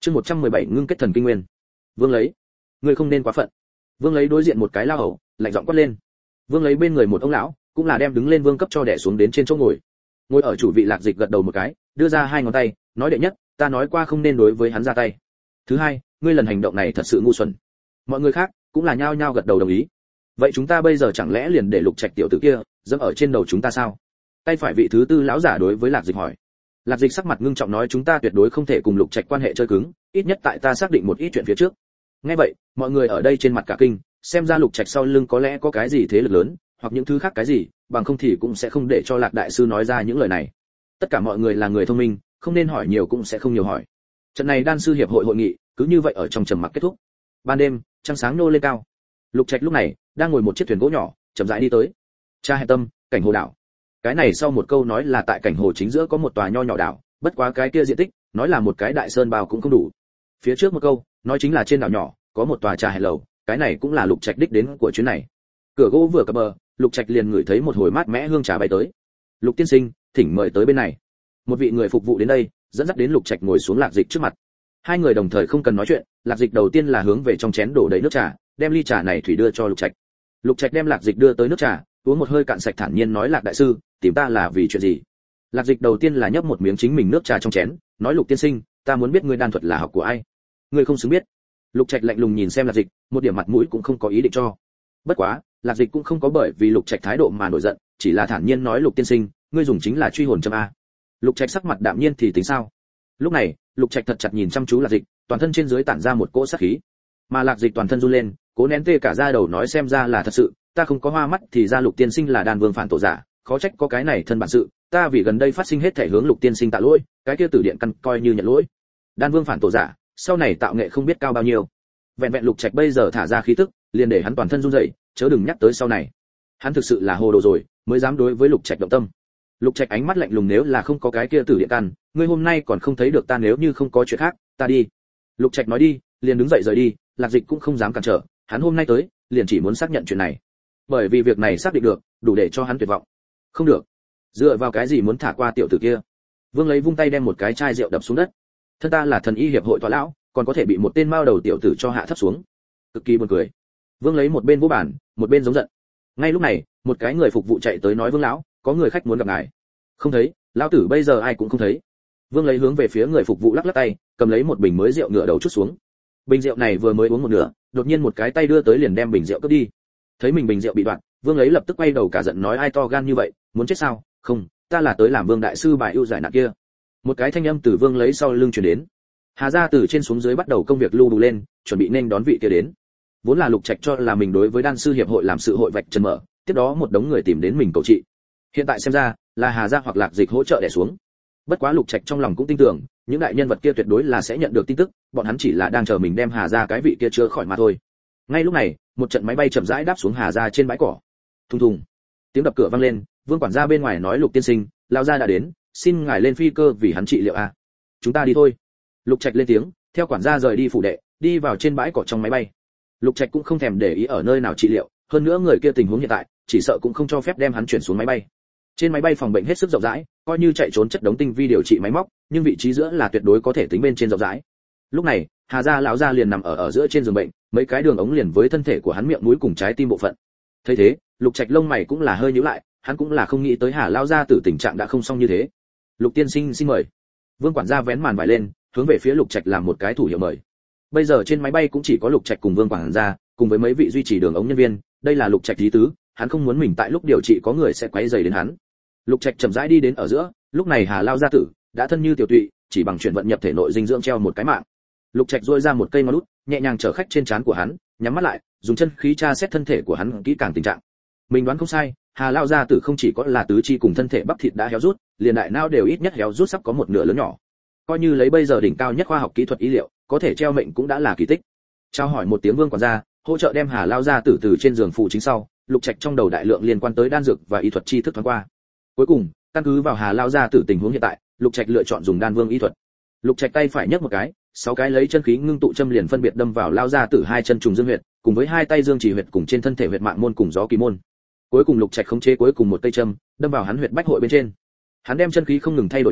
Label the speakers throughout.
Speaker 1: Chương 117 ngưng kết thần kinh nguyên. Vương lấy, ngươi không nên quá phận. Vương lấy đối diện một cái lao hầu, lạnh giọng quát lên. Vương lấy bên người một ông lão, cũng là đem đứng lên vương cấp cho đè xuống đến trên chỗ ngồi. Ngồi ở chủ vị Lạc Dịch gật đầu một cái, đưa ra hai ngón tay, nói đệ nhất, ta nói qua không nên đối với hắn ra tay. Thứ hai, ngươi lần hành động này thật sự ngu xuẩn. Mọi người khác cũng là nhao nhao gật đầu đồng ý. Vậy chúng ta bây giờ chẳng lẽ liền để Lục Trạch tiểu tử kia dẫm ở trên đầu chúng ta sao? Tay phải vị thứ tư lão giả đối với Lạc Dịch hỏi. Lạc Dịch sắc mặt ngưng trọng nói chúng ta tuyệt đối không thể cùng Lục Trạch quan hệ chơi cứng, ít nhất tại ta xác định một ít chuyện phía trước. Nghe vậy, mọi người ở đây trên mặt cả kinh, xem ra Lục Trạch sau lưng có lẽ có cái gì thế lực lớn, hoặc những thứ khác cái gì, bằng không thì cũng sẽ không để cho Lạc đại sư nói ra những lời này. Tất cả mọi người là người thông minh, không nên hỏi nhiều cũng sẽ không nhiều hỏi. Trận này đan sư hiệp hội hội nghị cứ như vậy ở trong trầm mặc kết thúc. Ban đêm, trăng sáng nô lên cao. Lục Trạch lúc này đang ngồi một chiếc thuyền gỗ nhỏ, chậm rãi đi tới. Cha hẹp tâm, cảnh hồ đảo. Cái này sau một câu nói là tại cảnh hồ chính giữa có một tòa nho nhỏ đảo, bất quá cái kia diện tích, nói là một cái đại sơn bao cũng không đủ. Phía trước một câu, nói chính là trên đảo nhỏ có một tòa trà hẹp lầu, cái này cũng là Lục Trạch đích đến của chuyến này. Cửa gỗ vừa cập bờ, Lục Trạch liền ngửi thấy một hồi mát mẽ hương trà bay tới. Lục tiên sinh, thỉnh mời tới bên này. Một vị người phục vụ đến đây, dẫn dắt đến Lục Trạch ngồi xuống Lạc Dịch trước mặt. Hai người đồng thời không cần nói chuyện, Lạc Dịch đầu tiên là hướng về trong chén đổ đầy nước trà, đem ly trà này thủy đưa cho Lục Trạch. Lục Trạch đem Lạc Dịch đưa tới nước trà, uống một hơi cạn sạch thản nhiên nói Lạc đại sư, tìm ta là vì chuyện gì? Lạc Dịch đầu tiên là nhấp một miếng chính mình nước trà trong chén, nói Lục tiên sinh, ta muốn biết ngươi đan thuật là học của ai? Ngươi không xứng biết. Lục Trạch lạnh lùng nhìn xem Lạc Dịch, một điểm mặt mũi cũng không có ý định cho. Bất quá, Lạc Dịch cũng không có bởi vì Lục Trạch thái độ mà nổi giận, chỉ là thản nhiên nói Lục tiên sinh, ngươi dùng chính là truy hồn châm a. Lục Trạch sắc mặt đạm nhiên thì tính sao? Lúc này, Lục Trạch thật chặt nhìn chăm chú Lạc Dịch, toàn thân trên dưới tản ra một cỗ sát khí. Mà Lạc Dịch toàn thân run lên, cố nén tê cả da đầu nói xem ra là thật sự, ta không có hoa mắt thì ra Lục tiên sinh là đan vương phản tổ giả, khó trách có cái này thân bản sự, ta vì gần đây phát sinh hết thể hướng Lục tiên sinh tạ lỗi, cái kia tử điện căn coi như nhận lỗi. Đan vương phản tổ giả, sau này tạo nghệ không biết cao bao nhiêu. Vẹn vẹn Lục Trạch bây giờ thả ra khí tức, liền để hắn toàn thân run rẩy, chớ đừng nhắc tới sau này. Hắn thực sự là hồ đồ rồi, mới dám đối với Lục Trạch động tâm. Lục Trạch ánh mắt lạnh lùng nếu là không có cái kia tử điện căn, ngươi hôm nay còn không thấy được ta nếu như không có chuyện khác, ta đi. Lục Trạch nói đi, liền đứng dậy rời đi, Lạc Dịch cũng không dám cản trở, hắn hôm nay tới, liền chỉ muốn xác nhận chuyện này. Bởi vì việc này xác định được, đủ để cho hắn tuyệt vọng. Không được. Dựa vào cái gì muốn thả qua tiểu tử kia? Vương lấy vung tay đem một cái chai rượu đập xuống đất. Thân ta là thần y hiệp hội tọa lão, còn có thể bị một tên mao đầu tiểu tử cho hạ thấp xuống. Cực kỳ buồn cười. Vương lấy một bên vỗ bản, một bên giống giận. Ngay lúc này, một cái người phục vụ chạy tới nói Vương lão, có người khách muốn gặp ngài. Không thấy, lão tử bây giờ ai cũng không thấy. Vương lấy hướng về phía người phục vụ lắc lắc tay, cầm lấy một bình mới rượu ngửa đầu chút xuống. Bình rượu này vừa mới uống một nửa, đột nhiên một cái tay đưa tới liền đem bình rượu cướp đi. Thấy mình bình rượu bị đoạn, Vương lấy lập tức quay đầu cả giận nói ai to gan như vậy, muốn chết sao? Không, ta là tới làm Vương đại sư bài ưu giải nạn kia. Một cái thanh âm từ Vương lấy sau lưng truyền đến. Hà gia từ trên xuống dưới bắt đầu công việc lưu đủ lên, chuẩn bị nên đón vị kia đến. Vốn là Lục Trạch cho là mình đối với đan sư hiệp hội làm sự hội vạch trần mở, tiếp đó một đống người tìm đến mình cầu trị. Hiện tại xem ra, là Hà gia hoặc Lạc Dịch hỗ trợ đè xuống. Bất quá Lục Trạch trong lòng cũng tin tưởng, những đại nhân vật kia tuyệt đối là sẽ nhận được tin tức, bọn hắn chỉ là đang chờ mình đem Hà gia cái vị kia chữa khỏi mà thôi. Ngay lúc này, một trận máy bay chậm rãi đáp xuống Hà gia trên bãi cỏ. Thùng thùng. Tiếng đập cửa vang lên, Vương quản gia bên ngoài nói Lục tiên sinh, lão gia đã đến, xin ngài lên phi cơ vì hắn trị liệu a. Chúng ta đi thôi. Lục Trạch lên tiếng, theo quản gia rời đi phủ đệ, đi vào trên bãi cỏ trong máy bay. Lục Trạch cũng không thèm để ý ở nơi nào trị liệu, hơn nữa người kia tình huống hiện tại, chỉ sợ cũng không cho phép đem hắn chuyển xuống máy bay. Trên máy bay phòng bệnh hết sức rộng rãi, coi như chạy trốn chất đống tinh vi điều trị máy móc, nhưng vị trí giữa là tuyệt đối có thể tính bên trên rộng rãi. Lúc này, Hà gia lão gia liền nằm ở giữa trên giường bệnh, mấy cái đường ống liền với thân thể của hắn miệng mũi cùng trái tim bộ phận. Thấy thế, Lục Trạch lông mày cũng là hơi nhíu lại, hắn cũng là không nghĩ tới Hà lão gia tử tình trạng đã không xong như thế. Lục tiên sinh xin mời. Vương quản gia vén màn vải lên, hướng về phía Lục Trạch làm một cái thủ hiệu mời. Bây giờ trên máy bay cũng chỉ có Lục Trạch cùng Vương quản gia, cùng với mấy vị duy trì đường ống nhân viên, đây là Lục Trạch ý tứ, hắn không muốn mình tại lúc điều trị có người sẽ quấy rầy đến hắn. Lục Trạch chậm rãi đi đến ở giữa, lúc này Hà lão gia tử đã thân như tiểu tụy, chỉ bằng chuyển vận nhập thể nội dinh dưỡng treo một cái mạng. Lục Trạch duỗi ra một cây ngón út, nhẹ nhàng chở khách trên trán của hắn, nhắm mắt lại, dùng chân khí tra xét thân thể của hắn kỹ càng tình trạng. Mình đoán không sai, Hà lão gia tử không chỉ có là tứ chi cùng thân thể bắp thịt đã héo rút, liền đại não đều ít nhất héo rút sắp có một nửa lớn nhỏ. Coi như lấy bây giờ đỉnh cao nhất khoa học kỹ thuật y liệu, có thể treo mệnh cũng đã là kỳ tích. Trao hỏi một tiếng Vương quản gia, hỗ trợ đem Hà lão gia tử từ trên giường phụ chính sau, Lục Trạch trong đầu đại lượng liên quan tới đan dược và y thuật tri thức thoáng qua. Cuối cùng, căn cứ vào Hà lão gia tử tình huống hiện tại, Lục Trạch lựa chọn dùng đan vương y thuật. Lục Trạch tay phải nhấc một cái, 6 cái lấy chân khí ngưng tụ châm liền phân biệt đâm vào lão gia tử hai chân trùng dương huyệt, cùng với hai tay dương chỉ huyệt cùng trên thân thể huyệt mạng môn cùng gió kỳ môn. Cuối cùng Lục Trạch khống chế cuối cùng một cây châm, đâm vào hắn huyệt bách hội bên trên. Hắn đem chân khí không ngừng thay đổi nhỏ,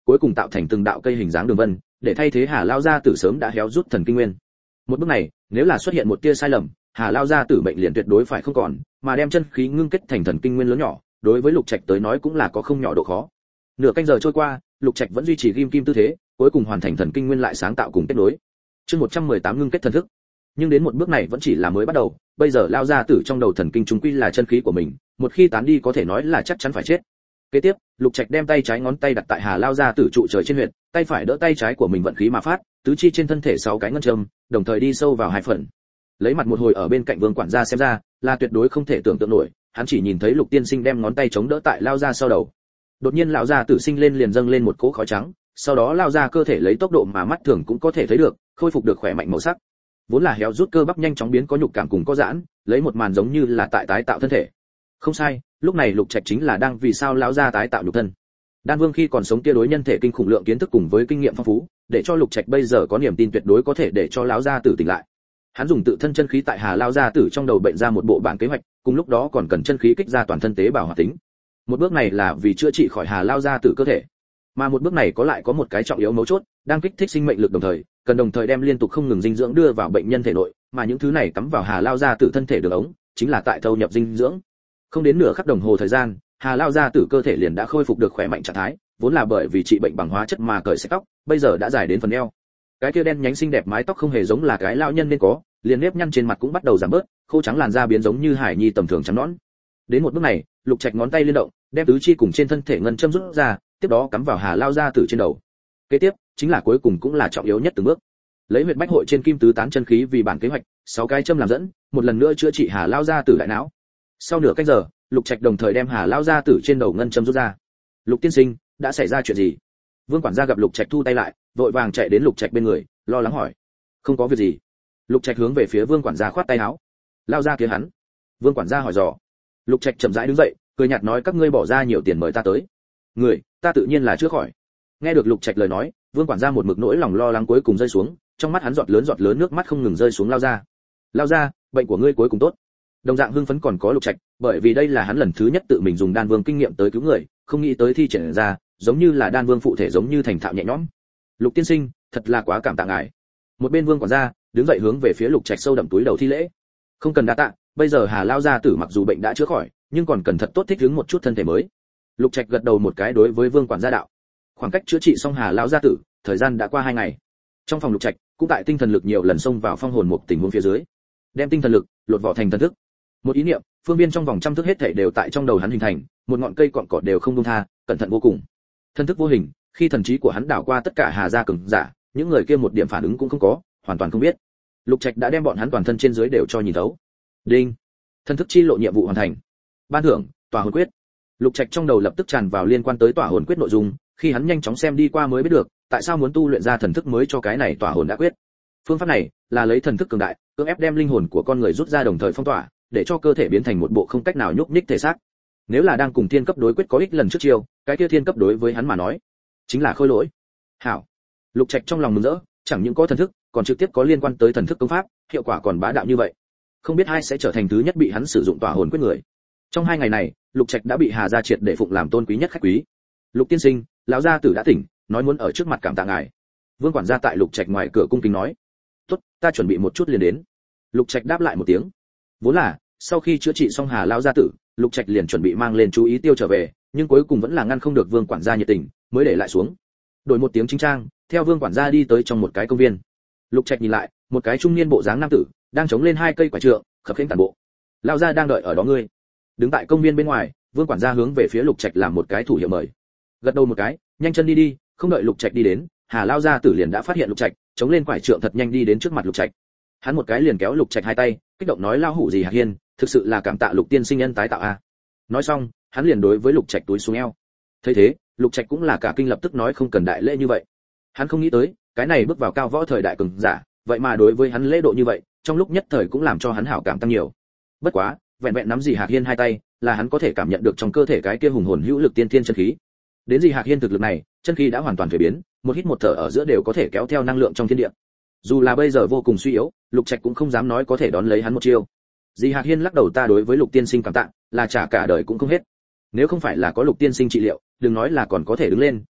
Speaker 1: cuối cùng tạo thành từng đạo cây hình dáng đường vân, để thay thế Hà lao gia tử sớm đã héo rút thần kinh nguyên. Một bước này, nếu là xuất hiện một tia sai lầm, Hà lao gia tử mệnh liền tuyệt đối phải không còn, mà đem chân khí ngưng kết thành thần kinh nguyên lớn nhỏ, đối với Lục Trạch tới nói cũng là có không nhỏ độ khó. Nửa canh giờ trôi qua, Lục Trạch vẫn duy trì ghim kim tư thế, cuối cùng hoàn thành thần kinh nguyên lại sáng tạo cùng kết nối. Chương 118 ngưng kết thần thức. Nhưng đến một bước này vẫn chỉ là mới bắt đầu, bây giờ lao gia tử trong đầu thần kinh chúng quy là chân khí của mình, một khi tán đi có thể nói là chắc chắn phải chết. Kế tiếp, Lục Trạch đem tay trái ngón tay đặt tại Hà lao gia tử trụ trời trên huyệt, tay phải đỡ tay trái của mình vận khí mà phát, tứ chi trên thân thể 6 cái ngân châm, đồng thời đi sâu vào hai phần. Lấy mặt một hồi ở bên cạnh Vương quản gia xem ra, là tuyệt đối không thể tưởng tượng nổi, hắn chỉ nhìn thấy Lục tiên sinh đem ngón tay chống đỡ tại lao gia sau đầu. Đột nhiên lão gia tử sinh lên liền dâng lên một cỗ khói trắng, sau đó lao ra cơ thể lấy tốc độ mà mắt thường cũng có thể thấy được, khôi phục được khỏe mạnh màu sắc. Vốn là héo rút cơ bắp nhanh chóng biến có nhục cảm cùng có giãn, lấy một màn giống như là tại tái tạo thân thể. Không sai, lúc này Lục Trạch chính là đang vì sao lão gia tái tạo nhục thân. Đan Vương khi còn sống kia đối nhân thể kinh khủng lượng kiến thức cùng với kinh nghiệm phong phú, để cho Lục Trạch bây giờ có niềm tin tuyệt đối có thể để cho lão gia tử tỉnh lại. Hắn dùng tự thân chân khí tại Hà lão gia tử trong đầu bệnh ra một bộ bản kế hoạch, cùng lúc đó còn cần chân khí kích ra toàn thân tế bào hoạt tính. Một bước này là vì chữa trị khỏi Hà lão gia tử cơ thể. Mà một bước này có một cái trọng yếu mấu chốt, đang kích thích sinh mệnh lực đồng thời, cần đồng thời đem liên tục không ngừng dinh dưỡng đưa vào bệnh nhân thể nội, mà những thứ này cắm vào Hà lao gia tử thân thể đường ống, chính là tại thâu nhập dinh dưỡng. Không đến nửa khắc đồng hồ thời gian, Hà lao gia tử cơ thể liền đã khôi phục được khỏe mạnh trạng thái, vốn là bởi vì trị bệnh bằng hóa chất mà cởi sạch tóc, bây giờ đã dài đến phần eo. Cái kia đen nhánh xinh đẹp mái tóc không hề giống là cái lão nhân nên có, liền nếp nhăn trên mặt cũng bắt đầu giảm bớt, khô trắng làn da biến giống như hải nhi tầm thường trắng nõn. Đến một bước này, Lục Trạch ngón tay liên động, đem tứ chi cùng trên thân thể ngân châm rút ra, tiếp đó cắm vào Hà lao gia tử trên đầu. Kế tiếp, chính là cuối cùng cũng là trọng yếu nhất từng bước. Lấy huyệt bách hội trên kim tứ tán chân khí vì bản kế hoạch, 6 cái châm làm dẫn, một lần nữa chữa trị Hà lao gia tử đại não. Sau nửa canh giờ, Lục Trạch đồng thời đem Hà lao gia tử trên đầu ngân châm rút ra. Lục tiên sinh, đã xảy ra chuyện gì? Vương quản gia gặp Lục Trạch thu tay lại, vội vàng chạy đến Lục Trạch bên người, lo lắng hỏi. Không có việc gì. Lục Trạch hướng về phía Vương quản gia khoát tay áo. Lao ra kia hắn. Vương quản gia hỏi dò. Lục Trạch chậm rãi đứng dậy, cười nhạt nói các ngươi bỏ ra nhiều tiền mời ta tới. Người, ta tự nhiên là chữa khỏi. Nghe được Lục Trạch lời nói, Vương quản gia một mực nỗi lòng lo lắng cuối cùng rơi xuống, trong mắt hắn giọt lớn nước mắt không ngừng rơi xuống. Lao ra, bệnh của ngươi cuối cùng tốt. Đồng dạng hưng phấn còn có Lục Trạch, bởi vì đây là hắn lần thứ nhất tự mình dùng Đan Vương kinh nghiệm tới cứu người, không nghĩ tới thi triển ra, giống như là Đan Vương phụ thể giống như thành thạo nhẹ nhõm. Lục tiên sinh, thật là quá cảm tạ ngài. Một bên Vương quản gia đứng dậy hướng về phía Lục Trạch sâu đậm túi đầu thi lễ. Không cần đa tạ, bây giờ Hà lao gia tử mặc dù bệnh đã chữa khỏi, nhưng còn cần thật tốt thích ứng một chút thân thể mới. Lục Trạch gật đầu một cái đối với Vương quản gia đạo. Khoảng cách chữa trị xong Hà lão gia tử, thời gian đã qua 2 ngày. Trong phòng Lục Trạch, cũng tại tinh thần lực nhiều lần xông vào phong hồn một tình huống phía dưới, đem tinh thần lực lột vỏ thành thần thức. Một ý niệm, phương viên trong vòng trăm thước hết thảy đều tại trong đầu hắn hình thành, một ngọn cây cọn cỏ đều không buông tha, cẩn thận vô cùng. Thần thức vô hình, khi thần trí của hắn đảo qua tất cả Hà gia cường giả, những người kia một điểm phản ứng cũng không có, hoàn toàn không biết. Lục Trạch đã đem bọn hắn toàn thân trên dưới đều cho nhìn thấu. Đinh, thần thức chi lộ nhiệm vụ hoàn thành. Ban thưởng, tỏa hồn quyết. Lục Trạch trong đầu lập tức tràn vào liên quan tới tỏa hồn quyết nội dung, khi hắn nhanh chóng xem đi qua mới biết được, tại sao muốn tu luyện ra thần thức mới cho cái này tỏa hồn đã quyết. Phương pháp này là lấy thần thức cường đại, cưỡng ép đem linh hồn của con người rút ra đồng thời phong tỏa, để cho cơ thể biến thành một bộ không cách nào nhúc nhích thể xác. Nếu là đang cùng thiên cấp đối quyết có ích lần trước chiêu, cái kia thiên cấp đối với hắn mà nói, chính là khôi lỗi. Hảo. Lục Trạch trong lòng mừng rỡ, chẳng những có thần thức, còn trực tiếp có liên quan tới thần thức công pháp, hiệu quả còn bá đạo như vậy. Không biết ai sẽ trở thành thứ nhất bị hắn sử dụng tỏa hồn quyết người. Trong 2 ngày này, Lục Trạch đã bị Hà gia triệt để phụng làm tôn quý nhất khách quý. Lục tiên sinh, lão gia tử đã tỉnh, nói muốn ở trước mặt cảm tạ ngài. Vương quản gia tại Lục Trạch ngoài cửa cung kính nói. Tốt, ta chuẩn bị một chút liền đến. Lục Trạch đáp lại một tiếng. Vốn là, sau khi chữa trị xong Hà lão gia tử, Lục Trạch liền chuẩn bị mang lên chú ý tiêu trở về, nhưng cuối cùng vẫn là ngăn không được Vương quản gia nhiệt tình, mới để lại xuống. Đổi một tiếng chính trang, theo Vương quản gia đi tới trong một cái công viên. Lục Trạch nhìn lại, một cái trung niên bộ dáng nam tử, đang chống lên 2 cây quả trượng, khập khiễng tản bộ. Lão gia đang đợi ở đó ngươi. Đứng tại công viên bên ngoài, Vương quản gia hướng về phía Lục Trạch làm một cái thủ hiệu mời. Gật đầu một cái, nhanh chân đi đi, không đợi Lục Trạch đi đến, Hà lão gia tử liền đã phát hiện Lục Trạch, chống lên quải trượng thật nhanh đi đến trước mặt Lục Trạch. Hắn một cái liền kéo Lục Trạch 2 tay, kích động nói lao hủ gì Hạc Hiên, thực sự là cảm tạ Lục tiên sinh nhân tái tạo a. Nói xong, hắn liền đối với Lục Trạch túi xuống eo. Thấy thế, Lục Trạch cũng là cả kinh lập tức nói không cần đại lễ như vậy. Hắn không nghĩ tới, cái này bước vào cao võ thời đại cường giả, vậy mà đối với hắn lễ độ như vậy, trong lúc nhất thời cũng làm cho hắn hảo cảm tăng nhiều. Bất quá, vẹn vẹn nắm Dì Hạc Hiên 2 tay, là hắn có thể cảm nhận được trong cơ thể cái kia hùng hồn hữu lực tiên thiên chân khí. Đến Dì Hạc Hiên thực lực này, chân khí đã hoàn toàn thay biến, một hít một thở ở giữa đều có thể kéo theo năng lượng trong thiên địa. Dù là bây giờ vô cùng suy yếu, Lục Trạch cũng không dám nói có thể đón lấy hắn một chiêu. Dì Hạc Hiên lắc đầu ta đối với Lục tiên sinh cảm tạ, là trả cả đời cũng không hết. Nếu không phải là có Lục tiên sinh trị liệu, đừng nói là còn có thể đứng lên,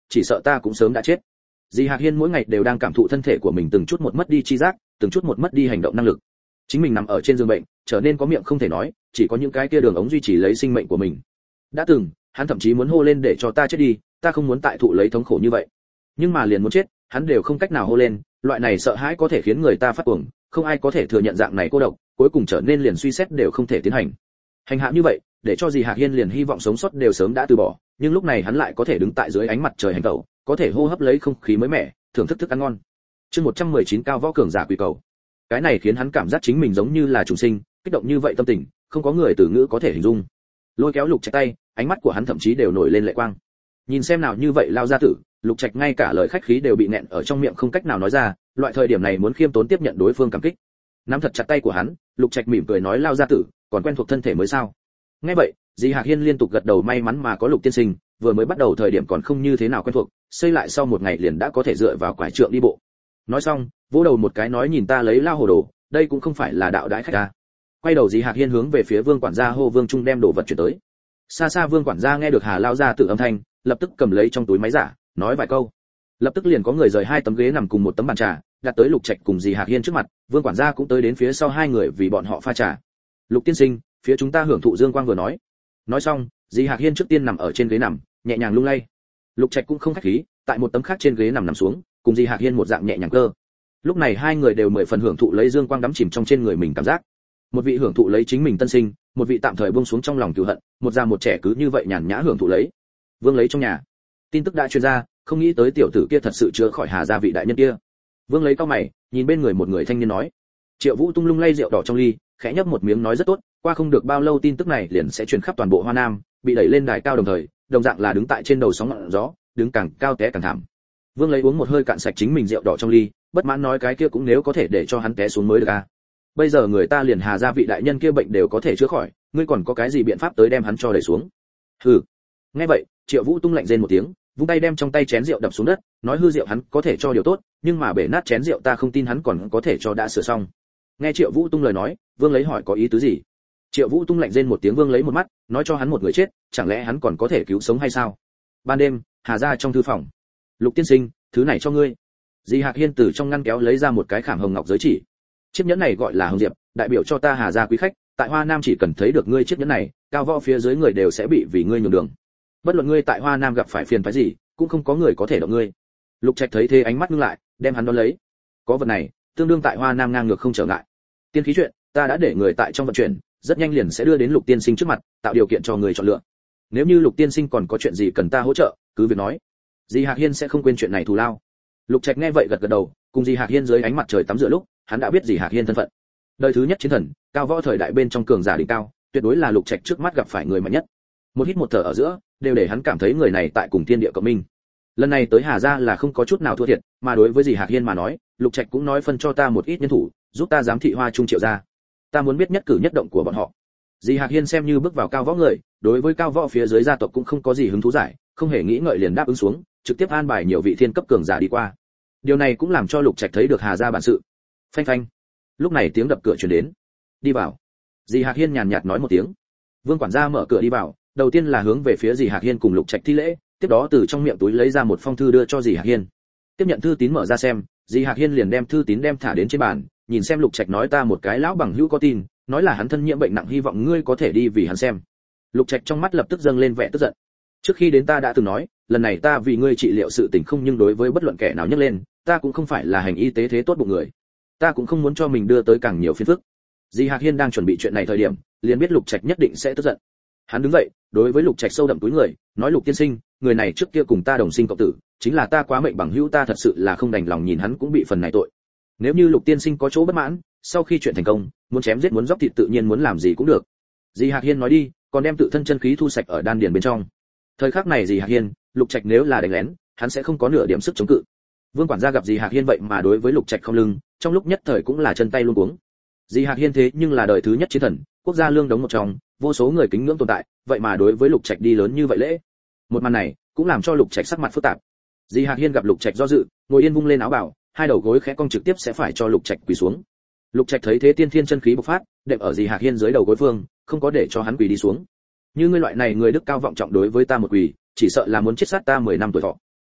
Speaker 1: chỉ sợ ta cũng sớm đã chết. Dì Hạc Hiên mỗi ngày đều đang cảm thụ thân thể của mình từng chút một mất đi chi giác, từng chút một mất đi hành động năng lực. Chính mình nằm ở trên giường bệnh, trở nên có miệng không thể nói, chỉ có những cái kia đường ống duy trì lấy sinh mệnh của mình. Đã từng, hắn thậm chí muốn hô lên để cho ta chết đi, ta không muốn tại thụ lấy thống khổ như vậy. Nhưng mà liền muốn chết, hắn đều không cách nào hô lên, loại này sợ hãi có thể khiến người ta phát cuồng, không ai có thể thừa nhận dạng này cô độc, cuối cùng trở nên liền suy xét đều không thể tiến hành. Hành hạ như vậy, để cho dì Hạc Hiên liền hy vọng sống sót đều sớm đã từ bỏ, nhưng lúc này hắn lại có thể đứng tại dưới ánh mặt trời hành tẩu, có thể hô hấp lấy không khí mới mẻ, thưởng thức thức ăn ngon. Chương 119 cao võ cường giả quỷ cầu. Cái này khiến hắn cảm giác chính mình giống như là trùng sinh, kích động như vậy tâm tình, không có người từ ngữ có thể hình dung. Lôi kéo Lục Trạch tay, ánh mắt của hắn thậm chí đều nổi lên lệ quang. Nhìn xem nào như vậy lao ra tử, Lục Trạch ngay cả lời khách khí đều bị nẹn ở trong miệng không cách nào nói ra, loại thời điểm này muốn khiêm tốn tiếp nhận đối phương cảm kích. Nắm thật chặt tay của hắn, Lục Trạch mỉm cười nói lao ra tử, còn quen thuộc thân thể mới sao? Nghe vậy, Dì Hạc Hiên liên tục gật đầu, may mắn mà có Lục tiên sinh, vừa mới bắt đầu thời điểm còn không như thế nào quen thuộc, xây lại sau một ngày liền đã có thể dựa vào quải trượng đi bộ. Nói xong, vỗ đầu một cái nói nhìn ta lấy lao hồ đồ, đây cũng không phải là đạo đãi khách ta. Quay đầu Dì Hạc Hiên hướng về phía Vương quản gia hô Vương Trung đem đồ vật chuyển tới. Xa xa Vương quản gia nghe được Hà lao ra tự âm thanh, lập tức cầm lấy trong túi máy giả, nói vài câu. Lập tức liền có người rời hai tấm ghế nằm cùng một tấm bàn trà, đặt tới Lục Trạch cùng Dì Hạc Hiên trước mặt, Vương quản gia cũng tới đến phía sau hai người vì bọn họ pha trà. Lục tiên sinh, phía chúng ta hưởng thụ dương quang vừa nói. Nói xong, Dì Hạc Hiên trước tiên nằm ở trên ghế nằm, nhẹ nhàng lung lay. Lục Trạch cũng không khách khí, tại một tấm khác trên ghế nằm xuống, cùng Dì Hạc Hiên một dạng nhẹ nhàng cơ. Lúc này hai người đều mười phần hưởng thụ lấy dương quang đắm chìm trong trên người mình cảm giác. Một vị hưởng thụ lấy chính mình tân sinh, một vị tạm thời buông xuống trong lòng cừu hận, một già một trẻ cứ như vậy nhàn nhã hưởng thụ lấy. Vương lấy trong nhà, tin tức đã truyền ra, không nghĩ tới tiểu tử kia thật sự chữa khỏi Hà gia vị đại nhân kia. Vương lấy cau mày, nhìn bên người một người thanh niên nói. Triệu Vũ tung lung lay rượu đỏ trong ly, khẽ nhấp một miếng nói rất tốt, qua không được bao lâu tin tức này liền sẽ truyền khắp toàn bộ Hoa Nam, bị đẩy lên đài cao đồng thời, đồng dạng là đứng tại trên đầu sóng ngọn gió, đứng càng cao té càng thảm. Vương lấy uống một hơi cạn sạch chính mình rượu đỏ trong ly, bất mãn nói cái kia cũng nếu có thể để cho hắn té xuống mới được a. Bây giờ người ta liền Hà gia vị đại nhân kia bệnh đều có thể chữa khỏi, ngươi còn có cái gì biện pháp tới đem hắn cho đẩy xuống? Hừ. Nghe vậy, Triệu Vũ tung lạnh rên một tiếng, vung tay đem trong tay chén rượu đập xuống đất, nói hư rượu hắn có thể cho điều tốt, nhưng mà bể nát chén rượu ta không tin hắn còn có thể cho đã sửa xong. Nghe Triệu Vũ tung lời nói, Vương lấy hỏi có ý tứ gì? Triệu Vũ tung lạnh rên một tiếng, Vương lấy một mắt, nói cho hắn một người chết, chẳng lẽ hắn còn có thể cứu sống hay sao? Ban đêm, Hà gia trong thư phòng. Lục tiên sinh, thứ này cho ngươi. Dì Hạc Hiên từ trong ngăn kéo lấy ra một cái khảm hồng ngọc giới chỉ. Chiếc nhẫn này gọi là hồng diệp, đại biểu cho ta Hà gia quý khách, tại Hoa Nam chỉ cần thấy được ngươi chiếc nhẫn này, cao võ phía dưới người đều sẽ bị vì ngươi nhường đường. Bất luận ngươi tại Hoa Nam gặp phải phiền phức gì, cũng không có người có thể động ngươi. Lục Trạch thấy thế ánh mắt ngưng lại, đem hắn đón lấy. Có vật này, tương đương tại Hoa Nam ngang ngược không trở ngại. Tiên khí chuyện, ta đã để người tại trong vận chuyển, rất nhanh liền sẽ đưa đến Lục tiên sinh trước mặt, tạo điều kiện cho người chọn lựa. Nếu như Lục tiên sinh còn có chuyện gì cần ta hỗ trợ, cứ việc nói. Dì Hạc Hiên sẽ không quên chuyện này thù lao. Lục Trạch nghe vậy gật gật đầu, cùng Dì Hạc Hiên dưới ánh mặt trời tắm rửa lúc, hắn đã biết Dì Hạc Hiên thân phận. Đời thứ nhất chiến thần, cao võ thời đại bên trong cường giả đỉnh cao, tuyệt đối là Lục Trạch trước mắt gặp phải người mạnh nhất. Một hít một thở ở giữa, đều để hắn cảm thấy người này tại cùng thiên địa cộng minh. Lần này tới Hà gia là không có chút nào thua thiệt, mà đối với Dì Hạc Hiên mà nói, Lục Trạch cũng nói phân cho ta một ít nhân thủ, giúp ta giám thị Hoa Trung Triệu gia. Ta muốn biết nhất cử nhất động của bọn họ. Dì Hạc Hiên xem như bước vào cao võ người, đối với cao võ phía dưới gia tộc cũng không có gì hứng thú giải, không hề nghĩ ngợi liền đáp ứng xuống, trực tiếp an bài nhiều vị thiên cấp cường giả đi qua. Điều này cũng làm cho Lục Trạch thấy được Hà gia bản sự. Phanh phanh. Lúc này tiếng đập cửa truyền đến. Đi vào. Dì Hạc Hiên nhàn nhạt nói một tiếng. Vương quản gia mở cửa đi vào, đầu tiên là hướng về phía Dì Hạc Hiên cùng Lục Trạch thi lễ, tiếp đó từ trong miệng túi lấy ra một phong thư đưa cho Dì Hạc Hiên. Tiếp nhận thư tín mở ra xem, Dì Hạc Hiên liền đem thư tín đem thả đến trên bàn, nhìn xem Lục Trạch nói ta một cái lão bằng hữu có tin, nói là hắn thân nhiễm bệnh nặng hy vọng ngươi có thể đi vì hắn xem. Lục Trạch trong mắt lập tức dâng lên vẻ tức giận. Trước khi đến ta đã từng nói, lần này ta vì ngươi trị liệu sự tình không, nhưng đối với bất luận kẻ nào nhắc lên, ta cũng không phải là hành y tế thế tốt bụng người. Ta cũng không muốn cho mình đưa tới càng nhiều phiền phức. Dì Hạc Hiên đang chuẩn bị chuyện này thời điểm, liền biết Lục Trạch nhất định sẽ tức giận. Hắn đứng dậy, đối với Lục Trạch sâu đậm túi người, nói Lục tiên sinh, người này trước kia cùng ta đồng sinh cộng tử, chính là ta quá mệnh bằng hữu, ta thật sự là không đành lòng nhìn hắn cũng bị phần này tội. Nếu như Lục tiên sinh có chỗ bất mãn, sau khi chuyện thành công, muốn chém giết muốn dốc thịt tự nhiên muốn làm gì cũng được. Dì Hạc Hiên nói đi, còn đem tự thân chân khí thu sạch ở đan điền bên trong. Thời khắc này Dì Hạc Hiên, Lục Trạch nếu là đánh lén, hắn sẽ không có nửa điểm sức chống cự. Vương quản gia gặp Dì Hạc Hiên vậy mà đối với Lục Trạch không lưng, trong lúc nhất thời cũng là chân tay luống cuống. Dì Hạc Hiên thế nhưng là đời thứ nhất chiến thần, quốc gia lương đống một trong, vô số người kính ngưỡng tồn tại, vậy mà đối với Lục Trạch đi lớn như vậy lễ. Một màn này cũng làm cho Lục Trạch sắc mặt phức tạp. Dì Hạc Hiên gặp Lục Trạch do dự, ngồi yên vung lên áo bào, hai đầu gối khẽ cong trực tiếp sẽ phải cho Lục Trạch quỳ xuống. Lục Trạch thấy thế tiên thiên chân khí bộc phát, đệm ở Dì Hạc Hiên dưới đầu gối phương, không có để cho hắn quỳ đi xuống. Như ngươi loại này người đức cao vọng trọng đối với ta một quỳ, chỉ sợ là muốn chết sát ta 10 năm tuổi thọ.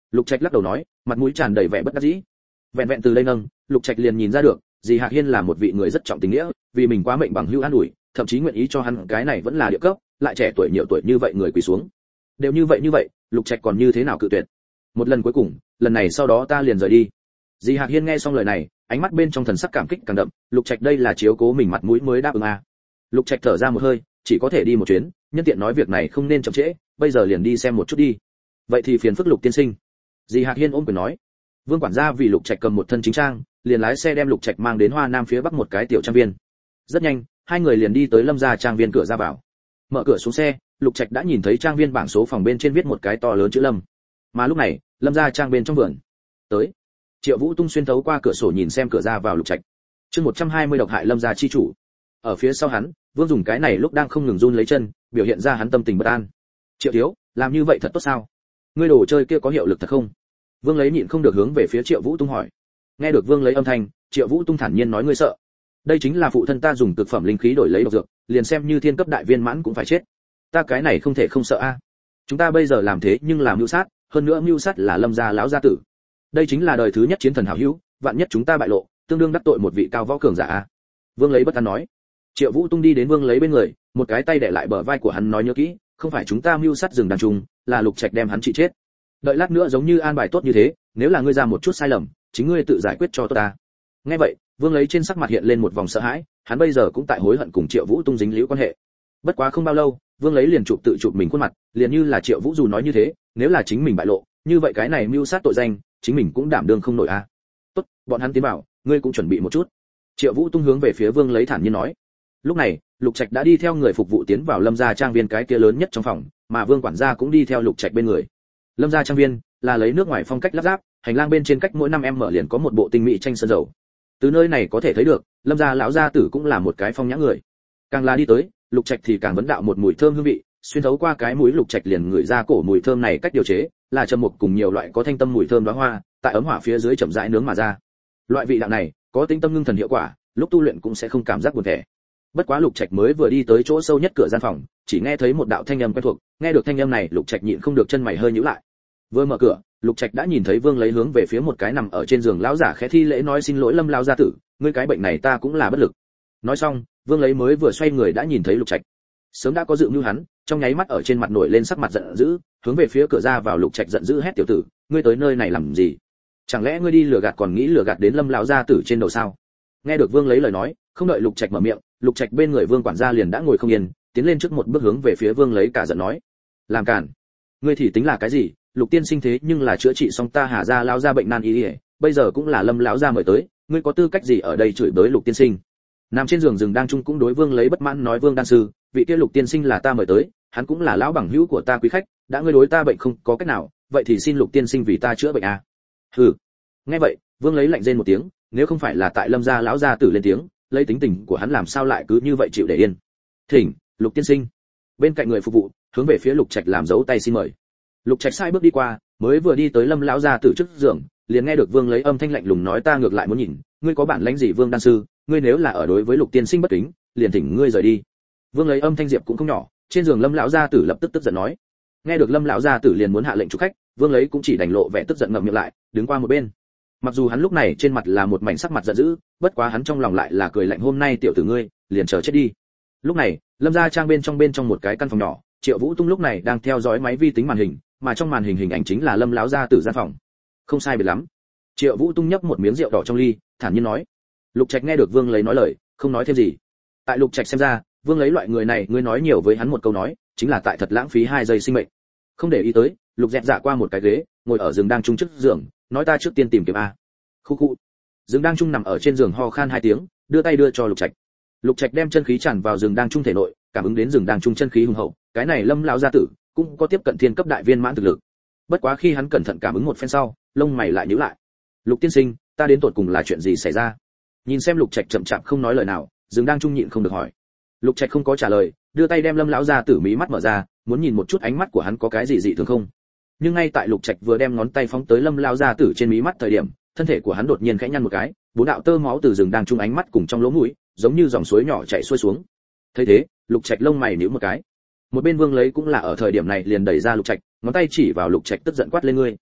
Speaker 1: Lục Trạch lắc đầu nói, mặt mũi tràn đầy vẻ bất đắc dĩ. Vẹn vẹn từ đây nâng, Lục Trạch liền nhìn ra được, dì Hạc Hiên là một vị người rất trọng tình nghĩa, vì mình quá mệnh bằng hữu an ủi, thậm chí nguyện ý cho hắn cái này vẫn là địa cấp, lại trẻ tuổi nhiều tuổi như vậy người quỳ xuống. Đều như vậy, Lục Trạch còn như thế nào cự tuyệt? Một lần cuối cùng, lần này sau đó ta liền rời đi. Dì Hạc Hiên nghe xong lời này, ánh mắt bên trong thần sắc cảm kích càng đậm, Lục Trạch đây là chiếu cố mình mặt mũi mới đáp ứng à. Lục Trạch thở ra một hơi, chỉ có thể đi một chuyến, nhân tiện nói việc này không nên chậm trễ, bây giờ liền đi xem một chút đi. Vậy thì phiền phức Lục tiên sinh. Dì Hạc Hiên ôm quyền nói. Vương quản gia vì Lục Trạch cầm một thân chính trang, liền lái xe đem Lục Trạch mang đến Hoa Nam phía bắc một cái tiểu trang viên. Rất nhanh, hai người liền đi tới Lâm gia trang viên cửa ra vào. Mở cửa xuống xe, Lục Trạch đã nhìn thấy trang viên bảng số phòng bên trên viết một cái to lớn chữ Lâm. Mà lúc này, Lâm gia trang bên trong vườn. Tới. Triệu Vũ Tung xuyên thấu qua cửa sổ nhìn xem cửa ra vào Lục Trạch. Chương 120 độc hại Lâm gia chi chủ. Ở phía sau hắn, Vương dùng cái này lúc đang không ngừng run lấy chân, biểu hiện ra hắn tâm tình bất an. Triệu thiếu, làm như vậy thật tốt sao? Ngươi đồ chơi kia có hiệu lực thật không? Vương lấy nhịn không được hướng về phía Triệu Vũ Tung hỏi. Nghe được Vương lấy âm thanh, Triệu Vũ Tung thản nhiên nói ngươi sợ. Đây chính là phụ thân ta dùng cực phẩm linh khí đổi lấy độc dược, liền xem như thiên cấp đại viên mãn cũng phải chết. Ta cái này không thể không sợ a. Chúng ta bây giờ làm thế nhưng làm mưu sát, hơn nữa mưu sát là Lâm gia lão gia tử. Đây chính là đời thứ nhất chiến thần hảo hữu, vạn nhất chúng ta bại lộ, tương đương đắc tội một vị cao võ cường giả a. Vương lấy bất an nói. Triệu Vũ Tung đi đến Vương lấy bên người, một cái tay đè lại bờ vai của hắn nói nhớ kỹ, không phải chúng ta mưu sát rừng đàn trùng, là Lục Trạch đem hắn trị chết. Đợi lát nữa giống như an bài tốt như thế, nếu là ngươi ra một chút sai lầm, chính ngươi tự giải quyết cho tôi ta. Nghe vậy, Vương lấy trên sắc mặt hiện lên một vòng sợ hãi, hắn bây giờ cũng tại hối hận cùng Triệu Vũ Tung dính líu quan hệ. Bất quá không bao lâu, Vương lấy liền tự chụp mình khuôn mặt, liền như là Triệu Vũ dù nói như thế, nếu là chính mình bại lộ, như vậy cái này mưu sát tội danh, chính mình cũng đảm đương không nổi a. Tốt, bọn hắn tiến vào, ngươi cũng chuẩn bị một chút. Triệu Vũ Tung hướng về phía Vương lấy thản nhiên nói. Lúc này, Lục Trạch đã đi theo người phục vụ tiến vào Lâm gia trang viên cái kia lớn nhất trong phòng, mà Vương quản gia cũng đi theo Lục Trạch bên người. Lâm gia trang viên là lấy nước ngoài phong cách lắp ráp, hành lang bên trên cách mỗi 5 em mở liền có một bộ tinh mỹ tranh sơn dầu. Từ nơi này có thể thấy được, Lâm gia lão gia tử cũng là một cái phong nhã người. Càng là đi tới, Lục Trạch thì càng vấn đạo một mùi thơm hương vị, xuyên thấu qua cái mũi Lục Trạch liền ngửi ra cổ mùi thơm này cách điều chế, là trầm mục cùng nhiều loại có thanh tâm mùi thơm đóa hoa, tại ấm hỏa phía dưới chậm rãi nướng mà ra. Loại vị đạo này, có tính tâm ngưng thần hiệu quả, lúc tu luyện cũng sẽ không cảm giác buồn tẻ. Bất quá Lục Trạch mới vừa đi tới chỗ sâu nhất cửa gian phòng, chỉ nghe thấy một đạo thanh âm quen thuộc, nghe được thanh âm này, Lục Trạch nhịn không được chân mày hơi nhíu lại. Vừa mở cửa, Lục Trạch đã nhìn thấy Vương lấy hướng về phía một cái nằm ở trên giường lão giả khẽ thi lễ nói xin lỗi Lâm lão gia tử, ngươi cái bệnh này ta cũng là bất lực. Nói xong, Vương lấy mới vừa xoay người đã nhìn thấy Lục Trạch. Sớm đã có dự mưu hắn, trong nháy mắt ở trên mặt nổi lên sắc mặt giận dữ, hướng về phía cửa ra vào Lục Trạch giận dữ hét tiểu tử, ngươi tới nơi này làm gì? Chẳng lẽ ngươi đi lừa gạt còn nghĩ lừa gạt đến Lâm lão gia tử trên đầu sao? Nghe được Vương lấy lời nói, không đợi Lục Trạch mở miệng, Lục Trạch bên người Vương quản gia liền đã ngồi không yên, tiến lên trước một bước hướng về phía Vương lấy cả giận nói: "Làm cản, ngươi thì tính là cái gì? Lục tiên sinh thế nhưng là chữa trị xong ta Hà gia lão gia bệnh nan y, bây giờ cũng là Lâm lão gia mời tới, ngươi có tư cách gì ở đây chửi bới Lục tiên sinh?" Nằm trên giường rừng đang chung cũng đối Vương lấy bất mãn nói: "Vương đan sư, vị kia Lục tiên sinh là ta mời tới, hắn cũng là lão bằng hữu của ta quý khách, đã ngươi đối ta bệnh không có cách nào, vậy thì xin Lục tiên sinh vì ta chữa bệnh a." Hừ. Nghe vậy, Vương lấy lạnh rên một tiếng, nếu không phải là tại Lâm gia lão gia tử lên tiếng, lấy tính tình của hắn làm sao lại cứ như vậy chịu để yên. "Thỉnh, Lục tiên sinh." Bên cạnh người phục vụ, hướng về phía Lục Trạch làm dấu tay xin mời. Lục Trạch sai bước đi qua, mới vừa đi tới Lâm lão gia tử trước giường, liền nghe được Vương lấy âm thanh lạnh lùng nói: "Ta ngược lại muốn nhìn, ngươi có bản lĩnh gì Vương đan sư, ngươi nếu là ở đối với Lục tiên sinh bất kính, liền thỉnh ngươi rời đi." Vương lấy âm thanh diệp cũng không nhỏ, trên giường Lâm lão gia tử lập tức tức giận nói. Nghe được Lâm lão gia tử liền muốn hạ lệnh chụp khách, Vương lấy cũng chỉ đành lộ vẻ tức giận ngậm miệng lại, đứng qua một bên. Mặc dù hắn lúc này trên mặt là một mảnh sắc mặt giận dữ, bất quá hắn trong lòng lại là cười lạnh, hôm nay tiểu tử ngươi, liền chờ chết đi. Lúc này, Lâm gia trang bên trong một cái căn phòng nhỏ, Triệu Vũ Tung lúc này đang theo dõi máy vi tính màn hình, mà trong màn hình hình ảnh chính là Lâm lão gia tử gian phòng. Không sai biệt lắm. Triệu Vũ Tung nhấp một miếng rượu đỏ trong ly, thản nhiên nói. Lục Trạch nghe được Vương lấy nói lời, không nói thêm gì. Tại Lục Trạch xem ra, Vương lấy loại người này, ngươi nói nhiều với hắn một câu nói, chính là tại thật lãng phí 2 giây sinh mệnh. Không để ý tới, Lục dẹt dạ qua một cái ghế, ngồi ở giường đang trung trước giường, nói ta trước tiên tìm kiếm a. Khu khu. Giường đang trung nằm ở trên giường ho khan 2 tiếng, đưa tay đưa cho Lục Trạch. Lục Trạch đem chân khí tràn vào giường đang trung thể nội, cảm ứng đến giường đang trung chân khí hùng hậu, cái này Lâm lão gia tử cũng có tiếp cận thiên cấp đại viên mãn thực lực. Bất quá khi hắn cẩn thận cảm ứng một phen sau, lông mày lại nhíu lại. Lục tiên sinh, ta đến tột cùng là chuyện gì xảy ra? Nhìn xem Lục Trạch chậm chạp không nói lời nào, giường đang trung nhịn không được hỏi. Lục Trạch không có trả lời, đưa tay đem Lâm lão gia tử mí mắt mở ra, muốn nhìn một chút ánh mắt của hắn có cái gì dị thường không. Nhưng ngay tại Lục Trạch vừa đem ngón tay phóng tới Lâm lão gia tử trên mí mắt thời điểm, thân thể của hắn đột nhiên khẽ nhăn một cái, 4 đạo tơ máu từ giường đang trung ánh mắt cùng trong lỗ mũi, giống như dòng suối nhỏ chảy xuôi xuống. Thấy thế, Lục Trạch lông mày nhíu một cái. Một bên Vương lấy cũng là ở thời điểm này liền đẩy ra Lục Trạch, ngón tay chỉ vào Lục Trạch tức giận quát lên ngươi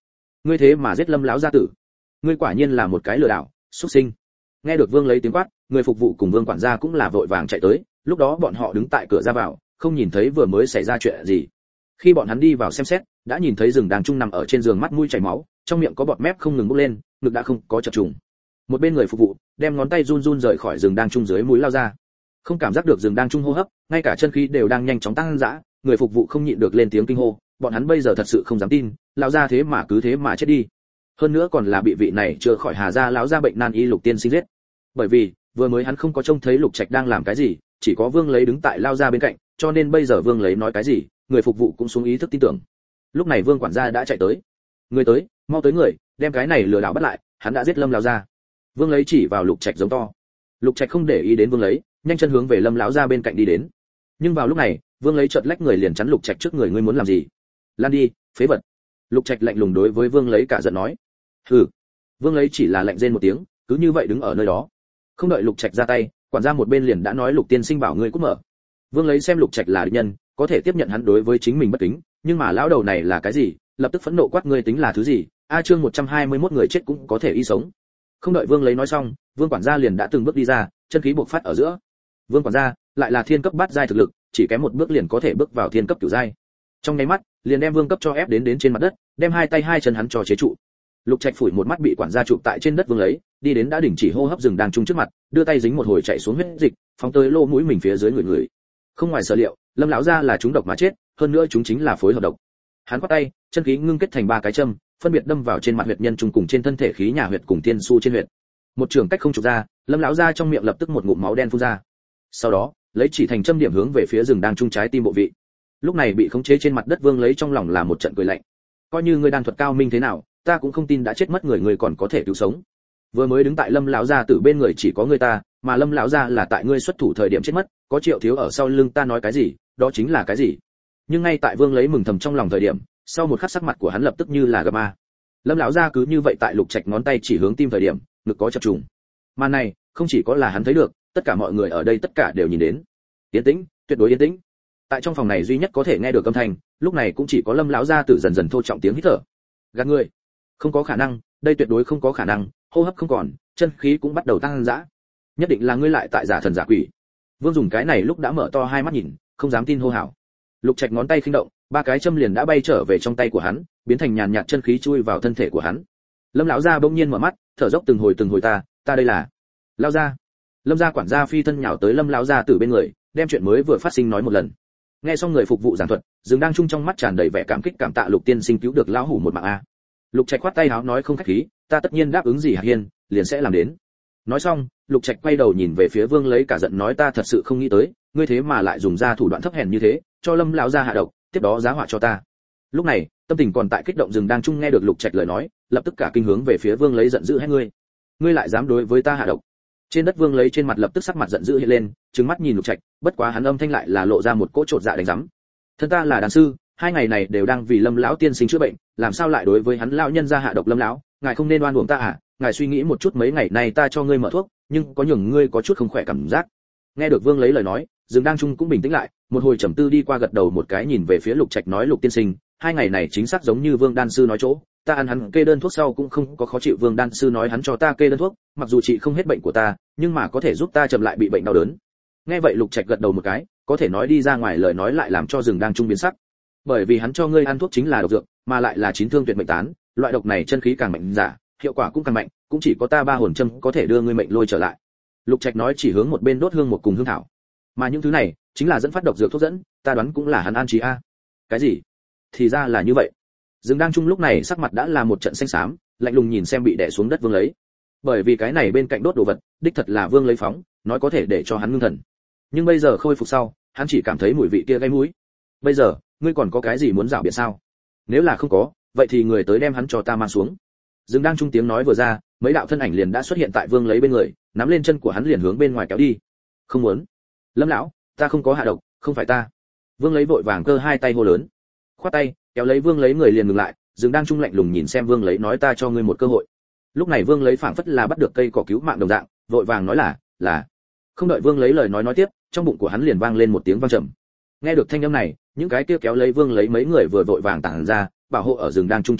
Speaker 1: ngươi thế mà giết Lâm lão gia tử, ngươi quả nhiên là một cái lừa đảo, xuất sinh. Nghe được Vương lấy tiếng quát, người phục vụ cùng Vương quản gia cũng là vội vàng chạy tới, lúc đó bọn họ đứng tại cửa ra vào, không nhìn thấy vừa mới xảy ra chuyện gì. Khi bọn hắn đi vào xem xét, đã nhìn thấy Rừng Đang Trung nằm ở trên giường mắt mũi chảy máu, trong miệng có bọt mép không ngừng bốc lên, ngực đã không có chập trùng. Một bên người phục vụ đem ngón tay run run rời khỏi Rừng Đang Trung dưới mũi lao ra, không cảm giác được Rừng Đang Trung hô hấp, ngay cả chân khí đều đang nhanh chóng tăng dã, người phục vụ không nhịn được lên tiếng kinh hô, bọn hắn bây giờ thật sự không dám tin, lão gia thế mà cứ thế mà chết đi. Hơn nữa còn là bị vị này chữa khỏi Hà gia lão gia bệnh nan y Lục tiên sinh giết. Bởi vì vừa mới hắn không có trông thấy Lục Trạch đang làm cái gì, chỉ có Vương lấy đứng tại lao gia bên cạnh, cho nên bây giờ Vương lấy nói cái gì, người phục vụ cũng xuống ý thức tin tưởng. Lúc này Vương quản gia đã chạy tới. Người tới, mau tới người, đem cái này lừa đảo bắt lại, hắn đã giết Lâm lão gia. Vương lấy chỉ vào Lục Trạch giống to. Lục Trạch không để ý đến Vương lấy, nhanh chân hướng về Lâm lão gia bên cạnh đi đến. Nhưng vào lúc này, Vương lấy chợt lách người liền chắn Lục Trạch trước người, ngươi muốn làm gì? Lan đi, phế vật. Lục Trạch lạnh lùng đối với Vương lấy cả giận nói. Hừ. Vương lấy chỉ là lạnh rên một tiếng, cứ như vậy đứng ở nơi đó. Không đợi Lục Trạch ra tay, quản gia một bên liền đã nói Lục tiên sinh bảo ngươi cút mở. Vương lấy xem Lục Trạch là địch nhân, có thể tiếp nhận hắn đối với chính mình bất kính, nhưng mà lão đầu này là cái gì, lập tức phẫn nộ quát ngươi tính là thứ gì? A chương 121 người chết cũng có thể y sống. Không đợi Vương lấy nói xong, Vương quản gia liền đã từng bước đi ra, chân khí bộc phát ở giữa. Vương quản gia lại là thiên cấp bát giai thực lực, chỉ kém một bước liền có thể bước vào thiên cấp cửu giai. Trong nháy mắt, liền đem Vương cấp cho ép đến trên mặt đất, đem hai tay hai chân hắn cho chế trụ. Lục Trạch phủi một mắt bị quản gia chụp tại trên đất Vương lấy, đi đến đã đình chỉ hô hấp Rừng Đang Trung trước mặt, đưa tay dính một hồi chạy xuống huyết dịch, phóng tới lỗ mũi mình phía dưới người. Không ngoài sở liệu, Lâm lão gia là trúng độc mà chết, hơn nữa chúng chính là phối hợp độc. Hắn quát tay, chân khí ngưng kết thành ba cái châm, phân biệt đâm vào trên mặt huyệt nhân trùng cùng trên thân thể khí nhà huyệt cùng tiên su trên huyệt. Một trường cách không chụp ra, Lâm lão gia trong miệng lập tức một ngụm máu đen phun ra. Sau đó, lấy chỉ thành châm điểm hướng về phía Rừng Đang Trung trái tim bộ vị. Lúc này bị khống chế trên mặt đất Vương lấy trong lòng là một trận cười lạnh. Coi như ngươi đan thuật cao minh thế nào, ta cũng không tin đã chết mất người còn có thể cứu sống. Vừa mới đứng tại Lâm lão gia tử bên người chỉ có ngươi ta, mà Lâm lão gia là tại ngươi xuất thủ thời điểm chết mất, có Triệu thiếu ở sau lưng ta nói cái gì, đó chính là cái gì. Nhưng ngay tại Vương lấy mừng thầm trong lòng thời điểm, sau một khắc sắc mặt của hắn lập tức như là gặp ma. Lâm lão gia cứ như vậy tại Lục Trạch ngón tay chỉ hướng tim thời điểm, ngực có chập trùng. Màn này, không chỉ có là hắn thấy được, tất cả mọi người ở đây tất cả đều nhìn đến. Yên tĩnh, tuyệt đối yên tĩnh. Tại trong phòng này duy nhất có thể nghe được âm thanh, lúc này cũng chỉ có Lâm lão gia tử dần dần thô trọng tiếng hít thở. Gạt người, không có khả năng, đây tuyệt đối không có khả năng, hô hấp không còn, chân khí cũng bắt đầu tăng dã. Nhất định là ngươi lại tại giả thần giả quỷ. Vương dùng cái này lúc đã mở to hai mắt nhìn, không dám tin hô hào. Lục Trạch ngón tay khinh động, ba cái châm liền đã bay trở về trong tay của hắn, biến thành nhàn nhạt chân khí chui vào thân thể của hắn. Lâm lão gia bỗng nhiên mở mắt, thở dốc từng hồi ta đây là. Lão gia. Lâm gia quản gia phi thân nhào tới Lâm lão gia tử bên người, đem chuyện mới vừa phát sinh nói một lần. Nghe xong người phục vụ giảng thuật, Rừng Đang Trung trong mắt tràn đầy vẻ cảm kích cảm tạ Lục tiên sinh cứu được lão hủ một mạng a. Lục Trạch khoát tay áo nói không khách khí, ta tất nhiên đáp ứng gì Hạ Hiên, liền sẽ làm đến. Nói xong, Lục Trạch quay đầu nhìn về phía Vương lấy cả giận nói ta thật sự không nghĩ tới, ngươi thế mà lại dùng ra thủ đoạn thấp hèn như thế, cho Lâm lão gia hạ độc, tiếp đó giá họa cho ta. Lúc này, tâm tình còn tại kích động Rừng Đang Trung nghe được Lục Trạch lời nói, lập tức cả kinh hướng về phía Vương lấy giận dữ hết ngươi lại dám đối với ta hạ độc. Trên đất Vương lấy trên mặt lập tức sắc mặt giận dữ hiện lên, trừng mắt nhìn Lục Trạch, bất quá hắn âm thanh lại là lộ ra một cỗ trột dạ đánh rắm. Thân ta là đàn sư, hai ngày này đều đang vì Lâm lão tiên sinh chữa bệnh, làm sao lại đối với hắn lão nhân ra hạ độc Lâm lão, ngài không nên oan uổng ta à? Ngài suy nghĩ một chút, mấy ngày nay ta cho ngươi mở thuốc, nhưng có nhường ngươi có chút không khỏe cảm giác. Nghe được Vương lấy lời nói, Rừng Đang Trung cũng bình tĩnh lại, một hồi trầm tư đi qua gật đầu một cái nhìn về phía Lục Trạch nói Lục tiên sinh, hai ngày này chính xác giống như Vương đan sư nói chỗ, ta ăn hắn kê đơn thuốc sau cũng không có khó chịu. Vương đan sư nói hắn cho ta kê đơn thuốc, mặc dù trị không hết bệnh của ta, nhưng mà có thể giúp ta chậm lại bị bệnh đau đớn. Nghe vậy Lục Trạch gật đầu một cái, có thể nói đi ra ngoài lời nói lại làm cho Rừng Đang Trung biến sắc. Bởi vì hắn cho ngươi ăn thuốc chính là độc dược, mà lại là chín thương tuyệt mệnh tán, loại độc này chân khí càng mạnh giả, hiệu quả cũng càng mạnh, cũng chỉ có ta ba hồn châm có thể đưa ngươi mệnh lôi trở lại. Lục Trạch nói chỉ hướng một bên đốt hương một cùng hương thảo, mà những thứ này chính là dẫn phát độc dược thuốc dẫn, ta đoán cũng là hắn an trí a. Cái gì? Thì ra là như vậy. Rừng Đang Trung lúc này sắc mặt đã là một trận xanh xám, lạnh lùng nhìn xem bị đè xuống đất Vương lấy. Bởi vì cái này bên cạnh đốt đồ vật, đích thật là Vương lấy phóng, nói có thể để cho hắn ngưng thần. Nhưng bây giờ khôi phục sau, hắn chỉ cảm thấy mùi vị kia gây mũi. Bây giờ, ngươi còn có cái gì muốn rảo biện sao? Nếu là không có, vậy thì người tới đem hắn cho ta mang xuống. Rừng Đang Trung tiếng nói vừa ra, mấy đạo thân ảnh liền đã xuất hiện tại Vương lấy bên người, nắm lên chân của hắn liền hướng bên ngoài kéo đi. Không muốn. Lâm lão, ta không có hạ độc, không phải ta. Vương lấy vội vàng cơ hai tay hô lớn. Khoát tay, kéo lấy Vương lấy người liền ngừng lại, Rừng Đang Trung lạnh lùng nhìn xem Vương lấy nói ta cho ngươi một cơ hội. Lúc này Vương lấy phảng phất là bắt được cây cỏ cứu mạng đồng dạng, vội vàng nói là. Không đợi Vương lấy lời nói tiếp, trong bụng của hắn liền vang lên một tiếng vang trầm. Nghe được thanh âm này, những cái kia kéo lấy Vương lấy mấy người vừa vội vàng tản ra, bảo hộ ở Rừng Đang Trung chung quanh,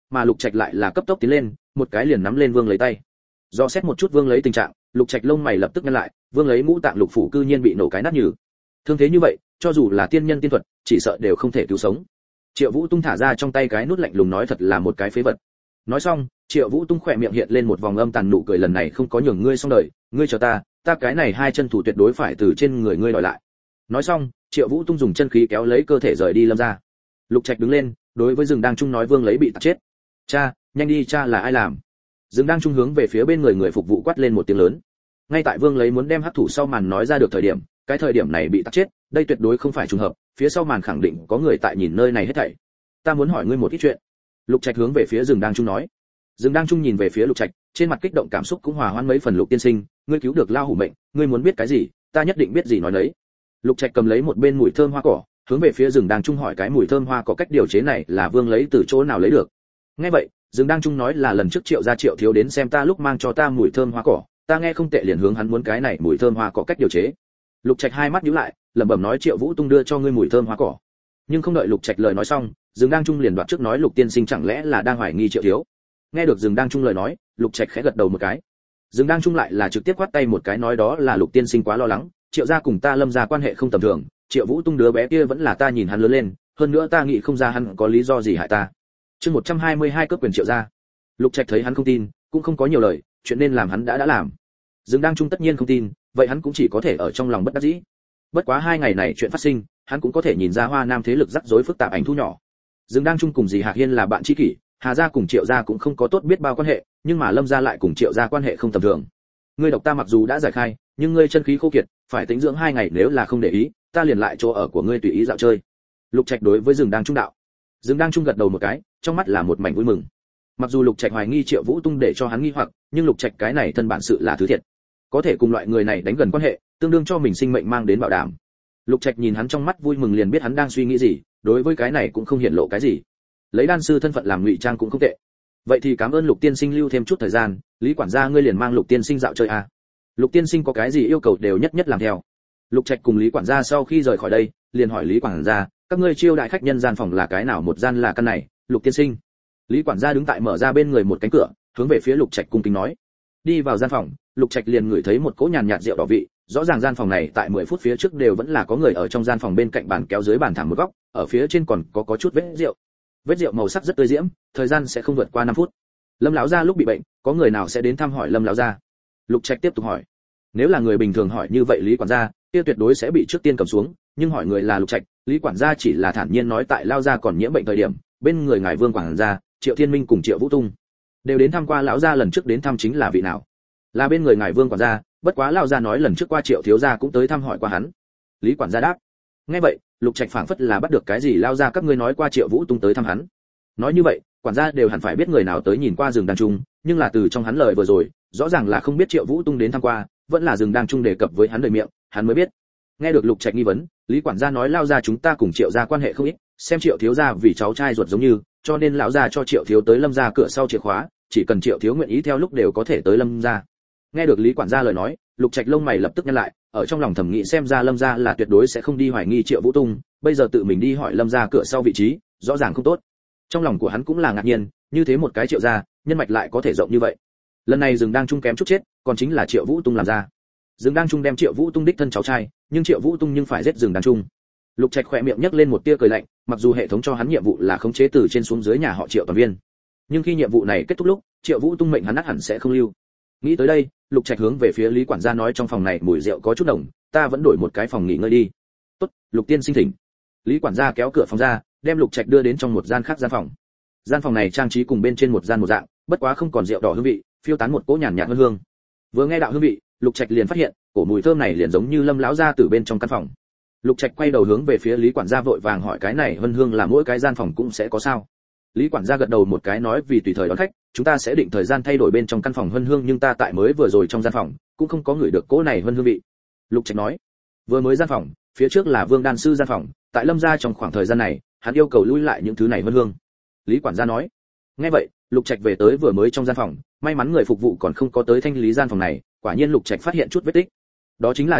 Speaker 1: mà Lục Trạch lại là cấp tốc tiến lên, một cái liền nắm lên Vương Lấy tay. Do xét một chút Vương Lấy tình trạng, Lục Trạch lông mày lập tức nhăn lại, Vương Lấy ngũ tạng lục phủ cư nhiên bị nổ cái nát nhừ. Thương thế như vậy, cho dù là tiên nhân tiên thuật, chỉ sợ đều không thể cứu sống. Triệu Vũ Tung thả ra trong tay cái nút lạnh lùng nói thật là một cái phế vật. Nói xong, Triệu Vũ Tung khỏe miệng hiện lên một vòng âm tàn nụ cười, lần này không có nhường ngươi xong đời, ngươi chờ ta cái này hai chân thủ tuyệt đối phải từ trên người ngươi đòi lại. Nói xong, Triệu Vũ Tung dùng chân khí kéo lấy cơ thể rời đi Lâm gia. Lục Trạch đứng lên, đối với rừng đang trung nói Vương Lấy bị tạt chết. Cha, nhanh đi, cha là ai làm? Rừng đang trung hướng về phía bên người phục vụ quát lên một tiếng lớn. Ngay tại Vương Lấy muốn đem hắc thủ sau màn nói ra được thời điểm, cái thời điểm này bị tạt chết, đây tuyệt đối không phải trùng hợp, phía sau màn khẳng định có người tại nhìn nơi này hết thảy. Ta muốn hỏi ngươi một ít chuyện. Lục Trạch hướng về phía rừng đang trung nói. Rừng đang trung nhìn về phía Lục Trạch, trên mặt kích động cảm xúc cũng hòa hoãn mấy phần. Lục tiên sinh, ngươi cứu được lao hủ mệnh, ngươi muốn biết cái gì, ta nhất định biết gì nói đấy. Lục Trạch cầm lấy một bên mùi thơm hoa cỏ, hướng về phía rừng đang trung hỏi cái mùi thơm hoa cỏ cách điều chế này là Vương lấy từ chỗ nào lấy được. Nghe vậy, rừng đang trung nói là lần trước Triệu gia Triệu thiếu đến xem ta lúc mang cho ta mùi thơm hoa cỏ, ta nghe không tệ liền hướng hắn muốn cái này mùi thơm hoa cỏ cách điều chế. Lục Trạch hai mắt nhíu lại, lẩm bẩm nói Triệu Vũ Tung đưa cho ngươi mùi thơm hoa cỏ. Nhưng không đợi Lục Trạch lời nói xong, rừng đang trung liền đoạt trước nói Lục tiên sinh chẳng lẽ là đang hoài nghi Triệu thiếu. Nghe được rừng đang trung lời nói, Lục Trạch khẽ gật đầu một cái. Rừng đang trung lại là trực tiếp quát tay một cái nói đó là Lục tiên sinh quá lo lắng, Triệu gia cùng ta Lâm gia quan hệ không tầm thường, Triệu Vũ Tung đứa bé kia vẫn là ta nhìn hắn lớn lên, hơn nữa ta nghĩ không ra hắn có lý do gì hại ta. Chương 122 cướp quyền Triệu gia. Lục Trạch thấy hắn không tin, cũng không có nhiều lời, chuyện nên làm hắn đã làm. Dương Đang Trung tất nhiên không tin, vậy hắn cũng chỉ có thể ở trong lòng bất đắc dĩ. Bất quá hai ngày này chuyện phát sinh, hắn cũng có thể nhìn ra Hoa Nam thế lực rắc rối phức tạp ảnh thu nhỏ. Dương Đang Trung cùng dì Hạc Hiên là bạn tri kỷ, Hà gia cùng Triệu gia cũng không có tốt biết bao quan hệ, nhưng mà Lâm gia lại cùng Triệu gia quan hệ không tầm thường. Ngươi độc ta mặc dù đã giải khai, nhưng ngươi chân khí khô kiệt, phải tĩnh dưỡng 2 ngày, nếu là không để ý, ta liền lại chỗ ở của ngươi tùy ý dạo chơi. Lục Trạch đối với Dương Đang Trung đạo. Dương Đang Trung gật đầu một cái, trong mắt là một mảnh vui mừng. Mặc dù Lục Trạch hoài nghi Triệu Vũ Tung để cho hắn nghi hoặc, nhưng Lục Trạch cái này thân bản sự là thứ thiệt, có thể cùng loại người này đánh gần quan hệ, tương đương cho mình sinh mệnh mang đến bảo đảm. Lục Trạch nhìn hắn trong mắt vui mừng liền biết hắn đang suy nghĩ gì, đối với cái này cũng không hiện lộ cái gì. Lấy đan sư thân phận làm ngụy trang cũng không tệ. Vậy thì cảm ơn Lục tiên sinh lưu thêm chút thời gian, Lý quản gia ngươi liền mang Lục tiên sinh dạo chơi à? Lục tiên sinh có cái gì yêu cầu đều nhất nhất làm theo. Lục Trạch cùng Lý quản gia sau khi rời khỏi đây, liền hỏi Lý quản gia, các ngươi chiêu đại khách nhân gian phòng là cái nào? Một gian là căn này, Lục tiên sinh. Lý quản gia đứng tại mở ra bên người một cánh cửa, hướng về phía Lục Trạch cung kính nói. Đi vào gian phòng, Lục Trạch liền ngửi thấy một cỗ nhàn nhạt rượu đỏ vị, rõ ràng gian phòng này tại 10 phút phía trước đều vẫn là có người ở trong gian phòng, bên cạnh bàn kéo dưới bàn thẳng một góc, ở phía trên còn có chút vết rượu. Vết rượu màu sắc rất tươi diễm, thời gian sẽ không vượt qua 5 phút. Lâm lão gia lúc bị bệnh, có người nào sẽ đến thăm hỏi Lâm lão gia? Lục Trạch tiếp tục hỏi. Nếu là người bình thường hỏi như vậy Lý quản gia, kia tuyệt đối sẽ bị trước tiên cầm xuống, nhưng hỏi người là Lục Trạch, Lý quản gia chỉ là thản nhiên nói tại lão gia còn nhiễm bệnh thời điểm, bên người ngài Vương quản gia, Triệu Thiên Minh cùng Triệu Vũ Tung đều đến thăm qua lão gia, lần trước đến thăm chính là vị nào? Là bên người ngài Vương quản gia, bất quá lão gia nói lần trước qua Triệu thiếu gia cũng tới thăm hỏi qua hắn. Lý quản gia đáp. Nghe vậy, Lục Trạch phảng phất là bắt được cái gì, lão gia các ngươi nói qua Triệu Vũ Tung tới thăm hắn. Nói như vậy, quản gia đều hẳn phải biết người nào tới nhìn qua rừng Đang Trung, nhưng là từ trong hắn lời vừa rồi, rõ ràng là không biết Triệu Vũ Tung đến thăm qua, vẫn là rừng Đang Trung đề cập với hắn đời miệng, hắn mới biết. Nghe được Lục Trạch nghi vấn, Lý quản gia nói lão gia chúng ta cùng Triệu gia quan hệ không ít, xem Triệu thiếu gia vì cháu trai ruột giống như, cho nên lão gia cho Triệu thiếu tới Lâm gia cửa sau chìa khóa, chỉ cần Triệu thiếu nguyện ý theo lúc đều có thể tới Lâm gia. Nghe được Lý quản gia lời nói, Lục Trạch lông mày lập tức nhăn lại, ở trong lòng thầm nghĩ xem ra Lâm gia là tuyệt đối sẽ không đi hoài nghi Triệu Vũ Tung, bây giờ tự mình đi hỏi Lâm gia cửa sau vị trí, rõ ràng không tốt. Trong lòng của hắn cũng là ngạc nhiên, như thế một cái Triệu gia, nhân mạch lại có thể rộng như vậy. Lần này rừng Đang Trung kém chút chết, còn chính là Triệu Vũ Tung làm ra. Rừng Đang Trung đem Triệu Vũ Tung đích thân cháu trai, nhưng Triệu Vũ Tung nhưng phải giết rừng Đang Trung. Lục Trạch khỏe miệng nhếch lên một tia cười lạnh, mặc dù hệ thống cho hắn nhiệm vụ là khống chế từ trên xuống dưới nhà họ Triệu toàn viên, nhưng khi nhiệm vụ này kết thúc lúc, Triệu Vũ Tung mệnh hắn hẳn sẽ không lưu. Nghĩ tới đây, Lục Trạch hướng về phía Lý quản gia nói trong phòng này mùi rượu có chút nồng, ta vẫn đổi một cái phòng nghỉ ngơi đi. Tốt, Lục tiên sinh thỉnh. Lý quản gia kéo cửa phòng ra, đem Lục Trạch đưa đến trong một gian khác gian phòng. Gian phòng này trang trí cùng bên trên một gian một dạng, bất quá không còn rượu đỏ hương vị, phiêu tán một cỗ nhàn nhạt hương. Vừa nghe đạo hương vị, Lục Trạch liền phát hiện, cổ mùi thơm này liền giống như Lâm lão gia từ bên trong căn phòng. Lục Trạch quay đầu hướng về phía Lý quản gia vội vàng hỏi cái này hương là mỗi cái gian phòng cũng sẽ có sao? Lý quản gia gật đầu một cái nói vì tùy thời đón khách, chúng ta sẽ định thời gian thay đổi bên trong căn phòng hương, nhưng ta tại mới vừa rồi trong gian phòng cũng không có người được cỗ này hương vị. Lục Trạch nói, vừa mới gian phòng, phía trước là Vương đan sư gian phòng, tại Lâm gia trong khoảng thời gian này, hắn yêu cầu lui lại những thứ này hương. Lý quản gia nói. Nghe vậy, Lục Trạch về tới vừa mới trong gian phòng, may mắn người phục vụ còn không có tới thanh lý gian phòng này, quả nhiên Lục Trạch phát hiện chút vết tích. Đó chính là chén rượu,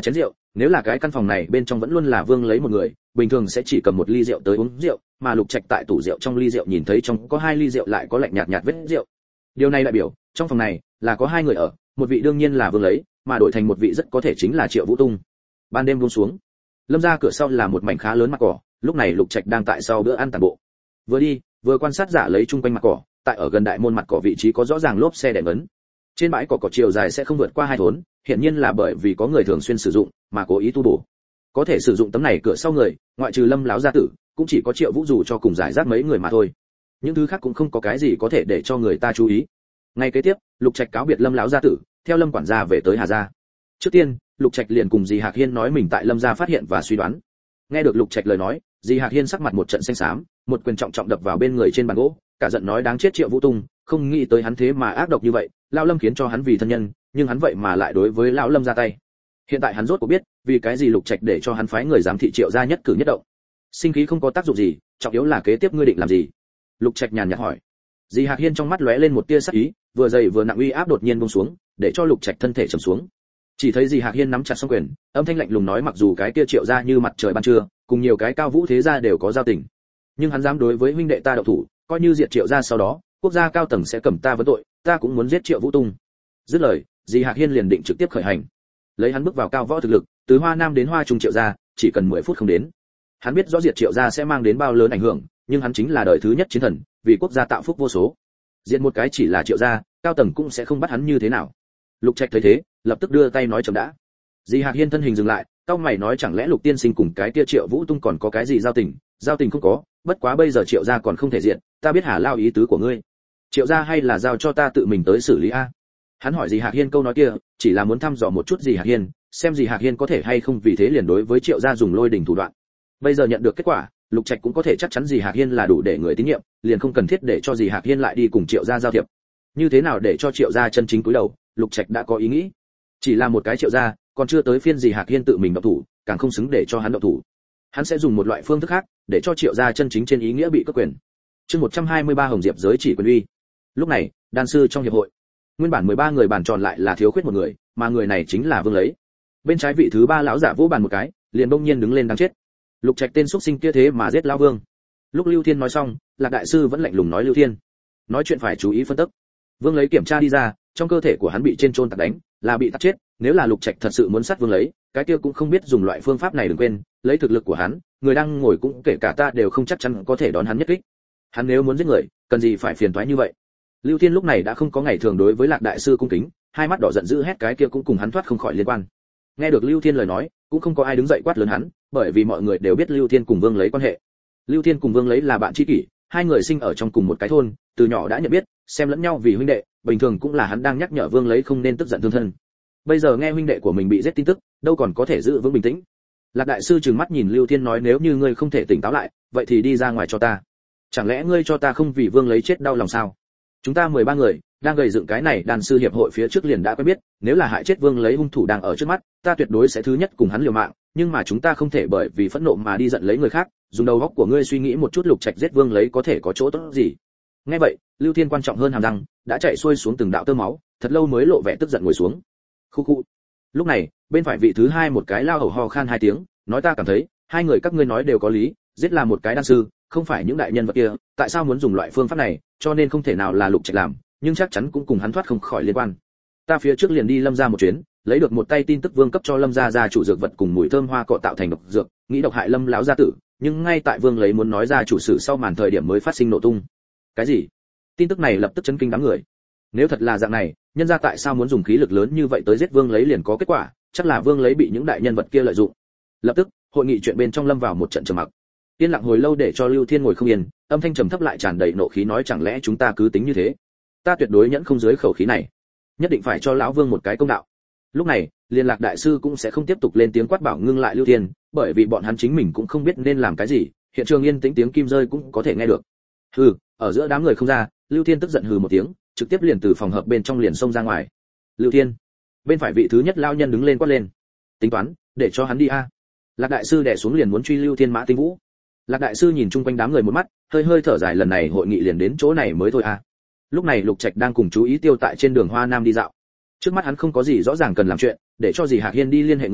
Speaker 1: nếu là cái căn phòng này bên trong vẫn luôn là Vương lấy một người, bình thường sẽ chỉ cầm một ly rượu tới uống rượu, mà Lục Trạch tại tủ rượu trong ly rượu nhìn thấy trong có 2 ly rượu lại có lạnh nhạt nhạt vết rượu. Điều này đại biểu, trong phòng này là có 2 người ở, một vị đương nhiên là Vương lấy, mà đổi thành một vị rất có thể chính là Triệu Vũ Tung. Ban đêm buông xuống, Lâm gia cửa sau là một mảnh khá lớn mặt cỏ, lúc này Lục Trạch đang tại sau bữa ăn tản bộ. Vừa đi, vừa quan sát giả lấy chung quanh mặt cỏ, tại ở gần đại môn mặt cỏ vị trí có rõ ràng lốp xe đèn ấn. Trên bãi cỏ chiều dài sẽ không vượt qua 2 thốn, hiện nhiên là bởi vì có người thường xuyên sử dụng, mà cố ý tu bổ. Có thể sử dụng tấm này cửa sau người, ngoại trừ Lâm lão gia tử, cũng chỉ có Triệu Vũ dù cho cùng giải rác mấy người mà thôi. Những thứ khác cũng không có cái gì có thể để cho người ta chú ý. Ngay kế tiếp, Lục Trạch cáo biệt Lâm lão gia tử, theo Lâm quản gia về tới Hà gia. Trước tiên, Lục Trạch liền cùng dì Hạc Hiên nói mình tại Lâm gia phát hiện và suy đoán. Nghe được Lục Trạch lời nói, dì Hạc Hiên sắc mặt một trận xanh xám, một quyền trọng trọng đập vào bên người trên bàn gỗ, cả giận nói đáng chết Triệu Vũ Tung, không nghĩ tới hắn thế mà ác độc như vậy, lão Lâm khiến cho hắn vì thân nhân, nhưng hắn vậy mà lại đối với lão Lâm ra tay. Hiện tại hắn rốt cuộc biết, vì cái gì Lục Trạch để cho hắn phái người giám thị Triệu gia nhất cử nhất động. Sinh khí không có tác dụng gì, trọng yếu là kế tiếp ngươi định làm gì? Lục Trạch nhàn nhạt hỏi. Dì Hạc Hiên trong mắt lóe lên một tia sắc ý, vừa dày vừa nặng uy áp đột nhiên buông xuống, để cho Lục Trạch thân thể trầm xuống. Chỉ thấy dì Hạc Hiên nắm chặt song quyền, âm thanh lạnh lùng nói mặc dù cái kia Triệu gia như mặt trời ban trưa, cùng nhiều cái cao vũ thế gia đều có giao tình, nhưng hắn dám đối với huynh đệ ta động thủ, coi như diệt Triệu gia sau đó, quốc gia cao tầng sẽ cầm ta vấn tội, ta cũng muốn giết Triệu Vũ Tung. Dứt lời, dì Hạc Hiên liền định trực tiếp khởi hành. Lấy hắn bước vào cao võ thực lực, từ Hoa Nam đến Hoa Trung Triệu gia, chỉ cần 10 phút không đến. Hắn biết rõ diệt Triệu gia sẽ mang đến bao lớn ảnh hưởng, nhưng hắn chính là đời thứ nhất chiến thần, vì quốc gia tạo phúc vô số. Diệt một cái chỉ là Triệu gia, cao tầng cũng sẽ không bắt hắn như thế nào. Lục Trạch thấy thế, lập tức đưa tay nói chậm đã. Dì Hạc Hiên thân hình dừng lại, cao mày nói chẳng lẽ Lục tiên sinh cùng cái kia Triệu Vũ Tung còn có cái gì giao tình? Giao tình không có, bất quá bây giờ Triệu gia còn không thể diện, ta biết Hà Lao ý tứ của ngươi. Triệu gia hay là giao cho ta tự mình tới xử lý a? Hắn hỏi dì Hạc Hiên câu nói kia, chỉ là muốn thăm dò một chút dì Hạc Hiên, xem dì Hạc Hiên có thể hay không vì thế liền đối với Triệu gia dùng lôi đình thủ đoạn. Bây giờ nhận được kết quả, Lục Trạch cũng có thể chắc chắn dì Hạc Hiên là đủ để người tín nhiệm, liền không cần thiết để cho dì Hạc Hiên lại đi cùng Triệu gia giao thiệp. Như thế nào để cho Triệu gia chân chính cúi đầu, Lục Trạch đã có ý nghĩ. Chỉ là một cái Triệu gia, còn chưa tới phiên dì Hạc Hiên tự mình động thủ, càng không xứng để cho hắn động thủ. Hắn sẽ dùng một loại phương thức khác, để cho Triệu gia chân chính trên ý nghĩa bị cướp quyền. Chương 123 Hồng Diệp giới chỉ quyền uy. Lúc này, đan sư trong hiệp hội, nguyên bản 13 người bàn tròn lại là thiếu khuyết một người, mà người này chính là Vương lấy. Bên trái vị thứ 3 lão giả vỗ bàn một cái, liền bỗng nhiên đứng lên đáng chết. Lục Trạch tên xuất sinh kia thế mà giết lão Vương. Lúc Lưu Thiên nói xong, Lạc đại sư vẫn lạnh lùng nói Lưu Thiên, nói chuyện phải chú ý phân tích. Vương lấy kiểm tra đi ra, trong cơ thể của hắn bị trên trôn tạc đánh, là bị tạc chết, nếu là Lục Trạch thật sự muốn sát Vương lấy, cái kia cũng không biết dùng loại phương pháp này đừng quên, lấy thực lực của hắn, người đang ngồi cũng kể cả ta đều không chắc chắn có thể đón hắn nhất kích. Hắn nếu muốn giết người, cần gì phải phiền toái như vậy? Lưu Thiên lúc này đã không có ngày thường đối với Lạc đại sư cung kính, hai mắt đỏ giận dữ hét cái kia cũng cùng hắn thoát không khỏi liên quan. Nghe được Lưu Thiên lời nói, cũng không có ai đứng dậy quát lớn hắn, bởi vì mọi người đều biết Lưu Thiên cùng Vương lấy quan hệ. Lưu Thiên cùng Vương lấy là bạn tri kỷ, hai người sinh ở trong cùng một cái thôn, từ nhỏ đã nhận biết, xem lẫn nhau vì huynh đệ, bình thường cũng là hắn đang nhắc nhở Vương lấy không nên tức giận thương thân. Bây giờ nghe huynh đệ của mình bị giết tin tức, đâu còn có thể giữ vững bình tĩnh. Lạc đại sư trừng mắt nhìn Lưu Thiên nói nếu như ngươi không thể tỉnh táo lại, vậy thì đi ra ngoài cho ta. Chẳng lẽ ngươi cho ta không vì Vương lấy chết đau lòng sao? Chúng ta 13 người đang gầy dựng cái này đan sư hiệp hội phía trước liền đã quen biết, nếu là hại chết Vương lấy hung thủ đang ở trước mắt, ta tuyệt đối sẽ thứ nhất cùng hắn liều mạng, nhưng mà chúng ta không thể bởi vì phẫn nộ mà đi giận lấy người khác, dùng đầu óc của ngươi suy nghĩ một chút Lục Trạch giết Vương lấy có thể có chỗ tốt gì. Nghe vậy, Lưu Thiên quan trọng hơn hàm răng, đã chạy xuôi xuống từng đạo tơ máu, thật lâu mới lộ vẻ tức giận ngồi xuống. Khu khu. Lúc này, bên phải vị thứ 2 một cái lao hầu ho khan 2 tiếng, nói ta cảm thấy, hai người các ngươi nói đều có lý, giết là một cái đan sư, không phải những đại nhân vật kia, tại sao muốn dùng loại phương pháp này, cho nên không thể nào là Lục Trạch làm, nhưng chắc chắn cũng cùng hắn thoát không khỏi liên quan. Ta phía trước liền đi Lâm gia một chuyến, lấy được một tay tin tức Vương cấp cho Lâm gia gia chủ dược vật cùng mùi thơm hoa cọ tạo thành độc dược, nghĩ độc hại Lâm lão gia tử, nhưng ngay tại Vương lấy muốn nói ra chủ sử sau màn thời điểm mới phát sinh nổ tung. Cái gì? Tin tức này lập tức chấn kinh đám người. Nếu thật là dạng này, nhân gia tại sao muốn dùng khí lực lớn như vậy tới giết Vương lấy liền có kết quả, chắc là Vương lấy bị những đại nhân vật kia lợi dụng. Lập tức, hội nghị chuyện bên trong lâm vào một trận trầm mặc. Yên lặng hồi lâu để cho Lưu Thiên ngồi không yên, âm thanh trầm thấp lại tràn đầy nộ khí nói chẳng lẽ chúng ta cứ tính như thế? Ta tuyệt đối nhẫn không dưới khẩu khí này, nhất định phải cho lão Vương một cái công đạo. Lúc này, Liên Lạc đại sư cũng sẽ không tiếp tục lên tiếng quát bảo ngưng lại Lưu Thiên, bởi vì bọn hắn chính mình cũng không biết nên làm cái gì, hiện trường yên tĩnh tiếng kim rơi cũng có thể nghe được. Hừ, ở giữa đám người không ra, Lưu Thiên tức giận hừ một tiếng, trực tiếp liền từ phòng hợp bên trong liền xông ra ngoài. Lưu Thiên, bên phải vị thứ nhất lão nhân đứng lên quát lên, tính toán, để cho hắn đi a. Lạc đại sư đè xuống liền muốn truy Lưu Thiên Mã Tinh Vũ. Lạc đại sư nhìn chung quanh đám người một mắt, hơi hơi thở dài lần này hội nghị liền đến chỗ này mới thôi a. Lúc này Lục Trạch đang cùng chú ý tiêu tại trên đường Hoa Nam đi dạo. Trước mắt hắn không có gì rõ ràng cần làm chuyện, để cho dì Hạc Hiên đi liên hệ người,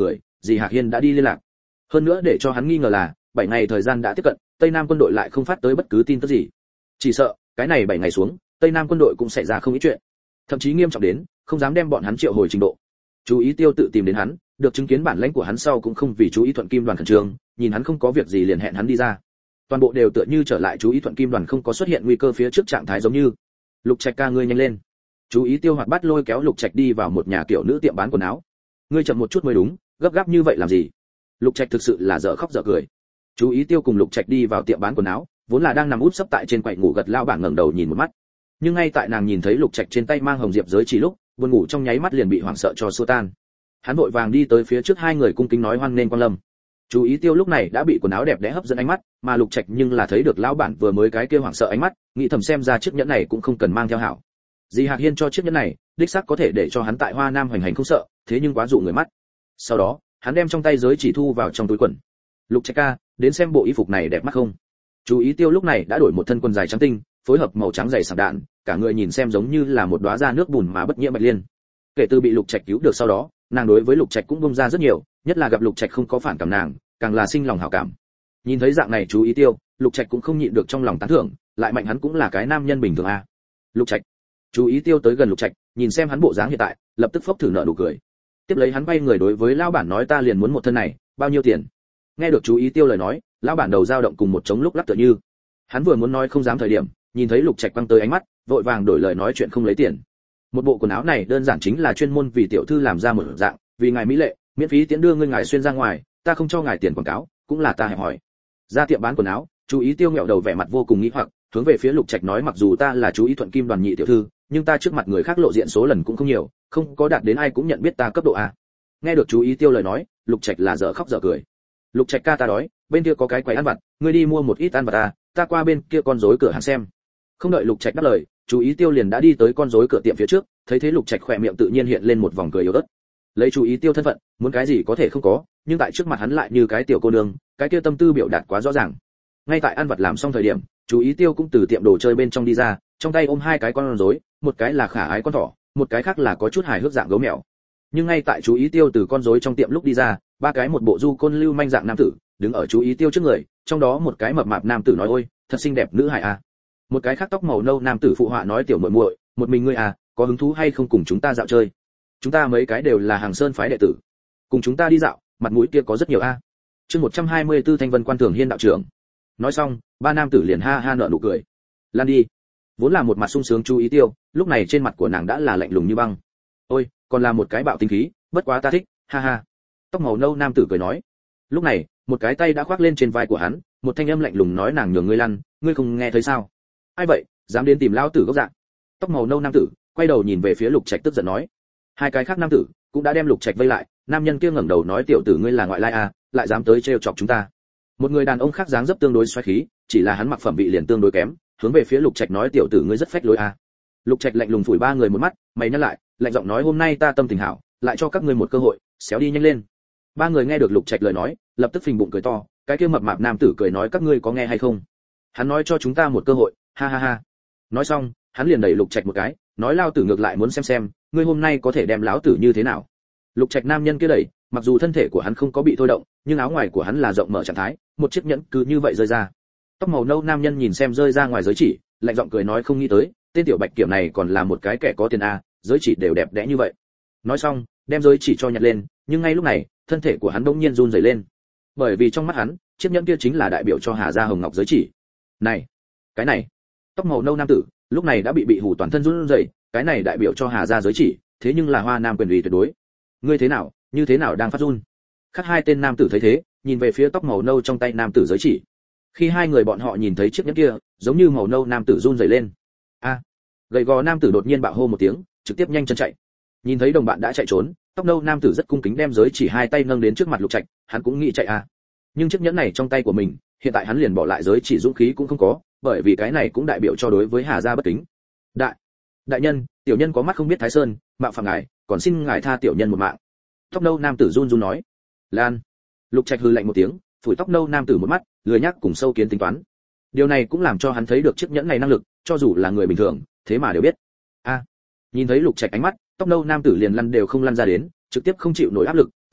Speaker 1: Dì Hạc Hiên đã đi liên lạc. Hơn nữa để cho hắn nghi ngờ là 7 ngày thời gian đã tiếp cận, Tây Nam quân đội lại không phát tới bất cứ tin tức gì. Chỉ sợ cái này 7 ngày xuống, Tây Nam quân đội cũng xảy ra không ít chuyện, thậm chí nghiêm trọng đến không dám đem bọn hắn triệu hồi trình độ. Chú Ý Tiêu tự tìm đến hắn, được chứng kiến bản lãnh của hắn sau cũng không vì Chú Ý Thuận Kim Đoàn khẩn trương, nhìn hắn không có việc gì liền hẹn hắn đi ra. Toàn bộ đều tựa như trở lại Chú Ý Thuận Kim Đoàn không có xuất hiện nguy cơ phía trước trạng thái giống như. Lục Trạch ca ngươi nhanh lên. Chú Ý Tiêu hoạt bát lôi kéo Lục Trạch đi vào một nhà kiểu nữ tiệm bán quần áo. Ngươi chậm một chút mới đúng, gấp gáp như vậy làm gì? Lục Trạch thực sự là dở khóc dở cười. Chú Ý Tiêu cùng Lục Trạch đi vào tiệm bán quần áo, vốn là đang nằm úp sấp tại trên quầy ngủ gật lao bảng ngẩng đầu nhìn một mắt. Nhưng ngay tại nàng nhìn thấy Lục Trạch trên tay mang hồng diệp giới chỉ lúc, buồn ngủ trong nháy mắt liền bị hoảng sợ cho xua tan. Hắn vội vàng đi tới phía trước hai người cung kính nói hoan nghênh quang lâm. Chú Ý Tiêu lúc này đã bị quần áo đẹp đẽ hấp dẫn ánh mắt, mà Lục Trạch nhưng là thấy được lão bản vừa mới cái kia hoảng sợ ánh mắt, nghĩ thầm xem ra chiếc nhẫn này cũng không cần mang theo hảo. Dì Hạc Hiên cho chiếc nhẫn này, đích xác có thể để cho hắn tại Hoa Nam hoành hành không sợ, thế nhưng quá dụ người mắt. Sau đó, hắn đem trong tay giới chỉ thu vào trong túi quần. Lục Trạch ca, đến xem bộ y phục này đẹp mắt không? Chú Ý Tiêu lúc này đã đổi một thân quần dài trắng tinh, phối hợp màu trắng dày sảng đạn, cả người nhìn xem giống như là một đóa ra nước bùn mà bất nhiễm bạch liên. Kể từ bị Lục Trạch cứu được sau đó, nàng đối với Lục Trạch cũng bông ra rất nhiều, nhất là gặp Lục Trạch không có phản cảm nàng, càng là sinh lòng hảo cảm. Nhìn thấy dạng này Chú Ý Tiêu, Lục Trạch cũng không nhịn được trong lòng tán thưởng, lại mạnh hắn cũng là cái nam nhân bình thường a. Lục Trạch. Chú Ý Tiêu tới gần Lục Trạch, nhìn xem hắn bộ dáng hiện tại, lập tức phốc thử nở nụ cười. Tiếp lấy hắn quay người đối với lão bản nói ta liền muốn một thân này, bao nhiêu tiền? Nghe được Chú Ý Tiêu lời nói, lão bản đầu dao động cùng một trống lúc lắc tựa như. Hắn vừa muốn nói không dám thời điểm, nhìn thấy Lục Trạch quăng tới ánh mắt, vội vàng đổi lời nói chuyện không lấy tiền. Một bộ quần áo này đơn giản chính là chuyên môn vì tiểu thư làm ra một dạng, vì ngài mỹ lệ, miễn phí tiễn đưa ngươi ngài xuyên ra ngoài, ta không cho ngài tiền quảng cáo, cũng là ta hẹp hỏi. Ra tiệm bán quần áo, Chú Ý Tiêu nghẹo đầu vẻ mặt vô cùng nghi hoặc, hướng về phía Lục Trạch nói mặc dù ta là Chú Ý Thuận Kim Đoàn nhị tiểu thư, nhưng ta trước mặt người khác lộ diện số lần cũng không nhiều, không có đạt đến ai cũng nhận biết ta cấp độ a. Nghe được Chú Ý Tiêu lời nói, Lục Trạch là dở khóc dở cười. Lục Trạch ca ta đói, bên kia có cái quầy ăn vặt, ngươi đi mua một ít ăn vặt ta qua bên kia con rối cửa hàng xem. Không đợi Lục Trạch đáp lời, Chú Ý Tiêu liền đã đi tới con rối cửa tiệm phía trước, thấy thế Lục Trạch khỏe miệng tự nhiên hiện lên một vòng cười yếu ớt. Lấy Chú Ý Tiêu thân phận, muốn cái gì có thể không có, nhưng tại trước mặt hắn lại như cái tiểu cô nương, cái kia tâm tư biểu đạt quá rõ ràng. Ngay tại ăn vặt làm xong thời điểm, Chú Ý Tiêu cũng từ tiệm đồ chơi bên trong đi ra, trong tay ôm hai cái con rối, một cái là khả ái con thỏ, một cái khác là có chút hài hước dạng gấu mèo. Nhưng ngay tại Chú Ý Tiêu từ con rối trong tiệm lúc đi ra, ba cái một bộ du côn lưu manh dạng nam tử đứng ở Chú Ý Tiêu trước người, trong đó một cái mập mạp nam tử nói ôi, thật xinh đẹp nữ hài a. Một cái khác tóc màu nâu nam tử phụ họa nói tiểu muội muội, một mình ngươi à, có hứng thú hay không cùng chúng ta dạo chơi? Chúng ta mấy cái đều là Hàng Sơn phái đệ tử, cùng chúng ta đi dạo, mặt mũi kia có rất nhiều a. Chương 124 Thanh Vân Quan Thường Hiên đạo trưởng. Nói xong, ba nam tử liền ha ha nở nụ cười. Lan đi. Vốn là một mặt sung sướng Chú Ý Tiêu, lúc này trên mặt của nàng đã là lạnh lùng như băng. Ôi, còn là một cái bạo tính khí, bất quá ta thích, ha ha. Tóc màu nâu nam tử cười nói. Lúc này, một cái tay đã khoác lên trên vai của hắn, một thanh âm lạnh lùng nói nàng nhường ngươi lăn, ngươi không nghe thấy sao? Ai vậy, dám đến tìm lão tử gốc dạng? Tóc màu nâu nam tử quay đầu nhìn về phía Lục Trạch tức giận nói. Hai cái khác nam tử cũng đã đem Lục Trạch vây lại, nam nhân kia ngẩng đầu nói tiểu tử ngươi là ngoại lai à, lại dám tới trêu chọc chúng ta. Một người đàn ông khác dáng dấp tương đối xoáy khí, chỉ là hắn mặc phẩm vị liền tương đối kém, hướng về phía Lục Trạch nói tiểu tử ngươi rất phách lối à. Lục Trạch lạnh lùng phủi ba người một mắt, mày nhắc lại, lạnh giọng nói hôm nay ta tâm tình hảo, lại cho các ngươi một cơ hội, xéo đi nhanh lên. Ba người nghe được Lục Trạch lời nói, lập tức phình bụng cười to, cái kia mập mạp nam tử cười nói các ngươi có nghe hay không? Hắn nói cho chúng ta một cơ hội, ha ha ha. Nói xong, hắn liền đẩy Lục Trạch một cái, nói lao tử ngược lại muốn xem, ngươi hôm nay có thể đem lão tử như thế nào? Lục Trạch nam nhân kia đẩy, mặc dù thân thể của hắn không có bị thôi động, nhưng áo ngoài của hắn là rộng mở trạng thái, một chiếc nhẫn cứ như vậy rơi ra. Tóc màu nâu nam nhân nhìn xem rơi ra ngoài giới chỉ, lạnh giọng cười nói không nghĩ tới, tên tiểu bạch kiểm này còn là một cái kẻ có tiền a, giới chỉ đều đẹp đẽ như vậy. Nói xong, đem giới chỉ cho nhặt lên, nhưng ngay lúc này, thân thể của hắn bỗng nhiên run rẩy lên. Bởi vì trong mắt hắn, chiếc nhẫn kia chính là đại biểu cho Hà Gia Hồng Ngọc giới chỉ. Này, cái này. Tóc màu nâu nam tử, lúc này đã bị hù toàn thân run rẩy, cái này đại biểu cho Hà Gia giới chỉ, thế nhưng là Hoa Nam quyền uy tuyệt đối. Ngươi thế nào, như thế nào đang phát run? Khác hai tên nam tử thấy thế, nhìn về phía tóc màu nâu trong tay nam tử giới chỉ. Khi hai người bọn họ nhìn thấy chiếc nhẫn kia, giống như màu nâu nam tử run rẩy lên. A! Gầy gò nam tử đột nhiên bạo hô một tiếng, trực tiếp nhanh chân chạy. Nhìn thấy đồng bạn đã chạy trốn, tóc nâu nam tử rất cung kính đem giới chỉ hai tay nâng đến trước mặt Lục Trạch, hắn cũng nghĩ chạy a. Nhưng chiếc nhẫn này trong tay của mình, hiện tại hắn liền bỏ lại giới chỉ dũng khí cũng không có, bởi vì cái này cũng đại biểu cho đối với Hà Gia bất kính. Đại nhân, tiểu nhân có mắt không biết Thái Sơn, mạo phạm ngài, còn xin ngài tha tiểu nhân một mạng. Tóc nâu nam tử run run nói. Lan. Lục Trạch hừ lạnh một tiếng, phủi tóc nâu nam tử một mắt, lười nhác cùng sâu kiến tính toán. Điều này cũng làm cho hắn thấy được chiếc nhẫn này năng lực, cho dù là người bình thường, thế mà đều biết. A. Nhìn thấy Lục Trạch ánh mắt, tóc nâu nam tử liền lăn đều không lăn ra đến, trực tiếp không chịu nổi áp lực,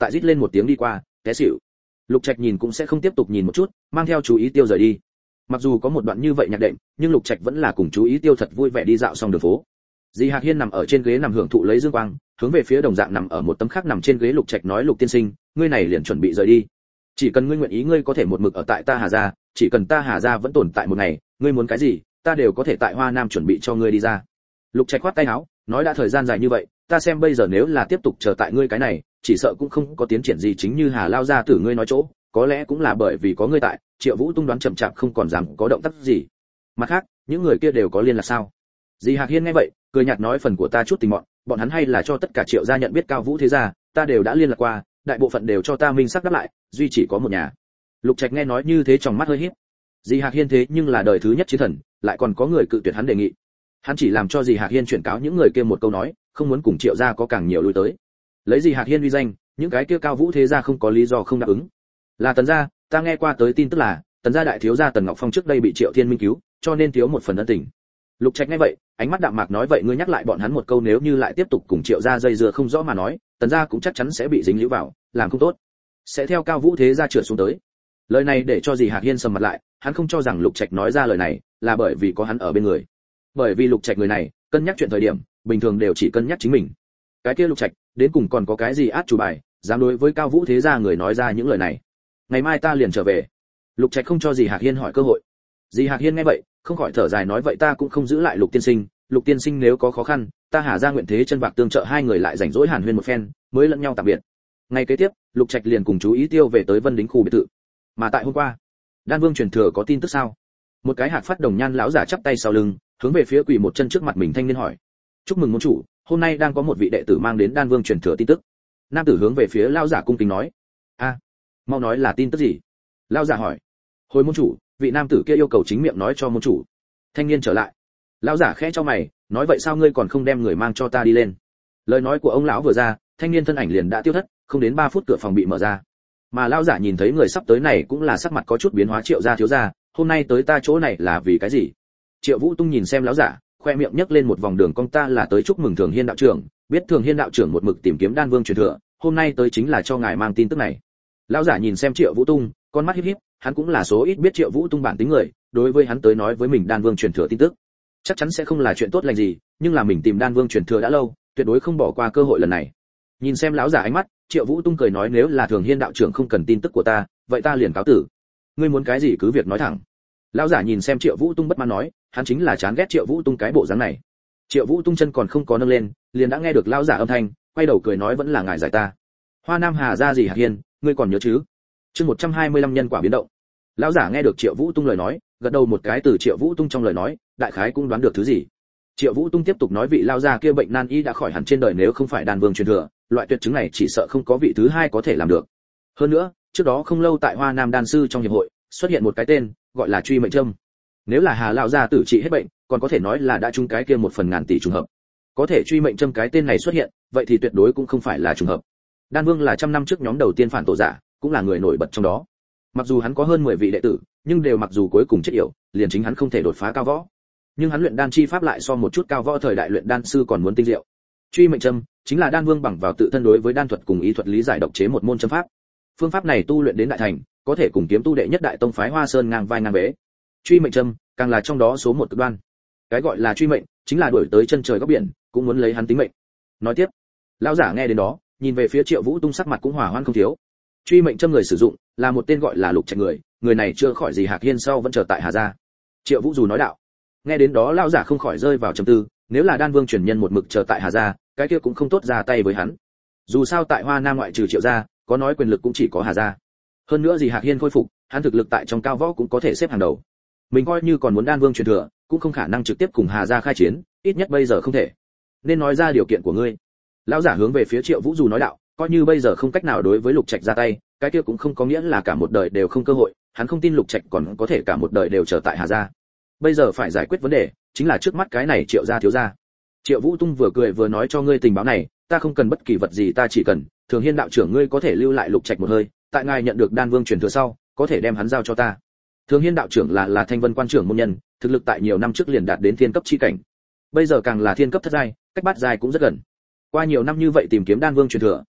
Speaker 1: tại rít lên một tiếng đi qua, té xỉu. Lục Trạch nhìn cũng sẽ không tiếp tục nhìn một chút, mang theo chú ý tiêu rời đi. Mặc dù có một đoạn như vậy nhạc đệm, nhưng Lục Trạch vẫn là cùng chú ý tiêu thật vui vẻ đi dạo xong đường phố. Di Hạc Hiên nằm ở trên ghế nằm hưởng thụ lấy dương quang, hướng về phía đồng dạng nằm ở một tấm khác nằm trên ghế Lục Trạch nói: Lục tiên sinh, ngươi này liền chuẩn bị rời đi. Chỉ cần ngươi nguyện ý, ngươi có thể một mực ở tại ta Hà gia, chỉ cần ta Hà gia vẫn tồn tại một ngày, ngươi muốn cái gì, ta đều có thể tại Hoa Nam chuẩn bị cho ngươi đi ra. Lục Trạch khoát tay áo, nói: đã thời gian dài như vậy, ta xem bây giờ nếu là tiếp tục chờ tại ngươi cái này, chỉ sợ cũng không có tiến triển gì. Chính như Hà lao gia tử ngươi nói chỗ, có lẽ cũng là bởi vì có ngươi tại, Triệu Vũ Tung đoán chậm chạp không còn dám có động tác gì. Mặt khác, những người kia đều có liên lạc sao? Di Hạc Hiên nghe vậy, cười nhạt nói: phần của ta chút tình mọn, bọn hắn hay là cho tất cả Triệu gia nhận biết Cao Vũ thế gia, ta đều đã liên lạc qua, đại bộ phận đều cho ta minh xác đáp lại, duy chỉ có một nhà. Lục Trạch nghe nói như thế trong mắt hơi híp. Di Hạc Hiên thế nhưng là đời thứ nhất chiến thần, lại còn có người cự tuyệt hắn đề nghị. Hắn chỉ làm cho Di Hạc Hiên chuyển cáo những người kia một câu nói, không muốn cùng Triệu gia có càng nhiều lui tới. Lấy Di Hạc Hiên uy danh, những cái kia Cao Vũ thế gia không có lý do không đáp ứng. Là Tần gia, ta nghe qua tới tin tức là Tần gia đại thiếu gia Tần Ngọc Phong trước đây bị Triệu Thiên Minh cứu, cho nên thiếu một phần ân tình. Lục Trạch nghe vậy, ánh mắt đạm mạc nói: vậy ngươi nhắc lại bọn hắn một câu, nếu như lại tiếp tục cùng Triệu gia dây dưa không rõ mà nói, Tần gia cũng chắc chắn sẽ bị dính líu vào, làm không tốt sẽ theo Cao Vũ thế gia trượt xuống tới. Lời này để cho Di Hạc Hiên sầm mặt lại, hắn không cho rằng Lục Trạch nói ra lời này là bởi vì có hắn ở bên người. Bởi vì Lục Trạch người này, cân nhắc chuyện thời điểm, bình thường đều chỉ cân nhắc chính mình. Cái kia Lục Trạch, đến cùng còn có cái gì át chủ bài, dám đối với Cao Vũ thế gia người nói ra những lời này. Ngày mai ta liền trở về. Lục Trạch không cho Di Hạc Hiên hỏi cơ hội. Di Hạc Hiên nghe vậy, không khỏi thở dài nói: vậy ta cũng không giữ lại Lục tiên sinh, Lục tiên sinh nếu có khó khăn, ta Hà gia nguyện thế chân bạc tương trợ. Hai người lại rảnh rỗi hàn huyên một phen, mới lẫn nhau tạm biệt. Ngày kế tiếp, Lục Trạch liền cùng chú ý tiêu về tới Vân Đính khu biệt thự. Mà tại hôm qua, Đan Vương truyền thừa có tin tức sao? Một cái hạc phát đồng nhan lão giả chắp tay sau lưng, hướng về phía quỳ một chân trước mặt mình thanh niên hỏi: chúc mừng môn chủ, hôm nay đang có một vị đệ tử mang đến Đan Vương truyền thừa tin tức. Nam tử hướng về phía lão giả cung kính nói: a, mau nói là tin tức gì? Lão giả hỏi. Hồi môn chủ, vị nam tử kia yêu cầu chính miệng nói cho môn chủ. Thanh niên trở lại. Lão giả khẽ cho mày, nói: vậy sao ngươi còn không đem người mang cho ta đi lên? Lời nói của ông lão vừa ra, thanh niên thân ảnh liền đã tiêu thất, không đến 3 phút cửa phòng bị mở ra. Mà lão giả nhìn thấy người sắp tới này cũng là sắc mặt có chút biến hóa. Triệu gia thiếu gia, hôm nay tới ta chỗ này là vì cái gì? Triệu Vũ Tung nhìn xem lão giả, khoe miệng nhấc lên một vòng đường cong: ta là tới chúc mừng Thường Hiên đạo trưởng, biết Thường Hiên đạo trưởng một mực tìm kiếm Đan Vương truyền thừa, hôm nay tới chính là cho ngài mang tin tức này. Lão giả nhìn xem Triệu Vũ Tung, con mắt híp híp, hắn cũng là số ít biết Triệu Vũ Tung bản tính người, đối với hắn tới nói với mình Đan Vương truyền thừa tin tức, chắc chắn sẽ không là chuyện tốt lành gì, nhưng là mình tìm Đan Vương truyền thừa đã lâu, tuyệt đối không bỏ qua cơ hội lần này. Nhìn xem lão giả ánh mắt, Triệu Vũ Tung cười nói: nếu là Thường Hiên đạo trưởng không cần tin tức của ta, vậy ta liền cáo tử. Ngươi muốn cái gì cứ việc nói thẳng. Lão giả nhìn xem Triệu Vũ Tung bất mãn nói, hắn chính là chán ghét Triệu Vũ Tung cái bộ dáng này. Triệu Vũ Tung chân còn không có nâng lên, liền đã nghe được lão giả âm thanh, quay đầu cười nói: vẫn là ngài giải ta. Hoa Nam Hà gia gì Hạc Hiên, ngươi còn nhớ chứ? Chương 125 nhân quả biến động. Lão giả nghe được Triệu Vũ Tung lời nói, gật đầu một cái. Từ Triệu Vũ Tung trong lời nói, đại khái cũng đoán được thứ gì. Triệu Vũ Tung tiếp tục nói: vị lão gia kia bệnh nan y đã khỏi hẳn trên đời, nếu không phải Đan Vương truyền thừa, loại tuyệt chứng này chỉ sợ không có vị thứ hai có thể làm được. Hơn nữa, trước đó không lâu tại Hoa Nam đan sư trong hiệp hội xuất hiện một cái tên, gọi là Truy Mệnh Trâm. Nếu là Hà lão gia tử trị hết bệnh, còn có thể nói là đã trúng cái kia một phần ngàn tỷ trùng hợp. Có thể Truy Mệnh Trâm cái tên này xuất hiện, vậy thì tuyệt đối cũng không phải là trùng hợp. Đan Vương là trăm năm trước nhóm đầu tiên phản tổ giả, cũng là người nổi bật trong đó. Mặc dù hắn có hơn 10 vị đệ tử, nhưng đều mặc dù cuối cùng chết yểu, liền chính hắn không thể đột phá cao võ. Nhưng hắn luyện đan chi pháp lại so một chút cao võ thời đại luyện đan sư còn muốn tinh diệu. Truy Mệnh Trâm chính là Đan Vương bằng vào tự thân đối với đan thuật cùng ý thuật lý giải độc chế một môn châm pháp. Phương pháp này tu luyện đến đại thành, có thể cùng kiếm tu đệ nhất đại tông phái Hoa Sơn ngang vai ngang bế. Truy Mệnh Trâm càng là trong đó số một cực đoan. Cái gọi là truy mệnh, chính là đuổi tới chân trời góc biển, cũng muốn lấy hắn tính mệnh. Nói tiếp, lão giả nghe đến đó, nhìn về phía Triệu Vũ Tung sắc mặt cũng hòa hoãn không thiếu. Truy Mệnh Trâm người sử dụng là một tên gọi là Lục Trạch người này chưa khỏi gì Hạc Hiên sau vẫn chờ tại Hà gia. Triệu Vũ dù nói đạo. Nghe đến đó lão giả không khỏi rơi vào trầm tư, nếu là Đan Vương truyền nhân một mực chờ tại Hà gia, cái kia cũng không tốt ra tay với hắn. Dù sao tại Hoa Nam ngoại trừ Triệu gia, có nói quyền lực cũng chỉ có Hà gia. Hơn nữa gì Hạc Hiên khôi phục, hắn thực lực tại trong cao võ cũng có thể xếp hàng đầu. Mình coi như còn muốn Đan Vương truyền thừa, cũng không khả năng trực tiếp cùng Hà gia khai chiến, ít nhất bây giờ không thể. Nên nói ra điều kiện của ngươi. Lão giả hướng về phía Triệu Vũ dù nói đạo, coi như bây giờ không cách nào đối với Lục Trạch ra tay, cái kia cũng không có nghĩa là cả một đời đều không cơ hội, hắn không tin Lục Trạch còn có thể cả một đời đều chờ tại Hà gia. Bây giờ phải giải quyết vấn đề, chính là trước mắt cái này Triệu gia thiếu gia. Triệu Vũ Tung vừa cười vừa nói, cho ngươi tình báo này, ta không cần bất kỳ vật gì, ta chỉ cần Thường Hiên đạo trưởng ngươi có thể lưu lại Lục Trạch một hơi, tại ngài nhận được Đan Vương truyền thừa sau, có thể đem hắn giao cho ta. Thường Hiên đạo trưởng là Thanh Vân quan trưởng môn nhân, thực lực tại nhiều năm trước liền đạt đến thiên cấp chi cảnh. Bây giờ càng là thiên cấp thất giai, cách bát giai cũng rất gần. Qua nhiều năm như vậy tìm kiếm Đan Vương truyền thừa,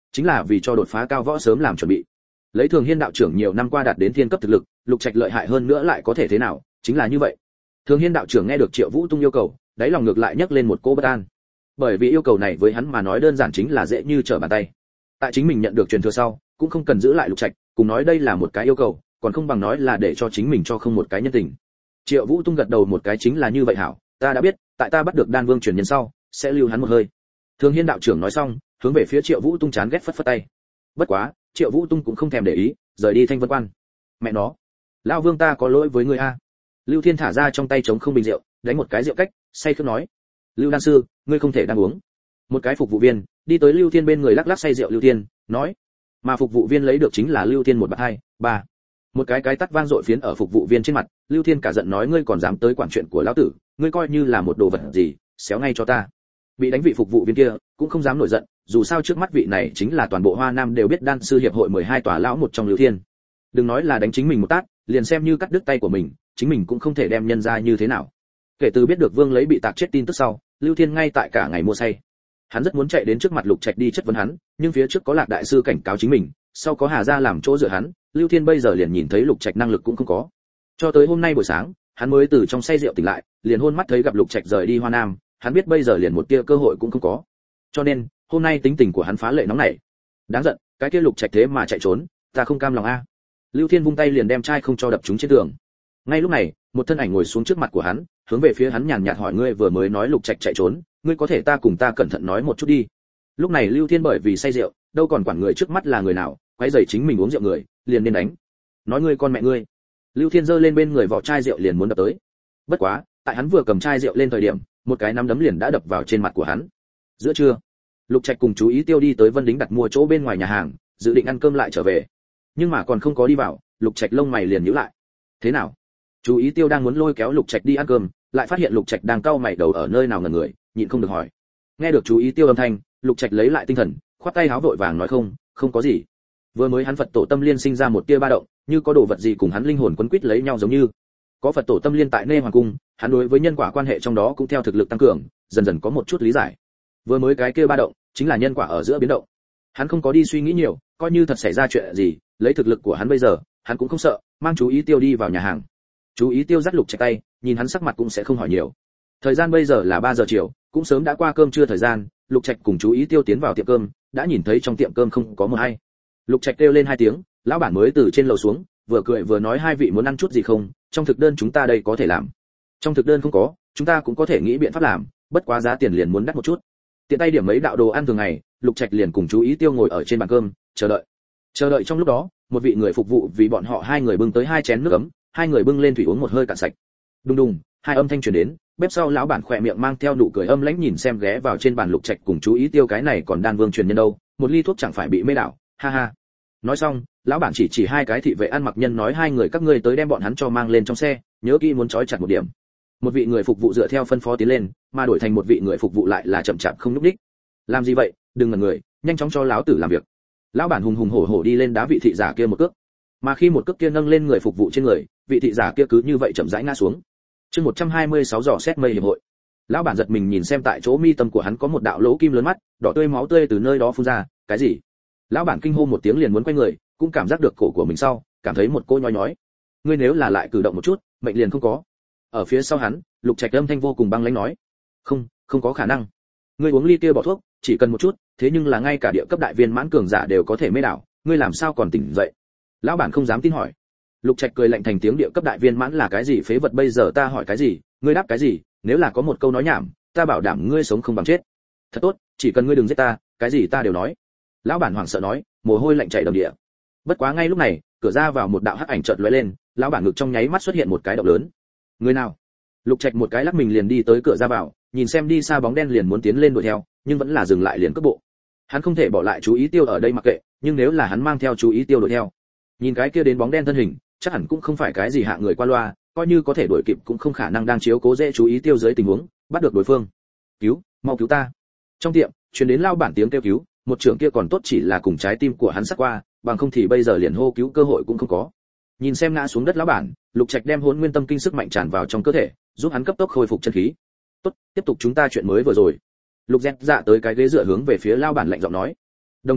Speaker 1: chính là vì cho đột phá cao võ sớm làm chuẩn bị. Lấy Thường Hiên đạo trưởng nhiều năm qua đạt đến thiên cấp thực lực, Lục Trạch lợi hại hơn nữa lại có thể thế nào, chính là như vậy. Thường Hiên đạo trưởng nghe được Triệu Vũ Tung yêu cầu, đáy lòng ngược lại nhấc lên một cỗ bất an. Bởi vì yêu cầu này với hắn mà nói đơn giản chính là dễ như trở bàn tay. Tại chính mình nhận được truyền thừa sau, cũng không cần giữ lại Lục Trạch, cùng nói đây là một cái yêu cầu, còn không bằng nói là để cho chính mình cho không một cái nhân tình. Triệu Vũ Tung gật đầu một cái chính là như vậy hảo, ta đã biết, tại ta bắt được Đan Vương truyền nhân sau, sẽ lưu hắn một hơi. Thường Hiên đạo trưởng nói xong, hướng về phía Triệu Vũ Tung chán ghét phất phất tay. Bất quá, Triệu Vũ Tung cũng không thèm để ý, rời đi Thanh Vân Quan. Mẹ nó, lão Vương ta có lỗi với ngươi a. Lưu Thiên thả ra trong tay trống không bình rượu, đánh một cái rượu cách, say khướt nói: Lưu đan sư, ngươi không thể đang uống. Một cái phục vụ viên đi tới Lưu Thiên bên người lắc lắc say rượu Lưu Thiên, nói, mà phục vụ viên lấy được chính là Lưu Thiên một bạt hai, ba. Một cái tát vang dội phiến ở phục vụ viên trên mặt, Lưu Thiên cả giận nói ngươi còn dám tới quản chuyện của lão tử, ngươi coi như là một đồ vật gì, xéo ngay cho ta. Bị đánh vị phục vụ viên kia cũng không dám nổi giận, dù sao trước mắt vị này chính là toàn bộ Hoa Nam đều biết đan sư hiệp hội 12 tòa lão một trong Lưu Thiên. Đừng nói là đánh chính mình một tát, liền xem như cắt đứt tay của mình, chính mình cũng không thể đem nhân ra như thế nào. Kể từ biết được Vương lấy bị tạc chết tin tức sau, Lưu Thiên ngay tại cả ngày mua say. Hắn rất muốn chạy đến trước mặt Lục Trạch đi chất vấn hắn, nhưng phía trước có Lạc đại sư cảnh cáo chính mình, sau có Hà gia làm chỗ dựa hắn, Lưu Thiên bây giờ liền nhìn thấy Lục Trạch năng lực cũng không có. Cho tới hôm nay buổi sáng, hắn mới từ trong say rượu tỉnh lại, liền hôn mắt thấy gặp Lục Trạch rời đi Hoa Nam, hắn biết bây giờ liền một tia cơ hội cũng không có. Cho nên, hôm nay tính tình của hắn phá lệ nóng nảy. Đáng giận, cái kia Lục Trạch thế mà chạy trốn, ta không cam lòng a. Lưu Thiên vung tay liền đem chai không cho đập trúng trên tường. Ngay lúc này, một thân ảnh ngồi xuống trước mặt của hắn, hướng về phía hắn nhàn nhạt hỏi ngươi vừa mới nói Lục Trạch chạy trốn, ngươi có thể ta cùng ta cẩn thận nói một chút đi. Lúc này Lưu Thiên bởi vì say rượu, đâu còn quản người trước mắt là người nào, quấy rầy chính mình uống rượu người, liền nên đánh. Nói ngươi con mẹ ngươi. Lưu Thiên giơ lên bên người vỏ chai rượu liền muốn đập tới. Bất quá, tại hắn vừa cầm chai rượu lên thời điểm, một cái nắm đấm liền đã đập vào trên mặt của hắn. Giữa trưa, Lục Trạch cùng chú ý Tiêu đi tới Vân Đính đặt mua chỗ bên ngoài nhà hàng, dự định ăn cơm lại trở về. Nhưng mà còn không có đi vào, Lục Trạch lông mày liền nhíu lại. Thế nào? Chú ý Tiêu đang muốn lôi kéo Lục Trạch đi ăn cơm, lại phát hiện Lục Trạch đang cau mày đầu ở nơi nào ngẩn người, nhịn không được hỏi. Nghe được chú ý Tiêu âm thanh, Lục Trạch lấy lại tinh thần, khoát tay háo vội vàng nói không có gì. Vừa mới hắn Phật tổ tâm liên sinh ra một tia ba động, như có đồ vật gì cùng hắn linh hồn quấn quýt lấy nhau giống như. Có Phật tổ tâm liên tại Nê Hoàng cung, hắn đối với nhân quả quan hệ trong đó cũng theo thực lực tăng cường, dần dần có một chút lý giải. Vừa mới cái kia ba động, chính là nhân quả ở giữa biến động. Hắn không có đi suy nghĩ nhiều, coi như thật xảy ra chuyện gì, lấy thực lực của hắn bây giờ, hắn cũng không sợ, mang chú ý Tiêu đi vào nhà hàng. Chú ý Tiêu dắt Lục Trạch tay, nhìn hắn sắc mặt cũng sẽ không hỏi nhiều. Thời gian bây giờ là 3 giờ chiều, cũng sớm đã qua cơm trưa thời gian, Lục Trạch cùng chú ý Tiêu tiến vào tiệm cơm, đã nhìn thấy trong tiệm cơm không có một ai. Lục Trạch kêu lên 2 tiếng, lão bản mới từ trên lầu xuống, vừa cười vừa nói hai vị muốn ăn chút gì không, trong thực đơn chúng ta đây có thể làm. Trong thực đơn không có, chúng ta cũng có thể nghĩ biện pháp làm, bất quá giá tiền liền muốn đắt một chút. Tiện tay điểm mấy đạo đồ ăn thường ngày, Lục Trạch liền cùng chú ý Tiêu ngồi ở trên bàn cơm, chờ đợi. Chờ đợi trong lúc đó, một vị người phục vụ vì bọn họ 2 người bưng tới 2 chén nước ấm, 2 người bưng lên thủy uống một hơi cạn sạch. Đùng đùng, 2 âm thanh truyền đến, bếp sau lão bản khỏe miệng mang theo nụ cười âm lãnh nhìn xem ghé vào trên bàn Lục Trạch cùng chú ý Tiêu cái này còn Đan Vương truyền nhân đâu, một ly thuốc chẳng phải bị mê đảo, ha ha. Nói xong, lão bản chỉ 2 cái thị vệ ăn mặc nhân nói 2 người các ngươi tới đem bọn hắn cho mang lên trong xe, nhớ kỹ muốn trói chặt một điểm. Một vị người phục vụ dựa theo phân phó tiến lên, mà đổi thành một vị người phục vụ lại là chậm chạp không nhúc nhích. Làm gì vậy, đừng ngẩn người, nhanh chóng cho lão tử làm việc. Lão bản hùng hùng hổ hổ đi lên đá vị thị giả kia một cước. Mà khi một cước kia nâng lên người phục vụ trên người, vị thị giả kia cứ như vậy chậm rãi ngã xuống. Chương 126 dò xét mây hiệp hội. Lão bản giật mình nhìn xem tại chỗ mi tâm của hắn có một đạo lỗ kim lớn mắt, đỏ tươi máu tươi từ nơi đó phun ra, cái gì? Lão bản kinh hô một tiếng liền muốn quay người, cũng cảm giác được cổ của mình sau, cảm thấy một cô nhói nhói. Ngươi nếu là lại cử động một chút, mệnh liền không có. Ở phía sau hắn, Lục Trạch âm thanh vô cùng băng lãnh nói, không có khả năng. Ngươi uống ly kia bỏ thuốc, chỉ cần một chút, thế nhưng là ngay cả địa cấp đại viên mãn cường giả đều có thể mê đảo, ngươi làm sao còn tỉnh dậy? Lão bản không dám tin hỏi. Lục Trạch cười lạnh thành tiếng địa cấp đại viên mãn là cái gì phế vật bây giờ ta hỏi cái gì, ngươi đáp cái gì, nếu là có một câu nói nhảm, ta bảo đảm ngươi sống không bằng chết. Thật tốt, chỉ cần ngươi đừng giết ta, cái gì ta đều nói. Lão bản hoảng sợ nói, mồ hôi lạnh chảy đầm địa. Bất quá ngay lúc này, cửa ra vào một đạo hắc ảnh chợt lóe lên, lão bản ngực trong nháy mắt xuất hiện một cái động lớn. Người nào? Lục Trạch một cái lắc mình liền đi tới cửa ra vào, nhìn xem đi xa bóng đen liền muốn tiến lên đuổi theo, nhưng vẫn là dừng lại liền cước bộ. Hắn không thể bỏ lại chú ý Tiêu ở đây mặc kệ, nhưng nếu là hắn mang theo chú ý Tiêu đuổi theo, nhìn cái kia đến bóng đen thân hình, chắc hẳn cũng không phải cái gì hạ người qua loa, coi như có thể đuổi kịp cũng không khả năng đang chiếu cố dễ chú ý Tiêu dưới tình huống, bắt được đối phương. Cứu, mau cứu ta! Trong tiệm, truyền đến lao bản tiếng kêu cứu, một trưởng kia còn tốt chỉ là cùng trái tim của hắn sát qua, bằng không thì bây giờ liền hô cứu cơ hội cũng không có. Nhìn xem ngã xuống đất lão bản, Lục Trạch đem Hỗn Nguyên Tâm Kinh sức mạnh tràn vào trong cơ thể, giúp hắn cấp tốc khôi phục chân khí. Tốt, tiếp tục chúng ta chuyện mới vừa rồi. Lục Dẹt dạ tới cái ghế dựa hướng về phía lao bản lạnh giọng nói. Đồng thời,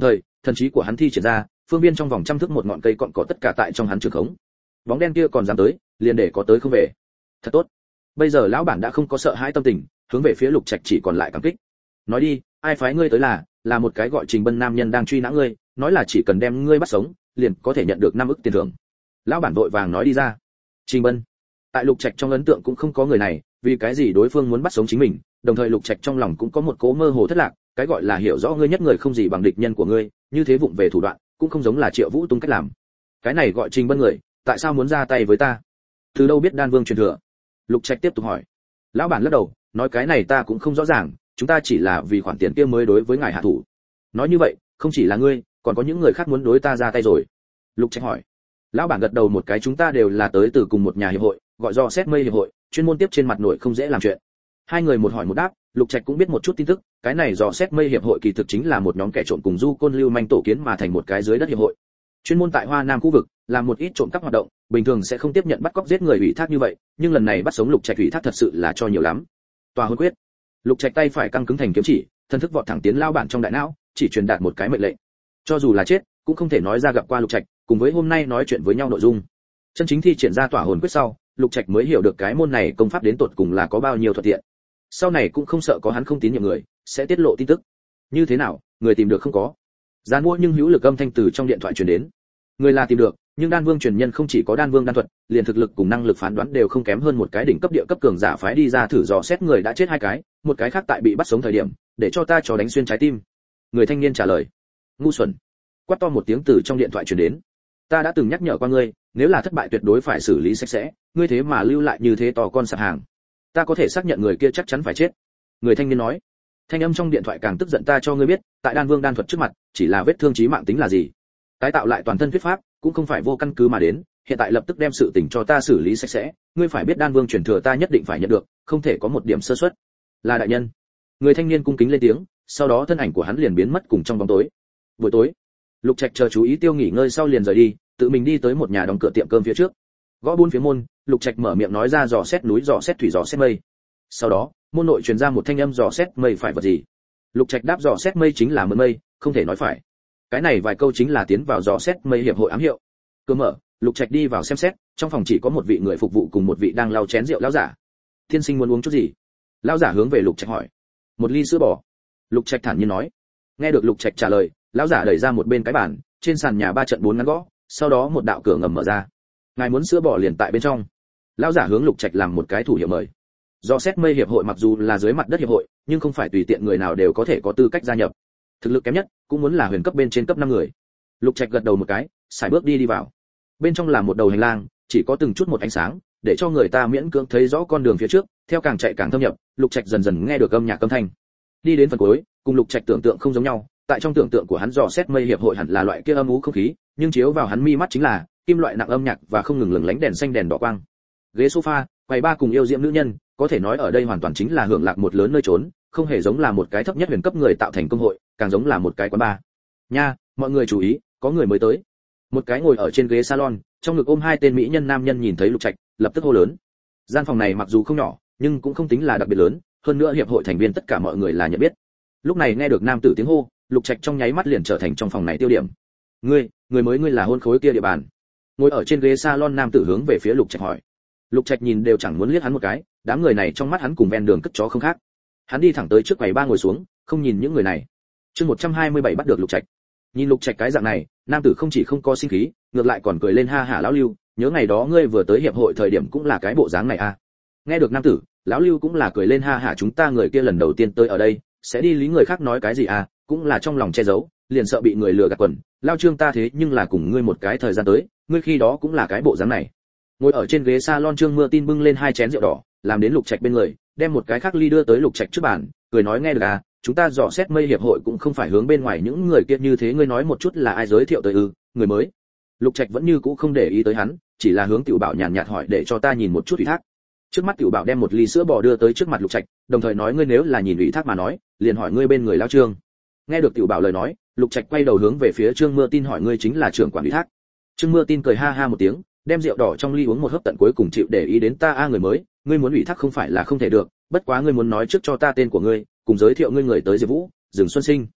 Speaker 1: thần trí của hắn thi triển ra, phương viên trong vòng trăm thước một ngọn cây cọn cỏ tất cả tại trong hắn trường khống. Bóng đen kia còn dám tới, liền để có tới không về. Thật tốt. Bây giờ lão bản đã không có sợ hãi tâm tình, hướng về phía Lục Trạch chỉ còn lại cảm kích. Nói đi, ai phái ngươi tới là một cái gọi Trình Bân nam nhân đang truy nã ngươi, nói là chỉ cần đem ngươi bắt sống, liền có thể nhận được 5 ức tiền thưởng. Lão bản vội vàng nói đi ra. Trình Bân. Tại Lục Trạch trong ấn tượng cũng không có người này, vì cái gì đối phương muốn bắt sống chính mình, đồng thời Lục Trạch trong lòng cũng có một cố mơ hồ thất lạc, cái gọi là hiểu rõ ngươi nhất người không gì bằng địch nhân của ngươi, như thế vụng về thủ đoạn, cũng không giống là Triệu Vũ Tung cách làm. Cái này gọi Trình Bân người, tại sao muốn ra tay với ta? Từ đâu biết Đan Vương truyền thừa? Lục Trạch tiếp tục hỏi. Lão bản lắc đầu, nói cái này ta cũng không rõ ràng, chúng ta chỉ là vì khoản tiền kia mới đối với ngài hạ thủ. Nói như vậy, không chỉ là ngươi, còn có những người khác muốn đối ta ra tay rồi. Lục Trạch hỏi. Lão bản gật đầu một cái, chúng ta đều là tới từ cùng một nhà hiệp hội, gọi do Xét Mây hiệp hội, chuyên môn tiếp trên mặt nổi không dễ làm chuyện. Hai người một hỏi một đáp, Lục Trạch cũng biết một chút tin tức, cái này do Xét Mây hiệp hội kỳ thực chính là một nhóm kẻ trộm cùng du côn lưu manh tổ kiến mà thành một cái dưới đất hiệp hội. Chuyên môn tại Hoa Nam khu vực làm một ít trộm cắp hoạt động, bình thường sẽ không tiếp nhận bắt cóc giết người ủy thác như vậy, nhưng lần này bắt sống Lục Trạch ủy thác thật sự là cho nhiều lắm. Tòa hôn quyết. Lục Trạch tay phải căng cứng thành kiếm chỉ, thân thức vọt thẳng tiến lao bản trong đại não, chỉ truyền đạt một cái mệnh lệnh. Cho dù là chết, cũng không thể nói ra gặp qua Lục Trạch, cùng với hôm nay nói chuyện với nhau nội dung. Chân chính thi triển ra tỏa hồn quyết sau, Lục Trạch mới hiểu được cái môn này công pháp đến tột cùng là có bao nhiêu thuận tiện. Sau này cũng không sợ có hắn không tín nhiệm người sẽ tiết lộ tin tức. Như thế nào, người tìm được không có? Gián mua nhưng hữu lực âm thanh từ trong điện thoại truyền đến. Người là tìm được, nhưng Đan Vương truyền nhân không chỉ có Đan Vương đan thuật, liền thực lực cùng năng lực phán đoán đều không kém hơn một cái đỉnh cấp địa cấp cường giả phái đi ra thử dò xét người đã chết 2 cái, một cái khác tại bị bắt sống thời điểm, để cho ta cho đánh xuyên trái tim. Người thanh niên trả lời. Ngu xuẩn. Quát to một tiếng từ trong điện thoại truyền đến. Ta đã từng nhắc nhở qua ngươi, nếu là thất bại tuyệt đối phải xử lý sạch sẽ, ngươi thế mà lưu lại như thế to con sạp hàng. Ta có thể xác nhận người kia chắc chắn phải chết. Người thanh niên nói. Thanh âm trong điện thoại càng tức giận, ta cho ngươi biết, tại Đan Vương đan thuật trước mặt, chỉ là vết thương chí mạng tính là gì? Tái tạo lại toàn thân thuyết pháp, cũng không phải vô căn cứ mà đến, hiện tại lập tức đem sự tình cho ta xử lý sạch sẽ, ngươi phải biết Đan Vương truyền thừa ta nhất định phải nhận được, không thể có một điểm sơ suất. Là đại nhân. Người thanh niên cung kính lên tiếng, sau đó thân ảnh của hắn liền biến mất cùng trong bóng tối. Buổi tối, Lục Trạch chờ chú ý tiêu nghỉ ngơi sau liền rời đi, tự mình đi tới một nhà đóng cửa tiệm cơm phía trước. Gõ 4 phía môn, Lục Trạch mở miệng nói ra dò xét núi, dò xét thủy, dò xét mây. Sau đó, môn nội truyền ra một thanh âm dò xét mây phải vật gì. Lục Trạch đáp dò xét mây chính là mượn mây, không thể nói phải. Cái này vài câu chính là tiến vào dò xét mây hiệp hội ám hiệu. Cửa mở, Lục Trạch đi vào xem xét, trong phòng chỉ có một vị người phục vụ cùng một vị đang lau chén rượu lão giả. Thiên sinh muốn uống chút gì? Lão giả hướng về Lục Trạch hỏi. Một ly sữa bò. Lục Trạch thản nhiên nói. Nghe được Lục Trạch trả lời, lão giả đẩy ra một bên cái bàn, trên sàn nhà 3 trận 4 ngắn gõ, sau đó một đạo cửa ngầm mở ra. Ngài muốn sữa bò liền tại bên trong. Lão giả hướng Lục Trạch làm một cái thủ hiệu mời. Do xét mây hiệp hội mặc dù là dưới mặt đất hiệp hội, nhưng không phải tùy tiện người nào đều có thể có tư cách gia nhập. Thực lực kém nhất cũng muốn là huyền cấp bên trên cấp 5 người. Lục Trạch gật đầu một cái, sải bước đi vào. Bên trong là một đầu hành lang, chỉ có từng chút một ánh sáng, để cho người ta miễn cưỡng thấy rõ con đường phía trước, theo càng chạy càng thâm nhập, Lục Trạch dần dần nghe được âm nhạc âm thanh. Đi đến phần cuối, cùng Lục Trạch tưởng tượng không giống nhau, tại trong tưởng tượng của hắn dò xét mây hiệp hội hẳn là loại kia âm u không khí, nhưng chiếu vào hắn mi mắt chính là kim loại nặng âm nhạc và không ngừng lừng lánh đèn xanh đèn đỏ quang. Ghế sofa, quầy ba cùng yêu diễm nữ nhân, có thể nói ở đây hoàn toàn chính là hưởng lạc một lớn nơi trốn, không hề giống là một cái thấp nhất huyền cấp người tạo thành công hội, càng giống là một cái quán bar. Nha, mọi người chú ý, có người mới tới. Một cái ngồi ở trên ghế salon, trong ngực ôm 2 tên mỹ nhân nam nhân nhìn thấy Lục Trạch, lập tức hô lớn. Gian phòng này mặc dù không nhỏ, nhưng cũng không tính là đặc biệt lớn, hơn nữa hiệp hội thành viên tất cả mọi người là nhận biết. Lúc này nghe được nam tử tiếng hô, Lục Trạch trong nháy mắt liền trở thành trong phòng này tiêu điểm. Người mới ngươi là hôn khối kia địa bàn. Ngồi ở trên ghế salon nam tử hướng về phía Lục Trạch hỏi. Lục Trạch nhìn đều chẳng muốn liếc hắn một cái, đám người này trong mắt hắn cùng ven đường cất chó không khác. Hắn đi thẳng tới trước quầy ba ngồi xuống, không nhìn những người này. Chương 127 bắt được Lục Trạch. Nhìn Lục Trạch cái dạng này, nam tử không chỉ không có sinh khí, ngược lại còn cười lên, ha hả lão Lưu, nhớ ngày đó ngươi vừa tới hiệp hội thời điểm cũng là cái bộ dáng này à? Nghe được nam tử, lão Lưu cũng là cười lên, ha hả, chúng ta người kia lần đầu tiên tới ở đây, sẽ đi lý người khác nói cái gì à, cũng là trong lòng che giấu, liền sợ bị người lừa gạt quần. Lao Trương ta thế nhưng là cùng ngươi một cái thời gian tới, ngươi khi đó cũng là cái bộ dáng này. Ngồi ở trên ghế salon Trương Mưa Tin bưng lên 2 chén rượu đỏ, làm đến Lục Trạch bên người, đem một cái khác ly đưa tới Lục Trạch trước bàn, cười nói, nghe được à, chúng ta dò xét mây hiệp hội cũng không phải hướng bên ngoài những người kia như thế, ngươi nói một chút là ai giới thiệu tới người mới. Lục Trạch vẫn như cũ không để ý tới hắn, chỉ là hướng Tiểu Bảo nhàn nhạt hỏi, để cho ta nhìn một chút ủy thác. Trước mắt Tiểu Bảo đem một ly sữa bò đưa tới trước mặt Lục Trạch, đồng thời nói, ngươi nếu là nhìn ủy thác mà nói, liền hỏi ngươi bên người Lão Trương. Nghe được Tiểu Bảo lời nói, Lục Trạch quay đầu hướng về phía Trương Mưa Tin hỏi, ngươi chính là trưởng quản ủy thác. Trương Mưa Tin cười ha ha một tiếng, đem rượu đỏ trong ly uống một hớp tận cuối cùng chịu để ý đến ta a, người mới, ngươi muốn ủy thác không phải là không thể được, bất quá ngươi muốn nói trước cho ta tên của ngươi, cùng giới thiệu ngươi người tới Diệp Vũ, Rừng Xuân Sinh.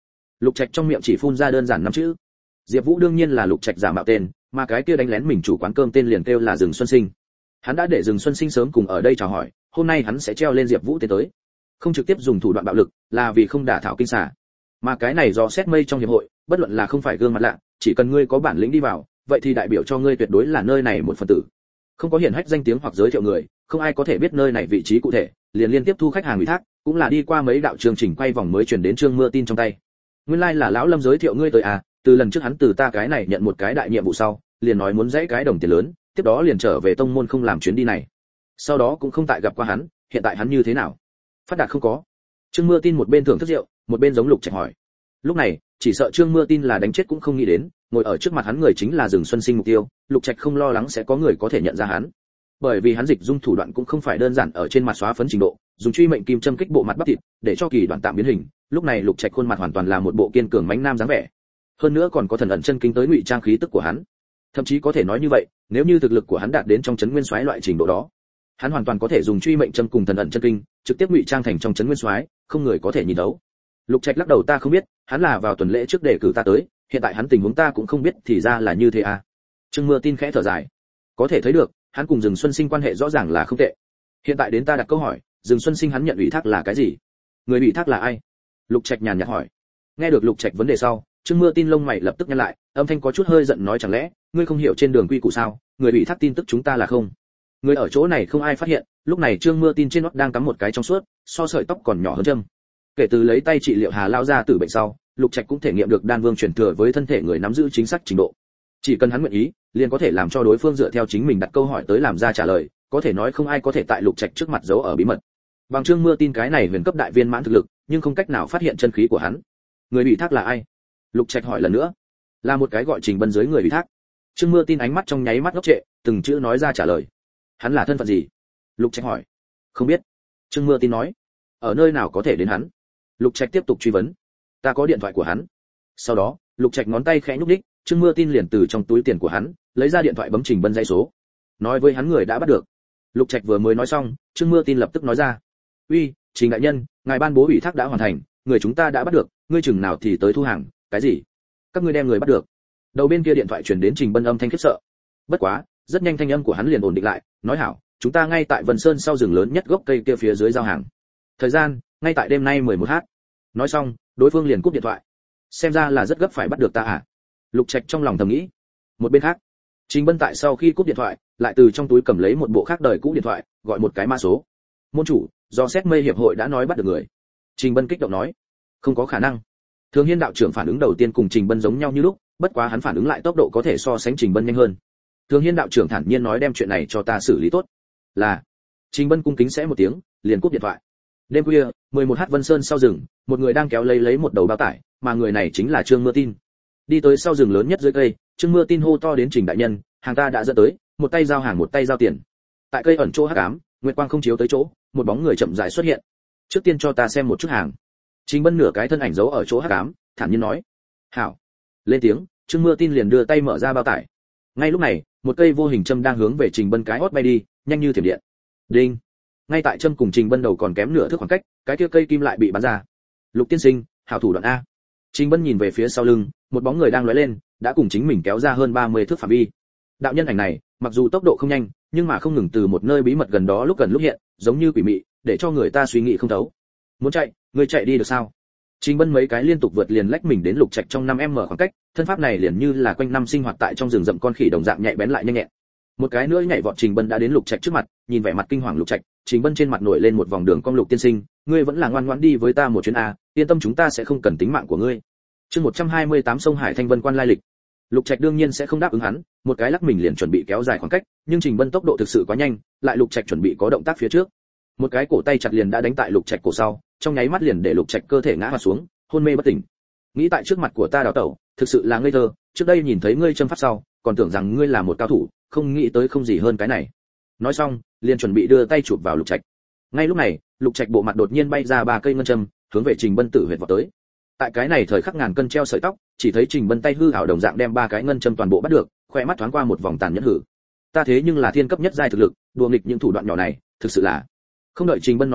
Speaker 1: Lục Trạch trong miệng chỉ phun ra đơn giản 5 chữ. Diệp Vũ đương nhiên là Lục Trạch giả mạo tên, mà cái kia đánh lén mình chủ quán cơm tên liền kêu là Dừng Xuân Sinh. Hắn đã để Dừng Xuân Sinh sớm cùng ở đây chào hỏi, hôm nay hắn sẽ treo lên Diệp Vũ tên tới. Không trực tiếp dùng thủ đoạn bạo lực, là vì không đả thảo kinh xà. Mà cái này do xét mây trong hiệp hội, bất luận là không phải gương mặt lạ, chỉ cần ngươi có bản lĩnh đi vào, vậy thì đại biểu cho ngươi tuyệt đối là nơi này một phần tử. Không có hiển hách danh tiếng hoặc giới thiệu người, không ai có thể biết nơi này vị trí cụ thể, liền liên tiếp thu khách hàng ủy thác, cũng là đi qua mấy đạo chương trình quay vòng mới truyền đến Trương Mưa tin trong tay. Nguyên lai là lão Lâm giới thiệu ngươi tới à, từ lần trước hắn từ ta cái này nhận một cái đại nhiệm vụ sau, liền nói muốn dãy cái đồng tiền lớn, tiếp đó liền trở về tông môn không làm chuyến đi này. Sau đó cũng không tại gặp qua hắn, hiện tại hắn như thế nào? Phát đạt không có. Trương Mưa tin một bên thưởng thức rượu, một bên giống Lục Trạch hỏi. Lúc này, chỉ sợ Trương Mưa tin là đánh chết cũng không nghĩ đến, ngồi ở trước mặt hắn người chính là Dừng Xuân Sinh mục tiêu, Lục Trạch không lo lắng sẽ có người có thể nhận ra hắn. Bởi vì hắn dịch dung thủ đoạn cũng không phải đơn giản ở trên mặt xóa phấn trình độ, dùng truy mệnh kim châm kích bộ mặt bắp thịt, để cho kỳ đoạn tạm biến hình, lúc này Lục Trạch khuôn mặt hoàn toàn là một bộ kiên cường mãnh nam dáng vẻ. Hơn nữa còn có thần ẩn chân kinh tới ngụy trang khí tức của hắn. Thậm chí có thể nói như vậy, nếu như thực lực của hắn đạt đến trong chấn nguyên soái loại trình độ đó, hắn hoàn toàn có thể dùng truy mệnh châm cùng thần ẩn chân kinh, trực tiếp ngụy trang thành trong chấn nguyên soái, không người có thể nhìn thấu. Lục Trạch lắc đầu, ta không biết, hắn là vào tuần lễ trước để cử ta tới, hiện tại hắn tình huống ta cũng không biết, thì ra là như thế à. Trương Mưa tin khẽ thở dài, có thể thấy được, hắn cùng Dừng Xuân Sinh quan hệ rõ ràng là không tệ. Hiện tại đến ta đặt câu hỏi, Dừng Xuân Sinh hắn nhận ủy thác là cái gì? Người ủy thác là ai? Lục Trạch nhàn nhạt hỏi. Nghe được Lục Trạch vấn đề sau, Trương Mưa tin lông mày lập tức nhăn lại, âm thanh có chút hơi giận nói, chẳng lẽ ngươi không hiểu trên đường quy củ sao? Người ủy thác tin tức chúng ta là không. Người ở chỗ này không ai phát hiện, lúc này Trương Mưa tin trên nót đang cắm một cái trong suốt, so sợi tóc còn nhỏ hơn châm. Kể từ lấy tay trị liệu Hà lao ra tử bệnh sau, Lục Trạch cũng thể nghiệm được đan vương truyền thừa với thân thể người nắm giữ chính xác trình độ. Chỉ cần hắn nguyện ý, liền có thể làm cho đối phương dựa theo chính mình đặt câu hỏi tới làm ra trả lời, có thể nói không ai có thể tại Lục Trạch trước mặt giấu ở bí mật. Bằng Trương Mưa tin cái này huyền cấp đại viên mãn thực lực, nhưng không cách nào phát hiện chân khí của hắn. Người ủy thác là ai? Lục Trạch hỏi lần nữa. Là một cái gọi Trình Bân dưới người ủy thác. Trương Mưa tin ánh mắt trong nháy mắt ngốc trệ, từng chữ nói ra trả lời. Hắn là thân phận gì? Lục Trạch hỏi. Không biết. Trương Mưa tin nói. Ở nơi nào có thể đến hắn? Lục Trạch tiếp tục truy vấn. Ta có điện thoại của hắn. Sau đó, Lục Trạch ngón tay khẽ nhúc nhích, Trương Mưa tin liền từ trong túi tiền của hắn lấy ra điện thoại bấm Trình Bân dãy số. Nói với hắn người đã bắt được. Lục Trạch vừa mới nói xong, Trương Mưa tin lập tức nói ra. Uy, Trình đại nhân, ngài ban bố ủy thác đã hoàn thành, người chúng ta đã bắt được, ngươi chừng nào thì tới thu hàng? Cái gì? Các ngươi đem người bắt được? Đầu bên kia điện thoại truyền đến Trình Bân âm thanh khiếp sợ. Bất quá, rất nhanh thanh âm của hắn liền ổn định lại, nói hảo, chúng ta ngay tại Vân Sơn sau rừng lớn nhất gốc cây kia phía dưới giao hàng. Thời gian, ngay tại đêm nay 11h. Nói xong, đối phương liền cúp điện thoại. Xem ra là rất gấp phải bắt được ta à? Lục Trạch trong lòng thầm nghĩ. Một bên khác, Trình Bân tại sau khi cúp điện thoại, lại từ trong túi cầm lấy một bộ khác đời cũ điện thoại, gọi một cái mã số. Môn chủ, do xét mây hiệp hội đã nói bắt được người. Trình Bân kích động nói. Không có khả năng. Thường Hiên đạo trưởng phản ứng đầu tiên cùng Trình Bân giống nhau như lúc, bất quá hắn phản ứng lại tốc độ có thể so sánh Trình Bân nhanh hơn. Thường Hiên đạo trưởng thản nhiên nói, đem chuyện này cho ta xử lý tốt. Là. Trình Bân cung kính sẽ một tiếng, liền cúp điện thoại. Đêm khuya, 11h Vân Sơn sau rừng, một người đang kéo lấy một đầu bao tải, mà người này chính là Trương Mưa tin. Đi tới sau rừng lớn nhất dưới cây, Trương Mưa tin hô to đến, Trình đại nhân, hàng ta đã dẫn tới, một tay giao hàng một tay giao tiền. Tại cây ẩn chỗ hắc ám, nguyệt quang không chiếu tới chỗ, một bóng người chậm rãi xuất hiện. Trước tiên cho ta xem một chút hàng. Trình Bân nửa cái thân ảnh giấu ở chỗ hắc ám, thản nhiên nói. Hảo. Lên tiếng, Trương Mưa tin liền đưa tay mở ra bao tải. Ngay lúc này, một cây vô hình châm đang hướng về Trình Bân cái hót bay đi, nhanh như thiểm điện. Đinh. Ngay tại châm cùng Trình Bân đầu còn kém nửa thước khoảng cách, cái kia cây kim lại bị bắn ra. Lục tiên sinh, hảo thủ đoạn a. Trình Bân nhìn về phía sau lưng, một bóng người đang lóe lên, đã cùng chính mình kéo ra hơn 30 thước phạm vi. Đạo nhân ảnh này, mặc dù tốc độ không nhanh, nhưng mà không ngừng từ một nơi bí mật gần đó lúc gần lúc hiện, giống như quỷ mị, để cho người ta suy nghĩ không thấu. Muốn chạy, ngươi chạy đi được sao? Trình Bân mấy cái liên tục vượt liền lách mình đến Lục Trạch trong 5m khoảng cách, thân pháp này liền như là quanh năm sinh hoạt tại trong rừng rậm con khỉ đồng dạng nhạy bén lại nhanh nhẹn. Một cái nữa nhảy vọt, Trình Bân đã đến Lục Trạch trước mặt, nhìn vẻ mặt kinh hoàng Lục Trạch, Trình Bân trên mặt nổi lên một vòng đường cong. Lục tiên sinh, ngươi vẫn là ngoan ngoãn đi với ta một chuyến a, yên tâm chúng ta sẽ không cần tính mạng của ngươi. Chương 128 sông Hải Thanh Vân quan lai lịch. Lục Trạch đương nhiên sẽ không đáp ứng hắn, một cái lắc mình liền chuẩn bị kéo dài khoảng cách, nhưng Trình Bân tốc độ thực sự quá nhanh, lại Lục Trạch chuẩn bị có động tác phía trước. Một cái cổ tay chặt liền đã đánh tại Lục Trạch cổ sau, trong nháy mắt liền để Lục Trạch cơ thể ngã xuống, hôn mê bất tỉnh. Nghĩ tại trước mặt của ta đào tẩu, thực sự là ngây thơ, trước đây nhìn thấy ngươi châm pháp sau, còn tưởng rằng ngươi là một cao thủ, không nghĩ tới không gì hơn cái này. Nói xong, liền chuẩn bị đưa tay chụp vào Lục Trạch. Ngay lúc này, Lục Trạch bộ mặt đột nhiên bay ra 3 cây ngân châm, hướng về Trình Bân tự huyệt vọt tới. Tại cái này thời khắc ngàn cân treo sợi tóc, chỉ thấy Trình Bân tay hư ảo đồng dạng đem 3 cái ngân châm toàn bộ bắt được, khỏe mắt thoáng qua một vòng tàn nhẫn hử. Ta thế nhưng là thiên cấp nhất giai thực lực, đùa nghịch những thủ đoạn nhỏ này, thực sự là. Không đợi Trình Bân nói xong,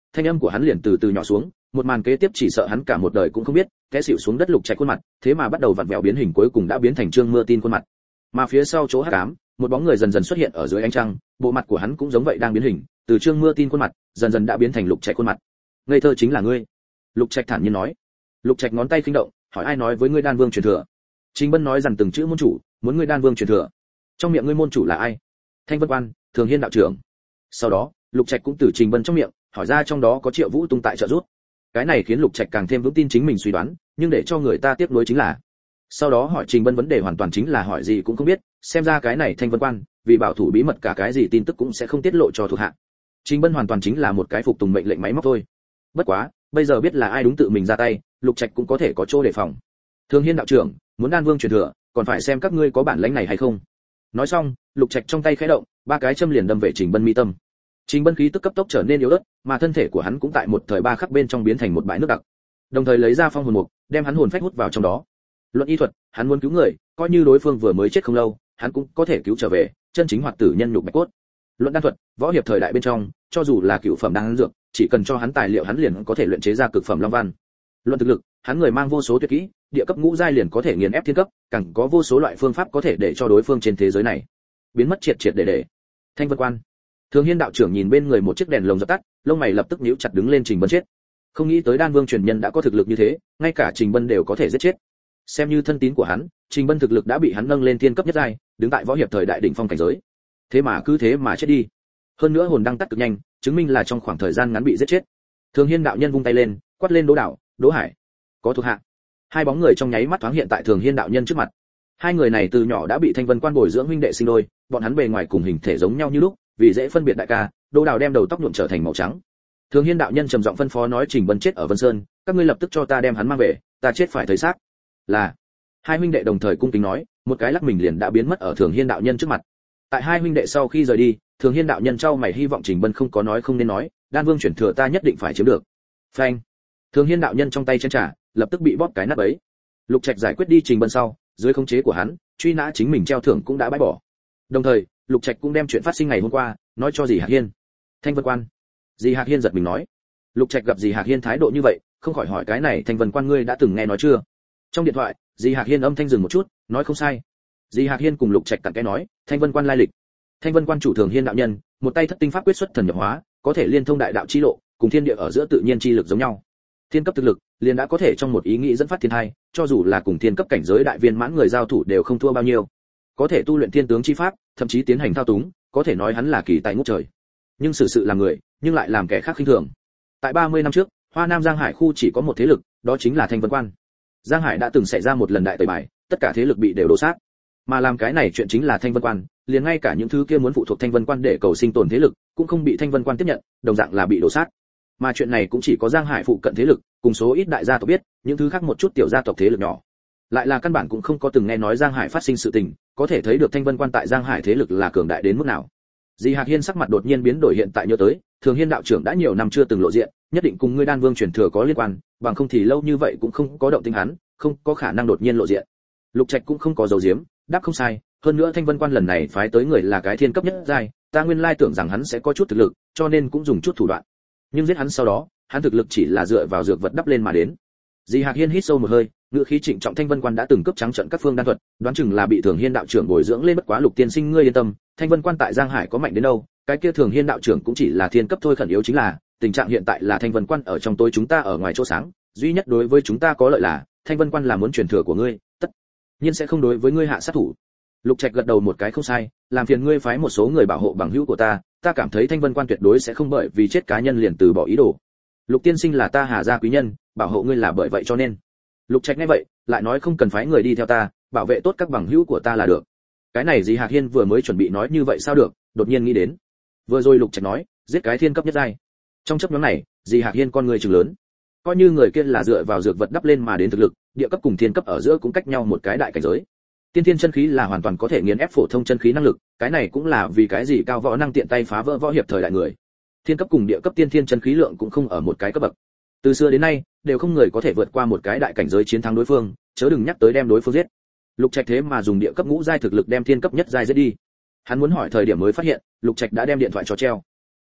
Speaker 1: thanh âm của hắn liền từ từ nhỏ xuống, một màn kế tiếp chỉ sợ hắn cả một đời cũng không biết, té xỉu xuống đất Lục Trạch khuôn mặt, thế mà bắt đầu vặn vẹo biến hình, cuối cùng đã biến thành Trương Mưa Tin khuôn mặt. Mà phía sau chỗ hắc ám, một bóng người dần dần xuất hiện ở dưới ánh trăng, bộ mặt của hắn cũng giống vậy đang biến hình, từ Trương Mưa Tin khuôn mặt, dần dần đã biến thành Lục Trạch khuôn mặt. Ngây thơ chính là ngươi. Lục Trạch thản nhiên nói. Lục Trạch ngón tay khinh động, hỏi ai nói với ngươi Đan Vương truyền thừa? Trình Bân nói rằng từng chữ môn chủ, muốn ngươi Đan Vương truyền thừa. Trong miệng ngươi môn chủ là ai? Thanh Vân Quan, Thường Hiên đạo trưởng. Sau đó, Lục Trạch cũng từ Trình Bân trong miệng hỏi ra trong đó có Triệu Vũ Tung tại trợ giúp. Cái này khiến Lục Trạch càng thêm vững tin chính mình suy đoán, nhưng để cho người ta tiếc nuối chính là, sau đó hỏi Trình Bân vấn đề hoàn toàn chính là hỏi gì cũng không biết, xem ra cái này Thanh Vân Quan, vì bảo thủ bí mật cả cái gì tin tức cũng sẽ không tiết lộ cho thuộc hạ. Trình Bân hoàn toàn chính là một cái phục tùng mệnh lệnh máy móc thôi. Bất quá, bây giờ biết là ai đúng tự mình ra tay, Lục Trạch cũng có thể có chỗ đề phòng. Thường Hiên đạo trưởng, muốn Đan Vương truyền thừa, còn phải xem các ngươi có bản lĩnh này hay không. Nói xong, Lục Trạch trong tay khẽ động, ba cái châm liền đâm về Trình Bân mi tâm. Trình Bân khí tức cấp tốc trở nên yếu ớt, mà thân thể của hắn cũng tại một thời ba khắc bên trong biến thành một bãi nước đặc. Đồng thời lấy ra phong hồn mục, đem hắn hồn phách hút vào trong đó. Luận y thuật, hắn muốn cứu người, coi như đối phương vừa mới chết không lâu, hắn cũng có thể cứu trở về, chân chính hoạt tử nhân nhục bạch cốt. Luận đan thuật, võ hiệp thời đại bên trong, cho dù là cựu phẩm đan dược, chỉ cần cho hắn tài liệu hắn liền có thể luyện chế ra cực phẩm long văn. Luận thực lực, hắn người mang vô số tuyệt kỹ, địa cấp ngũ giai liền có thể nghiền ép thiên cấp, càng có vô số loại phương pháp có thể để cho đối phương trên thế giới này biến mất triệt triệt để. Thanh Vân Quan. Thường Hiên đạo trưởng nhìn bên người một chiếc đèn lồng dập tắt, lông mày lập tức nhíu chặt, đứng lên. Trình Bân chết. Không nghĩ tới Đan Vương truyền nhân đã có thực lực như thế, ngay cả Trình Bân đều có thể giết chết. Xem như thân tín của hắn, Trình Bân thực lực đã bị hắn nâng lên thiên cấp nhất giai, đứng tại võ hiệp thời đại đỉnh phong cảnh giới. Thế mà cứ thế mà chết đi. Hơn nữa hồn đăng tắt cực nhanh, chứng minh là trong khoảng thời gian ngắn bị giết chết. Thường Hiên đạo nhân vung tay lên, quát lên Đỗ Đạo, Đỗ Hải, có thuộc hạ. Hai bóng người trong nháy mắt thoáng hiện tại Thường Hiên đạo nhân trước mặt. Hai người này từ nhỏ đã bị Thanh Vân Quan bồi dưỡng huynh đệ sinh đôi, bọn hắn bề ngoài cùng hình thể giống nhau như lúc, vì dễ phân biệt đại ca, Đỗ Đào đem đầu tóc nhuộm trở thành màu trắng. Thường Hiên đạo nhân trầm giọng phân phó nói Trình Bân chết ở Vân Sơn, các ngươi lập tức cho ta đem hắn mang về, ta chết phải thấy xác. Là. Hai huynh đệ đồng thời cung kính nói, một cái lắc mình liền đã biến mất ở Thường Hiên đạo nhân trước mặt. Tại hai huynh đệ sau khi rời đi, Thường Hiên đạo nhân trao mày hy vọng Trình Bân không có nói không nên nói, Đan Vương chuyển thừa ta nhất định phải chiếm được. Phanh. Thường Hiên đạo nhân trong tay chén trà, lập tức bị bóp cái nát ấy. Lục Trạch giải quyết đi Trình Bân sau, dưới khống chế của hắn, truy nã chính mình treo thưởng cũng đã bãi bỏ. Đồng thời, Lục Trạch cũng đem chuyện phát sinh ngày hôm qua nói cho dì Hạc Hiên. Thanh Vân Quan. Dì Hạc Hiên giật mình nói. Lục Trạch gặp dì Hạc Hiên thái độ như vậy, không khỏi hỏi cái này Thanh Vân Quan ngươi đã từng nghe nói chưa? Trong điện thoại, dì Hạc Hiên âm thanh dừng một chút, nói không sai. Dì Hạc Hiên cùng Lục Trạch cặn kẽ nói, Thanh Vân Quan lai lịch. Thanh Vân Quan chủ Thường Hiên đạo nhân, một tay thất tinh pháp quyết xuất thần nhập hóa, có thể liên thông đại đạo chi lộ, cùng thiên địa ở giữa tự nhiên chi lực giống nhau. Thiên cấp thực lực, liền đã có thể trong một ý nghĩ dẫn phát thiên hai, cho dù là cùng thiên cấp cảnh giới đại viên mãn người giao thủ đều không thua bao nhiêu. Có thể tu luyện thiên tướng chi pháp, thậm chí tiến hành thao túng, có thể nói hắn là kỳ tài ngút trời. Nhưng sự làm người, nhưng lại làm kẻ khác khinh thường. Tại 30 năm trước, Hoa Nam Giang Hải khu chỉ có một thế lực, đó chính là Thanh Vân Quan. Giang Hải đã từng xảy ra một lần đại tẩy bài, tất cả thế lực bị đều đổ sát. Mà làm cái này chuyện chính là Thanh Vân Quan, liền ngay cả những thứ kia muốn phụ thuộc Thanh Vân Quan để cầu sinh tồn thế lực, cũng không bị Thanh Vân Quan tiếp nhận, đồng dạng là bị đổ sát. Mà chuyện này cũng chỉ có Giang Hải phụ cận thế lực, cùng số ít đại gia tộc biết, những thứ khác một chút tiểu gia tộc thế lực nhỏ, lại là căn bản cũng không có từng nghe nói Giang Hải phát sinh sự tình, có thể thấy được Thanh Vân Quan tại Giang Hải thế lực là cường đại đến mức nào. Dì Hạc Hiên sắc mặt đột nhiên biến đổi, hiện tại nhớ tới, Thường Hiên đạo trưởng đã nhiều năm chưa từng lộ diện, nhất định cùng ngươi Đan Vương truyền thừa có liên quan, bằng không thì lâu như vậy cũng không có động tĩnh hắn, không có khả năng đột nhiên lộ diện. Lục Trạch cũng không có giấu giếm, đáp không sai, hơn nữa Thanh Vân Quan lần này phái tới người là cái thiên cấp nhất giai, ta nguyên lai tưởng rằng hắn sẽ có chút thực lực, cho nên cũng dùng chút thủ đoạn. Nhưng giết hắn sau đó, hắn thực lực chỉ là dựa vào dược vật đắp lên mà đến. Dì Hạc Hiên hít sâu một hơi, ngữ khí trịnh trọng, Thanh Vân Quan đã từng cướp trắng trận các phương đan thuật, đoán chừng là bị Thường Hiên đạo trưởng bồi dưỡng lên, bất quá Lục tiên sinh ngươi yên tâm, Thanh Vân Quan tại Giang Hải có mạnh đến đâu, cái kia Thường Hiên đạo trưởng cũng chỉ là thiên cấp thôi, khẩn yếu chính là, tình trạng hiện tại là Thanh Vân Quan ở trong tối, chúng ta ở ngoài chỗ sáng, duy nhất đối với chúng ta có lợi là, Thanh Vân Quan là muốn truyền thừa của ngươi, tất nhiên sẽ không đối với ngươi hạ sát thủ. Lục Trạch gật đầu một cái, không sai, làm phiền ngươi phái một số người bảo hộ bằng hữu của ta cảm thấy Thanh Vân Quan tuyệt đối sẽ không bởi vì chết cá nhân liền từ bỏ ý đồ. Lục tiên sinh là ta Hà gia quý nhân, bảo hộ ngươi là bởi vậy cho nên. Lục Trạch nghe vậy, lại nói không cần phái người đi theo ta, bảo vệ tốt các bằng hữu của ta là được. Cái này Dì Hạc Hiên vừa mới chuẩn bị nói như vậy sao được, đột nhiên nghĩ đến, vừa rồi Lục Trạch nói, giết cái thiên cấp nhất giai. Trong chốc ngắn này, Dì Hạc Hiên con người trừng lớn. Coi như người kia là dựa vào dược vật đắp lên mà đến thực lực, địa cấp cùng thiên cấp ở giữa cũng cách nhau một cái đại cảnh giới. Tiên thiên chân khí là hoàn toàn có thể nghiền ép phổ thông chân khí năng lực, cái này cũng là vì cái gì cao võ năng tiện tay phá vỡ võ hiệp thời đại người. Thiên cấp cùng địa cấp tiên thiên chân khí lượng cũng không ở một cái cấp bậc. Từ xưa đến nay, đều không người có thể vượt qua một cái đại cảnh giới chiến thắng đối phương, chớ đừng nhắc tới đem đối phương giết. Lục Trạch thế mà dùng địa cấp ngũ giai thực lực đem thiên cấp nhất giai giết đi. Hắn muốn hỏi thời điểm mới phát hiện, Lục Trạch đã đem điện thoại cho treo.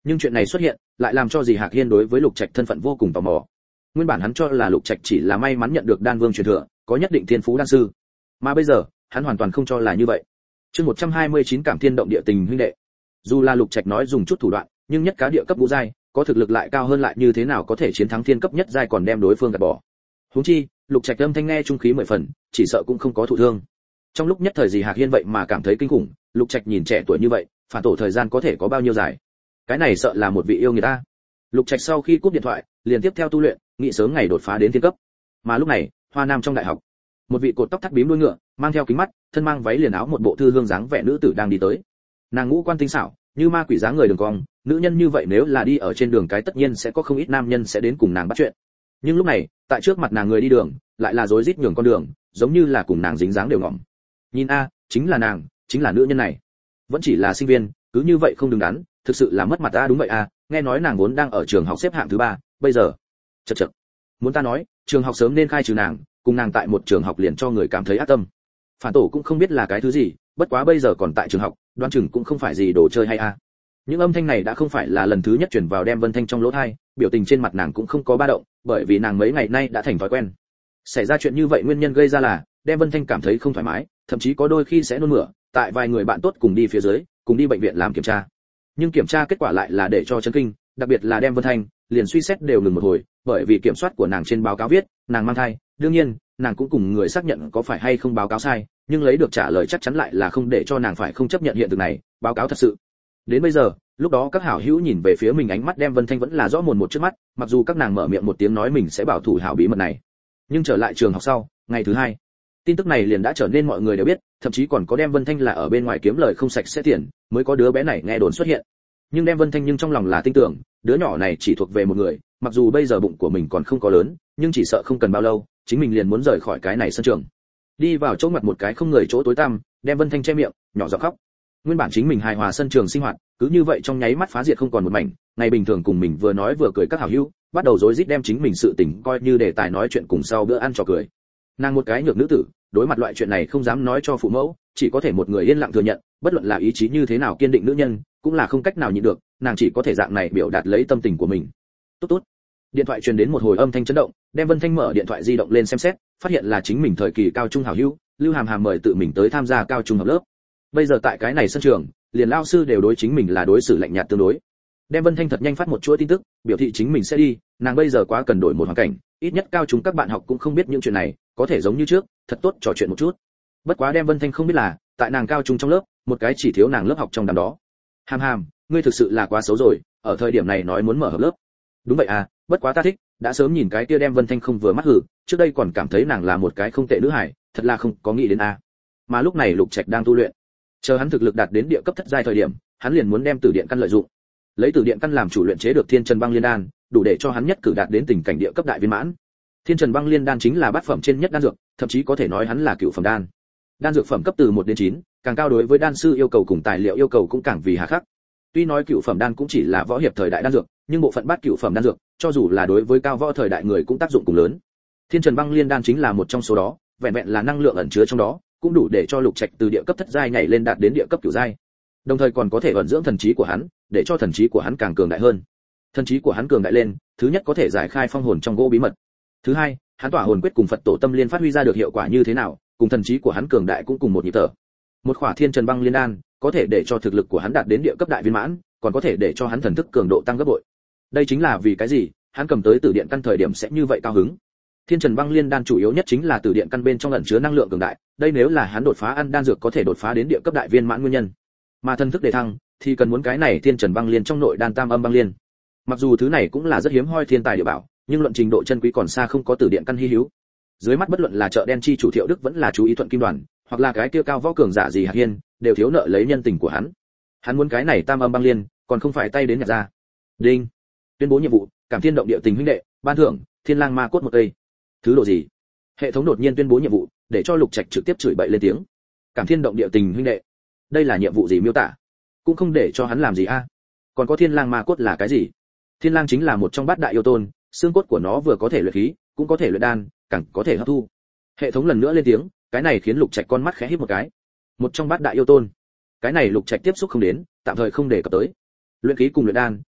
Speaker 1: Nhưng chuyện này xuất hiện lại làm cho dì Hạc Hiên đối với Lục Trạch thân phận vô cùng tò mò. Nguyên bản hắn cho là Lục Trạch chỉ là may mắn nhận được đan vương truyền thừa, có nhất định thiên phú đan sư, mà bây giờ hắn hoàn toàn không cho là như vậy. Chương 129 cảm thiên động địa tình huynh đệ. Dù là Lục Trạch nói dùng chút thủ đoạn, nhưng nhất cá địa cấp ngũ giai, có thực lực lại cao hơn lại như thế nào có thể chiến thắng thiên cấp nhất giai còn đem đối phương gạt bỏ. Huống chi, Lục Trạch âm thanh nghe trung khí 10 phần, chỉ sợ cũng không có thụ thương. Trong lúc nhất thời dì Hạc Hiên vậy mà cảm thấy kinh khủng, Lục Trạch nhìn trẻ tuổi như vậy, phản tổ thời gian có thể có bao nhiêu dài. Cái này sợ là một vị yêu người ta. Lục Trạch sau khi cúp điện thoại, liền tiếp theo tu luyện, nghĩ sớm ngày đột phá đến thiên cấp. Mà lúc này, Hoa Nam trong đại học, một vị cột tóc thắt bím đuôi ngựa, mang theo kính mắt, thân mang váy liền áo một bộ thư hương dáng vẻ nữ tử đang đi tới. Nàng ngũ quan tinh xảo, như ma quỷ dáng người đường cong, nữ nhân như vậy nếu là đi ở trên đường cái tất nhiên sẽ có không ít nam nhân sẽ đến cùng nàng bắt chuyện. Nhưng lúc này, tại trước mặt nàng người đi đường, lại là rối rít nhường con đường, giống như là cùng nàng dính dáng đều ngỏm. Nhìn a, chính là nàng, chính là nữ nhân này. Vẫn chỉ là sinh viên, cứ như vậy không đứng đắn, thực sự là mất mặt a. Đúng vậy a, nghe nói nàng vốn đang ở trường học xếp hạng thứ 3, bây giờ chậc chậc. Muốn ta nói, trường học sớm nên khai trừ nàng, cùng nàng tại một trường học liền cho người cảm thấy ác tâm. Phản tổ cũng không biết là cái thứ gì, bất quá bây giờ còn tại trường học, đoán chừng cũng không phải gì đồ chơi hay a. Những âm thanh này đã không phải là lần thứ nhất truyền vào đem Vân Thanh trong lỗ tai, biểu tình trên mặt nàng cũng không có ba động, bởi vì nàng mấy ngày nay đã thành thói quen. Xảy ra chuyện như vậy nguyên nhân gây ra là, đem Vân Thanh cảm thấy không thoải mái, thậm chí có đôi khi sẽ nôn mửa, tại vài người bạn tốt cùng đi phía dưới, cùng đi bệnh viện làm kiểm tra. Nhưng kiểm tra kết quả lại là để cho chấn kinh, đặc biệt là đem Vân Thanh, liền suy xét đều ngừng một hồi, bởi vì kiểm soát của nàng trên báo cáo viết, nàng mang thai, đương nhiên, nàng cũng cùng người xác nhận có phải hay không báo cáo sai, nhưng lấy được trả lời chắc chắn lại là không để cho nàng phải không chấp nhận hiện thực này, báo cáo thật sự. Đến bây giờ, lúc đó các hảo hữu nhìn về phía mình ánh mắt đem Vân Thanh vẫn là rõ mồn một trước mắt, mặc dù các nàng mở miệng một tiếng nói mình sẽ bảo thủ hảo bí mật này. Nhưng trở lại trường học sau, ngày thứ 2, tin tức này liền đã trở nên mọi người đều biết, thậm chí còn có đem Vân Thanh là ở bên ngoài kiếm lời không sạch sẽ tiền, mới có đứa bé này nghe đồn xuất hiện. Nhưng đem Vân Thanh nhưng trong lòng là tin tưởng, đứa nhỏ này chỉ thuộc về một người, mặc dù bây giờ bụng của mình còn không có lớn, nhưng chỉ sợ không cần bao lâu, chính mình liền muốn rời khỏi cái này sân trường. Đi vào chỗ ngoặt một cái không người chỗ tối tăm, đem Vân Thanh che miệng, nhỏ giọng khóc. Nguyên bản chính mình hài hòa sân trường sinh hoạt, cứ như vậy trong nháy mắt phá diệt không còn một mảnh, ngày bình thường cùng mình vừa nói vừa cười các hảo hữu, bắt đầu rối rít đem chính mình sự tình coi như đề tài nói chuyện cùng sau bữa ăn trò cười. Nàng một cái nhược nữ tử, đối mặt loại chuyện này không dám nói cho phụ mẫu, chỉ có thể một người yên lặng thừa nhận, bất luận là ý chí như thế nào kiên định nữ nhân, cũng là không cách nào nhịn được, nàng chỉ có thể dạng này biểu đạt lấy tâm tình của mình. Tốt tốt. Điện thoại truyền đến một hồi âm thanh chấn động, đem Vân Thanh mở điện thoại di động lên xem xét, phát hiện là chính mình thời kỳ cao trung hảo hữu, Lưu Hàm Hàm mời tự mình tới tham gia cao trung học lớp. Bây giờ tại cái này sân trường, liền lao sư đều đối chính mình là đối xử lạnh nhạt tương đối. Đem Vân Thanh thật nhanh phát một chuỗi tin tức, biểu thị chính mình sẽ đi, nàng bây giờ quá cần đổi một hoàn cảnh, ít nhất cao chúng các bạn học cũng không biết những chuyện này, có thể giống như trước, thật tốt trò chuyện một chút. Bất quá đem Vân Thanh không biết là, tại nàng cao trung trong lớp, một cái chỉ thiếu nàng lớp học trong đám đó. Hàm Hàm, ngươi thực sự là quá xấu rồi, ở thời điểm này nói muốn mở hợp lớp. Đúng vậy à, bất quá ta thích, đã sớm nhìn cái kia đem Vân Thanh không vừa mắt hử, trước đây còn cảm thấy nàng là một cái không tệ nữ hải, thật là không có nghĩ đến a. Mà lúc này Lục Trạch đang tu luyện, chờ hắn thực lực đạt đến địa cấp thất giai thời điểm, hắn liền muốn đem Tử Điện căn lợi dụng, lấy Tử Điện căn làm chủ luyện chế được Thiên Trần Băng Liên Đan, đủ để cho hắn nhất cử đạt đến tình cảnh địa cấp đại viên mãn. Thiên Trần Băng Liên Đan chính là bát phẩm trên nhất đan dược, thậm chí có thể nói hắn là cửu phẩm đan. Đan dược phẩm cấp từ 1 đến 9, càng cao đối với đan sư yêu cầu cùng tài liệu yêu cầu cũng càng vì hà khắc. Tuy nói cửu phẩm đan cũng chỉ là võ hiệp thời đại đan dược, nhưng bộ phận bát cửu phẩm đan dược, cho dù là đối với cao võ thời đại người cũng tác dụng cùng lớn. Thiên Trần Băng Liên Đan chính là một trong số đó, vẹn vẹn là năng lượng ẩn chứa trong đó, cũng đủ để cho Lục Trạch từ địa cấp thất giai nhảy lên đạt đến địa cấp cửu giai. Đồng thời còn có thể ẩn dưỡng thần trí của hắn, để cho thần trí của hắn càng cường đại hơn. Thần trí của hắn cường đại lên, thứ nhất có thể giải khai phong hồn trong gỗ bí mật. Thứ hai, hắn tỏa hồn quyết cùng Phật tổ tâm liên phát huy ra được hiệu quả như thế nào, cùng thần trí của hắn cường đại cũng cùng một nhịp thở. Một khỏa Thiên Trần Băng Liên Đan có thể để cho thực lực của hắn đạt đến địa cấp đại viên mãn, còn có thể để cho hắn thần thức cường độ tăng gấp bội. Đây chính là vì cái gì hắn cầm tới Tử Điện căn thời điểm sẽ như vậy cao hứng. Thiên Trần Băng Liên Đan chủ yếu nhất chính là Tử Điện căn bên trong ẩn chứa năng lượng cường đại, đây nếu là hắn đột phá ăn đan dược có thể đột phá đến địa cấp đại viên mãn nguyên nhân. Mà thần thức đề thăng thì cần muốn cái này Thiên Trần Băng Liên trong nội đan Tam Âm Băng Liên. Mặc dù thứ này cũng là rất hiếm hoi thiên tài địa bảo, nhưng luận trình độ chân quý còn xa không có Tử Điện căn hi hữu. Dưới mắt bất luận là chợ đen chi chủ Thiệu Đức vẫn là chú ý Thuận Kim Đoàn, hoặc là cái kia cao võ cường giả gì Hạc Hiên, đều thiếu nợ lấy nhân tình của hắn. Hắn muốn cái này Tam Âm Băng Liên, còn không phải tay đến nhặt ra. Đinh. Tuyên bố nhiệm vụ, cảm thiên động địa tình huynh đệ, ban thưởng, Thiên Lang Ma cốt một cây. Thứ độ gì? Hệ thống đột nhiên tuyên bố nhiệm vụ, để cho Lục Trạch trực tiếp chửi bậy lên tiếng. Cảm thiên động địa tình huynh đệ. Đây là nhiệm vụ gì miêu tả? Cũng không để cho hắn làm gì a. Còn có Thiên Lang Ma cốt là cái gì? Thiên Lang chính là một trong bát đại yêu tôn, xương cốt của nó vừa có thể luyện khí, cũng có thể luyện đan, càng có thể hấp thu. Hệ thống lần nữa lên tiếng, cái này khiến Lục Trạch con mắt khẽ híp một cái. Một trong bát đại yêu tôn. Cái này Lục Trạch tiếp xúc không đến, tạm thời không để cập tới. Luyện khí cùng luyện đan,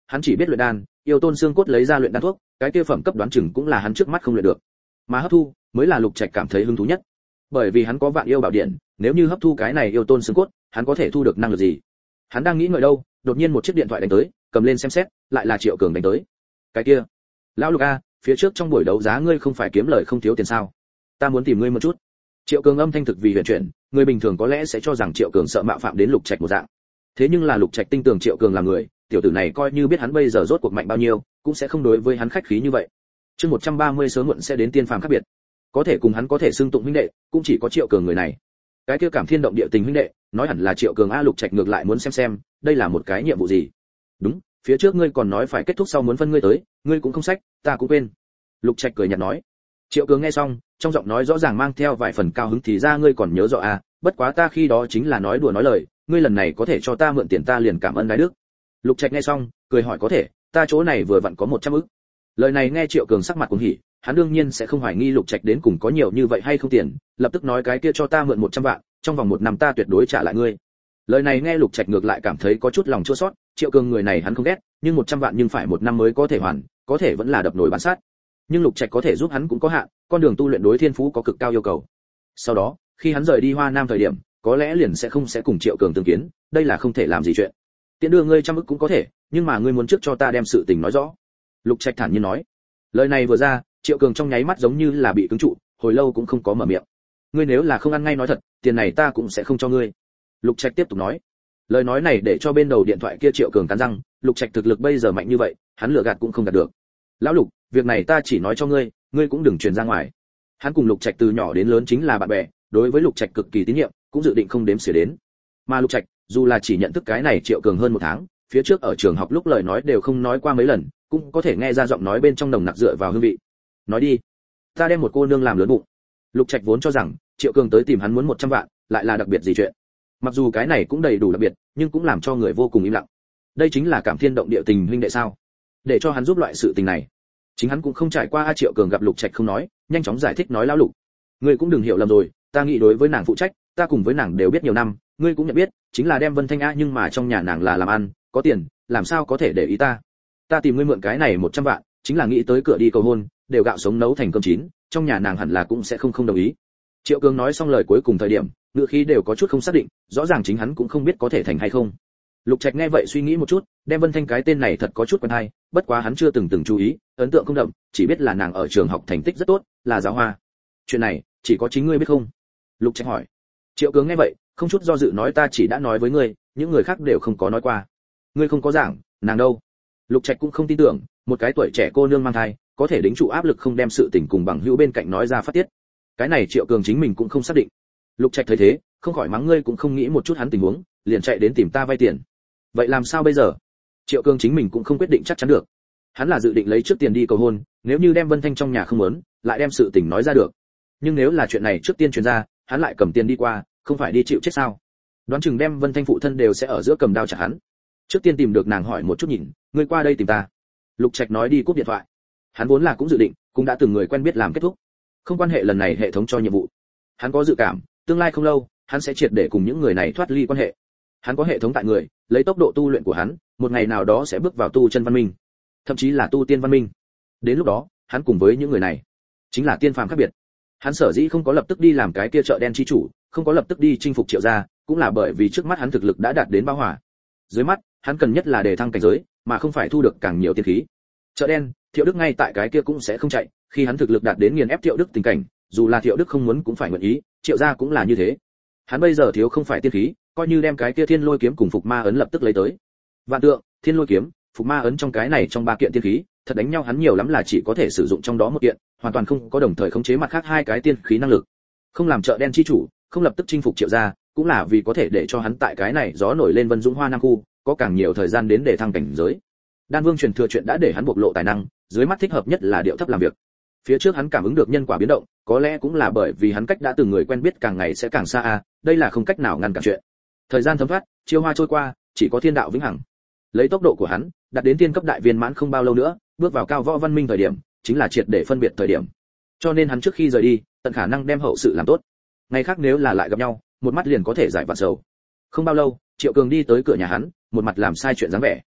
Speaker 1: hắn chỉ biết luyện đan, yêu tôn xương cốt lấy ra luyện đan thuốc, cái kia phẩm cấp đoán chừng cũng là hắn trước mắt không luyện được. Mà hấp thu mới là Lục Trạch cảm thấy hứng thú nhất. Bởi vì hắn có Vạn Yêu Bảo Điện, nếu như hấp thu cái này yêu tôn xương cốt, hắn có thể thu được năng lực gì? Hắn đang nghĩ ngợi đâu, đột nhiên một chiếc điện thoại đánh tới, cầm lên xem xét, lại là Triệu Cường đánh tới. Cái kia, lão Lục a, phía trước trong buổi đấu giá ngươi không phải kiếm lời không thiếu tiền sao? Ta muốn tìm ngươi một chút. Triệu Cường âm thanh thực vì huyền chuyển, người bình thường có lẽ sẽ cho rằng Triệu Cường sợ mạo phạm đến Lục Trạch một dạng. Thế nhưng là Lục Trạch tin tưởng Triệu Cường là người, tiểu tử này coi như biết hắn bây giờ rốt cuộc mạnh bao nhiêu, cũng sẽ không đối với hắn khách khí như vậy. Chương 130 sớm muộn sẽ đến tiên phàm khác biệt. Có thể cùng hắn có thể xưng tụng huynh đệ, cũng chỉ có Triệu Cường người này. Cái kia cảm thiên động địa tình huynh đệ, nói hẳn là Triệu Cường a. Lục Trạch ngược lại muốn xem, đây là một cái nhiệm vụ gì. Đúng, phía trước ngươi còn nói phải kết thúc sau muốn phân ngươi tới, ngươi cũng không sách, ta cũng quên. Lục Trạch cười nhạt nói. Triệu Cường nghe xong, trong giọng nói rõ ràng mang theo vài phần cao hứng, thì ra ngươi còn nhớ rõ a, bất quá ta khi đó chính là nói đùa nói lời, ngươi lần này có thể cho ta mượn tiền ta liền cảm ơn đái đức. Lục Trạch nghe xong, cười hỏi có thể, ta chỗ này vừa vặn có 100 ức. Lời này nghe Triệu Cường sắc mặt cuồng hỉ, hắn đương nhiên sẽ không hoài nghi Lục Trạch đến cùng có nhiều như vậy hay không tiền, lập tức nói cái kia cho ta mượn 100 vạn, trong vòng 1 năm ta tuyệt đối trả lại ngươi. Lời này nghe Lục Trạch ngược lại cảm thấy có chút lòng chua xót, Triệu Cường người này hắn không ghét, nhưng 100 vạn nhưng phải 1 năm mới có thể hoàn, có thể vẫn là đập nổi bán sát. Nhưng Lục Trạch có thể giúp hắn cũng có hạn, con đường tu luyện đối thiên phú có cực cao yêu cầu. Sau đó, khi hắn rời đi Hoa Nam thời điểm, có lẽ liền sẽ không cùng Triệu Cường tương kiến, đây là không thể làm gì chuyện. Tiện đưa ngươi 100 ức cũng có thể, nhưng mà ngươi muốn trước cho ta đem sự tình nói rõ. Lục Trạch thản nhiên nói. Lời này vừa ra, Triệu Cường trong nháy mắt giống như là bị cứng trụ, hồi lâu cũng không có mở miệng. Ngươi nếu là không ăn ngay nói thật, tiền này ta cũng sẽ không cho ngươi. Lục Trạch tiếp tục nói. Lời nói này để cho bên đầu điện thoại kia Triệu Cường cắn răng, Lục Trạch thực lực bây giờ mạnh như vậy, hắn lừa gạt cũng không gạt được. Lão Lục, việc này ta chỉ nói cho ngươi, ngươi cũng đừng truyền ra ngoài. Hắn cùng Lục Trạch từ nhỏ đến lớn chính là bạn bè, đối với Lục Trạch cực kỳ tín nhiệm, cũng dự định không đếm xỉa đến. Mà Lục Trạch, dù là chỉ nhận thức cái này Triệu Cường hơn 1 tháng, phía trước ở trường học lúc lời nói đều không nói qua mấy lần, cũng có thể nghe ra giọng nói bên trong nồng nặc dựa vào hương vị. Nói đi, ta đem một cô nương làm lớn bụng. Lục Trạch vốn cho rằng Triệu Cường tới tìm hắn muốn 100 vạn, lại là đặc biệt gì chuyện. Mặc dù cái này cũng đầy đủ đặc biệt, nhưng cũng làm cho người vô cùng im lặng. Đây chính là cảm thiên động địa tình huynh đệ sao? Để cho hắn giúp loại sự tình này. Chính hắn cũng không trải qua. Triệu Cường gặp Lục Trạch không nói, nhanh chóng giải thích nói lão Lục, ngươi cũng đừng hiểu lầm rồi, ta nghĩ đối với nàng phụ trách, ta cùng với nàng đều biết nhiều năm, ngươi cũng nhận biết, chính là đem Vân Thanh a, nhưng mà trong nhà nàng là làm ăn, có tiền, làm sao có thể để ý ta. Ta tìm ngươi mượn cái này 100 vạn, chính là nghĩ tới cửa đi cầu hôn, đều gạo sống nấu thành cơm chín, trong nhà nàng hẳn là cũng sẽ không đồng ý. Triệu Cường nói xong lời cuối cùng thời điểm, ngữ khí đều có chút không xác định, rõ ràng chính hắn cũng không biết có thể thành hay không. Lục Trạch nghe vậy suy nghĩ một chút, đem Vân Thanh cái tên này thật có chút quen hay, bất quá hắn chưa từng chú ý, ấn tượng không đậm, chỉ biết là nàng ở trường học thành tích rất tốt, là giáo hoa. Chuyện này, chỉ có chính ngươi biết không? Lục Trạch hỏi. Triệu Cường nghe vậy, không chút do dự nói ta chỉ đã nói với ngươi, những người khác đều không có nói qua. Ngươi không có giảng, nàng đâu? Lục Trạch cũng không tin tưởng, một cái tuổi trẻ cô nương mang thai, có thể đính trụ áp lực không đem sự tình cùng bằng hữu bên cạnh nói ra phát tiết. Cái này Triệu Cường chính mình cũng không xác định. Lục Trạch thấy thế, không khỏi mắng ngươi cũng không nghĩ một chút hắn tình huống, liền chạy đến tìm ta vay tiền. Vậy làm sao bây giờ? Triệu Cường chính mình cũng không quyết định chắc chắn được. Hắn là dự định lấy trước tiền đi cầu hôn, nếu như đem Vân Thanh trong nhà không muốn, lại đem sự tình nói ra được. Nhưng nếu là chuyện này trước tiên truyền ra, hắn lại cầm tiền đi qua, không phải đi chịu chết sao? Đoán chừng đem Vân Thanh phụ thân đều sẽ ở giữa cầm đao chặt hắn. Trước tiên tìm được nàng hỏi một chút nhìn, ngươi qua đây tìm ta. Lục Trạch nói đi cúp điện thoại. Hắn vốn là cũng dự định, cũng đã từng người quen biết làm kết thúc. Không quan hệ lần này hệ thống cho nhiệm vụ. Hắn có dự cảm, tương lai không lâu, hắn sẽ triệt để cùng những người này thoát ly quan hệ. Hắn có hệ thống tại người, lấy tốc độ tu luyện của hắn, một ngày nào đó sẽ bước vào tu chân văn minh, thậm chí là tu tiên văn minh. Đến lúc đó, hắn cùng với những người này, chính là tiên phàm khác biệt. Hắn sở dĩ không có lập tức đi làm cái kia chợ đen chi chủ, không có lập tức đi chinh phục Triệu gia, cũng là bởi vì trước mắt hắn thực lực đã đạt đến bao hòa. Dưới mắt, hắn cần nhất là đề thăng cảnh giới, mà không phải thu được càng nhiều tiên khí. Chợ đen, Thiệu Đức ngay tại cái kia cũng sẽ không chạy, khi hắn thực lực đạt đến nghiền ép Thiệu Đức tình cảnh, dù là Thiệu Đức không muốn cũng phải nguyện ý, Triệu gia cũng là như thế. Hắn bây giờ thiếu không phải tiên khí, coi như đem cái kia Thiên Lôi kiếm cùng Phục Ma ấn lập tức lấy tới. Vạn tượng, Thiên Lôi kiếm, Phục Ma ấn trong cái này trong 3 kiện tiên khí, thật đánh nhau hắn nhiều lắm là chỉ có thể sử dụng trong đó một kiện, hoàn toàn không có đồng thời khống chế mặt khác 2 cái tiên khí năng lực. Không làm chợ đen chi chủ, không lập tức chinh phục Triệu gia, cũng là vì có thể để cho hắn tại cái này gió nổi lên Vân Dũng Hoa Nam khu, có càng nhiều thời gian đến để thăng cảnh giới. Đan Vương truyền thừa chuyện đã để hắn bộc lộ tài năng, dưới mắt thích hợp nhất là điệu thấp làm việc. Phía trước hắn cảm ứng được nhân quả biến động, có lẽ cũng là bởi vì hắn cách đã từng người quen biết càng ngày sẽ càng xa đây là không cách nào ngăn cản chuyện. Thời gian thấm thoát, chiêu hoa trôi qua, chỉ có thiên đạo vĩnh hằng. Lấy tốc độ của hắn, đạt đến tiên cấp đại viên mãn không bao lâu nữa, bước vào cao võ văn minh thời điểm, chính là triệt để phân biệt thời điểm. Cho nên hắn trước khi rời đi, tận khả năng đem hậu sự làm tốt. Ngày khác nếu là lại gặp nhau, một mắt liền có thể giải vạn sầu. Không bao lâu, Triệu Cường đi tới cửa nhà hắn, một mặt làm sai chuyện dáng vẻ.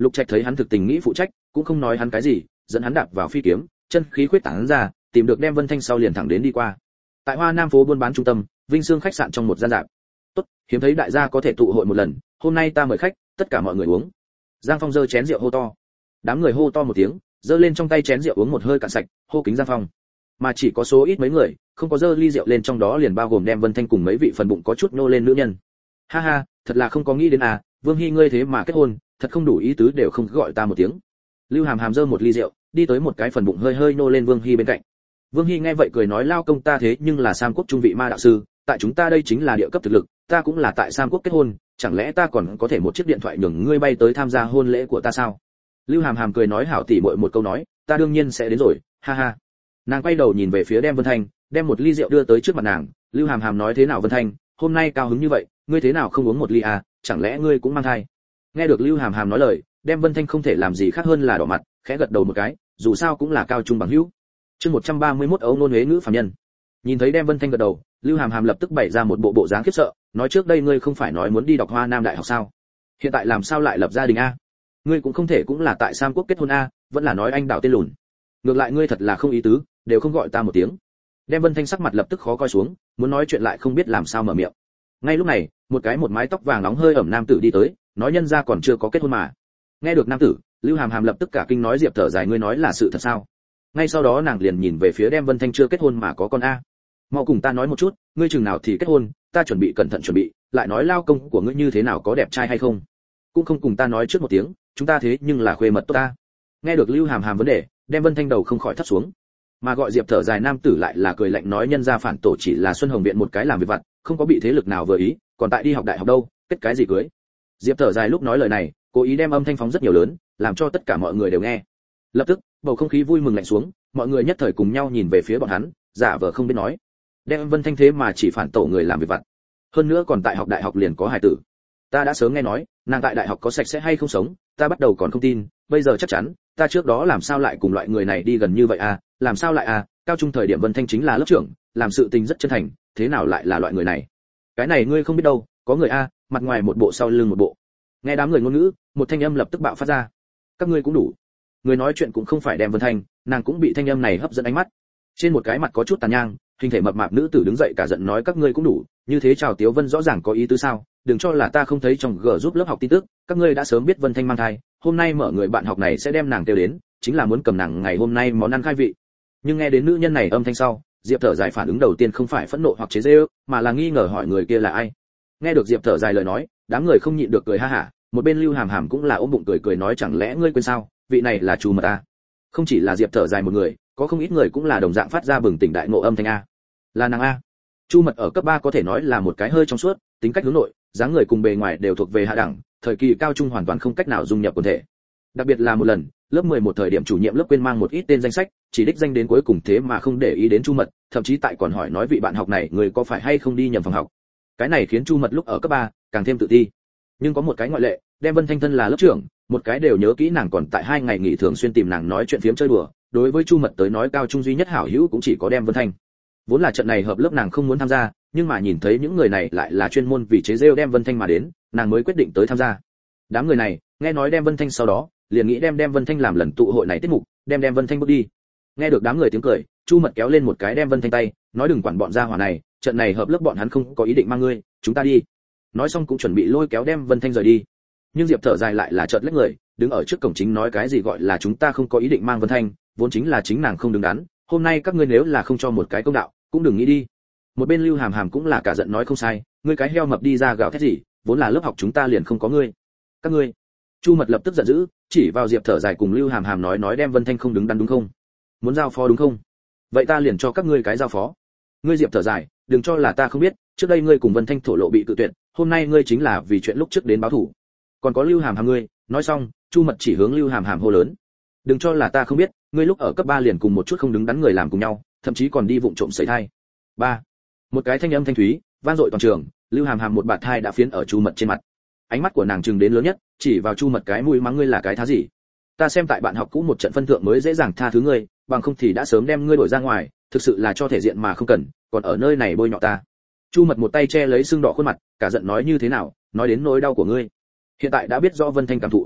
Speaker 1: Lục Trạch thấy hắn thực tình nghĩ phụ trách, cũng không nói hắn cái gì, dẫn hắn đạp vào phi kiếm, chân khí khuyết tán ra, tìm được đem Vân Thanh sau liền thẳng đến đi qua. Tại Hoa Nam phố buôn bán trung tâm, Vinh Sương khách sạn trong một gian rạp. Tốt, hiếm thấy đại gia có thể tụ hội một lần, hôm nay ta mời khách, tất cả mọi người uống. Giang Phong giơ chén rượu hô to. Đám người hô to một tiếng, giơ lên trong tay chén rượu uống một hơi cạn sạch, hô kính Giang Phong. Mà chỉ có số ít mấy người, không có giơ ly rượu lên, trong đó liền bao gồm đem Vân Thanh cùng mấy vị phần bụng có chút nô lên nữ nhân. Ha ha, thật là không có nghĩ đến à, Vương Hi ngươi thế mà kết hôn, thật không đủ ý tứ đều không gọi ta một tiếng. Lưu Hàm Hàm giơ một ly rượu, đi tới một cái phần bụng hơi hơi nô lên Vương Hi bên cạnh. Vương Hi nghe vậy cười nói lao công ta thế nhưng là Sam Quốc trung vị ma đạo sư, tại chúng ta đây chính là địa cấp thực lực, ta cũng là tại Sam Quốc kết hôn, chẳng lẽ ta còn có thể một chiếc điện thoại nhường ngươi bay tới tham gia hôn lễ của ta sao? Lưu Hàm Hàm cười nói hảo tỷ muội một câu nói, ta đương nhiên sẽ đến rồi, ha ha. Nàng quay đầu nhìn về phía đem Vân Thanh, đem một ly rượu đưa tới trước mặt nàng. Lưu Hàm Hàm nói thế nào Vân Thanh, hôm nay cao hứng như vậy, ngươi thế nào không uống một ly à, chẳng lẽ ngươi cũng mang thai? Nghe được Lưu Hàm Hàm nói lời, đem Vân Thanh không thể làm gì khác hơn là đỏ mặt, khẽ gật đầu một cái, dù sao cũng là cao trung bằng hữu. Chương 131 Âu nôn huế ngữ phàm nhân. Nhìn thấy đem Vân Thanh gật đầu, Lưu Hàm Hàm lập tức bày ra một bộ dáng khiếp sợ, nói trước đây ngươi không phải nói muốn đi đọc Hoa Nam đại học sao? Hiện tại làm sao lại lập gia đình a? Ngươi cũng không thể cũng là tại Sam Quốc kết hôn a, vẫn là nói anh đảo tên lùn. Ngược lại ngươi thật là không ý tứ, đều không gọi ta một tiếng. Đem Vân Thanh sắc mặt lập tức khó coi xuống, muốn nói chuyện lại không biết làm sao mở miệng. Ngay lúc này, một mái tóc vàng nóng hơi ẩm nam tử đi tới, nói nhân gia còn chưa có kết hôn mà. Nghe được nam tử, Lưu Hàm Hàm lập tức cả kinh nói Diệp thở dài ngươi nói là sự thật sao? Ngay sau đó nàng liền nhìn về phía đem Vân Thanh chưa kết hôn mà có con a. Mau cùng ta nói một chút, ngươi chừng nào thì kết hôn, ta chuẩn bị cẩn thận chuẩn bị, lại nói lao công của ngươi như thế nào có đẹp trai hay không? Cũng không cùng ta nói trước một tiếng, chúng ta thế nhưng là khuê mật tốt ta. Nghe được Lưu Hàm Hàm vấn đề, đem Vân Thanh đầu không khỏi thấp xuống. Mà gọi Diệp thở dài nam tử lại là cười lạnh nói nhân gia phản tổ chỉ là Xuân Hồng viện một cái làm việc vặt, không có bị thế lực nào vừa ý, còn tại đi học đại học đâu, kết cái gì cưới? Diệp thở dài lúc nói lời này, cố ý đem âm thanh phóng rất nhiều lớn, làm cho tất cả mọi người đều nghe. Lập tức, bầu không khí vui mừng lạnh xuống, mọi người nhất thời cùng nhau nhìn về phía bọn hắn, giả vờ không biết nói. Đem Vân Thanh thế mà chỉ phản tổ người làm việc vặt, hơn nữa còn tại học đại học liền có hài tử. Ta đã sớm nghe nói, nàng tại đại học có sạch sẽ hay không sống, ta bắt đầu còn không tin, bây giờ chắc chắn, ta trước đó làm sao lại cùng loại người này đi gần như vậy à, làm sao lại à, cao trung thời điểm Vân Thanh chính là lớp trưởng, làm sự tình rất chân thành, thế nào lại là loại người này? Cái này ngươi không biết đâu, có người a, mặt ngoài một bộ sau lưng một bộ. Nghe đám người ngôn ngữ, một thanh âm lập tức bạo phát ra. Các ngươi cũng đủ. Người nói chuyện cũng không phải đem Vân Thanh, nàng cũng bị thanh âm này hấp dẫn ánh mắt. Trên một cái mặt có chút tàn nhang, hình thể mập mạp nữ tử đứng dậy cả giận nói các ngươi cũng đủ, như thế chào Tiếu Vân rõ ràng có ý tứ sao, đừng cho là ta không thấy trong G giúp lớp học tin tức, các ngươi đã sớm biết Vân Thanh mang thai, hôm nay mở người bạn học này sẽ đem nàng kêu đến, chính là muốn cầm nàng ngày hôm nay món ăn khai vị. Nhưng nghe đến nữ nhân này âm thanh sau, Diệp thở dài phản ứng đầu tiên không phải phẫn nộ hoặc chế giễu, mà là nghi ngờ hỏi người kia là ai. Nghe được Diệp thở dài lời nói, đám người không nhịn được cười ha hả, một bên Lưu Hàm Hàm cũng là ôm bụng cười nói chẳng lẽ ngươi quên sao, vị này là Chu Mật a. Không chỉ là Diệp thở dài một người, có không ít người cũng là đồng dạng phát ra bừng tỉnh đại ngộ âm thanh a. Là nàng a. Chu Mật ở cấp 3 có thể nói là một cái hơi trong suốt, tính cách hướng nội, dáng người cùng bề ngoài đều thuộc về hạ đẳng, thời kỳ cao trung hoàn toàn không cách nào dung nhập quần thể. Đặc biệt là một lần, lớp 11 thời điểm chủ nhiệm lớp quên mang một ít tên danh sách, chỉ đích danh đến cuối cùng thế mà không để ý đến Chu Mật, thậm chí tại còn hỏi nói vị bạn học này người có phải hay không đi nhầm phòng học. Cái này khiến Chu Mật lúc ở cấp 3 càng thêm tự ti. Nhưng có một cái ngoại lệ, đem Vân Thanh thân là lớp trưởng, một cái đều nhớ kỹ nàng còn tại 2 ngày nghỉ thường xuyên tìm nàng nói chuyện phiếm chơi đùa, đối với Chu Mật tới nói cao trung duy nhất hảo hữu cũng chỉ có đem Vân Thanh. Vốn là trận này hợp lớp nàng không muốn tham gia, nhưng mà nhìn thấy những người này lại là chuyên môn vì chế giễu đem Vân Thanh mà đến, nàng mới quyết định tới tham gia. Đám người này, nghe nói đem Vân Thanh sau đó, liền nghĩ đem Vân Thanh làm lần tụ hội này tiết mục, đem Vân Thanh bước đi. Nghe được đám người tiếng cười, Chu Mật kéo lên một cái đem Vân Thanh tay, nói đừng quản bọn gia hỏa này, trận này hợp lớp bọn hắn không có ý định mang ngươi, chúng ta đi. Nói xong cũng chuẩn bị lôi kéo đem Vân Thanh rời đi. Nhưng Diệp thở dài lại là chợt lách người, đứng ở trước cổng chính nói cái gì gọi là chúng ta không có ý định mang Vân Thanh, vốn chính là chính nàng không đứng đắn, hôm nay các ngươi nếu là không cho một cái công đạo, cũng đừng nghĩ đi. Một bên Lưu Hàm Hàm cũng là cả giận nói không sai, ngươi cái heo mập đi ra gào thét gì, vốn là lớp học chúng ta liền không có ngươi. Các ngươi. Chu Mật lập tức giận dữ, chỉ vào Diệp thở dài cùng Lưu Hàm Hàm nói đem Vân Thanh không đứng đắn đúng không? Muốn giao phó đúng không? Vậy ta liền cho các ngươi cái giao phó. Ngươi Diệp thở dài, đừng cho là ta không biết, trước đây ngươi cùng Vân Thanh thổ lộ bị cự tuyệt, hôm nay ngươi chính là vì chuyện lúc trước đến báo thù. Còn có Lưu Hàm Hàm ngươi, nói xong, Chu Mật chỉ hướng Lưu Hàm Hàm hô lớn. Đừng cho là ta không biết, ngươi lúc ở cấp 3 liền cùng một chút không đứng đắn người làm cùng nhau, thậm chí còn đi vụng trộm sẩy thai. 3. Một cái thanh âm thanh thúy, vang dội toàn trường, Lưu Hàm Hàm một bạt thai đã phiến ở Chu Mật trên mặt. Ánh mắt của nàng trừng đến lớn nhất, chỉ vào Chu Mật cái mũi mắng ngươi là cái thá gì? Ta xem tại bạn học cũ một trận phân thượng mới dễ dàng tha thứ ngươi, bằng không thì đã sớm đem ngươi đổi ra ngoài, thực sự là cho thể diện mà không cần, còn ở nơi này bôi nhọ ta. Chu Mật một tay che lấy sưng đỏ khuôn mặt, cả giận nói như thế nào, nói đến nỗi đau của ngươi. Hiện tại đã biết rõ Vân Thanh cảm thụ.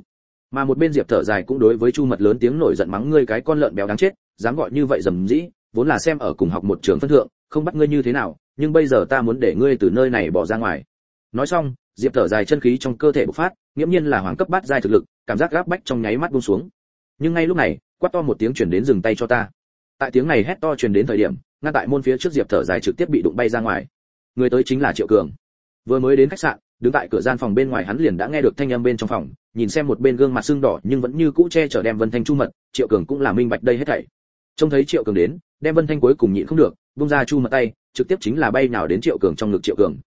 Speaker 1: Mà một bên Diệp thở dài cũng đối với Chu Mật lớn tiếng nổi giận mắng, ngươi cái con lợn béo đáng chết, dám gọi như vậy dầm dĩ, vốn là xem ở cùng học một trường phân thượng, không bắt ngươi như thế nào, nhưng bây giờ ta muốn để ngươi từ nơi này bỏ ra ngoài. Nói xong, Diệp thở dài chân khí trong cơ thể bộc phát, nghiễm nhiên là hoàng cấp bát giai thực lực, cảm giác gáp bách trong nháy mắt buông xuống. Nhưng ngay lúc này, quát to một tiếng truyền đến, dừng tay cho ta. Tại tiếng này hét to truyền đến thời điểm, ngăn tại môn phía trước Diệp thở dài trực tiếp bị đụng bay ra ngoài. Người tới chính là Triệu Cường. Vừa mới đến khách sạn, đứng tại cửa gian phòng bên ngoài hắn liền đã nghe được thanh âm bên trong phòng, nhìn xem một bên gương mặt sưng đỏ nhưng vẫn như cũ che chở đem Vân Thanh Chu Mật, Triệu Cường cũng là minh bạch đây hết thảy. Trông thấy Triệu Cường đến, đem Vân Thanh cuối cùng nhịn không được, buông ra Chu Mật tay, trực tiếp chính là bay nào đến Triệu Cường trong ngực. Triệu Cường,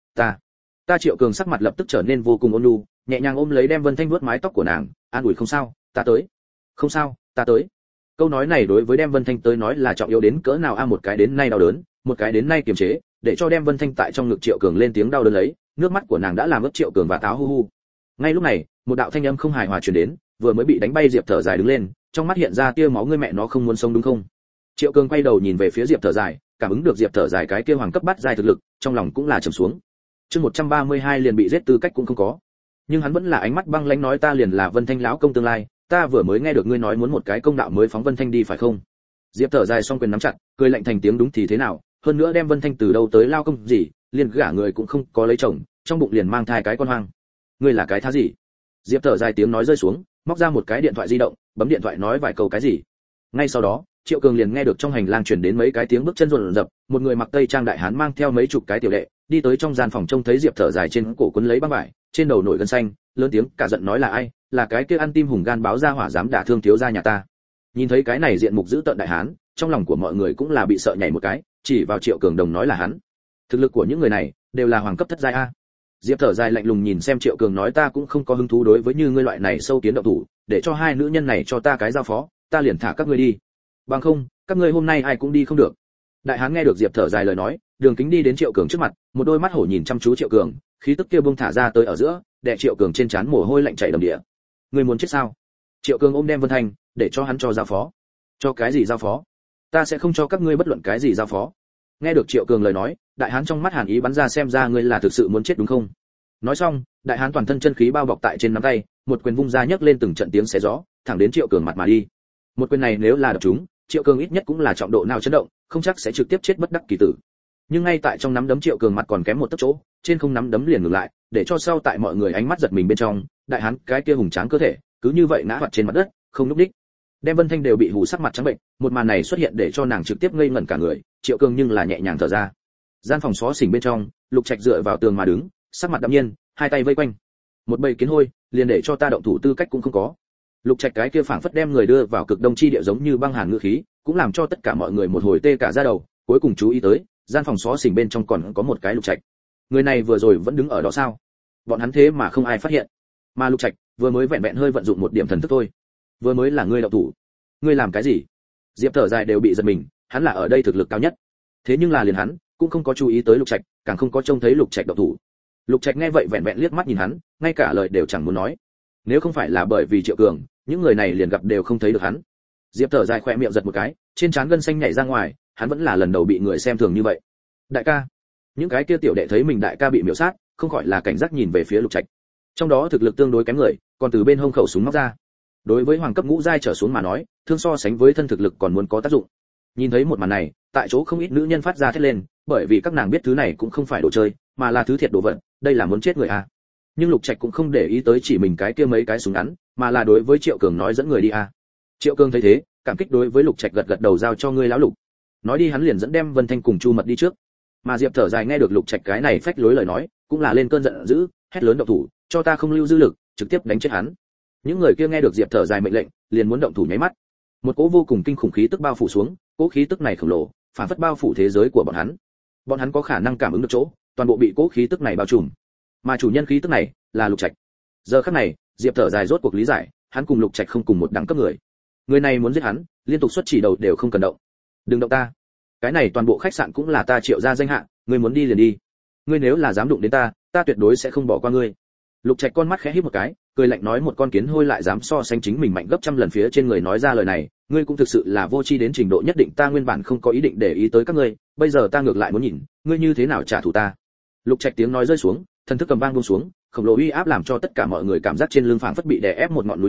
Speaker 1: ta Triệu Cường sắc mặt lập tức trở nên vô cùng ôn nhu, nhẹ nhàng ôm lấy đem Vân Thanh vuốt mái tóc của nàng, an ủi, không sao, ta tới. Không sao, ta tới. Câu nói này đối với đem Vân Thanh tới nói là trọng yếu đến cỡ nào a, một cái đến nay đau đớn, một cái đến nay kiềm chế, để cho đem Vân Thanh tại trong ngực Triệu Cường lên tiếng đau đớn lấy, nước mắt của nàng đã làm ướt Triệu Cường và táo hu hu. Ngay lúc này, một đạo thanh âm không hài hòa truyền đến, vừa mới bị đánh bay Diệp thở dài đứng lên, trong mắt hiện ra tia máu, ngươi mẹ nó không muốn sống đúng không? Triệu Cường quay đầu nhìn về phía Diệp thở dài, cảm ứng được Diệp thở dài cái kia hoàng cấp bát giai thực lực, trong lòng cũng là trầm xuống. Chương 132 liền bị giết tư cách cũng không có. Nhưng hắn vẫn là ánh mắt băng lãnh nói, ta liền là Vân Thanh lão công tương lai, ta vừa mới nghe được ngươi nói muốn một cái công đạo mới phóng Vân Thanh đi phải không? Diệp thở dài xong quyền nắm chặt, cười lạnh thành tiếng, đúng thì thế nào, hơn nữa đem Vân Thanh từ đâu tới lao công gì, liền gả người cũng không có lấy chồng, trong bụng liền mang thai cái con hoang. Ngươi là cái thá gì? Diệp thở dài tiếng nói rơi xuống, móc ra một cái điện thoại di động, bấm điện thoại nói vài câu cái gì. Ngay sau đó, Triệu Cường liền nghe được trong hành lang truyền đến mấy cái tiếng bước chân rộn rập, một người mặc tây trang đại hán mang theo mấy chục cái tiểu đệ, đi tới trong gian phòng, trông thấy Diệp thở dài trên cổ quấn lấy băng vải, trên đầu nổi gân xanh, lớn tiếng cả giận nói, là ai? Là cái kia ăn tim hùng gan báo ra hỏa dám đả thương thiếu gia nhà ta. Nhìn thấy cái này diện mục dữ tợn đại hán, trong lòng của mọi người cũng là bị sợ nhảy một cái, chỉ vào Triệu Cường đồng nói là hắn. Thực lực của những người này đều là hoàng cấp thất giai a. Diệp thở dài lạnh lùng nhìn xem Triệu Cường nói, ta cũng không có hứng thú đối với như ngươi loại này sâu kiến động thủ, để cho hai nữ nhân này cho ta cái giao phó, ta liền thả các ngươi đi. Bằng không, các ngươi hôm nay ai cũng đi không được. Đại hán nghe được Diệp thở dài lời nói, đường kính đi đến Triệu Cường trước mặt, một đôi mắt hổ nhìn chăm chú Triệu Cường, khí tức kia bung thả ra tới ở giữa, đè Triệu Cường trên trán mồ hôi lạnh chảy đầm đìa. Ngươi muốn chết sao? Triệu Cường ôm đem Vân Thanh, để cho hắn cho giao phó. Cho cái gì giao phó? Ta sẽ không cho các ngươi bất luận cái gì giao phó. Nghe được Triệu Cường lời nói, đại hán trong mắt hàn ý bắn ra, xem ra ngươi là thực sự muốn chết đúng không? Nói xong, đại hán toàn thân chân khí bao bọc tại trên nắm tay, một quyền vung ra nhấc lên từng trận tiếng xé gió, thẳng đến Triệu Cường mặt mà đi. Một quyền này nếu là đập trúng, Triệu Cường ít nhất cũng là trọng độ nào chấn động, không chắc sẽ trực tiếp chết bất đắc kỳ tử. Nhưng ngay tại trong nắm đấm Triệu Cường mặt còn kém một tấc chỗ, trên không nắm đấm liền ngừng lại, để cho sau tại mọi người ánh mắt giật mình bên trong, đại hán cái kia hùng tráng cơ thể, cứ như vậy ngã hoạt trên mặt đất, không lúc đích. Đem Vân Thanh đều bị hù sắc mặt trắng bệnh, một màn này xuất hiện để cho nàng trực tiếp ngây ngẩn cả người, Triệu Cường nhưng là nhẹ nhàng thở ra. Gian phòng xó xỉnh bên trong, Lục Trạch dựa vào tường mà đứng, sắc mặt đạm nhiên, hai tay vây quanh. Một bầy kiến hôi, liền để cho ta động thủ tư cách cũng không có. Lục Trạch cái kia phảng phất đem người đưa vào cực đông chi địa giống như băng hàn ngữ khí, cũng làm cho tất cả mọi người một hồi tê cả da đầu, cuối cùng chú ý tới, gian phòng xó xỉnh bên trong còn có một cái Lục Trạch. Người này vừa rồi vẫn đứng ở đó sao? Bọn hắn thế mà không ai phát hiện. Mà Lục Trạch vừa mới vẹn vẹn hơi vận dụng một điểm thần thức thôi. Vừa mới là ngươi động thủ. Ngươi làm cái gì? Diệp thở dài đều bị giật mình, hắn là ở đây thực lực cao nhất. Thế nhưng là liền hắn cũng không có chú ý tới Lục Trạch, càng không có trông thấy Lục Trạch động thủ. Lục Trạch nghe vậy vẹn vẹn liếc mắt nhìn hắn, ngay cả lời đều chẳng muốn nói. Nếu không phải là bởi vì Triệu Cường, những người này liền gặp đều không thấy được hắn. Diệp thở dài khỏe miệng giật một cái, trên trán gân xanh nhảy ra ngoài, hắn vẫn là lần đầu bị người xem thường như vậy. Đại ca, những cái kia tiểu đệ thấy mình đại ca bị miểu sát, không khỏi là cảnh giác nhìn về phía Lục Trạch. Trong đó thực lực tương đối kém người, còn từ bên hông khẩu súng móc ra. Đối với hoàng cấp ngũ giai trở xuống mà nói, thương so sánh với thân thực lực còn muốn có tác dụng. Nhìn thấy một màn này, tại chỗ không ít nữ nhân phát ra thét lên, bởi vì các nàng biết thứ này cũng không phải đồ chơi, mà là thứ thiệt đồ vật, đây là muốn chết người a. Nhưng Lục Trạch cũng không để ý tới chỉ mình cái kia mấy cái súng ngắn, mà là đối với Triệu Cường nói dẫn người đi a. Triệu Cường thấy thế, cảm kích đối với Lục Trạch gật gật đầu, giao cho ngươi lão Lục. Nói đi hắn liền dẫn đem Vân Thanh cùng Chu Mật đi trước. Mà Diệp thở dài nghe được Lục Trạch cái này phách lối lời nói, cũng là lên cơn giận dữ, hét lớn động thủ, cho ta không lưu dư lực, trực tiếp đánh chết hắn. Những người kia nghe được Diệp thở dài mệnh lệnh, liền muốn động thủ nháy mắt. Một cỗ vô cùng kinh khủng khí tức bao phủ xuống, cỗ khí tức này khổng lồ, phản phất bao phủ thế giới của bọn hắn. Bọn hắn có khả năng cảm ứng được chỗ, toàn bộ bị cỗ khí tức này bao trùm. Mà chủ nhân khí tức này là Lục Trạch. Giờ khắc này, Diệp thở dài rốt cuộc lý giải, hắn cùng Lục Trạch không cùng một đẳng cấp người. Người này muốn giết hắn, liên tục xuất chỉ đầu đều không cần động. Đừng động ta. Cái này toàn bộ khách sạn cũng là ta Triệu gia danh hạ, ngươi muốn đi liền đi. Ngươi nếu là dám đụng đến ta, ta tuyệt đối sẽ không bỏ qua ngươi. Lục Trạch con mắt khẽ híp một cái, cười lạnh nói, một con kiến hôi lại dám so sánh chính mình mạnh gấp trăm lần phía trên người nói ra lời này, ngươi cũng thực sự là vô tri đến trình độ nhất định, ta nguyên bản không có ý định để ý tới các ngươi, bây giờ ta ngược lại muốn nhìn, ngươi như thế nào trả thù ta. Lục Trạch tiếng nói rơi xuống, thần thức cầm vang buông xuống, khổng lồ uy áp làm cho tất cả mọi người cảm giác trên lưng phảng phất bị đè ép một ngọn núi lớn,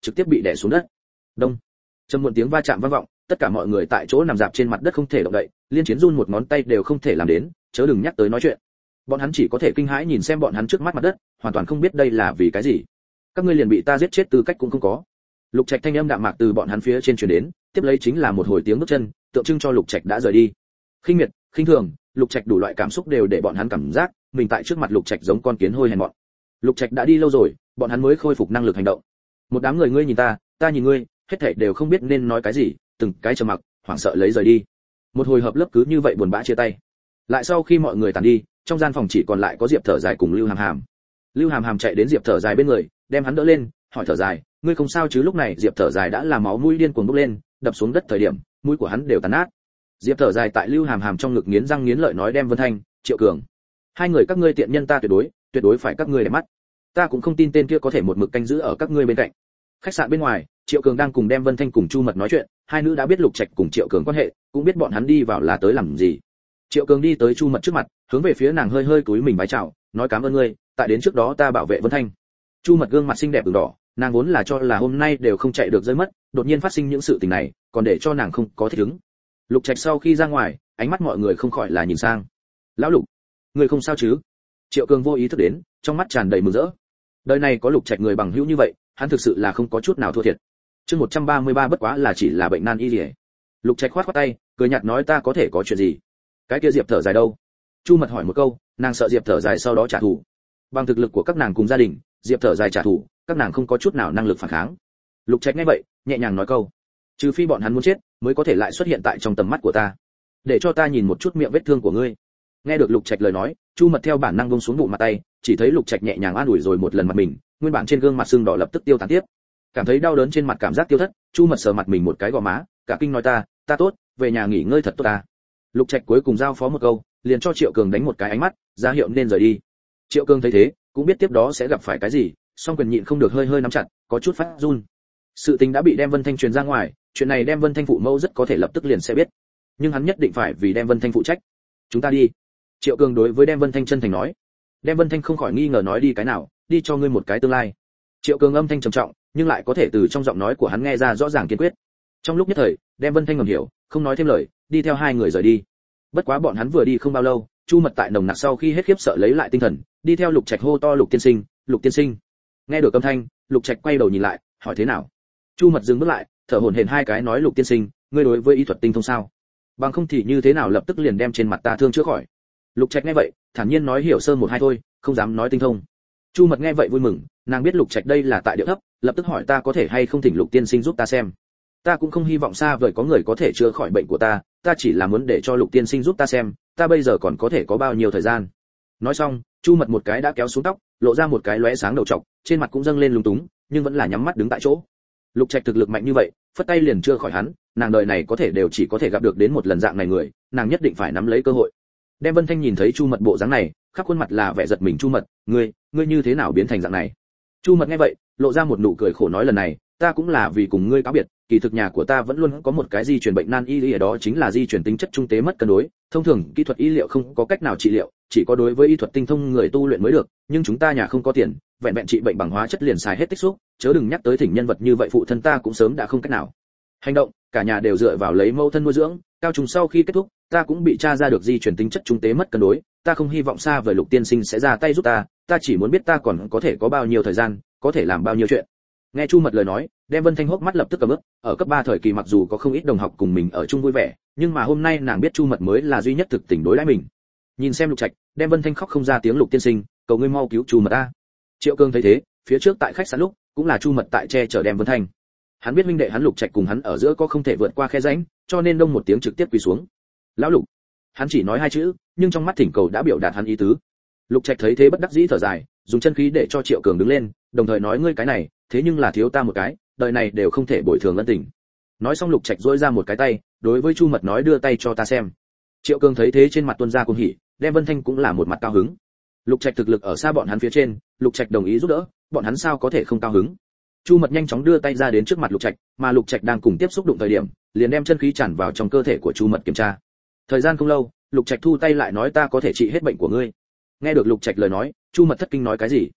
Speaker 1: trực tiếp bị đè xuống đất. Đông. Trầm muộn tiếng va chạm vang vọng, tất cả mọi người tại chỗ nằm dạp trên mặt đất không thể động đậy, Liên Chiến run một ngón tay đều không thể làm đến, chớ đừng nhắc tới nói chuyện. Bọn hắn chỉ có thể kinh hãi nhìn xem bọn hắn trước mắt mặt đất, hoàn toàn không biết đây là vì cái gì. Các ngươi liền bị ta giết chết tư cách cũng không có. Lục Trạch thanh âm đạm mạc từ bọn hắn phía trên truyền đến, tiếp lấy chính là một hồi tiếng bước chân, tượng trưng cho Lục Trạch đã rời đi. Khinh miệt, khinh thường, Lục Trạch đủ loại cảm xúc đều để bọn hắn cảm giác mình tại trước mặt Lục Trạch giống con kiến hôi hèn mọn. Lục Trạch đã đi lâu rồi, bọn hắn mới khôi phục năng lực hành động. Một đám người ngươi nhìn ta, ta nhìn ngươi, hết thảy đều không biết nên nói cái gì, từng cái trầm mặc, hoảng sợ lấy rời đi. Một hồi hợp lớp cứ như vậy buồn bã chia tay. Lại sau khi mọi người tàn đi, trong gian phòng chỉ còn lại có Diệp Thở Dài cùng Lưu Hàm Hàm. Lưu Hàm Hàm chạy đến Diệp Thở Dài bên người, đem hắn đỡ lên, hỏi Thở Dài, ngươi không sao chứ? Lúc này Diệp Thở Dài đã là máu mũi điên cuồng bốc lên, đập xuống đất thời điểm, mũi của hắn đều tàn nát. Diệp Thở Dài tại Lưu Hàm Hàm trong ngực nghiến răng nghiến lợi nói, đem Vân Thanh, Triệu Cường, hai người các ngươi tiện nhân ta tuyệt đối phải các ngươi để mắt. Ta cũng không tin tên kia có thể một mực canh giữ ở các ngươi bên cạnh. Khách sạn bên ngoài, Triệu Cường đang cùng đem Vân Thanh cùng Chu Mật nói chuyện, hai nữ đã biết Lục Trạch cùng Triệu Cường quan hệ, cũng biết bọn hắn đi vào là tới làm gì. Triệu Cường đi tới Chu Mật trước mặt, hướng về phía nàng hơi hơi cúi mình bái chào, nói cảm ơn ngươi, tại đến trước đó ta bảo vệ Vân Thanh. Chu Mật gương mặt xinh đẹp ửng đỏ, nàng vốn là cho là hôm nay đều không chạy được rơi mất, đột nhiên phát sinh những sự tình này, còn để cho nàng không có thích ứng. Lục Trạch sau khi ra ngoài, ánh mắt mọi người không khỏi là nhìn sang. Lão Lục, ngươi không sao chứ? Triệu Cường vô ý thức đến, trong mắt tràn đầy mừng rỡ. Đời này có Lục Trạch người bằng hữu như vậy, hắn thực sự là không có chút nào thua thiệt. Chương 133 bất quá là chỉ là bệnh nan y liễu. Lục Trạch khoát khoát tay, cười nhạt nói ta có thể có chuyện gì? Cái kia Diệp Thở Dài đâu? Chu Mật hỏi một câu, nàng sợ Diệp Thở Dài sau đó trả thù. Bằng thực lực của các nàng cùng gia đình, Diệp Thở Dài trả thù, các nàng không có chút nào năng lực phản kháng. Lục Trạch nghe vậy, nhẹ nhàng nói câu, trừ phi bọn hắn muốn chết, mới có thể lại xuất hiện tại trong tầm mắt của ta. Để cho ta nhìn một chút miệng vết thương của ngươi. Nghe được Lục Trạch lời nói, Chu Mật theo bản năng buông xuống bụng mặt tay, chỉ thấy Lục Trạch nhẹ nhàng an ủi rồi một lần mặt mình, nguyên bản trên gương mặt sưng đỏ lập tức tiêu tán tiếp. Cảm thấy đau đớn trên mặt cảm giác tiêu thất, Chu Mật sờ mặt mình một cái gò má, cả kinh nói ta tốt, về nhà nghỉ ngơi thật tốt ta. Lục Trạch cuối cùng giao phó một câu, liền cho Triệu Cường đánh một cái ánh mắt, ra hiệu nên rời đi. Triệu Cường thấy thế, cũng biết tiếp đó sẽ gặp phải cái gì, song quyền nhịn không được hơi hơi nắm chặt, có chút phát run. Sự tình đã bị đem Vân Thanh truyền ra ngoài, chuyện này đem Vân Thanh phụ mẫu rất có thể lập tức liền sẽ biết, nhưng hắn nhất định phải vì đem Vân Thanh phụ trách. Chúng ta đi. Triệu Cường đối với đem Vân Thanh chân thành nói. Đem Vân Thanh không khỏi nghi ngờ nói đi cái nào, đi cho ngươi một cái tương lai. Triệu Cường âm thanh trầm trọng, nhưng lại có thể từ trong giọng nói của hắn nghe ra rõ ràng kiên quyết. Trong lúc nhất thời, đem Vân Thanh ngầm hiểu, không nói thêm lời, đi theo hai người rời đi. Bất quá bọn hắn vừa đi không bao lâu, Chu Mật tại nồng nặc sau khi hết khiếp sợ lấy lại tinh thần, đi theo Lục Trạch hô to Lục tiên sinh, Lục tiên sinh. Nghe được âm thanh, Lục Trạch quay đầu nhìn lại, hỏi thế nào. Chu Mật dừng bước lại, thở hổn hển hai cái nói Lục tiên sinh, ngươi đối với y thuật tinh thông sao? Bằng không thì như thế nào lập tức liền đem trên mặt ta thương chữa khỏi. Lục Trạch nghe vậy, thản nhiên nói hiểu sơ một hai thôi, không dám nói tinh thông. Chu Mật nghe vậy vui mừng, nàng biết Lục Trạch đây là tại điệu thấp, lập tức hỏi ta có thể hay không thỉnh Lục tiên sinh giúp ta xem. Ta cũng không hy vọng xa vời có người có thể chữa khỏi bệnh của ta chỉ là muốn để cho Lục tiên sinh giúp ta xem, ta bây giờ còn có thể có bao nhiêu thời gian. Nói xong, Chu Mật một cái đã kéo xuống tóc, lộ ra một cái lóe sáng đầu trọc, trên mặt cũng dâng lên lúng túng, nhưng vẫn là nhắm mắt đứng tại chỗ. Lục Trạch thực lực mạnh như vậy, phất tay liền chưa khỏi hắn, nàng đời này có thể đều chỉ có thể gặp được đến một lần dạng này người, nàng nhất định phải nắm lấy cơ hội. Đem Vân Thanh nhìn thấy Chu Mật bộ dáng này, khắp khuôn mặt là vẻ giật mình. Chu Mật, ngươi như thế nào biến thành dạng này? Chu Mật nghe vậy, lộ ra một nụ cười khổ nói lần này, ta cũng là vì cùng ngươi cáo biệt, kỳ thực nhà của ta vẫn luôn có một cái di truyền bệnh nan y ở đó chính là di truyền tính chất trung tế mất cân đối, thông thường kỹ thuật y liệu không có cách nào trị liệu, chỉ có đối với y thuật tinh thông người tu luyện mới được, nhưng chúng ta nhà không có tiền, vẹn vẹn trị bệnh bằng hóa chất liền xài hết tích xúc, chớ đừng nhắc tới thỉnh nhân vật như vậy phụ thân ta cũng sớm đã không cách nào hành động, cả nhà đều dựa vào lấy mâu thân nuôi dưỡng, cao trùng sau khi kết thúc, ta cũng bị tra ra được di truyền tính chất trung tế mất cân đối, ta không hy vọng xa vời Lục tiên sinh sẽ ra tay giúp ta chỉ muốn biết ta còn có thể có bao nhiêu thời gian, có thể làm bao nhiêu chuyện. Nghe Chu Mật lời nói, đem Vân Thanh hốc mắt lập tức cầm ướt, ở cấp 3 thời kỳ mặc dù có không ít đồng học cùng mình ở chung vui vẻ, nhưng mà hôm nay nàng biết Chu Mật mới là duy nhất thực tình đối đãi mình. Nhìn xem Lục Trạch, đem Vân Thanh khóc không ra tiếng Lục tiên sinh, cầu ngươi mau cứu Chu Mật ta. Triệu Cương thấy thế, phía trước tại khách sạn lúc, cũng là Chu Mật tại che chở đem Vân Thanh. Hắn biết huynh đệ hắn Lục Trạch cùng hắn ở giữa có không thể vượt qua khe rãnh, cho nên đông một tiếng trực tiếp quỳ xuống. Lão Lục. Hắn chỉ nói hai chữ, nhưng trong mắt thỉnh cầu đã biểu đạt hắn ý tứ. Lục Trạch thấy thế bất đắc dĩ thở dài, dùng chân khí để cho Triệu Cường đứng lên, đồng thời nói ngươi cái này, thế nhưng là thiếu ta một cái, đời này đều không thể bồi thường ân tình. Nói xong Lục Trạch duỗi ra một cái tay, đối với Chu Mật nói đưa tay cho ta xem. Triệu Cường thấy thế trên mặt tuôn ra cuồng hỉ, đem Vân Thanh cũng là một mặt cao hứng. Lục Trạch thực lực ở xa bọn hắn phía trên, Lục Trạch đồng ý giúp đỡ, bọn hắn sao có thể không cao hứng. Chu Mật nhanh chóng đưa tay ra đến trước mặt Lục Trạch, mà Lục Trạch đang cùng tiếp xúc đụng thời điểm, liền đem chân khí tràn vào trong cơ thể của Chu Mật kiểm tra. Thời gian không lâu, Lục Trạch thu tay lại nói ta có thể trị hết bệnh của ngươi. Nghe được Lục Trạch lời nói, Chu Mật thất kinh nói cái gì?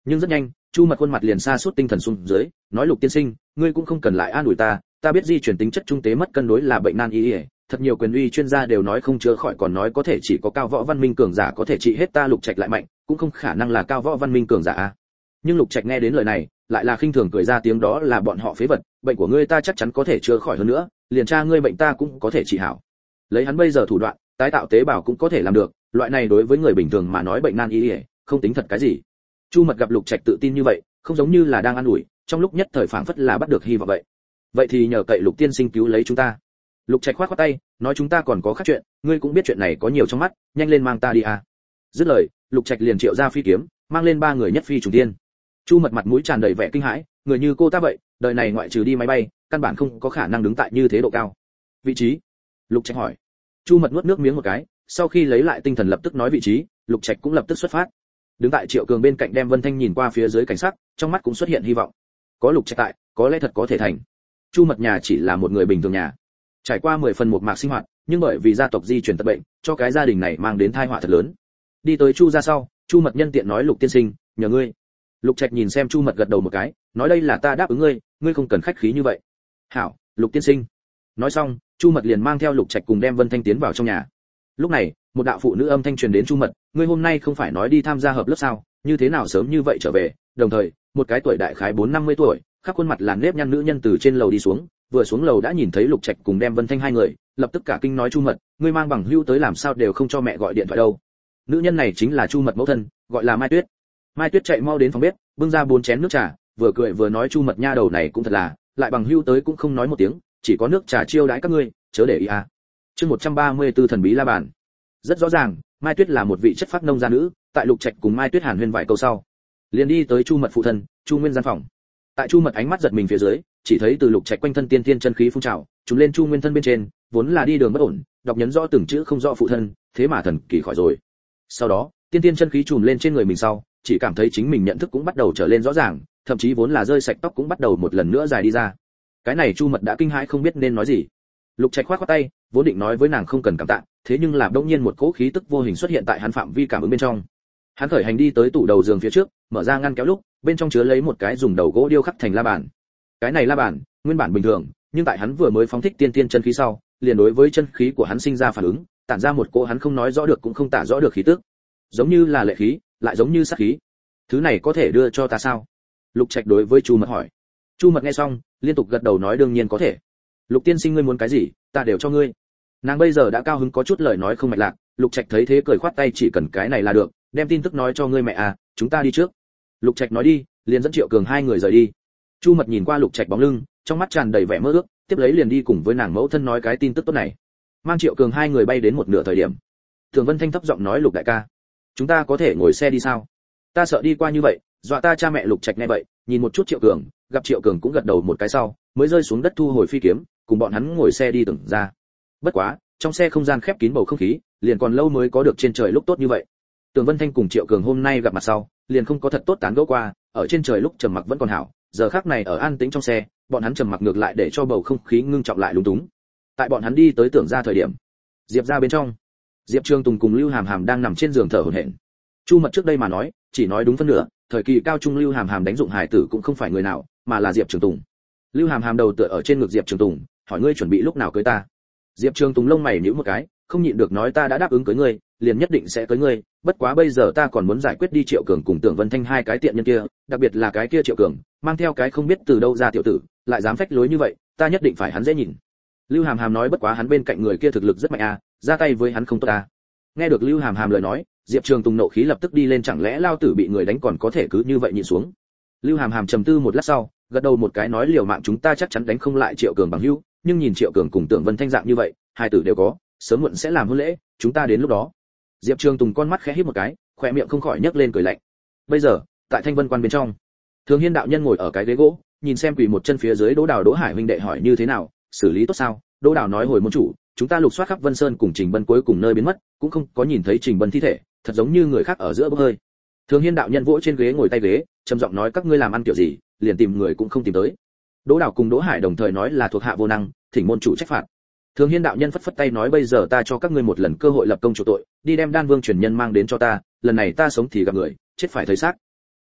Speaker 1: Nhưng rất nhanh, Chu Mật khuôn mặt liền sa sút tinh thần xuống dưới, nói Lục tiên sinh, ngươi cũng không cần lại an ủi ta biết di chuyển tính chất trung tế mất cân đối là bệnh nan y, thật nhiều quyền uy chuyên gia đều nói không chữa khỏi, còn nói có thể chỉ có cao võ văn minh cường giả có thể trị hết ta Lục Trạch lại mạnh, cũng không khả năng là cao võ văn minh cường giả a. Nhưng Lục Trạch nghe đến lời này, lại là khinh thường cười ra tiếng, đó là bọn họ phế vật, bệnh của ngươi ta chắc chắn có thể chữa khỏi hơn nữa, liền cha ngươi bệnh ta cũng có thể trị hảo. Lấy hắn bây giờ thủ đoạn, tái tạo tế bào cũng có thể làm được, loại này đối với người bình thường mà nói bệnh nan y, không tính thật cái gì. Chu Mật gặp Lục Trạch tự tin như vậy, không giống như là đang an ủi, trong lúc nhất thời phảng phất là bắt được hy vọng vậy. Vậy thì nhờ cậy Lục tiên sinh cứu lấy chúng ta. Lục Trạch khoát khoát tay, nói chúng ta còn có khác chuyện, ngươi cũng biết chuyện này có nhiều trong mắt, nhanh lên mang ta đi à. Dứt lời, Lục Trạch liền triệu ra phi kiếm, mang lên ba người nhất phi trùng thiên. Chu Mật mặt mũi tràn đầy vẻ kinh hãi, người như cô ta vậy, đời này ngoại trừ đi máy bay, căn bản không có khả năng đứng tại như thế độ cao. Vị trí? Lục Trạch hỏi. Chu Mật nuốt nước miếng một cái, sau khi lấy lại tinh thần lập tức nói vị trí, Lục Trạch cũng lập tức xuất phát. Đứng tại Triệu Cường bên cạnh đem Vân Thanh nhìn qua phía dưới cảnh sắc, trong mắt cũng xuất hiện hy vọng. Có Lục Trạch tại, có lẽ thật có thể thành. Chu Mật nhà chỉ là một người bình thường nhà, trải qua 10 phần một mạc sinh hoạt, nhưng bởi vì gia tộc di truyền tật bệnh, cho cái gia đình này mang đến tai họa thật lớn. Đi tới Chu gia sau, Chu Mật nhân tiện nói Lục tiên sinh, nhờ ngươi. Lục Trạch nhìn xem Chu Mật gật đầu một cái, nói đây là ta đáp ứng ngươi, ngươi không cần khách khí như vậy. Hảo, Lục tiên sinh. Nói xong, Chu Mật liền mang theo Lục Trạch cùng đem Vân Thanh tiến vào trong nhà. Lúc này, một đạo phụ nữ âm thanh truyền đến Chu Mật, ngươi hôm nay không phải nói đi tham gia hợp lớp sao, như thế nào sớm như vậy trở về? Đồng thời, một cái tuổi đại khái 4-50 tuổi, khắp khuôn mặt là nếp nhăn nữ nhân từ trên lầu đi xuống, vừa xuống lầu đã nhìn thấy Lục Trạch cùng đem Vân Thanh hai người, lập tức cả kinh nói Chu Mật, ngươi mang bằng hữu tới làm sao đều không cho mẹ gọi điện thoại đâu. Nữ nhân này chính là Chu Mật mẫu thân, gọi là Mai Tuyết. Mai Tuyết chạy mau đến phòng bếp, bưng ra 4 chén nước trà, vừa cười vừa nói Chu Mật nha đầu này cũng thật là, lại bằng hữu tới cũng không nói một tiếng, chỉ có nước trà chiêu đãi các ngươi, chớ để ý à. Chương 134 thần bí la bàn. Rất rõ ràng, Mai Tuyết là một vị chất phác nông gia nữ, tại Lục Trạch cùng Mai Tuyết hàn huyên vài câu sau, liền đi tới Chu Mật phụ thân, Chu Nguyên gian phòng. Tại Chu Mật ánh mắt giật mình phía dưới, chỉ thấy từ Lục Trạch quanh thân tiên tiên chân khí phun trào, trùm lên Chu Nguyên thân bên trên, vốn là đi đường bất ổn, đọc nhấn rõ từng chữ không rõ phụ thân, thế mà thần kỳ khỏi rồi. Sau đó, tiên tiên chân khí trùm lên trên người mình sau, chỉ cảm thấy chính mình nhận thức cũng bắt đầu trở lên rõ ràng, thậm chí vốn là rơi sạch tóc cũng bắt đầu một lần nữa dài đi ra. Cái này Chu Mật đã kinh hãi không biết nên nói gì. Lục Trạch khoát khoát tay, vốn định nói với nàng không cần cảm tạ, thế nhưng là đột nhiên một cỗ khí tức vô hình xuất hiện tại hắn phạm vi cảm ứng bên trong. Hắn khởi hành đi tới tủ đầu giường phía trước, mở ra ngăn kéo lúc, bên trong chứa lấy một cái dùng đầu gỗ điêu khắc thành la bàn. Cái này la bàn, nguyên bản bình thường, nhưng tại hắn vừa mới phóng thích tiên tiên chân khí sau, liền đối với chân khí của hắn sinh ra phản ứng, tản ra một cỗ hắn không nói rõ được cũng không tả rõ được khí tức, giống như là lệ khí, lại giống như sát khí. Thứ này có thể đưa cho ta sao? Lục Trạch đối với Chu Mật hỏi. Chu Mật nghe xong, liên tục gật đầu nói đương nhiên có thể. Lục tiên sinh ngươi muốn cái gì, ta đều cho ngươi. Nàng bây giờ đã cao hứng có chút lời nói không mạch lạc, Lục Trạch thấy thế cười khoát tay chỉ cần cái này là được, đem tin tức nói cho ngươi mẹ à, chúng ta đi trước. Lục Trạch nói đi, liền dẫn Triệu Cường hai người rời đi. Chu Mật nhìn qua Lục Trạch bóng lưng, trong mắt tràn đầy vẻ mơ ước, tiếp lấy liền đi cùng với nàng mẫu thân nói cái tin tức tốt này. Mang Triệu Cường hai người bay đến một nửa thời điểm, Thường Vân Thanh thấp giọng nói Lục đại ca, chúng ta có thể ngồi xe đi sao? Ta sợ đi qua như vậy, dọa ta cha mẹ. Lục Trạch nghe vậy, nhìn một chút Triệu Cường, gặp Triệu Cường cũng gật đầu một cái sau, mới rơi xuống đất thu hồi phi kiếm, cùng bọn hắn ngồi xe đi Tưởng ra. Bất quá, trong xe không gian khép kín bầu không khí, liền còn lâu mới có được trên trời lúc tốt như vậy. Tưởng Vân Thanh cùng Triệu Cường hôm nay gặp mặt sau, liền không có thật tốt tán gẫu qua, ở trên trời lúc trầm mặc vẫn còn hảo, giờ khắc này ở an tĩnh trong xe, bọn hắn trầm mặc ngược lại để cho bầu không khí ngưng trọng lại lúng túng. Tại bọn hắn đi tới Tưởng ra thời điểm, Diệp ra bên trong, Diệp Trường Tùng cùng Lưu Hàm Hàm đang nằm trên giường thở hổn hển. Chu Mật trước đây mà nói, chỉ nói đúng phân nửa, thời kỳ cao trung Lưu Hàm Hàm đánh dụng hải tử cũng không phải người nào, mà là Diệp Trường Tùng. Lưu Hàm Hàm đầu tựa ở trên ngực Diệp Trường Tùng, hỏi ngươi chuẩn bị lúc nào cưới ta? Diệp Trường Tùng lông mày nhíu một cái, không nhịn được nói ta đã đáp ứng cưới ngươi, liền nhất định sẽ cưới ngươi, bất quá bây giờ ta còn muốn giải quyết đi Triệu Cường cùng Tưởng Vân Thanh hai cái tiện nhân kia, đặc biệt là cái kia Triệu Cường, mang theo cái không biết từ đâu ra tiểu tử, lại dám phách lối như vậy, ta nhất định phải hắn dễ nhìn. Lưu Hàm Hàm nói bất quá hắn bên cạnh người kia thực lực rất mạnh à, ra tay với hắn không tốt à. Nghe được Lưu Hàm Hàm lời nói, Diệp Trường Tùng nộ khí lập tức đi lên, chẳng lẽ lao tử bị người đánh còn có thể cứ như vậy nhìn xuống. Lưu Hàm Hàm trầm tư một lát sau, gật đầu một cái nói liều mạng chúng ta chắc chắn đánh không lại Triệu Cường bằng hữu, nhưng nhìn Triệu Cường cùng Tưởng Vân Thanh dạng như vậy, hai tử đều có, sớm muộn sẽ làm hôn lễ, chúng ta đến lúc đó. Diệp Trường Tùng con mắt khẽ híp một cái, khóe miệng không khỏi nhếch lên cười lạnh. Bây giờ, tại Thanh Vân Quan bên trong, Thường Hiên đạo nhân ngồi ở cái ghế gỗ, nhìn xem quỳ một chân phía dưới Đỗ Đào Đỗ Hải huynh đệ hỏi như thế nào, xử lý tốt sao? Đỗ Đào nói hồi môn chủ, chúng ta lục soát khắp Vân Sơn cùng Trình Bân cuối cùng nơi biến mất, cũng không có nhìn thấy Trình Bân thi thể, thật giống như người khác ở giữa bốc hơi. Thường Hiên đạo nhân vỗ trên ghế ngồi tay ghế, trầm giọng nói các ngươi làm ăn kiểu gì, liền tìm người cũng không tìm tới. Đỗ Đào cùng Đỗ Hải đồng thời nói là thuộc hạ vô năng, thỉnh môn chủ trách phạt. Thường Hiên đạo nhân phất phất tay nói bây giờ ta cho các ngươi một lần cơ hội lập công chủ tội, đi đem Đan Vương truyền nhân mang đến cho ta, lần này ta sống thì gặp người, chết phải thấy xác.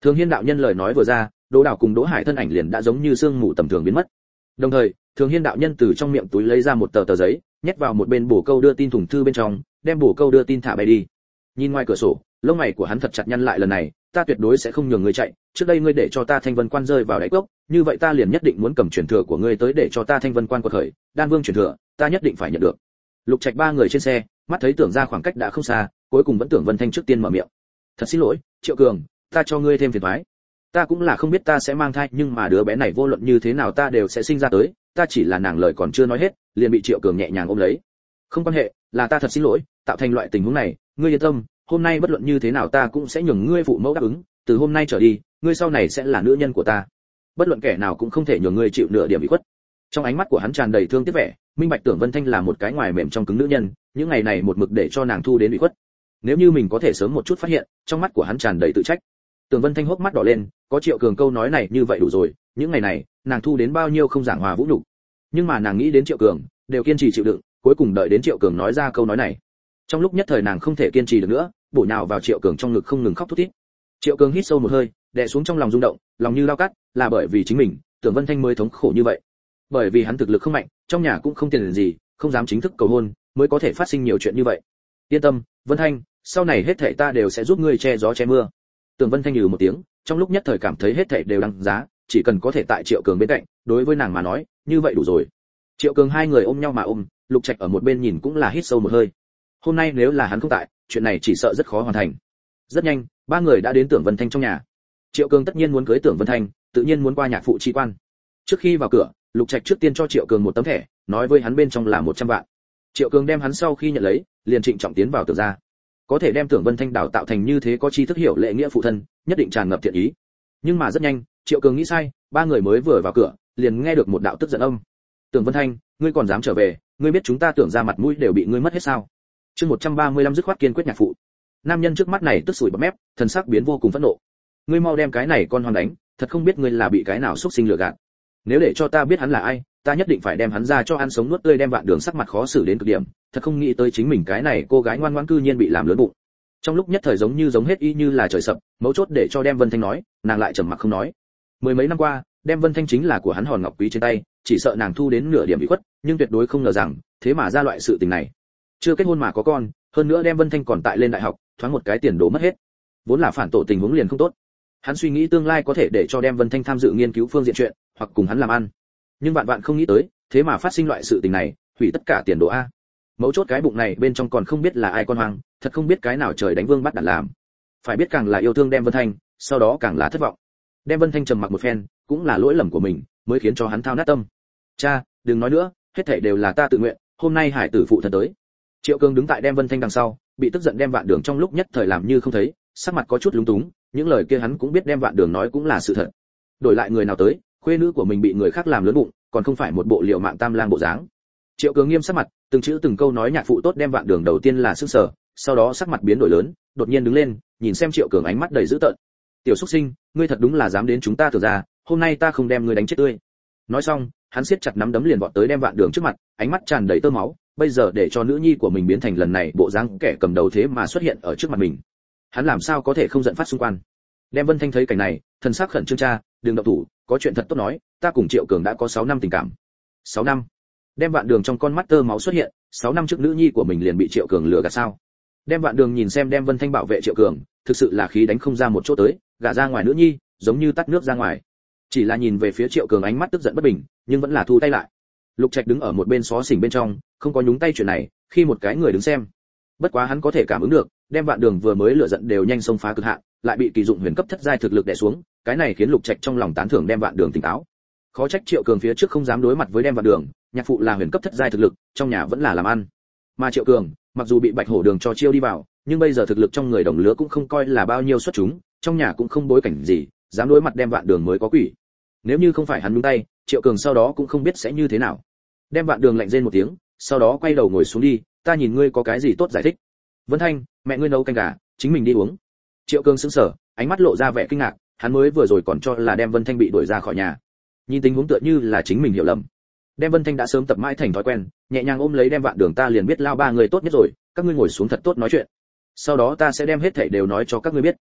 Speaker 1: Thường Hiên đạo nhân lời nói vừa ra, Đỗ Đào cùng Đỗ Hải thân ảnh liền đã giống như sương mù tầm thường biến mất. Đồng thời, Thường Hiên đạo nhân từ trong miệng túi lấy ra một tờ giấy, nhét vào một bên bổ câu đưa tin thùng thư bên trong, đem bổ câu đưa tin thả bay đi. Nhìn ngoài cửa sổ, lông mày của hắn thật chặt nhăn lại, lần này, ta tuyệt đối sẽ không nhường ngươi chạy, trước đây ngươi để cho ta Thanh Vân Quan rơi vào đáy cốc, như vậy ta liền nhất định muốn cầm truyền thừa của ngươi tới để cho ta Thanh Vân Quan quật khởi, Đan Vương truyền thừa, ta nhất định phải nhận được. Lục Trạch ba người trên xe, mắt thấy Tưởng ra khoảng cách đã không xa, cuối cùng vẫn Tưởng Vân Thanh trước tiên mở miệng. Thật xin lỗi, Triệu Cường, ta cho ngươi thêm phiền toái. Ta cũng là không biết ta sẽ mang thai, nhưng mà đứa bé này vô luận như thế nào ta đều sẽ sinh ra tới, ta chỉ là nàng lời còn chưa nói hết, liền bị Triệu Cường nhẹ nhàng ôm lấy. Không quan hệ, là ta thật xin lỗi, tạo thành loại tình huống này, ngươi yên tâm, hôm nay bất luận như thế nào ta cũng sẽ nhường ngươi phụ mẫu đáp ứng, từ hôm nay trở đi, ngươi sau này sẽ là nữ nhân của ta. Bất luận kẻ nào cũng không thể nhường ngươi chịu nửa điểm ủy khuất. Trong ánh mắt của hắn tràn đầy thương tiếc vẻ, minh bạch Tưởng Vân Thanh là một cái ngoài mềm trong cứng nữ nhân, những ngày này một mực để cho nàng thu đến ủy khuất. Nếu như mình có thể sớm một chút phát hiện, trong mắt của hắn tràn đầy tự trách. Tưởng Vân Thanh hốc mắt đỏ lên, có Triệu Cường câu nói này như vậy đủ rồi, những ngày này, nàng thu đến bao nhiêu không giảng hòa vũ nhục. Nhưng mà nàng nghĩ đến Triệu Cường, đều kiên trì chịu đựng, cuối cùng đợi đến Triệu Cường nói ra câu nói này. Trong lúc nhất thời nàng không thể kiên trì được nữa, bổ nhào vào Triệu Cường trong ngực không ngừng khóc thút thít. Triệu Cường hít sâu một hơi, đè xuống trong lòng rung động, lòng như dao cắt, là bởi vì chính mình, Tưởng Vân Thanh mới thống khổ như vậy. Bởi vì hắn thực lực không mạnh, trong nhà cũng không tiền gì, không dám chính thức cầu hôn, mới có thể phát sinh nhiều chuyện như vậy. Yên tâm, Vân Thanh, sau này hết thảy ta đều sẽ giúp ngươi che gió che mưa. Tưởng Vân Thanh nhừ một tiếng, trong lúc nhất thời cảm thấy hết thảy đều đáng giá, chỉ cần có thể tại Triệu Cường bên cạnh, đối với nàng mà nói, như vậy đủ rồi. Triệu Cường hai người ôm nhau mà ôm, Lục Trạch ở một bên nhìn cũng là hít sâu một hơi. Hôm nay nếu là hắn không tại, chuyện này chỉ sợ rất khó hoàn thành. Rất nhanh, ba người đã đến Tưởng Vân Thanh trong nhà. Triệu Cường tất nhiên muốn cưới Tưởng Vân Thanh, tự nhiên muốn qua nhạc phụ chi quan. Trước khi vào cửa, Lục Trạch trước tiên cho Triệu Cường một tấm thẻ, nói với hắn bên trong là 100 vạn. Triệu Cường đem hắn sau khi nhận lấy, liền trịnh trọng tiến vào Tưởng gia. Có thể đem Tưởng Vân Thanh đào tạo thành như thế có tri thức hiểu lễ nghĩa phụ thân, nhất định tràn ngập thiện ý. Nhưng mà rất nhanh, Triệu Cường nghĩ sai, ba người mới vừa vào cửa, liền nghe được một đạo tức giận âm. Tưởng Vân Thanh, ngươi còn dám trở về, ngươi biết chúng ta Tưởng gia mặt mũi đều bị ngươi mất hết sao? Chương 135 dứt khoát kiên quyết nhạc phụ. Nam nhân trước mắt này tức sủi bọt mép, thần sắc biến vô cùng phẫn nộ. Ngươi mau đem cái này con hoang đánh, thật không biết ngươi là bị cái nào xúc sinh lừa gạt. Nếu để cho ta biết hắn là ai, ta nhất định phải đem hắn ra cho ăn sống nuốt tươi, đem Vạn Đường sắc mặt khó xử đến cực điểm, thật không nghĩ tới chính mình cái này cô gái ngoan ngoãn cư nhiên bị làm lớn bụng. Trong lúc nhất thời giống hết y như là trời sập, mấu chốt để cho đem Vân Thanh nói, nàng lại trầm mặc không nói. Mười mấy năm qua, đem Vân Thanh chính là của hắn hòn ngọc quý trên tay, chỉ sợ nàng thu đến nửa điểm bị khuất, nhưng tuyệt đối không ngờ rằng, thế mà ra loại sự tình này. Chưa kết hôn mà có con, hơn nữa đem Vân Thanh còn tại lên đại học, thoáng một cái tiền đổ mất hết. Vốn là phản tổ tình huống liền không tốt. Hắn suy nghĩ tương lai có thể để cho đem Vân Thanh tham dự nghiên cứu phương diện chuyện, hoặc cùng hắn làm ăn. Nhưng vạn không nghĩ tới, thế mà phát sinh loại sự tình này, hủy tất cả tiền đồ a. Mấu chốt cái bụng này bên trong còn không biết là ai con hoang, thật không biết cái nào trời đánh vương bắt đạn làm. Phải biết càng là yêu thương đem Vân Thanh, sau đó càng là thất vọng. Đem Vân Thanh trầm mặc một phen, cũng là lỗi lầm của mình, mới khiến cho hắn thao nát tâm. Cha, đừng nói nữa, hết thảy đều là ta tự nguyện, hôm nay hải tử phụ thân tới. Triệu Cường đứng tại đem Vân Thanh đằng sau, bị tức giận đem Vạn Đường trong lúc nhất thời làm như không thấy, sắc mặt có chút lúng túng, những lời kia hắn cũng biết đem Vạn Đường nói cũng là sự thật. Đổi lại người nào tới, khuê nữ của mình bị người khác làm lớn bụng, còn không phải một bộ liệu mạng tam lang bộ dáng. Triệu Cường nghiêm sắc mặt, từng chữ từng câu nói nhạc phụ tốt đem Vạn Đường đầu tiên là sững sờ, sau đó sắc mặt biến đổi lớn, đột nhiên đứng lên, nhìn xem Triệu Cường ánh mắt đầy dữ tợn. Tiểu xuất sinh, ngươi thật đúng là dám đến chúng ta Tưởng gia, hôm nay ta không đem ngươi đánh chết tươi. Nói xong, hắn siết chặt nắm đấm liền vọt tới đem Vạn Đường trước mặt, ánh mắt tràn đầy tơ máu, bây giờ để cho nữ nhi của mình biến thành lần này bộ dáng kẻ cầm đầu thế mà xuất hiện ở trước mặt mình. Hắn làm sao có thể không giận phát xung quanh. Đem Vân Thanh thấy cảnh này, thần sắc khẩn trương, cha, đừng động thủ, có chuyện thật tốt nói, ta cùng Triệu Cường đã có 6 năm tình cảm. 6 năm? Đem Vạn Đường trong con mắt tơ máu xuất hiện, 6 năm trước nữ nhi của mình liền bị Triệu Cường lừa gạt sao? Đem Vạn Đường nhìn xem đem Vân Thanh bảo vệ Triệu Cường, thực sự là khí đánh không ra một chỗ tới, gả ra ngoài nữ nhi, giống như tắt nước ra ngoài. Chỉ là nhìn về phía Triệu Cường ánh mắt tức giận bất bình, nhưng vẫn là thu tay lại. Lục Trạch đứng ở một bên xó xỉnh bên trong, không có nhúng tay chuyện này, khi một cái người đứng xem. Bất quá hắn có thể cảm ứng được, đem Vạn Đường vừa mới lửa giận đều nhanh xông phá cực hạn, lại bị kỳ dụng huyền cấp thất giai thực lực đè xuống, cái này khiến Lục Trạch trong lòng tán thưởng đem Vạn Đường tỉnh táo. Khó trách Triệu Cường phía trước không dám đối mặt với đem Vạn Đường, nhạc phụ là huyền cấp thất giai thực lực, trong nhà vẫn là làm ăn. Mà Triệu Cường, mặc dù bị Bạch Hổ Đường cho chiêu đi vào, nhưng bây giờ thực lực trong người đồng lứa cũng không coi là bao nhiêu xuất chúng, trong nhà cũng không bối cảnh gì, dám đối mặt đem Vạn Đường mới có quỷ. Nếu như không phải hắn nhúng tay, Triệu Cường sau đó cũng không biết sẽ như thế nào. Đem Vạn Đường lạnh rên một tiếng, sau đó quay đầu ngồi xuống đi, ta nhìn ngươi có cái gì tốt giải thích. Vân Thanh, mẹ ngươi nấu canh gà, chính mình đi uống. Triệu Cường sững sờ, ánh mắt lộ ra vẻ kinh ngạc, hắn mới vừa rồi còn cho là đem Vân Thanh bị đuổi ra khỏi nhà. Nhìn tình huống tựa như là chính mình hiểu lầm. Đem Vân Thanh đã sớm tập mãi thành thói quen, nhẹ nhàng ôm lấy đem Vạn Đường, ta liền biết lao ba người tốt nhất rồi, các ngươi ngồi xuống thật tốt nói chuyện. Sau đó ta sẽ đem hết thảy đều nói cho các ngươi biết.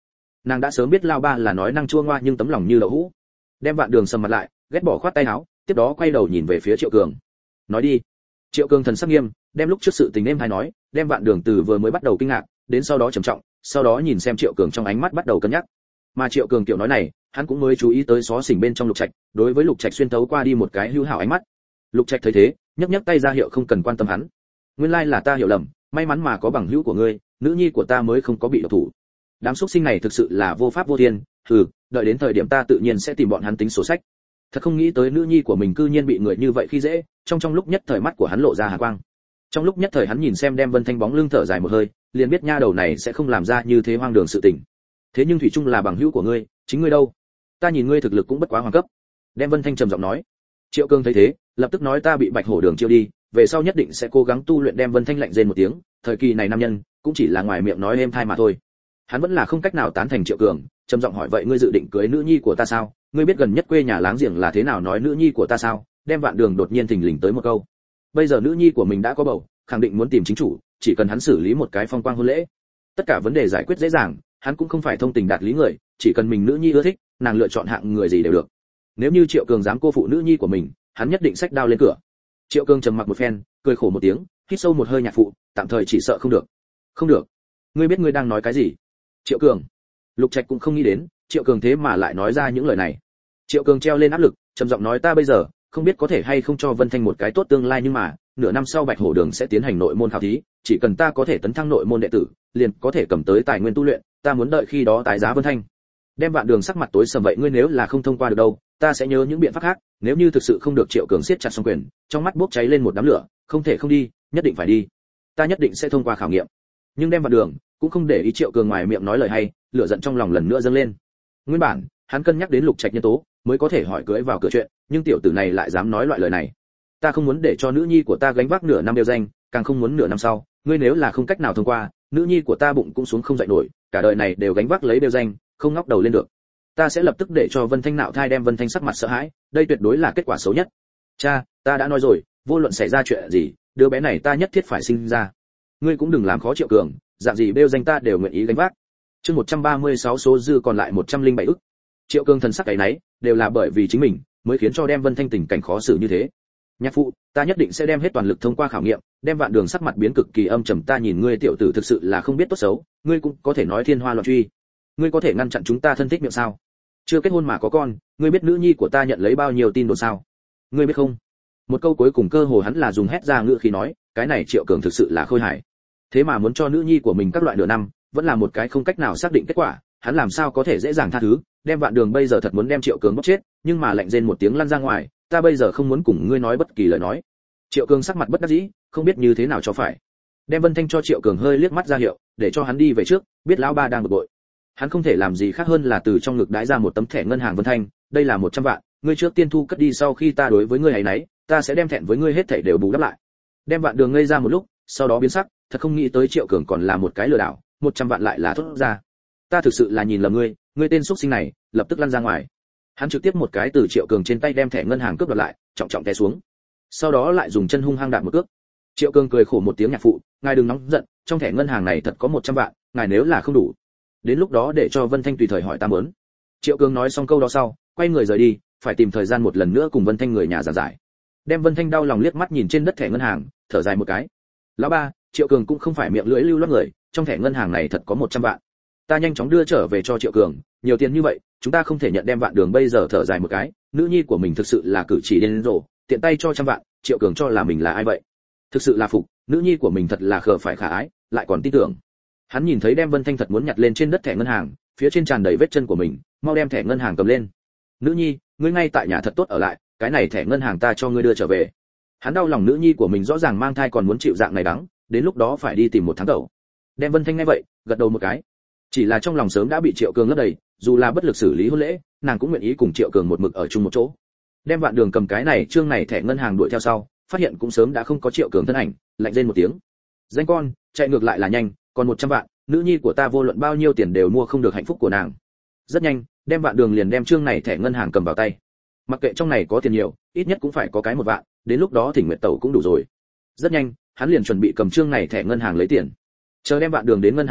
Speaker 1: Nàng đã sớm biết lao ba là nói năng chua ngoa nhưng tấm lòng như đậu hũ. Đem Vạn Đường sầm mặt lại, ghét bỏ khoát tay áo, tiếp đó quay đầu nhìn về phía Triệu Cường. Nói đi. Triệu Cường thần sắc nghiêm, đem lúc trước sự tình êm hay nói, đem Vạn Đường từ vừa mới bắt đầu kinh ngạc, đến sau đó trầm trọng, sau đó nhìn xem Triệu Cường trong ánh mắt bắt đầu cân nhắc. Mà Triệu Cường kiểu nói này, hắn cũng mới chú ý tới xó xỉnh bên trong Lục Trạch, đối với Lục Trạch xuyên thấu qua đi một cái hữu hảo ánh mắt. Lục Trạch thấy thế, nhấc nhấc tay ra hiệu không cần quan tâm hắn. Nguyên lai là ta hiểu lầm, may mắn mà có bằng hữu của ngươi, nữ nhi của ta mới không có bị độc thủ. Đám xuất sinh này thực sự là vô pháp vô thiên, đợi đến thời điểm ta tự nhiên sẽ tìm bọn hắn tính sổ sách. Thật không nghĩ tới nữ nhi của mình cư nhiên bị người như vậy khi dễ, trong lúc nhất thời mắt của hắn lộ ra hàn quang. Trong lúc nhất thời hắn nhìn xem đem Vân Thanh bóng lưng thở dài một hơi, liền biết nha đầu này sẽ không làm ra như thế hoang đường sự tình. Thế nhưng thủy chung là bằng hữu của ngươi, chính ngươi đâu? Ta nhìn ngươi thực lực cũng bất quá hoàng cấp. Đem Vân Thanh trầm giọng nói. Triệu Cường thấy thế, lập tức nói ta bị Bạch Hổ Đường chiêu đi, về sau nhất định sẽ cố gắng tu luyện. Đem Vân Thanh lạnh rên một tiếng, thời kỳ này nam nhân cũng chỉ là ngoài miệng nói êm thai mà thôi. Hắn vẫn là không cách nào tán thành Triệu Cường, trầm giọng hỏi vậy ngươi dự định cưới nữ nhi của ta sao? Ngươi biết gần nhất quê nhà láng giềng là thế nào nói nữ nhi của ta sao? Đem Vạn Đường đột nhiên thình lình tới một câu. Bây giờ nữ nhi của mình đã có bầu, khẳng định muốn tìm chính chủ, chỉ cần hắn xử lý một cái phong quang hôn lễ, tất cả vấn đề giải quyết dễ dàng. Hắn cũng không phải thông tình đạt lý người, chỉ cần mình nữ nhi ưa thích, nàng lựa chọn hạng người gì đều được. Nếu như Triệu Cường dám cô phụ nữ nhi của mình, hắn nhất định xách đao lên cửa. Triệu Cường trầm mặc một phen, cười khổ một tiếng, hít sâu một hơi nhạc phụ, tạm thời chỉ sợ không được. Không được? Ngươi biết ngươi đang nói cái gì? Triệu Cường. Lục Trạch cũng không nghĩ đến, Triệu Cường thế mà lại nói ra những lời này. Triệu Cường treo lên áp lực, trầm giọng nói ta bây giờ không biết có thể hay không cho Vân Thanh một cái tốt tương lai, nhưng mà nửa năm sau Bạch Hổ Đường sẽ tiến hành nội môn khảo thí, chỉ cần ta có thể tấn thăng nội môn đệ tử, liền có thể cầm tới tài nguyên tu luyện, ta muốn đợi khi đó tái giá Vân Thanh. Đem Vạn Đường sắc mặt tối sầm vậy ngươi nếu là không thông qua được đâu, ta sẽ nhớ những biện pháp khác, nếu như thực sự không được. Triệu Cường siết chặt song quyền, trong mắt bốc cháy lên một đám lửa, không thể không đi, nhất định phải đi. Ta nhất định sẽ thông qua khảo nghiệm. Nhưng Đem Vạn Đường cũng không để ý Triệu Cường ngoài miệng nói lời hay, lửa giận trong lòng lần nữa dâng lên. Nguyên bản, hắn cân nhắc đến Lục Trạch nhân tố, mới có thể hỏi cưới vào cửa chuyện, nhưng tiểu tử này lại dám nói loại lời này. Ta không muốn để cho nữ nhi của ta gánh vác nửa năm đeo danh, càng không muốn nửa năm sau, ngươi nếu là không cách nào thông qua, nữ nhi của ta bụng cũng xuống không dậy nổi, cả đời này đều gánh vác lấy đeo danh, không ngóc đầu lên được. Ta sẽ lập tức để cho Vân Thanh nạo thai. Đem Vân Thanh sắc mặt sợ hãi, đây tuyệt đối là kết quả xấu nhất. Cha, ta đã nói rồi, vô luận xảy ra chuyện gì, đứa bé này ta nhất thiết phải sinh ra. Ngươi cũng đừng làm khó Triệu Cường, dạng gì đeo danh ta đều nguyện ý gánh vác. Chương 136 số dư còn lại 107 ức. Triệu Cường thần sắc cái nấy, đều là bởi vì chính mình mới khiến cho Đem Vân Thanh tình cảnh khó xử như thế. Nhạc phụ, ta nhất định sẽ đem hết toàn lực thông qua khảo nghiệm. Đem Vạn Đường sắc mặt biến cực kỳ âm trầm, ta nhìn ngươi tiểu tử thực sự là không biết tốt xấu, ngươi cũng có thể nói thiên hoa loạn truy. Ngươi có thể ngăn chặn chúng ta thân thích miệng sao? Chưa kết hôn mà có con, ngươi biết nữ nhi của ta nhận lấy bao nhiêu tin đồn sao? Ngươi biết không? Một câu cuối cùng cơ hồ hắn là dùng hét ra ngữ khí nói, cái này Triệu Cường thực sự là khôi hài. Thế mà muốn cho nữ nhi của mình các loại nửa năm, vẫn là một cái không cách nào xác định kết quả, hắn làm sao có thể dễ dàng tha thứ. Đem Vạn Đường bây giờ thật muốn đem Triệu Cường bóp chết, nhưng mà lạnh rên một tiếng lăn ra ngoài, ta bây giờ không muốn cùng ngươi nói bất kỳ lời nói. Triệu Cường sắc mặt bất đắc dĩ, không biết như thế nào cho phải. Đem Vân Thanh cho Triệu Cường hơi liếc mắt ra hiệu, để cho hắn đi về trước, biết lão ba đang bực bội. Hắn không thể làm gì khác hơn là từ trong ngực đái ra một tấm thẻ ngân hàng. Vân Thanh, đây là 100 vạn, ngươi trước tiên thu cất đi, sau khi ta đối với ngươi ấy nấy, ta sẽ đem thẹn với ngươi hết thảy đều bù đắp lại. Đem Vạn Đường ngây ra một lúc, sau đó biến sắc, thật không nghĩ tới Triệu Cường còn là một cái lừa đảo, 100 vạn lại là thốt ra. Ta thực sự là nhìn lầm ngươi tên xúc sinh này, lập tức lăn ra ngoài. Hắn trực tiếp một cái từ Triệu Cường trên tay đem thẻ ngân hàng cướp đoạt lại, trọng trọng té xuống. Sau đó lại dùng chân hung hăng đạp một cước. Triệu Cường cười khổ một tiếng, nhạc phụ, ngài đừng nóng giận, trong thẻ ngân hàng này thật có 100 vạn, ngài nếu là không đủ, đến lúc đó để cho Vân Thanh tùy thời hỏi ta muốn. Triệu Cường nói xong câu đó sau, quay người rời đi, phải tìm thời gian một lần nữa cùng Vân Thanh người nhà giảng giải. Đem Vân Thanh đau lòng liếc mắt nhìn trên đất thẻ ngân hàng, thở dài một cái. Lão ba, Triệu Cường cũng không phải miệng lưỡi lưu loát người, trong thẻ ngân hàng này thật có 100 vạn. Ta nhanh chóng đưa trở về cho Triệu Cường, nhiều tiền như vậy, chúng ta không thể nhận. Đem Vạn Đường bây giờ thở dài một cái, nữ nhi của mình thực sự là cử chỉ điên rồ, tiện tay cho 100 vạn, Triệu Cường cho là mình là ai vậy? Thực sự là phục, nữ nhi của mình thật là khờ phải khả ái, lại còn tin tưởng. Hắn nhìn thấy Đem Vân Thanh thật muốn nhặt lên trên đất thẻ ngân hàng, phía trên tràn đầy vết chân của mình, mau đem thẻ ngân hàng cầm lên. Nữ nhi, ngươi ngay tại nhà thật tốt ở lại, cái này thẻ ngân hàng ta cho ngươi đưa trở về. Hắn đau lòng nữ nhi của mình rõ ràng mang thai còn muốn chịu dạng này đắng, đến lúc đó phải đi tìm một tháng đầu. Đem Vân Thanh nghe vậy, gật đầu một cái. Chỉ là trong lòng sớm đã bị Triệu Cường lấp đầy, dù là bất lực xử lý hôn lễ, nàng cũng nguyện ý cùng Triệu Cường một mực ở chung một chỗ. Đem Vạn Đường cầm cái này chương này thẻ ngân hàng đuổi theo sau, phát hiện cũng sớm đã không có Triệu Cường thân ảnh, lạnh rên một tiếng. Danh con, chạy ngược lại là nhanh, còn 100 vạn, nữ nhi của ta vô luận bao nhiêu tiền đều mua không được hạnh phúc của nàng. Rất nhanh, Đem Vạn Đường liền đem chương này thẻ ngân hàng cầm vào tay. Mặc kệ trong này có tiền nhiều, ít nhất cũng phải có cái 1 vạn, đến lúc đó Thỉnh Nguyệt Tẩu cũng đủ rồi. Rất nhanh, hắn liền chuẩn bị cầm chương này thẻ ngân hàng lấy tiền. Chờ Đem Vạn Đường đến ngân hàng sau,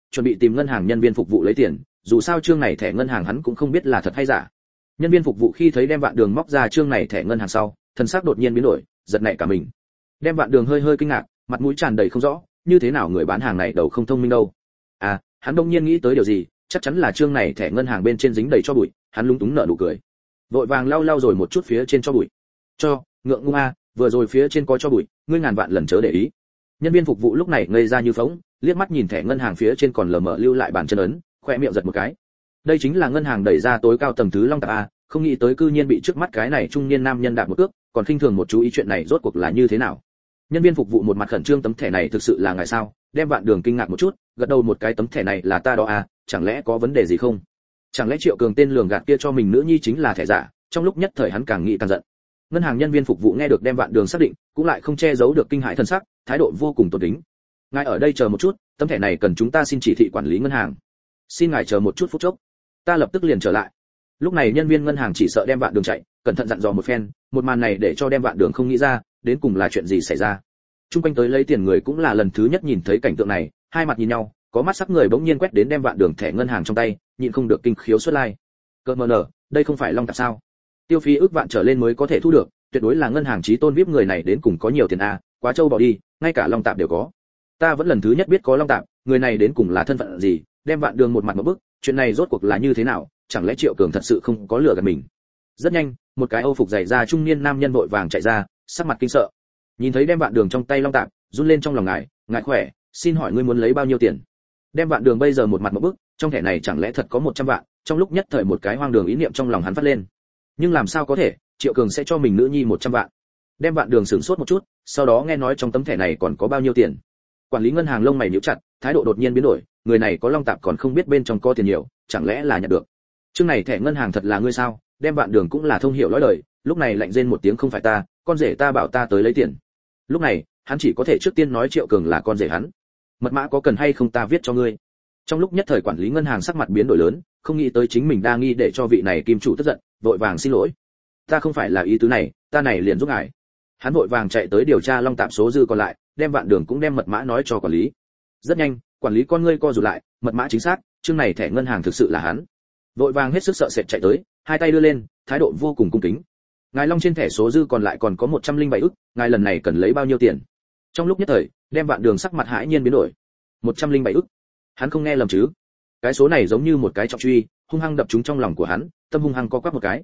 Speaker 1: chuẩn bị tìm ngân hàng nhân viên phục vụ lấy tiền, dù sao chương này thẻ ngân hàng hắn cũng không biết là thật hay giả. Nhân viên phục vụ khi thấy đem Vạn Đường móc ra chương này thẻ ngân hàng sau, thần sắc đột nhiên biến đổi, giật nảy cả mình. Đem Vạn Đường hơi hơi kinh ngạc, mặt mũi tràn đầy không rõ, như thế nào người bán hàng này đầu không thông minh đâu. À, hắn đông nhiên nghĩ tới điều gì, chắc chắn là chương này thẻ ngân hàng bên trên dính đầy cho bụi, hắn lúng túng nở nụ cười. Vội vàng lau lau rồi một chút phía trên cho bụi. Cho, ngượng ngung a, vừa rồi phía trên có cho bụi, ngươi ngàn vạn lần chớ để ý. Nhân viên phục vụ lúc này ngây ra như phỗng, liếc mắt nhìn thẻ ngân hàng phía trên còn lờ mờ lưu lại bàn chân ấn, khóe miệng giật một cái. Đây chính là ngân hàng đẩy ra tối cao tầng thứ Long Tạp a, không nghĩ tới cư nhiên bị trước mắt cái này trung niên nam nhân đạp một cước, còn khinh thường một chú ý chuyện này rốt cuộc là như thế nào. Nhân viên phục vụ một mặt khẩn trương, tấm thẻ này thực sự là ngài sao? Đem Vạn Đường kinh ngạc một chút, gật đầu một cái, tấm thẻ này là ta đó à, chẳng lẽ có vấn đề gì không? Chẳng lẽ Triệu Cường tên lường gạt kia cho mình nữ nhi chính là thẻ giả? Trong lúc nhất thời hắn càng nghĩ càng giận. Ngân hàng nhân viên phục vụ nghe được Đem Vạn Đường xác định, cũng lại không che giấu được kinh hãi thần sắc, thái độ vô cùng tôn kính. Ngài ở đây chờ một chút, tấm thẻ này cần chúng ta xin chỉ thị quản lý ngân hàng. Xin ngài chờ một chút phút chốc, ta lập tức liền trở lại. Lúc này nhân viên ngân hàng chỉ sợ Đem Vạn Đường chạy, cẩn thận dặn dò một phen, một màn này để cho Đem Vạn Đường không nghĩ ra, đến cùng là chuyện gì xảy ra. Trung quanh tới lấy tiền người cũng là lần thứ nhất nhìn thấy cảnh tượng này, hai mặt nhìn nhau, có mắt sắc người bỗng nhiên quét đến Đem Vạn Đường thẻ ngân hàng trong tay, nhịn không được kinh khiếu xuất lai. Cơn mờ nở, đây không phải Long Tạp sao? Tiêu phí ước vạn trở lên mới có thể thu được, tuyệt đối là ngân hàng chí tôn VIP người này đến cùng có nhiều tiền a, quá trâu bỏ đi, ngay cả Long Tạp đều có. Ta vẫn lần thứ nhất biết có Long Tạp, người này đến cùng là thân phận gì? Đem Vạn Đường một mặt ngộp bức, chuyện này rốt cuộc là như thế nào? Chẳng lẽ Triệu Cường thật sự không có lừa gạt mình? Rất nhanh, một cái Âu phục dày da trung niên nam nhân vội vàng chạy ra, sắc mặt kinh sợ. Nhìn thấy Đem Vạn Đường trong tay Long Tạp, run lên trong lòng ngài khỏe, xin hỏi ngươi muốn lấy bao nhiêu tiền? Đem Vạn Đường bây giờ một mặt ngộp bức, trong thẻ này chẳng lẽ thật có 100 vạn? Trong lúc nhất thời một cái hoang đường ý niệm trong lòng hắn phát lên. Nhưng làm sao có thể, Triệu Cường sẽ cho mình nữ nhi 100 vạn? Đem Vạn Đường sửng sốt một chút, sau đó nghe nói trong tấm thẻ này còn có bao nhiêu tiền. Quản lý ngân hàng lông mày nhíu chặt, thái độ đột nhiên biến đổi, người này có Long Tạp còn không biết bên trong có tiền nhiều, chẳng lẽ là nhận được. Chương này thẻ ngân hàng thật là ngươi sao? Đem Vạn Đường cũng là thông hiểu nói lời, lúc này lạnh rên một tiếng, không phải ta, con rể ta bảo ta tới lấy tiền. Lúc này, hắn chỉ có thể trước tiên nói Triệu Cường là con rể hắn. Mật mã có cần hay không ta viết cho ngươi? Trong lúc nhất thời quản lý ngân hàng sắc mặt biến đổi lớn, không nghĩ tới chính mình đa nghi để cho vị này kim chủ tức giận, vội vàng xin lỗi. Ta không phải là ý tứ này, ta này liền giúp ngài. Hắn vội vàng chạy tới điều tra Long Tạp số dư còn lại, Đem Vạn Đường cũng đem mật mã nói cho quản lý. Rất nhanh, quản lý con ngươi co rụt lại, mật mã chính xác, chương này thẻ ngân hàng thực sự là hắn. Vội vàng hết sức sợ sệt chạy tới, hai tay đưa lên, thái độ vô cùng cung kính. Ngài Long trên thẻ số dư còn lại còn có 107 ức, ngài lần này cần lấy bao nhiêu tiền? Trong lúc nhất thời, Đem Vạn Đường sắc mặt hãi nhiên biến đổi. 107 ức. Hắn không nghe lầm chứ? Cái số này giống như một cái trọng truy, hung hăng đập trúng trong lòng của hắn, tâm hung hăng co quắp một cái.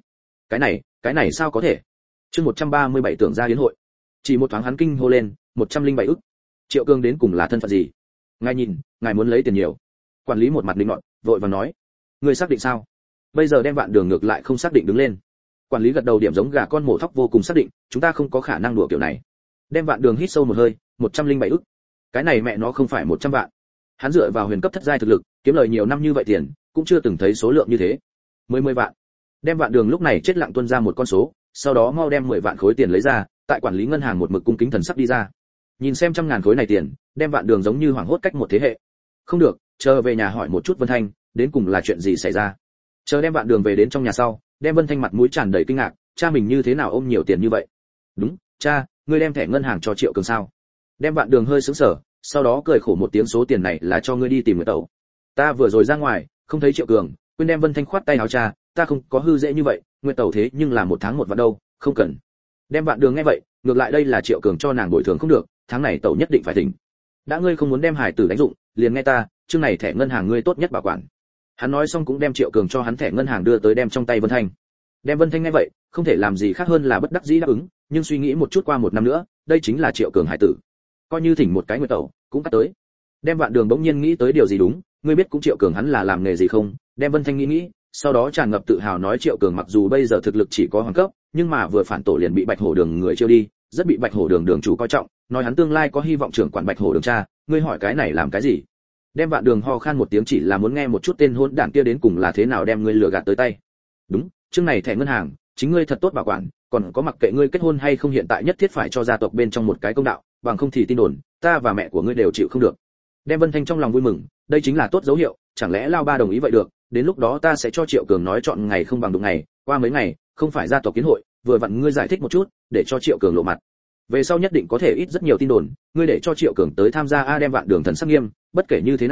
Speaker 1: Cái này sao có thể? Chương 137 tưởng ra yến hội. Chỉ một thoáng hắn kinh hô lên, 107 ức. Triệu Cường đến cùng là thân phận gì? Ngài nhìn, ngài muốn lấy tiền nhiều. Quản lý một mặt linh ngọn, vội vàng nói, người xác định sao? Bây giờ Đem Vạn Đường ngược lại không xác định đứng lên. Quản lý gật đầu điểm giống gà con mổ thóc vô cùng xác định, chúng ta không có khả năng đùa kiểu này. Đem Vạn Đường hít sâu một hơi, 107 ức. Cái này mẹ nó không phải 100 vạn. Hắn dựa vào huyền cấp thất giai thực lực, kiếm lời nhiều năm như vậy tiền, cũng chưa từng thấy số lượng như thế. 10 vạn. Đem Vạn Đường lúc này chết lặng tuôn ra một con số, sau đó mau đem 10 vạn khối tiền lấy ra, tại quản lý ngân hàng một mực cung kính thần sắc đi ra. Nhìn xem 100.000 khối này tiền, Đem Vạn Đường giống như hoảng hốt cách một thế hệ. Không được, chờ về nhà hỏi một chút Vân Thanh, đến cùng là chuyện gì xảy ra. Chờ Đem Vạn Đường về đến trong nhà sau, Đem Vân Thanh mặt mũi tràn đầy kinh ngạc, cha mình như thế nào ôm nhiều tiền như vậy? Đúng, cha, ngươi đem thẻ ngân hàng cho Triệu Cường sao? Đem Vạn Đường hơi sững sờ, sau đó cười khổ một tiếng, số tiền này là cho ngươi đi tìm người tẩu. Ta vừa rồi ra ngoài, không thấy Triệu Cường, quên đem Vân Thanh khoát tay áo, cha, ta không có hư dễ như vậy, nguyện tẩu thế nhưng là 1 tháng 1 vạn đâu, không cần. Đem Vạn Đường nghe vậy, ngược lại đây là Triệu Cường cho nàng bồi thường không được, tháng này tẩu nhất định phải thỉnh. Đã ngươi không muốn đem hải tử đánh dụng, liền nghe ta, chương này thẻ ngân hàng ngươi tốt nhất bảo quản. Hắn nói xong cũng đem Triệu Cường cho hắn thẻ ngân hàng đưa tới đem trong tay Vân Thanh. Đem Vân Thanh nghe vậy, không thể làm gì khác hơn là bất đắc dĩ đáp ứng, nhưng suy nghĩ một chút, qua 1 năm nữa, đây chính là Triệu Cường hải tử. Coi như thỉnh một cái nguyệt tẩu, cũng cắt tới. Đem Vạn Đường bỗng nhiên nghĩ tới điều gì đúng, ngươi biết cũng Triệu Cường hắn là làm nghề gì không? Đem Vân Thanh nghĩ, sau đó tràn ngập tự hào nói Triệu Cường mặc dù bây giờ thực lực chỉ có hoàng cấp, nhưng mà vừa phản tổ liền bị Bạch Hổ Đường người chiêu đi, rất bị Bạch Hổ Đường đường chủ coi trọng, nói hắn tương lai có hy vọng trưởng quản Bạch Hổ Đường cha, ngươi hỏi cái này làm cái gì? Đem Vạn Đường ho khan một tiếng, chỉ là muốn nghe một chút tên hỗn đản kia đến cùng là thế nào đem ngươi lừa gạt tới tay. Đúng, chương này thẻ ngân hàng, chính ngươi thật tốt bảo quản, còn có mặc kệ ngươi kết hôn hay không hiện tại nhất thiết phải cho gia tộc bên trong một cái công đạo, bằng không thì tin đồn, ta và mẹ của ngươi đều chịu không được. Đem Vân Thanh trong lòng vui mừng, đây chính là tốt dấu hiệu, chẳng lẽ Lao Ba đồng ý vậy được, đến lúc đó ta sẽ cho Triệu Cường nói chọn ngày không bằng đụng ngày, qua mấy ngày, không phải gia tộc kiến hội, vừa vặn ngươi giải thích một chút, để cho Triệu Cường lộ mặt. Về sau nhất định có thể ít rất nhiều tin đồn, ngươi để cho Triệu Cường tới tham gia. Đem Vạn Đường thần sắc nghiêm, bất kể như thế nào,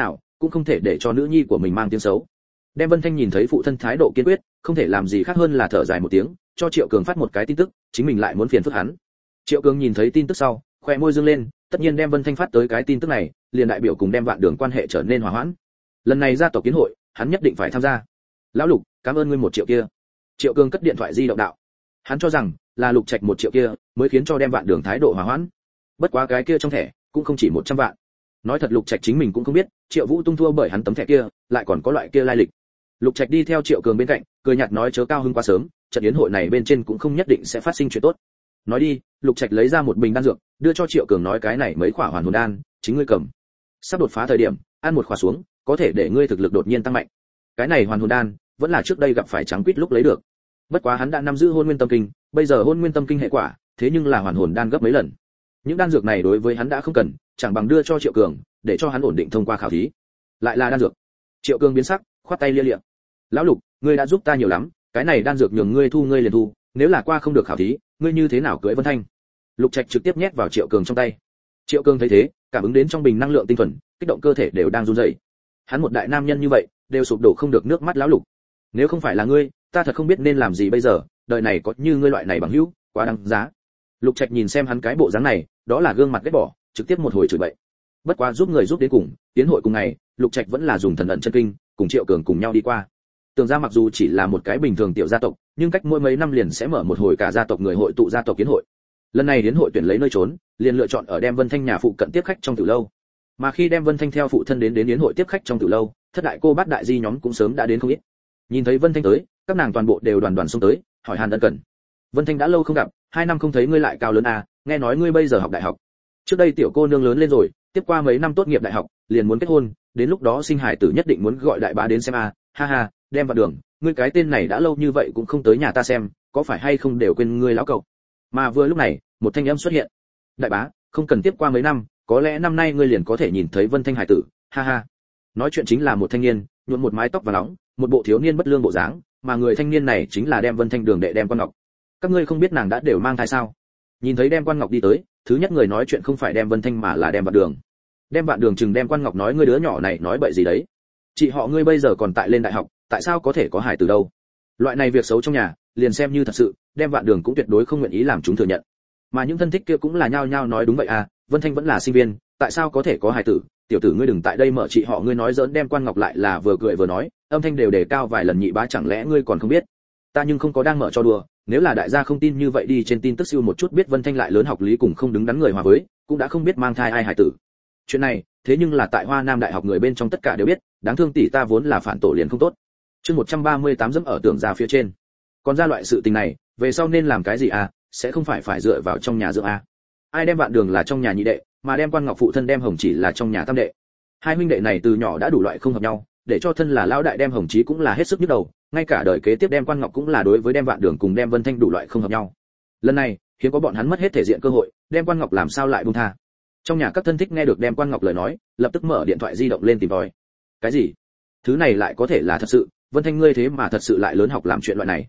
Speaker 1: cũng không thể để cho nữ nhi của mình mang tiếng xấu. Đem Vân Thanh nhìn thấy phụ thân thái độ kiên quyết, không thể làm gì khác hơn là thở dài một tiếng, cho Triệu Cường phát một cái tin tức, chính mình lại muốn phiền phức hắn. Triệu Cường nhìn thấy tin tức sau, khoe môi dương lên, tất nhiên Đem Vân Thanh phát tới cái tin tức này, liền đại biểu cùng Đem Vạn Đường quan hệ trở nên hòa hoãn. Lần này gia tộc kiến hội, hắn nhất định phải tham gia. Lão Lục, cảm ơn ngươi 1 triệu kia. Triệu Cường cất điện thoại di động đạo. Hắn cho rằng là Lục Trạch 1 triệu kia mới khiến cho Đem Vạn Đường thái độ hòa hoãn. Bất quá cái kia trong thẻ cũng không chỉ 100 vạn. Nói thật Lục Trạch chính mình cũng không biết, Triệu Vũ tung thua bởi hắn tấm thẻ kia, lại còn có loại kia lai lịch. Lục Trạch đi theo Triệu Cường bên cạnh, cười nhạt nói chớ cao hứng quá sớm, trận yến hội này bên trên cũng không nhất định sẽ phát sinh chuyện tốt. Nói đi, Lục Trạch lấy ra một bình đan dược, đưa cho Triệu Cường nói cái này mấy khỏa hoàn hồn đan, chính ngươi cầm. Sắp đột phá thời điểm, ăn một khỏa xuống, có thể để ngươi thực lực đột nhiên tăng mạnh. Cái này hoàn hồn đan, vẫn là trước đây gặp phải trắng quýt lúc lấy được. Bất quá hắn đã nắm giữ Hôn Nguyên Tâm Kinh, bây giờ Hôn Nguyên Tâm Kinh hệ quả, thế nhưng là hoàn hồn đan gấp mấy lần. Những đan dược này đối với hắn đã không cần, chẳng bằng đưa cho Triệu Cường, để cho hắn ổn định thông qua khảo thí. Lại là đan dược. Triệu Cường biến sắc, khoát tay lia lịa. Lão Lục, ngươi đã giúp ta nhiều lắm, cái này đan dược nhường ngươi thu ngươi liền thu, nếu là qua không được khảo thí, ngươi như thế nào cưới Vân Thanh? Lục Trạch trực tiếp nhét vào Triệu Cường trong tay. Triệu Cường thấy thế, cảm ứng đến trong bình năng lượng tinh thuần, kích động cơ thể đều đang run rẩy. Hắn một đại nam nhân như vậy, đều sụp đổ không được nước mắt lão Lục. Nếu không phải là ngươi, ta thật không biết nên làm gì bây giờ, đời này có như ngươi loại này bằng hữu, quá đáng giá. Lục Trạch nhìn xem hắn cái bộ dáng này, đó là gương mặt ghét bỏ, trực tiếp một hồi chửi bậy. Bất quá giúp người giúp đến cùng, tiến hội cùng ngày, Lục Trạch vẫn là dùng thần ẩn chân kinh, cùng Triệu Cường cùng nhau đi qua. Tưởng ra mặc dù chỉ là một cái bình thường tiểu gia tộc, nhưng cách mỗi mấy năm liền sẽ mở một hồi cả gia tộc người hội tụ gia tộc kiến hội. Lần này đến hội tuyển lấy nơi trốn, liền lựa chọn ở Đem Vân Thanh nhà phụ cận tiếp khách trong tiểu lâu. Mà khi Đem Vân Thanh theo phụ thân đến yến hội tiếp khách trong tiểu lâu, thất đại cô bát đại di nhóm cũng sớm đã đến không ít. Nhìn thấy Vân Thanh tới, các nàng toàn bộ đều đoàn đoàn xông tới, hỏi han ân cần. Vân Thanh đã lâu không gặp, 2 năm không thấy ngươi lại cao lớn à, nghe nói ngươi bây giờ học đại học. Trước đây tiểu cô nương lớn lên rồi, tiếp qua mấy năm tốt nghiệp đại học, liền muốn kết hôn, đến lúc đó sinh hài tử nhất định muốn gọi đại bá đến xem à, ha ha, Đem Vạn Đường, ngươi cái tên này đã lâu như vậy cũng không tới nhà ta xem, có phải hay không đều quên ngươi lão cậu. Mà vừa lúc này, một thanh âm xuất hiện. Đại bá, không cần tiếp qua mấy năm, có lẽ năm nay ngươi liền có thể nhìn thấy Vân Thanh hải tử, ha ha. Nói chuyện chính là một thanh niên, nhuộm một mái tóc vàng nóng, một bộ thiếu niên bất lương bộ dáng, mà người thanh niên này chính là Đem Vân Thanh đường đệ Đem Quan Ngọc. Các ngươi không biết nàng đã đều mang thai sao? Nhìn thấy Đem Quan Ngọc đi tới, thứ nhất người nói chuyện không phải Đem Vân Thanh mà là Đem Vạn Đường. Đem Vạn Đường chừng Đem Quan Ngọc nói ngươi đứa nhỏ này nói bậy gì đấy? Chị họ ngươi bây giờ còn tại lên đại học, tại sao có thể có hài tử đâu? Loại này việc xấu trong nhà, liền xem như thật sự, Đem Vạn Đường cũng tuyệt đối không nguyện ý làm chúng thừa nhận. Mà những thân thích kia cũng là nhao nhao nói đúng vậy à, Vân Thanh vẫn là sinh viên, tại sao có thể có hài tử? Tiểu tử ngươi đừng tại đây mở chị họ ngươi nói giỡn. Đem Quan Ngọc lại là vừa cười vừa nói, âm thanh đều đề cao vài lần nhị bá chẳng lẽ ngươi còn không biết? Ta nhưng không có đang mở cho đùa, nếu là đại gia không tin như vậy đi trên tin tức siêu một chút biết Vân Thanh lại lớn học lý cùng không đứng đắn người hòa với, cũng đã không biết mang thai ai hài tử. Chuyện này, thế nhưng là tại Hoa Nam đại học người bên trong tất cả đều biết, đáng thương tỷ ta vốn là phản tổ liền không tốt. Chương 138 dẫm ở tưởng ra phía trên. Còn ra loại sự tình này, về sau nên làm cái gì à, sẽ không phải dựa vào trong nhà dưỡng à. Ai Đem Vạn Đường là trong nhà nhị đệ, mà Đem Quan Ngọc phụ thân Đem Hồng Chỉ là trong nhà tam đệ. Hai huynh đệ này từ nhỏ đã đủ loại không hợp nhau, để cho thân là lão đại Đem Hồng Chí cũng là hết sức nhức đầu, ngay cả đời kế tiếp Đem Quan Ngọc cũng là đối với Đem Vạn Đường cùng Đem Vân Thanh đủ loại không hợp nhau. Lần này, hiếm có bọn hắn mất hết thể diện cơ hội, Đem Quan Ngọc làm sao lại buông tha. Trong nhà các thân thích nghe được Đem Quan Ngọc lời nói, lập tức mở điện thoại di động lên tìm tòi. Cái gì? Thứ này lại có thể là thật sự? Vân Thanh ngươi thế mà thật sự lại lớn học làm chuyện loại này?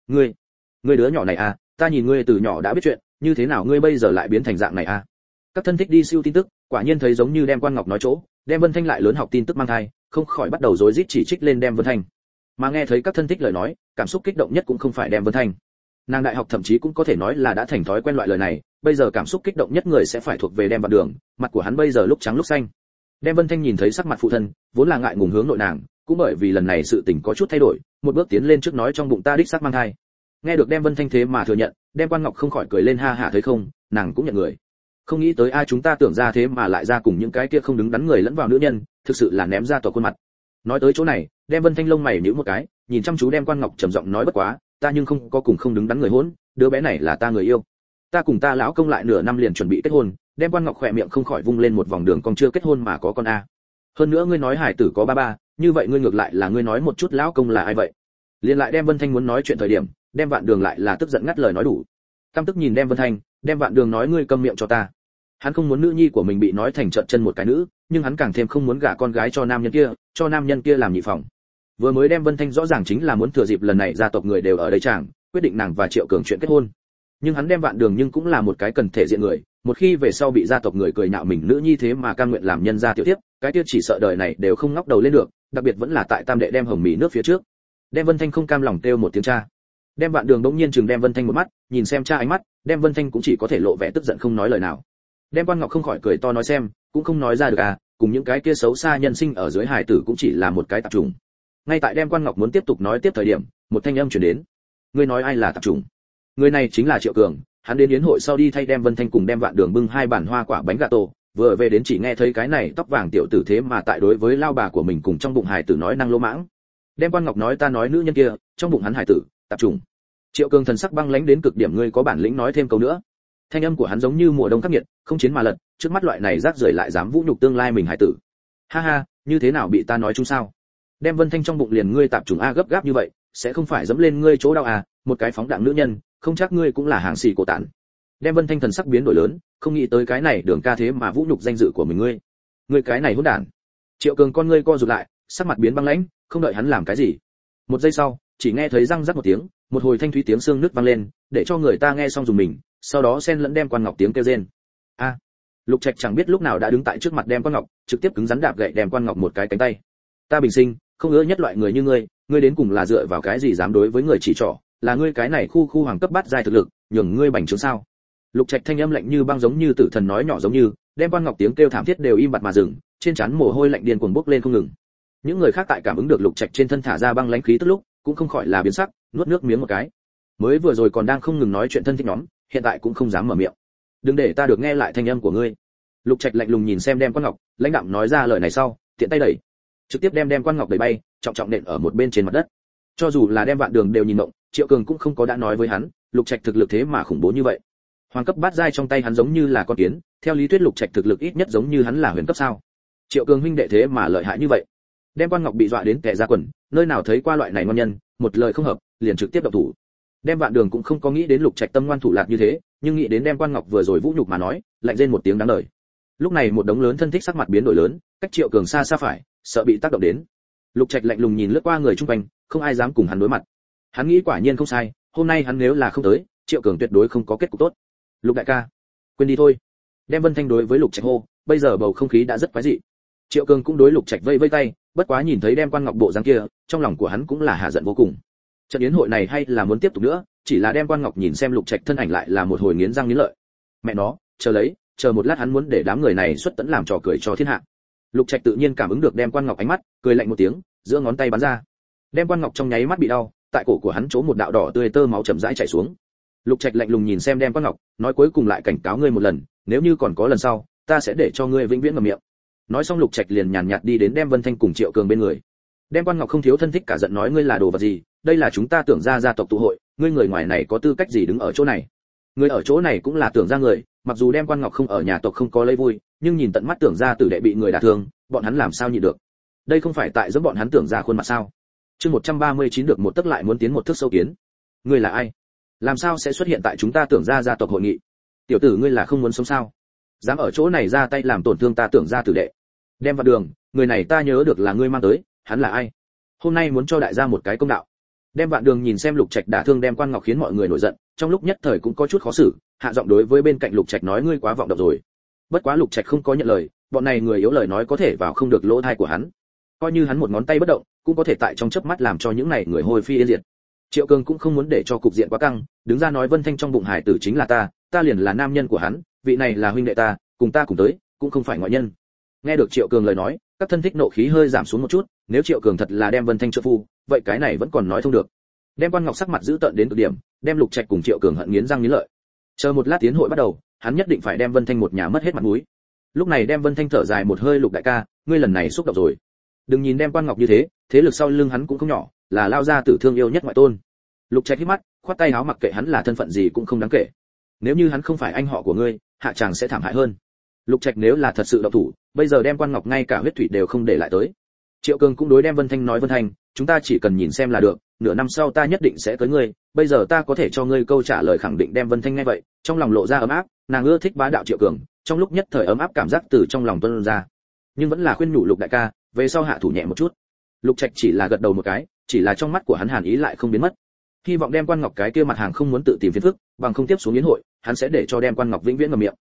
Speaker 1: Ngươi đứa nhỏ này à, ta nhìn ngươi từ nhỏ đã biết chuyện, như thế nào ngươi bây giờ lại biến thành dạng này à? Các thân thích đi siêu tin tức, quả nhiên thấy giống như Đem Quan Ngọc nói chỗ, Đem Vân Thanh lại lớn học tin tức mang thai, không khỏi bắt đầu rối rít chỉ trích lên Đem Vân Thanh. Mà nghe thấy các thân thích lời nói, cảm xúc kích động nhất cũng không phải Đem Vân Thanh. Nàng đại học thậm chí cũng có thể nói là đã thành thói quen loại lời này, bây giờ cảm xúc kích động nhất người sẽ phải thuộc về Đem Vạn Đường, mặt của hắn bây giờ lúc trắng lúc xanh. Đem Vân Thanh nhìn thấy sắc mặt phụ thân, vốn là ngại ngùng hướng nội nàng, cũng bởi vì lần này sự tình có chút thay đổi, một bước tiến lên trước nói trong bụng ta đích xác mang thai. Nghe được Đem Vân Thanh thế mà thừa nhận, Đem Quan Ngọc không khỏi cười lên ha hả thấy không, nàng cũng nhận người. Không nghĩ tới ai chúng ta tưởng ra thế mà lại ra cùng những cái kia không đứng đắn người lẫn vào nữ nhân, thực sự là ném ra tòa khuôn mặt. Nói tới chỗ này, Đem Vân Thanh lông mày nhíu một cái, nhìn chăm chú Đem Quan Ngọc trầm giọng nói bất quá, ta nhưng không có cùng không đứng đắn người hỗn, đứa bé này là ta người yêu. Ta cùng ta lão công lại nửa năm liền chuẩn bị kết hôn. Đem Quan Ngọc khỏe miệng không khỏi vung lên một vòng đường cong chưa kết hôn mà có con a. Hơn nữa ngươi nói hải tử có ba, như vậy ngươi ngược lại là ngươi nói một chút lão công là ai vậy? Liên lại Đem Vân Thanh muốn nói chuyện thời điểm, Đem Vạn Đường lại là tức giận ngắt lời nói đủ. Căm tức nhìn Đem Vân Thanh, Đem Vạn Đường nói ngươi câm miệng cho ta. Hắn không muốn nữ nhi của mình bị nói thành trợn chân một cái nữ, nhưng hắn càng thêm không muốn gả con gái cho nam nhân kia làm nhị phòng. Vừa mới Đem Vân Thanh rõ ràng chính là muốn thừa dịp lần này gia tộc người đều ở đây chàng, quyết định nàng và Triệu Cường chuyện kết hôn. Nhưng hắn Đem Vạn Đường nhưng cũng là một cái cần thể diện người, một khi về sau bị gia tộc người cười nhạo mình nữ nhi thế mà cam nguyện làm nhân gia tiểu tiếp, cái kia chỉ sợ đời này đều không ngóc đầu lên được, đặc biệt vẫn là tại tam đệ đem hồng mì nước phía trước. Đem Vân Thanh không cam lòng kêu một tiếng cha. Đem Vạn Đường bỗng nhiên chừng Đem Vân Thanh một mắt, nhìn xem cha ánh mắt, Đem Vân Thanh cũng chỉ có thể lộ vẻ tức giận không nói lời nào. Đem Quan Ngọc không khỏi cười to nói xem, cũng không nói ra được à, cùng những cái kia xấu xa nhân sinh ở dưới hài tử cũng chỉ là một cái tạp trùng. Ngay tại Đem Quan Ngọc muốn tiếp tục nói tiếp thời điểm, một thanh âm truyền đến. Ngươi nói ai là tạp trùng? Người này chính là Triệu Cường, hắn đến yến hội sau đi thay Đem Vân Thanh cùng Đem Vạn Đường bưng 2 bàn hoa quả bánh gà tổ, vừa về đến chỉ nghe thấy cái này tóc vàng tiểu tử thế mà tại đối với lao bà của mình cùng trong bụng hài tử nói năng lỗ mãng. Đem Quan Ngọc nói ta nói nữ nhân kia, trong bụng hắn hài tử, tạp trùng. Triệu Cường thần sắc băng lãnh đến cực điểm, ngươi có bản lĩnh nói thêm câu nữa. Thanh âm của hắn giống như mùa đông khắc nghiệt, không chiến mà lật, trước mắt loại này rác rưởi lại dám vũ nhục tương lai mình hài tử. Ha ha, như thế nào bị ta nói chung sao? Đem Vân Thanh trong bụng liền ngươi tạp trùng a gấp gáp như vậy, sẽ không phải dẫm lên ngươi chỗ đau à, một cái phóng đạn nữ nhân, không chắc ngươi cũng là hàng xì cổ tản. Đem Vân Thanh thần sắc biến đổi lớn, không nghĩ tới cái này Đường ca thế mà vũ nhục danh dự của mình ngươi cái này hỗn đản. Triệu Cường con ngươi co rụt lại, sắc mặt biến băng lãnh, không đợi hắn làm cái gì. Một giây sau, chỉ nghe thấy răng rắc một tiếng, một hồi thanh thúy tiếng xương nứt vang lên, để cho người ta nghe xong dùng mình, sau đó xen lẫn Đem Quan Ngọc tiếng kêu rên. A! Lục Trạch chẳng biết lúc nào đã đứng tại trước mặt Đem Quan Ngọc, trực tiếp cứng rắn đạp gậy Đem Quan Ngọc một cái cánh tay. Ta bình sinh không ngỡ nhất loại người như ngươi đến cùng là dựa vào cái gì dám đối với người chỉ trỏ, là ngươi cái này khu hoàng cấp bát giai thực lực, nhường ngươi bành trướng sao? Lục Trạch thanh âm lạnh như băng giống như tử thần nói nhỏ giống như, Đem Quan Ngọc tiếng kêu thảm thiết đều im bặt mà dừng, trên trán mồ hôi lạnh điên cuồng bốc lên không ngừng. Những người khác tại cảm ứng được Lục Trạch trên thân thả ra băng lãnh khí tức lúc, cũng không khỏi là biến sắc, nuốt nước miếng một cái. Mới vừa rồi còn đang không ngừng nói chuyện thân thích nhóm, hiện tại cũng không dám mở miệng. Đừng để ta được nghe lại thanh âm của ngươi. Lục Trạch lạnh lùng nhìn xem Đem Quan Ngọc, lãnh đạm nói ra lời này sau, tiện tay đẩy, trực tiếp đem Quan Ngọc đẩy bay, trọng trọng nện ở một bên trên mặt đất. Cho dù là Đem Vạn Đường đều nhìn mộng, Triệu Cường cũng không có đã nói với hắn, Lục Trạch thực lực thế mà khủng bố như vậy. Hoàng cấp bát giai trong tay hắn giống như là con kiến, theo lý thuyết Lục Trạch thực lực ít nhất giống như hắn là huyền cấp sao? Triệu Cường huynh đệ thế mà lợi hại như vậy. Đem Quan Ngọc bị dọa đến tè ra quần, nơi nào thấy qua loại này ngon nhân, một lời không hợp, liền trực tiếp động thủ. Đem Vạn Đường cũng không có nghĩ đến Lục Trạch tâm ngoan thủ lạt như thế, nhưng nghĩ đến Đem Quan Ngọc vừa rồi vũ nhục mà nói, lạnh rên một tiếng đáng đời. Lúc này một đống lớn thân thích sắc mặt biến đổi lớn, cách Triệu Cường xa xa phải, sợ bị tác động đến. Lục Trạch lạnh lùng nhìn lướt qua người chung quanh, không ai dám cùng hắn đối mặt. Hắn nghĩ quả nhiên không sai, hôm nay hắn nếu là không tới, Triệu Cường tuyệt đối không có kết cục tốt. Lục đại ca, quên đi thôi. Đem Vân Thanh đối với Lục Trạch hô, bây giờ bầu không khí đã rất quái dị. Triệu Cường cũng đối Lục Trạch vây vây tay, bất quá nhìn thấy Đem Quan Ngọc bộ dáng kia, trong lòng của hắn cũng là hạ giận vô cùng. Trận yến hội này hay là muốn tiếp tục nữa, chỉ là Đem Quan Ngọc nhìn xem Lục Trạch thân ảnh lại là một hồi nghiến răng nghiến lợi. Mẹ nó, chờ một lát hắn muốn để đám người này xuất tẫn làm trò cười cho thiên hạ. Lục Trạch tự nhiên cảm ứng được Đem Quan Ngọc ánh mắt, cười lạnh một tiếng, giữa ngón tay bắn ra. Đem Quan Ngọc trong nháy mắt bị đau, tại cổ của hắn chỗ một đạo đỏ tươi tơ máu chậm rãi chảy xuống. Lục Trạch lạnh lùng nhìn xem Đem Quan Ngọc, nói cuối cùng lại cảnh cáo ngươi một lần, nếu như còn có lần sau, ta sẽ để cho ngươi vĩnh viễn ngậm miệng. Nói xong Lục Trạch liền nhàn nhạt đi đến Đem Vân Thanh cùng Triệu Cường bên người. Đem Quan Ngọc không thiếu thân thích cả giận nói ngươi là đồ vật gì, đây là chúng ta Tưởng gia gia tộc tụ hội, ngươi người ngoài này có tư cách gì đứng ở chỗ này? Người ở chỗ này cũng là Tưởng gia người, mặc dù Đem Quan Ngọc không ở nhà tộc không có lấy vui, nhưng nhìn tận mắt Tưởng gia tử đệ bị người đả thương, bọn hắn làm sao nhịn được? Đây không phải tại giẫm bọn hắn Tưởng gia khuôn mặt sao? Chương 139 được một tức lại muốn tiến một thước sâu kiến. Ngươi là ai? Làm sao sẽ xuất hiện tại chúng ta Tưởng gia gia tộc hội nghị? Tiểu tử ngươi là không muốn sống sao? Dám ở chỗ này ra tay làm tổn thương ta Tưởng gia tử đệ. Đem Vạn Đường, người này ta nhớ được là ngươi mang tới, hắn là ai? Hôm nay muốn cho đại gia một cái công đạo. Đem Vạn Đường nhìn xem Lục Trạch đả thương Đem Quan Ngọc khiến mọi người nổi giận, trong lúc nhất thời cũng có chút khó xử, hạ giọng đối với bên cạnh Lục Trạch nói ngươi quá vọng động rồi. Bất quá Lục Trạch không có nhận lời, bọn này người yếu lời nói có thể vào không được lỗ tai của hắn. Coi như hắn một ngón tay bất động, cũng có thể tại trong chớp mắt làm cho những này người hôi phi yên diệt. Triệu Cường cũng không muốn để cho cục diện quá căng, đứng ra nói Vân Thanh trong bụng hải tử chính là ta liền là nam nhân của hắn, vị này là huynh đệ ta, cùng ta cùng tới, cũng không phải ngoại nhân. Nghe được Triệu Cường lời nói, các thân thích nộ khí hơi giảm xuống một chút, nếu Triệu Cường thật là đem Vân Thanh trợ phu, vậy cái này vẫn còn nói thông được. Đem Quan Ngọc sắc mặt giữ tợn đến cực điểm, đem Lục Trạch cùng Triệu Cường hận nghiến răng nghiến lợi. Chờ một lát tiến hội bắt đầu, hắn nhất định phải đem Vân Thanh một nhà mất hết mặt mũi. Lúc này đem Vân Thanh thở dài một hơi, Lục đại ca, ngươi lần này xúc động rồi. Đừng nhìn đem Quan Ngọc như thế, thế lực sau lưng hắn cũng không nhỏ, là lao gia tử thương yêu nhất ngoại tôn. Lục Trạch hít mắt, khoát tay áo mặc kệ hắn là thân phận gì cũng không đáng kể. Nếu như hắn không phải anh họ của ngươi, hạ chàng sẽ thảm hại hơn. Lục Trạch nếu là thật sự động thủ, bây giờ đem Quan Ngọc ngay cả huyết thủy đều không để lại tới. Triệu Cường cũng đối đem Vân Thanh nói Vân Thanh, chúng ta chỉ cần nhìn xem là được, nửa năm sau ta nhất định sẽ tới ngươi, bây giờ ta có thể cho ngươi câu trả lời khẳng định. Đem Vân Thanh nghe vậy, trong lòng lộ ra ấm áp, nàng ưa thích bá đạo Triệu Cường, trong lúc nhất thời ấm áp cảm giác từ trong lòng tuôn ra. Nhưng vẫn là khuyên nhủ Lục đại ca, về sau hạ thủ nhẹ một chút. Lục Trạch chỉ là gật đầu một cái, chỉ là trong mắt của hắn hàn ý lại không biến mất. Hy vọng đem Quan Ngọc cái kia mặt hàng không muốn tự tìm phiền phức, bằng không tiếp xuống yến hội, hắn sẽ để cho đem Quan Ngọc vĩnh viễn ngậm miệng.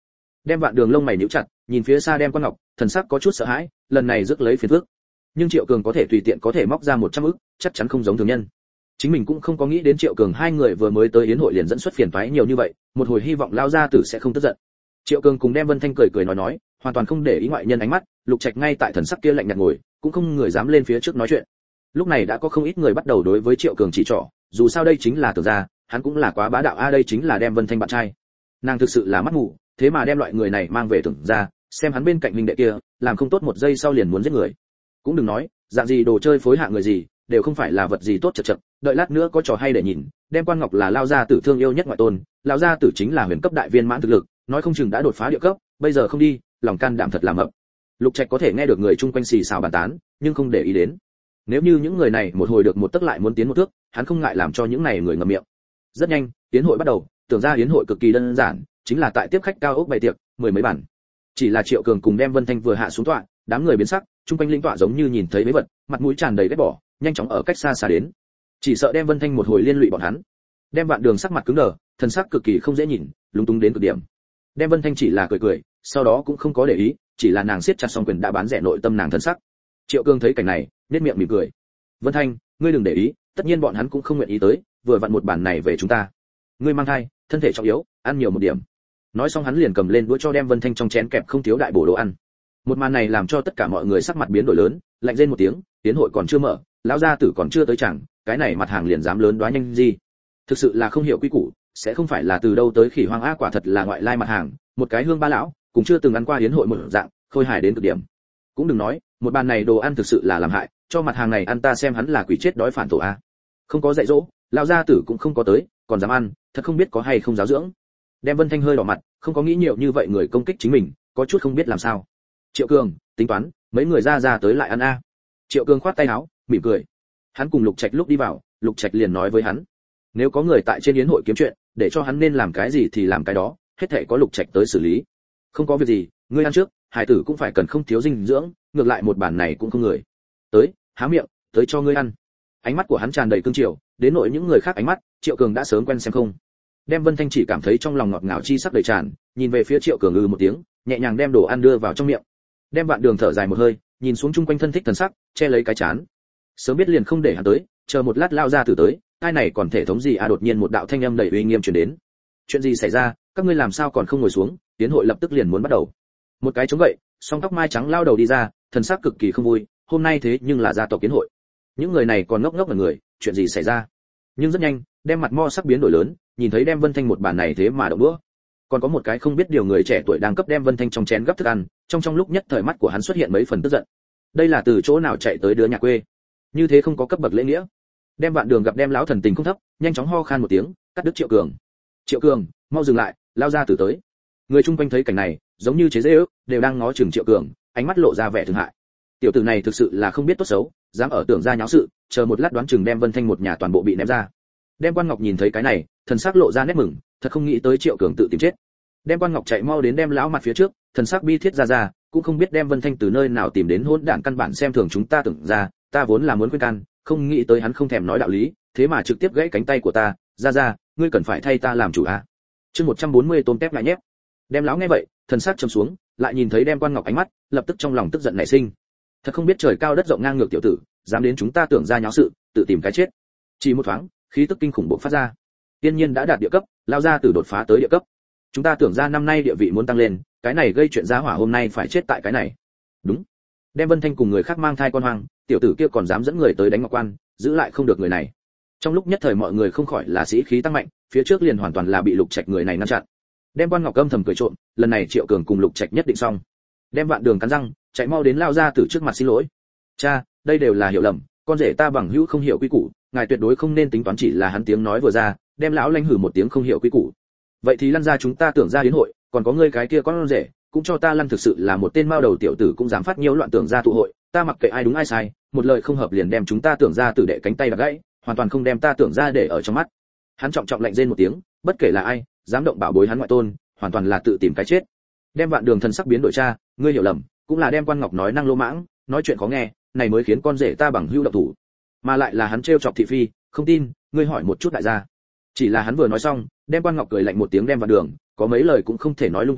Speaker 1: Đem Vạn Đường lông mày nhíu chặt, nhìn phía xa Đem Quan Ngọc, thần sắc có chút sợ hãi, lần này rước lấy phiền phức. Nhưng Triệu Cường có thể tùy tiện có thể móc ra 100 ức, chắc chắn không giống thường nhân. Chính mình cũng không có nghĩ đến Triệu Cường hai người vừa mới tới yến hội liền dẫn xuất phiền toái nhiều như vậy, một hồi hy vọng lao gia tử sẽ không tức giận. Triệu Cường cùng Đem Vân Thanh cười cười nói, hoàn toàn không để ý ngoại nhân ánh mắt, Lục Trạch ngay tại thần sắc kia lạnh nhạt ngồi, cũng không người dám lên phía trước nói chuyện. Lúc này đã có không ít người bắt đầu đối với Triệu Cường chỉ trỏ, dù sao đây chính là Tưởng gia, hắn cũng là quá bá đạo a, đây chính là Đem Vân Thanh bạn trai. Nàng thực sự là mắt mù, thế mà đem loại người này mang về Tưởng gia, xem hắn bên cạnh huynh đệ kia, làm không tốt một giây sau liền muốn giết người. Cũng đừng nói, dạng gì đồ chơi phối hạ người gì, đều không phải là vật gì tốt chật chật, đợi lát nữa có trò hay để nhìn. Đem Quan Ngọc là lao gia tử thương yêu nhất ngoại tôn, lao gia tử chính là huyền cấp đại viên mãn thực lực, nói không chừng đã đột phá địa cấp, bây giờ không đi, lòng can đảm thật là mập. Lục Trạch có thể nghe được người chung quanh xì xào bàn tán, nhưng không để ý đến. Nếu như những người này một hồi được một tấc lại muốn tiến một thước, hắn không ngại làm cho những này người ngậm miệng. Rất nhanh, yến hội bắt đầu, Tưởng ra yến hội cực kỳ đơn giản, chính là tại tiếp khách cao ốc bày tiệc, mười mấy bản. Chỉ là Triệu Cường cùng Đem Vân Thanh vừa hạ xuống tọa, đám người biến sắc, chung quanh linh tọa giống như nhìn thấy mấy vật, mặt mũi tràn đầy ghét bỏ, nhanh chóng ở cách xa xa đến. Chỉ sợ Đem Vân Thanh một hồi liên lụy bọn hắn. Đem Vạn Đường sắc mặt cứng đờ, thần sắc cực kỳ không dễ nhìn, lúng túng đến cực điểm. Đem Vân Thanh chỉ là cười cười, sau đó cũng không có để ý, chỉ là nàng siết chặt song quyền đã bán rẻ nội tâm nàng thân sắc. Triệu Cường thấy cảnh này, nhếch miệng mỉm cười. Vân Thanh, ngươi đừng để ý, tất nhiên bọn hắn cũng không nguyện ý tới, vừa vặn một bản này về chúng ta. Ngươi mang thai, thân thể trọng yếu, ăn nhiều một điểm. Nói xong hắn liền cầm lên đũa cho Đem Vân Thanh trong chén kẹp không thiếu đại bổ đồ ăn. Một màn này làm cho tất cả mọi người sắc mặt biến đổi lớn, lạnh rên một tiếng, tiến hội còn chưa mở, lão gia tử còn chưa tới chẳng, cái này mặt hàng liền dám lớn đoá nhanh gì? Thực sự là không hiểu quy củ, sẽ không phải là từ đâu tới khỉ hoang a, quả thật là ngoại lai mặt hàng, một cái hương ba lão, cũng chưa từng ăn qua yến hội một dạng, khôi hài đến cực điểm. Cũng đừng nói, một bàn này đồ ăn thực sự là làm hại, cho mặt hàng này ăn ta xem hắn là quỷ chết đói phản tổ a. Không có dạy dỗ, lão gia tử cũng không có tới, còn dám ăn, thật không biết có hay không giáo dưỡng. Đem Vân Thanh hơi đỏ mặt, không có nghĩ nhiều như vậy người công kích chính mình, có chút không biết làm sao. Triệu Cường, tính toán, mấy người ra tới lại ăn a. Triệu Cường khoát tay áo, mỉm cười. Hắn cùng Lục Trạch lúc đi vào, Lục Trạch liền nói với hắn, nếu có người tại trên yến hội kiếm chuyện, để cho hắn nên làm cái gì thì làm cái đó, hết thảy có Lục Trạch tới xử lý. Không có việc gì, ngươi ăn trước, hải tử cũng phải cần không thiếu dinh dưỡng, ngược lại một bản này cũng không người. Tới, há miệng, tới cho ngươi ăn. Ánh mắt của hắn tràn đầy cương triều, đến nỗi những người khác ánh mắt, Triệu Cường đã sớm quen xem không. Đem Vân Thanh chỉ cảm thấy trong lòng ngọt ngào chi sắc đầy tràn, nhìn về phía Triệu Cường một tiếng, nhẹ nhàng đem đồ ăn đưa vào trong miệng. Đem Vạn Đường thở dài một hơi, nhìn xuống chung quanh thân thích thần sắc, che lấy cái chán. Sớm biết liền không để hắn tới, chờ một lát lao ra từ tới, ai này còn thể thống gì à, đột nhiên một đạo thanh âm đầy uy nghiêm truyền đến. Chuyện gì xảy ra, các ngươi làm sao còn không ngồi xuống, tiến hội lập tức liền muốn bắt đầu. Một cái chống gậy, song tóc mai trắng lao đầu đi ra, thần sắc cực kỳ không vui, hôm nay thế nhưng là gia tộc kiến hội. Những người này còn ngốc ngốc là người, chuyện gì xảy ra? Nhưng rất nhanh, đem mặt mo sắc biến đổi lớn, nhìn thấy Đem Vân Thanh một bàn này thế mà động đũa. Còn có một cái không biết điều người trẻ tuổi đang cấp Đem Vân Thanh trong chén gấp thức ăn, trong lúc nhất thời mắt của hắn xuất hiện mấy phần tức giận. Đây là từ chỗ nào chạy tới đứa nhà quê? Như thế không có cấp bậc lễ nghĩa. Đem Vạn Đường gặp Đem lão thần tình không thấp, nhanh chóng ho khan một tiếng, cắt đứt Triệu Cường. Triệu Cường, mau dừng lại, lao ra từ tới. Người chung quanh thấy cảnh này, giống như chế giễu, đều đang ngó chừng Triệu Cường, ánh mắt lộ ra vẻ thương hại. Tiểu tử này thực sự là không biết tốt xấu, dám ở Tưởng gia nháo sự, chờ một lát đoán chừng Đem Vân Thanh một nhà toàn bộ bị ném ra. Đem Quan Ngọc nhìn thấy cái này, thần sắc lộ ra nét mừng, thật không nghĩ tới Triệu Cường tự tìm chết. Đem Quan Ngọc chạy mau đến Đem lão mặt phía trước, thần sắc bi thiết ra, cũng không biết Đem Vân Thanh từ nơi nào tìm đến hỗn đản căn bản xem thường chúng ta Tưởng gia, ta vốn là muốn khuyên can, không nghĩ tới hắn không thèm nói đạo lý, thế mà trực tiếp gãy cánh tay của ta, ra, ngươi cần phải thay ta làm chủ a. Chương 140 tôm tép lại nhép. Đem lão nghe vậy, thần sắc trầm xuống, lại nhìn thấy Đem Quan Ngọc ánh mắt, lập tức trong lòng tức giận nảy sinh. Thật không biết trời cao đất rộng ngang ngược tiểu tử, dám đến chúng ta Tưởng gia nháo sự, tự tìm cái chết. Chỉ một thoáng, khí tức kinh khủng bộc phát ra. Tiên nhiên đã đạt địa cấp, lao ra từ đột phá tới địa cấp. Chúng ta Tưởng gia năm nay địa vị muốn tăng lên, cái này gây chuyện giá hỏa hôm nay phải chết tại cái này. Đúng. Đem Vân Thanh cùng người khác mang thai con hoang, tiểu tử kia còn dám dẫn người tới đánh Ngọc Quan, giữ lại không được người này. Trong lúc nhất thời mọi người không khỏi là sĩ khí tăng mạnh, phía trước liền hoàn toàn là bị Lục Trạch người này ngăn chặn. Đem Quan Ngọc âm thầm cười trộm, lần này Triệu Cường cùng Lục Trạch nhất định xong. Đem Vạn Đường cắn răng, chạy mau đến lao ra từ trước mặt xin lỗi. Cha, đây đều là hiểu lầm, con rể ta bằng hữu không hiểu quy củ, ngài tuyệt đối không nên tính toán. Chỉ là hắn tiếng nói vừa ra, Đem lão lanh hử một tiếng không hiểu quy củ. Vậy thì lăn ra chúng ta Tưởng gia đến hội, còn có ngươi cái kia con rể, cũng cho ta lăn, thực sự là một tên mao đầu tiểu tử cũng dám phát nhiễu loạn Tưởng gia tụ hội, ta mặc kệ ai đúng ai sai, một lời không hợp liền đem chúng ta Tưởng gia tử đệ cánh tay đập gãy, hoàn toàn không đem ta Tưởng gia để ở trong mắt. Hắn trọng trọng lạnh rên một tiếng, bất kể là ai, dám động bảo bối hắn ngoại tôn, hoàn toàn là tự tìm cái chết. Đem Vạn Đường thần sắc biến đổi, cha, ngươi hiểu lầm, cũng là Đem Quan Ngọc nói năng lô mãng, nói chuyện khó nghe, này mới khiến con rể ta bằng hữu động thủ, mà lại là hắn trêu chọc thị phi, không tin, ngươi hỏi một chút đại gia. Chỉ là hắn vừa nói xong, Đem Quan Ngọc cười lạnh một tiếng, Đem Vạn Đường, có mấy lời cũng không thể nói lung tung,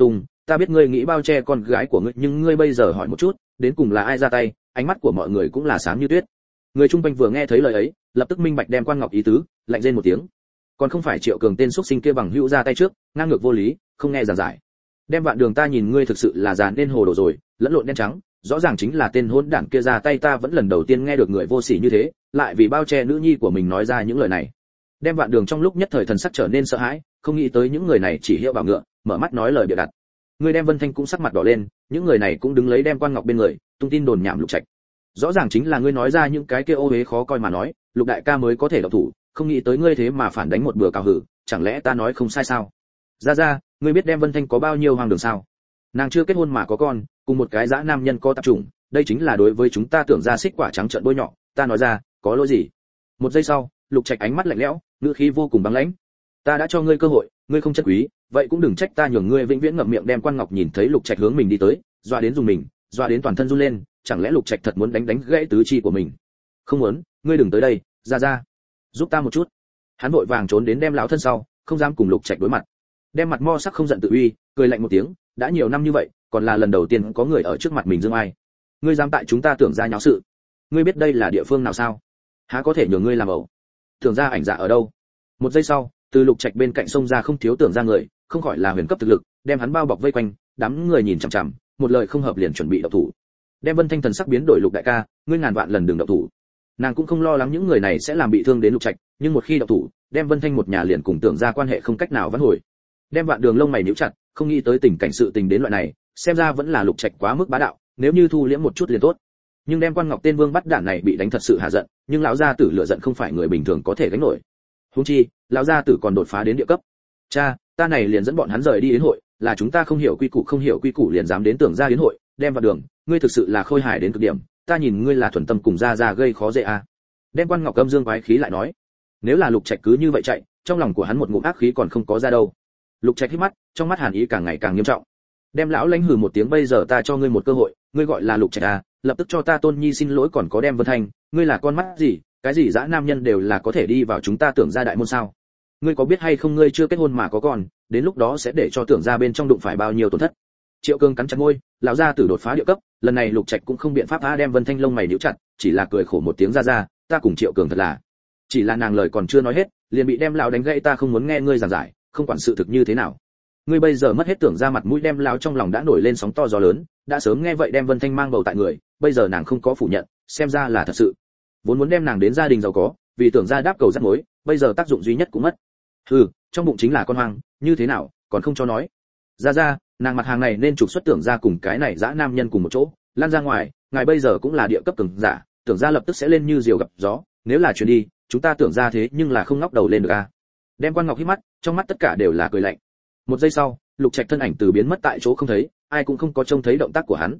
Speaker 1: ta biết ngươi nghĩ bao che con gái của ngươi, nhưng ngươi bây giờ hỏi một chút, đến cùng là ai ra tay? Ánh mắt của mọi người cũng là sáng như tuyết. Người chung quanh vừa nghe thấy lời ấy, lập tức minh bạch đem Quan Ngọc ý tứ, lạnh rên một tiếng. Còn không phải Triệu Cường tên xuất sinh kia bằng hữu ra tay trước, ngang ngược vô lý, không nghe giảng giải. Đem Vạn Đường, ta nhìn ngươi thực sự là già nên hồ đồ rồi, lẫn lộn đen trắng, rõ ràng chính là tên hỗn đản kia ra tay, ta vẫn lần đầu tiên nghe được người vô sỉ như thế, lại vì bao che nữ nhi của mình nói ra những lời này. Đem Vạn Đường trong lúc nhất thời thần sắc trở nên sợ hãi, không nghĩ tới những người này chỉ hiệu bảo ngựa, mở mắt nói lời bịa đặt. Người đem Vân Thanh cũng sắc mặt đỏ lên, những người này cũng đứng lấy đem Quan Ngọc bên người, tung tin đồn nhảm Lục Trạch. Rõ ràng chính là ngươi nói ra những cái kia ô uế khó coi mà nói, Lục đại ca mới có thể động thủ, không nghĩ tới ngươi thế mà phản đánh một bữa cào hử, chẳng lẽ ta nói không sai sao? Ra, ngươi biết đem Vân Thanh có bao nhiêu hoang đường sao? Nàng chưa kết hôn mà có con, cùng một cái dã nam nhân có tạp chủng, đây chính là đối với chúng ta tưởng ra xích quả trắng trợn bôi nhọ, ta nói ra, có lỗi gì? Một giây sau, Lục Trạch ánh mắt lạnh lẽo, ngữ khí vô cùng băng lãnh. Ta đã cho ngươi cơ hội, ngươi không trân quý, vậy cũng đừng trách ta nhường ngươi vĩnh viễn ngậm miệng. Đem Quan Ngọc nhìn thấy Lục Trạch hướng mình đi tới, dọa đến dùng mình, dọa đến toàn thân run lên, chẳng lẽ Lục Trạch thật muốn đánh gãy tứ chi của mình? Không muốn, ngươi đừng tới đây, ra, giúp ta một chút. Hắn vội vàng trốn đến đem lão thân sau, không dám cùng Lục Trạch đối mặt. Đem mặt mo sắc không giận tự uy, cười lạnh một tiếng, đã nhiều năm như vậy, còn là lần đầu tiên có người ở trước mặt mình dương ai. Ngươi dám tại chúng ta tưởng ra nháo sự? Ngươi biết đây là địa phương nào sao? Há có thể nhường ngươi làm ẩu? Tưởng ra ảnh dạ ở đâu? Một giây sau, từ Lục Trạch bên cạnh sông ra không thiếu tưởng ra người, không khỏi là huyền cấp thực lực, đem hắn bao bọc vây quanh, đám người nhìn chằm chằm, một lời không hợp liền chuẩn bị động thủ. Đem Vân Thanh thần sắc biến đổi, Lục đại ca, ngươi ngàn vạn lần đừng động thủ. Nàng cũng không lo lắng những người này sẽ làm bị thương đến Lục Trạch, nhưng một khi động thủ, đem Vân Thanh một nhà liền cùng tưởng ra quan hệ không cách nào vãn hồi. Đem Vạn Đường lông mày nhíu chặt, không nghĩ tới tình cảnh sự tình đến loại này, xem ra vẫn là Lục Trạch quá mức bá đạo, nếu như thu liễm một chút liền tốt. Nhưng đem Quan Ngọc tên vương bắt đản này bị đánh thật sự hạ giận, nhưng lão gia tử lửa giận không phải người bình thường có thể gánh nổi. Huống chi, lão gia tử còn đột phá đến địa cấp. Cha, ta này liền dẫn bọn hắn rời đi yến hội, là chúng ta không hiểu quy củ liền dám đến tưởng ra yến hội. Đem Vạn Đường, ngươi thực sự là khôi hài đến cực điểm, ta nhìn ngươi là thuần tâm cùng ra gây khó dễ à. Đem Quan Ngọc âm dương quái khí lại nói, nếu là Lục Trạch cứ như vậy chạy, trong lòng của hắn một ngụm ác khí còn không có ra đâu. Lục Trạch hít mắt, trong mắt hàn ý càng ngày càng nghiêm trọng. Đem lão lãnh hừ một tiếng, bây giờ ta cho ngươi một cơ hội, ngươi gọi là Lục Trạch à, lập tức cho ta Tôn Nhi xin lỗi. Còn có Đem Vân Thanh, ngươi là con mắt gì, cái gì dã nam nhân đều là có thể đi vào chúng ta tưởng ra đại môn sao? Ngươi có biết hay không, ngươi chưa kết hôn mà có con, đến lúc đó sẽ để cho tưởng ra bên trong đụng phải bao nhiêu tổn thất. Triệu Cương cắn chặt môi, lão gia tử đột phá địa cấp, lần này Lục Trạch cũng không biện pháp. Đem Vân Thanh lông mày nhíu chặt, chỉ là cười khổ một tiếng, ra, ta cùng Triệu Cường thật là. Chỉ là nàng lời còn chưa nói hết, liền bị Đem lão đánh gãy, ta không muốn nghe ngươi giảng giải, không quản sự thực như thế nào. Ngươi bây giờ mất hết tưởng ra mặt mũi. Đem lão trong lòng đã nổi lên sóng to gió lớn, đã sớm nghe vậy Đem Vân Thanh mang bầu tại người, bây giờ nàng không có phủ nhận, xem ra là thật sự. Vốn muốn đem nàng đến gia đình giàu có, vì tưởng ra đáp cầu dắt mối, bây giờ tác dụng duy nhất cũng mất. Trong bụng chính là con hoang, như thế nào, còn không cho nói. Ra, nàng mặt hàng này nên trục xuất tưởng ra cùng cái này dã nam nhân cùng một chỗ, lan ra ngoài, ngài bây giờ cũng là địa cấp cường giả, tưởng ra lập tức sẽ lên như diều gặp gió, nếu là chuyển đi, chúng ta tưởng ra thế nhưng là không ngóc đầu lên được a. Đem Quan Ngọc hít mắt, trong mắt tất cả đều là cười lạnh. Một giây sau, Lục Trạch thân ảnh từ biến mất tại chỗ không thấy, ai cũng không có trông thấy động tác của hắn.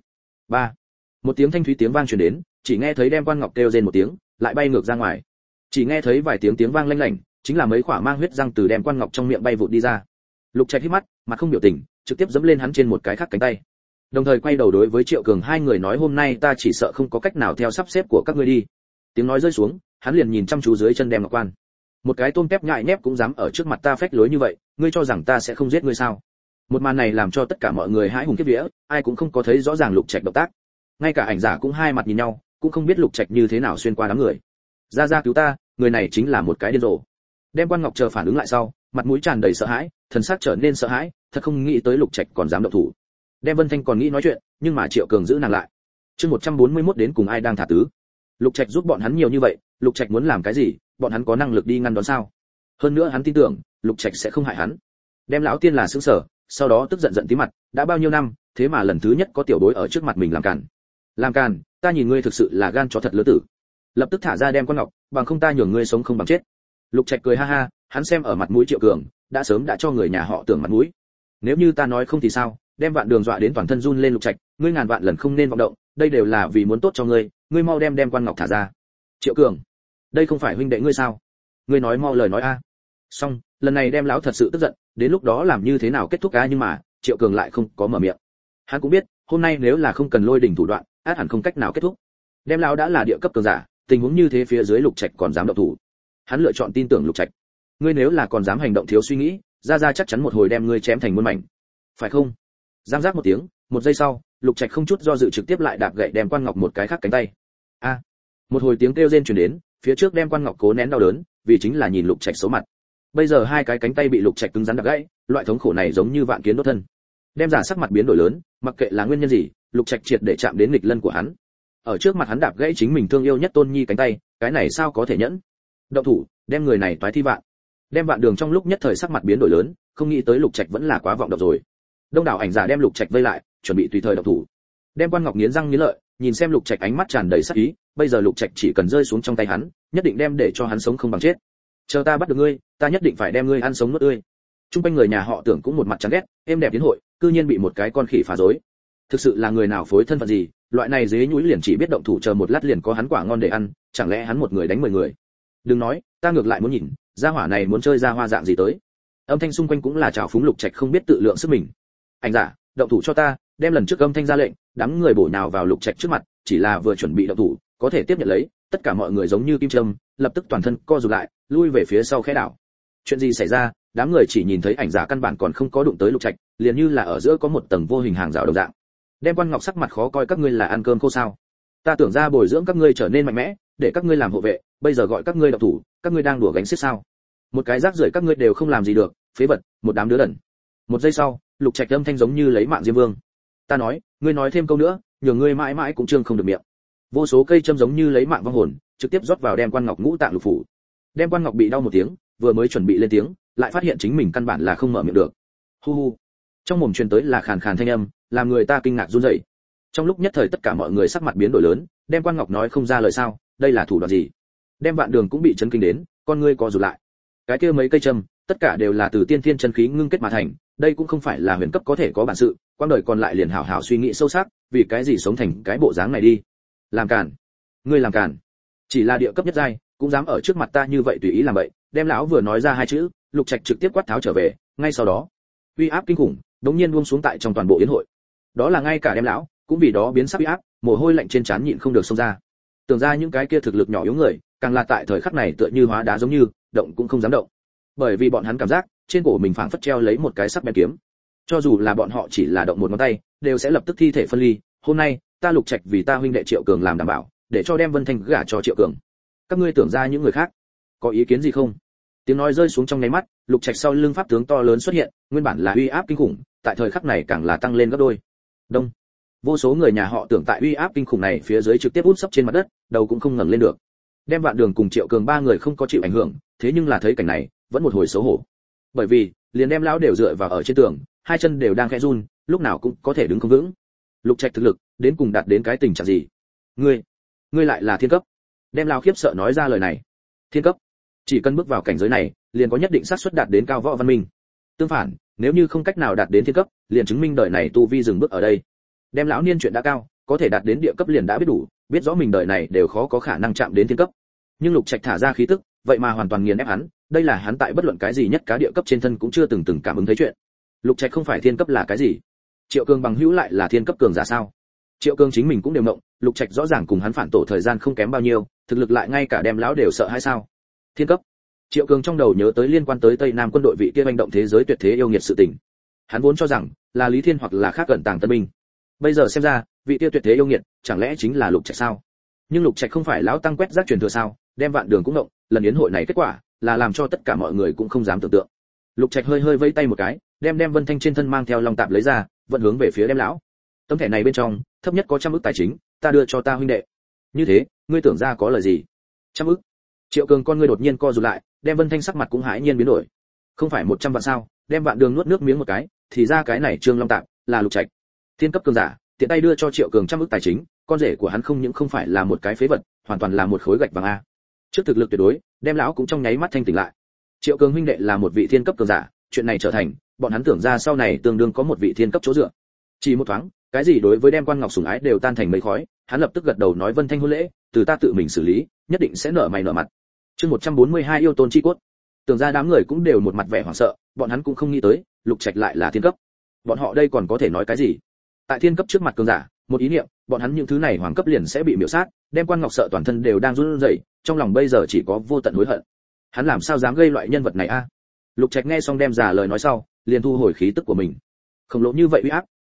Speaker 1: Một tiếng thanh thúy tiếng vang truyền đến, chỉ nghe thấy Đem Quan Ngọc kêu rên một tiếng, lại bay ngược ra ngoài. Chỉ nghe thấy vài tiếng vang lanh lảnh, chính là mấy quả mang huyết răng từ Đem Quan Ngọc trong miệng bay vụt đi ra. Lục Trạch hít mắt, mặt không biểu tình, trực tiếp giẫm lên hắn trên một cái khác cánh tay. Đồng thời quay đầu đối với Triệu Cường hai người nói, hôm nay ta chỉ sợ không có cách nào theo sắp xếp của các ngươi đi. Tiếng nói rơi xuống, hắn liền nhìn chăm chú dưới chân Đem Ngọc Quan. Một cái tôm tép nhại nhép cũng dám ở trước mặt ta phách lối như vậy, ngươi cho rằng ta sẽ không giết ngươi sao? Một màn này làm cho tất cả mọi người hãi hùng kiếp vía, ai cũng không có thấy rõ ràng Lục Trạch động tác. Ngay cả ảnh giả cũng hai mặt nhìn nhau, cũng không biết Lục Trạch như thế nào xuyên qua đám người. Ra cứu ta, người này chính là một cái điên rồ. Đem Quan Ngọc chờ phản ứng lại sau, mặt mũi tràn đầy sợ hãi, thần sắc trở nên sợ hãi, thật không nghĩ tới Lục Trạch còn dám động thủ. Đem Vân Thanh còn nghĩ nói chuyện, nhưng mà Triệu Cường giữ nàng lại. Chương 141 đến cùng ai đang thả tứ. Lục Trạch giúp bọn hắn nhiều như vậy, Lục Trạch muốn làm cái gì, bọn hắn có năng lực đi ngăn đón sao? Hơn nữa hắn tin tưởng, Lục Trạch sẽ không hại hắn. Đem lão tiên là sững sờ, sau đó tức giận tí mặt, đã bao nhiêu năm, thế mà lần thứ nhất có tiểu bối ở trước mặt mình làm càn. Làm càn, ta nhìn ngươi thực sự là gan chó thật lứa tử. Lập tức thả ra Đem Quan Ngọc, bằng không ta nhường ngươi sống không bằng chết. Lục Trạch cười ha ha, hắn xem ở mặt mũi Triệu Cường, đã sớm đã cho người nhà họ Tưởng mặt mũi. Nếu như ta nói không thì sao? Đem Vạn Đường dọa đến toàn thân run lên. Lục Trạch, ngươi ngàn vạn lần không nên vọng động, đây đều là vì muốn tốt cho ngươi, ngươi mau đem Quan Ngọc thả ra. Triệu Cường, đây không phải huynh đệ ngươi sao? Ngươi nói mau lời nói a. Xong, lần này Đem lão thật sự tức giận, đến lúc đó làm như thế nào kết thúc a, nhưng mà Triệu Cường lại không có mở miệng. Hắn cũng biết, hôm nay nếu là không cần lôi đỉnh thủ đoạn, át hẳn không cách nào kết thúc. Đem lão đã là địa cấp cường giả, tình huống như thế phía dưới Lục Trạch còn dám động thủ. Hắn lựa chọn tin tưởng Lục Trạch. Ngươi nếu là còn dám hành động thiếu suy nghĩ, ra chắc chắn một hồi đem ngươi chém thành muôn mảnh. Phải không? Giang giác một tiếng, một giây sau, Lục Trạch không chút do dự trực tiếp lại đạp gậy đem Quan Ngọc một cái khác cánh tay. A! Một hồi tiếng kêu rên truyền đến, phía trước đem Quan Ngọc cố nén đau đớn, vì chính là nhìn Lục Trạch xấu mặt. Bây giờ hai cái cánh tay bị Lục Trạch cứng rắn đạp gãy, loại thống khổ này giống như vạn kiến đốt thân. Đem giả sắc mặt biến đổi lớn, mặc kệ là nguyên nhân gì, Lục Trạch triệt để chạm đến nghịch lân của hắn. Ở trước mặt hắn đạp gãy chính mình thương yêu nhất Tôn Nhi cánh tay, cái này sao có thể nhẫn? Động thủ, đem người này toái thi vạn. Đem Vạn Đường trong lúc nhất thời sắc mặt biến đổi lớn, không nghĩ tới Lục Trạch vẫn là quá vọng động rồi. Đông đảo ảnh giả đem Lục Trạch vây lại, chuẩn bị tùy thời động thủ. Đem Quan Ngọc nghiến răng nghiến lợi, nhìn xem Lục Trạch ánh mắt tràn đầy sát ý, bây giờ Lục Trạch chỉ cần rơi xuống trong tay hắn, nhất định đem để cho hắn sống không bằng chết. Chờ ta bắt được ngươi, ta nhất định phải đem ngươi ăn sống nuốt tươi. Trung quanh người nhà họ Tưởng cũng một mặt chán ghét, êm đẹp tiến hội, cư nhiên bị một cái con khỉ phá rối. Thực sự là người nào phối thân phận gì, loại này dế nhúi liền chỉ biết động thủ, chờ một lát liền có hắn quả ngon để ăn, chẳng lẽ hắn một người đánh 10 người? Đừng nói, ta ngược lại muốn nhìn, gia hỏa này muốn chơi ra hoa dạng gì tới. Âm thanh xung quanh cũng là trào phúng Lục Trạch không biết tự lượng sức mình. Anh giả, động thủ cho ta, đem lần trước âm thanh ra lệnh, đám người bổ nhào vào Lục Trạch trước mặt, chỉ là vừa chuẩn bị động thủ, có thể tiếp nhận lấy, tất cả mọi người giống như kim châm, lập tức toàn thân co rụt lại, lui về phía sau khẽ đảo. Chuyện gì xảy ra? Đám người chỉ nhìn thấy ảnh giả căn bản còn không có đụng tới Lục Trạch, liền như là ở giữa có một tầng vô hình hàng rào đồng dạng. Đem Quan Ngọc sắc mặt khó coi, các ngươi là ăn cơm khô sao? Ta tưởng ra bồi dưỡng các ngươi trở nên mạnh mẽ, để các ngươi làm hộ vệ, bây giờ gọi các ngươi động thủ, các ngươi đang đùa gánh xiết sao? Một cái rác rưởi các ngươi đều không làm gì được, phế vật, một đám đứa đần. Một giây sau, Lục Trạch âm thanh giống như lấy mạng Diêm Vương. Ta nói, ngươi nói thêm câu nữa, nhường ngươi mãi mãi cũng trương không được miệng. Vô số cây châm giống như lấy mạng vong hồn, trực tiếp rót vào Đem Quan Ngọc ngũ tạng lục phủ. Đem Quan Ngọc bị đau một tiếng, vừa mới chuẩn bị lên tiếng, lại phát hiện chính mình căn bản là không mở miệng được. Hu hu. Trong mồm truyền tới là khàn khàn thanh âm, làm người ta kinh ngạc run rẩy. Trong lúc nhất thời tất cả mọi người sắc mặt biến đổi lớn, Đem Quan Ngọc nói không ra lời sao, đây là thủ đoạn gì? Đem Vạn Đường cũng bị chấn kinh đến, con ngươi co rụt lại. Cái kia mấy cây châm, tất cả đều là từ tiên thiên chân khí ngưng kết mà thành, đây cũng không phải là huyền cấp có thể có bản sự, quang đời còn lại liền hảo hảo suy nghĩ sâu sắc, vì cái gì sống thành cái bộ dáng này đi. Làm càn, ngươi làm càn. Chỉ là địa cấp nhất giai, cũng dám ở trước mặt ta như vậy tùy ý làm vậy. Đem lão vừa nói ra hai chữ, Lục Trạch trực tiếp quát tháo trở về, ngay sau đó, uy áp kinh khủng, đống nhiên buông xuống tại trong toàn bộ yến hội. Đó là ngay cả Đem lão, cũng vì đó biến sắc uy áp, mồ hôi lạnh trên trán nhịn không được xông ra. Tưởng ra những cái kia thực lực nhỏ yếu người, càng là tại thời khắc này tựa như hóa đá giống như, động cũng không dám động. Bởi vì bọn hắn cảm giác, trên cổ mình phảng phất treo lấy một cái sắc bén kiếm. Cho dù là bọn họ chỉ là động một ngón tay, đều sẽ lập tức thi thể phân ly. Hôm nay, ta Lục Trạch vì ta huynh đệ Triệu Cường làm đảm bảo, để cho đem Vân Thanh gả cho Triệu Cường. Các ngươi tưởng ra những người khác, có ý kiến gì không? Tiếng nói rơi xuống trong nháy mắt, Lục Trạch sau lưng pháp tướng to lớn xuất hiện, nguyên bản là uy áp kinh khủng, tại thời khắc này càng là tăng lên gấp đôi. Đông. Vô số người nhà họ Tưởng tại uy áp kinh khủng này phía dưới trực tiếp út sấp trên mặt đất, đầu cũng không ngẩng lên được. Đem Vạn Đường cùng Triệu Cường ba người không có chịu ảnh hưởng, thế nhưng là thấy cảnh này, vẫn một hồi xấu hổ. Bởi vì, liền Đem lão đều dựa vào ở trên tường, hai chân đều đang khẽ run, lúc nào cũng có thể đứng không vững. Lục Trạch thực lực, đến cùng đạt đến cái tình trạng gì? Ngươi lại là thiên cấp? Đem lão khiếp sợ nói ra lời này. Thiên cấp? Chỉ cần bước vào cảnh giới này, liền có nhất định xác suất đạt đến cao võ văn minh. Tương phản, nếu như không cách nào đạt đến thiên cấp, liền chứng minh đời này tu vi dừng bước ở đây. Đem lão niên chuyện đã cao, có thể đạt đến địa cấp liền đã biết đủ, biết rõ mình đời này đều khó có khả năng chạm đến thiên cấp. Nhưng Lục Trạch thả ra khí tức, vậy mà hoàn toàn nghiền ép hắn, đây là hắn tại bất luận cái gì nhất cá địa cấp trên thân cũng chưa từng cảm ứng thấy chuyện. Lục Trạch không phải thiên cấp là cái gì? Triệu Cường bằng hữu lại là thiên cấp cường giả sao? Triệu Cường chính mình cũng đều động, Lục Trạch rõ ràng cùng hắn phản tổ thời gian không kém bao nhiêu, thực lực lại ngay cả Đem lão đều sợ hay sao? Thiên cấp? Triệu Cường trong đầu nhớ tới liên quan tới Tây Nam quân đội vị kia manh động thế giới tuyệt thế yêu nghiệt sự tình. Hắn vốn cho rằng là Lý Thiên hoặc là khác gần tàng tân binh. Bây giờ xem ra, vị kia tuyệt thế yêu nghiệt, chẳng lẽ chính là Lục Trạch sao? Nhưng Lục Trạch không phải lão tăng quét rác truyền thừa sao? Đem Vạn Đường cũng động, lần yến hội này kết quả là làm cho tất cả mọi người cũng không dám tưởng tượng. Lục Trạch hơi hơi vẫy tay một cái, đem Vân Thanh trên thân mang theo long tạp lấy ra, vận hướng về phía Đem lão. Tấm thẻ này bên trong, thấp nhất có 100 ức tài chính, ta đưa cho ta huynh đệ. Như thế, ngươi tưởng ra có lời gì? 100 ức? Triệu Cường con ngươi đột nhiên co rụt lại, đem Vân Thanh sắc mặt cũng hãi nhiên biến đổi. Không phải 100 vạn sao? Đem Vạn Đường nuốt nước miếng một cái, thì ra cái này Trương Long Tạp là Lục Trạch, thiên cấp cường giả, tiện tay đưa cho Triệu Cường 100 ức tài chính, con rể của hắn không những không phải là một cái phế vật, hoàn toàn là một khối gạch vàng a. Trước thực lực tuyệt đối, Đem lão cũng trong nháy mắt thanh tỉnh lại. Triệu Cường huynh đệ là một vị thiên cấp cường giả, chuyện này trở thành, bọn hắn tưởng ra sau này tương đương có một vị thiên cấp chỗ dựa. Chỉ một thoáng, cái gì đối với Đem Quan Ngọc sủng ái đều tan thành mây khói, hắn lập tức gật đầu nói Vân Thanh hôn lễ, từ ta tự mình xử lý, nhất định sẽ nở mày nở mặt. Chương 142 yêu tôn chi cốt. Tưởng ra đám người cũng đều một mặt vẻ hoảng sợ, bọn hắn cũng không nghĩ tới, Lục Trạch lại là thiên cấp. Bọn họ đây còn có thể nói cái gì? Tại thiên cấp trước mặt cường giả, một ý niệm, bọn hắn những thứ này hoàng cấp liền sẽ bị miểu sát, Đem Quan Ngọc sợ toàn thân đều đang run rẩy, trong lòng bây giờ chỉ có vô tận hối hận. Hắn làm sao dám gây loại nhân vật này a? Lục Trạch nghe xong Đem giả lời nói sau, liền thu hồi khí tức của mình. Khổng lồ như vậy uy áp,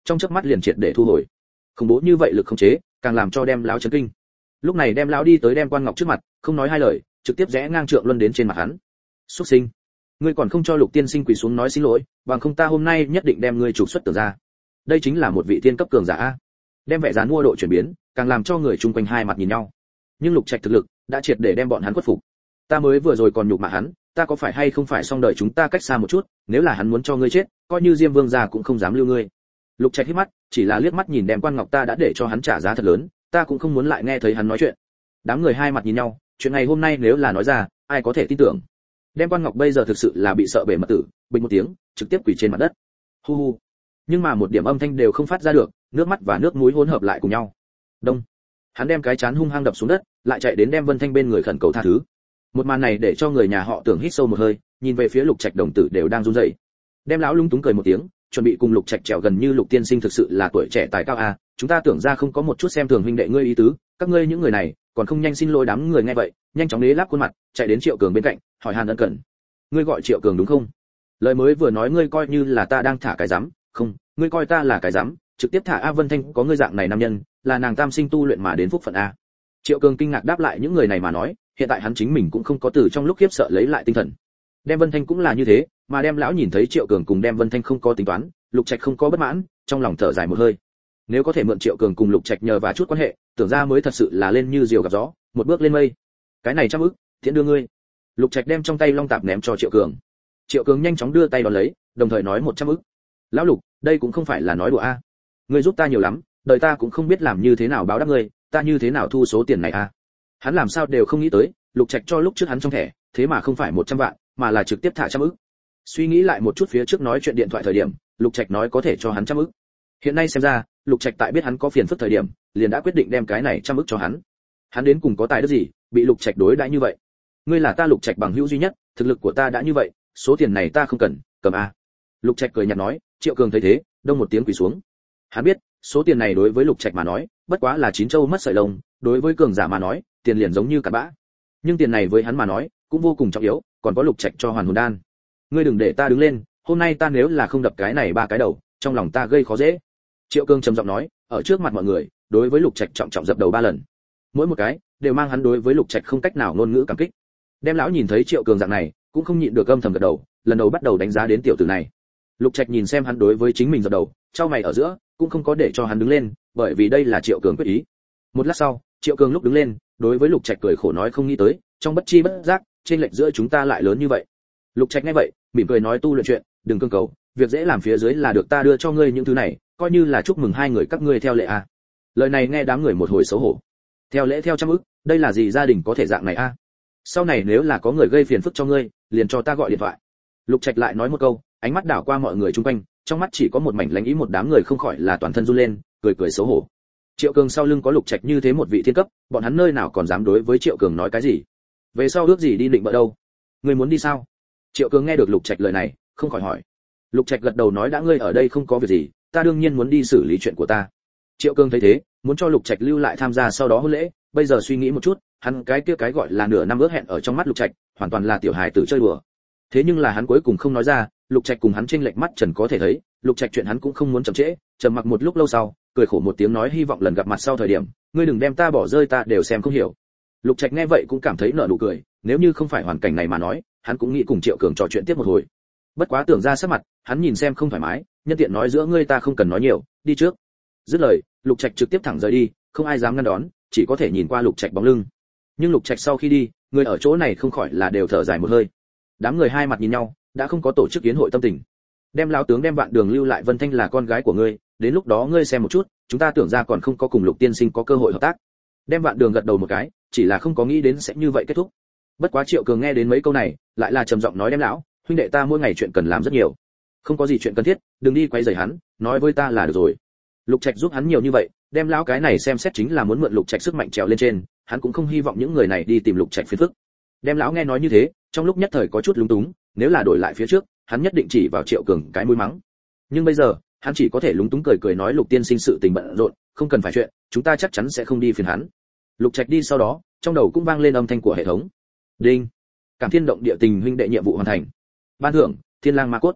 Speaker 1: trong chớp mắt liền triệt để thu hồi. Khủng bố như vậy lực khống chế, càng làm cho đem lão chấn kinh. Lúc này đem lão đi tới đem Quan Ngọc trước mặt, không nói hai lời, trực tiếp rẽ ngang trượng luân đến trên mặt hắn. Xuất sinh, ngươi còn không cho Lục tiên sinh quỳ xuống nói xin lỗi, bằng không ta hôm nay nhất định đem ngươi trục xuất Tưởng ra. Đây chính là một vị tiên cấp cường giả a. Đem vẻ dán mua độ chuyển biến, càng làm cho người chung quanh hai mặt nhìn nhau. Nhưng Lục Trạch thực lực đã triệt để đem bọn hắn khuất phục. Ta mới vừa rồi còn nhục mạ hắn, ta có phải hay không phải xong đời chúng ta cách xa một chút, nếu là hắn muốn cho ngươi chết, coi như Diêm Vương gia cũng không dám lưu ngươi. Lục Trạch hít mắt, chỉ là liếc mắt nhìn đem Quan Ngọc ta đã để cho hắn trả giá thật lớn, ta cũng không muốn lại nghe thấy hắn nói chuyện. Đám người hai mặt nhìn nhau, chuyện ngày hôm nay nếu là nói ra, ai có thể tin tưởng. Đem Quan Ngọc bây giờ thực sự là bị sợ bể mật tử, bình một tiếng, trực tiếp quỳ trên mặt đất. Hu hu. Nhưng mà một điểm âm thanh đều không phát ra được, nước mắt và nước mũi hỗn hợp lại cùng nhau. Đông. Hắn đem cái chán hung hăng đập xuống đất, lại chạy đến đem Vân Thanh bên người khẩn cầu tha thứ. Một màn này để cho người nhà họ Tưởng hít sâu một hơi, nhìn về phía Lục Trạch đồng tử đều đang run rẩy. Đem lão lung túng cười một tiếng, chuẩn bị cùng Lục Trạch trèo gần như Lục tiên sinh thực sự là tuổi trẻ tài cao a, chúng ta tưởng ra không có một chút xem thường huynh đệ ngươi ý tứ, các ngươi những người này, còn không nhanh xin lỗi. Đám người nghe vậy, nhanh chóng đế láp khuôn mặt, chạy đến Triệu Cường bên cạnh, hỏi han ân cần. Ngươi gọi Triệu Cường đúng không? Lời mới vừa nói ngươi coi như là ta đang thả cái rắm, không, ngươi coi ta là cái rắm, trực tiếp thả A Vân Thanh có ngươi dạng này nam nhân, là nàng tam sinh tu luyện mà đến phúc phận a. Triệu Cường kinh ngạc đáp lại những người này mà nói, hiện tại hắn chính mình cũng không có từ trong lúc khiếp sợ lấy lại tinh thần. Đem Vân Thanh cũng là như thế, mà đem lão nhìn thấy Triệu Cường cùng đem Vân Thanh không có tính toán, Lục Trạch không có bất mãn, trong lòng thở dài một hơi. Nếu có thể mượn Triệu Cường cùng Lục Trạch nhờ và chút quan hệ, tưởng ra mới thật sự là lên như diều gặp gió, một bước lên mây. Cái này trăm ức, thiện đưa ngươi. Lục Trạch đem trong tay long tạp ném cho Triệu Cường. Triệu Cường nhanh chóng đưa tay đón lấy, đồng thời nói 100 ức. Lão Lục, đây cũng không phải là nói đùa a. Ngươi giúp ta nhiều lắm, đời ta cũng không biết làm như thế nào báo đáp ngươi, ta như thế nào thu số tiền này a. Hắn làm sao đều không nghĩ tới, Lục Trạch cho lúc trước hắn trong thẻ, thế mà không phải 100 vạn, mà là trực tiếp thả 100 ức. Suy nghĩ lại một chút phía trước nói chuyện điện thoại thời điểm, Lục Trạch nói có thể cho hắn 100 ức. Hiện nay xem ra, Lục Trạch tại biết hắn có phiền phức thời điểm, liền đã quyết định đem cái này 100 ức cho hắn. Hắn đến cùng có tài đức gì, bị Lục Trạch đối đãi như vậy? Ngươi là ta Lục Trạch bằng hữu duy nhất, thực lực của ta đã như vậy, số tiền này ta không cần, cầm a. Lục Trạch cười nhạt nói. Triệu Cường thấy thế, đông một tiếng quỳ xuống. Hắn biết, số tiền này đối với Lục Trạch mà nói, bất quá là chín châu mất sợi lông, đối với cường giả mà nói, tiền liền giống như cặn bã. Nhưng tiền này với hắn mà nói, cũng vô cùng trọng yếu, còn có Lục Trạch cho hoàn hồn đan. Ngươi đừng để ta đứng lên, hôm nay ta nếu là không đập cái này ba cái đầu, trong lòng ta gây khó dễ. Triệu Cường trầm giọng nói, ở trước mặt mọi người, đối với Lục Trạch trọng trọng dập đầu 3 lần. Mỗi một cái đều mang hắn đối với Lục Trạch không cách nào ngôn ngữ cảm kích. Đem lão nhìn thấy Triệu Cường dạng này, cũng không nhịn được âm thầm gật đầu, lần đầu bắt đầu đánh giá đến tiểu tử này. Lục Trạch nhìn xem hắn đối với chính mình dập đầu, chau mày ở giữa, cũng không có để cho hắn đứng lên, bởi vì đây là Triệu Cường quyết ý. Một lát sau, Triệu Cường lúc đứng lên, đối với Lục Trạch cười khổ nói không nghĩ tới, trong bất chi bất giác, chênh lệch giữa chúng ta lại lớn như vậy. Lục Trạch nghe vậy, mỉm cười nói tu luyện chuyện, đừng cương cầu, việc dễ làm phía dưới là được ta đưa cho ngươi những thứ này, coi như là chúc mừng hai người các ngươi theo lệ a. Lời này nghe đám người một hồi xấu hổ. Theo lễ theo trăm ức, đây là gì gia đình có thể dạng này a? Sau này nếu là có người gây phiền phức cho ngươi, liền cho ta gọi điện thoại. Lục Trạch lại nói một câu, ánh mắt đảo qua mọi người chung quanh, trong mắt chỉ có một mảnh lánh ý, một đám người không khỏi là toàn thân run lên, cười cười xấu hổ. Triệu Cường sau lưng có Lục Trạch như thế một vị thiên cấp, bọn hắn nơi nào còn dám đối với Triệu Cường nói cái gì? Về sau ước gì đi định bợ đâu? Ngươi muốn đi sao? Triệu Cường nghe được Lục Trạch lời này, không khỏi hỏi. Lục Trạch gật đầu nói đã ngươi ở đây không có việc gì, ta đương nhiên muốn đi xử lý chuyện của ta. Triệu Cường thấy thế, muốn cho Lục Trạch lưu lại tham gia sau đó hôn lễ, bây giờ suy nghĩ một chút, hắn cái kia cái gọi là nửa năm ước hẹn ở trong mắt Lục Trạch, hoàn toàn là tiểu hài tử chơi đùa. Thế nhưng là hắn cuối cùng không nói ra, Lục Trạch cùng hắn chênh lệch mắt trần có thể thấy, Lục Trạch chuyện hắn cũng không muốn chậm trễ, trầm mặc một lúc lâu sau, cười khổ một tiếng nói hy vọng lần gặp mặt sau thời điểm, ngươi đừng đem ta bỏ rơi, ta đều xem không hiểu. Lục Trạch nghe vậy cũng cảm thấy nở nụ cười, nếu như không phải hoàn cảnh này mà nói, hắn cũng nghĩ cùng Triệu Cường trò chuyện tiếp một hồi. Bất quá tưởng ra sắc mặt, hắn nhìn xem không thoải mái, nhân tiện nói giữa ngươi ta không cần nói nhiều, đi trước. Dứt lời, Lục Trạch trực tiếp thẳng rời đi, không ai dám ngăn đón, chỉ có thể nhìn qua Lục Trạch bóng lưng. Nhưng Lục Trạch sau khi đi, người ở chỗ này không khỏi là đều thở dài một hơi. Đám người hai mặt nhìn nhau, đã không có tổ chức yến hội tâm tình. Đem lão tướng đem Vạn Đường lưu lại Vân Thanh là con gái của ngươi, đến lúc đó ngươi xem một chút, chúng ta tưởng ra còn không có cùng Lục tiên sinh có cơ hội hợp tác. Đem Vạn Đường gật đầu một cái, chỉ là không có nghĩ đến sẽ như vậy kết thúc. Bất quá Triệu Cường nghe đến mấy câu này, lại là trầm giọng nói đem lão, huynh đệ ta mỗi ngày chuyện cần làm rất nhiều, không có gì chuyện cần thiết, đừng đi quấy rầy hắn, nói với ta là được rồi. Lục Trạch giúp hắn nhiều như vậy, đem lão cái này xem xét chính là muốn mượn Lục Trạch sức mạnh trèo lên trên, hắn cũng không hy vọng những người này đi tìm Lục Trạch phiền phức. Đem lão nghe nói như thế, trong lúc nhất thời có chút lúng túng, nếu là đổi lại phía trước, hắn nhất định chỉ vào Triệu Cường cái mũi mắng. Nhưng bây giờ, hắn chỉ có thể lúng túng cười cười nói Lục tiên sinh sự tình bận rộn, không cần phải chuyện, chúng ta chắc chắn sẽ không đi phiền hắn. Lục Trạch đi sau đó, trong đầu cũng vang lên âm thanh của hệ thống. Đinh. Cảm Thiên động địa tình huynh đệ nhiệm vụ hoàn thành. Ban thưởng, Thiên Lang Ma Cốt.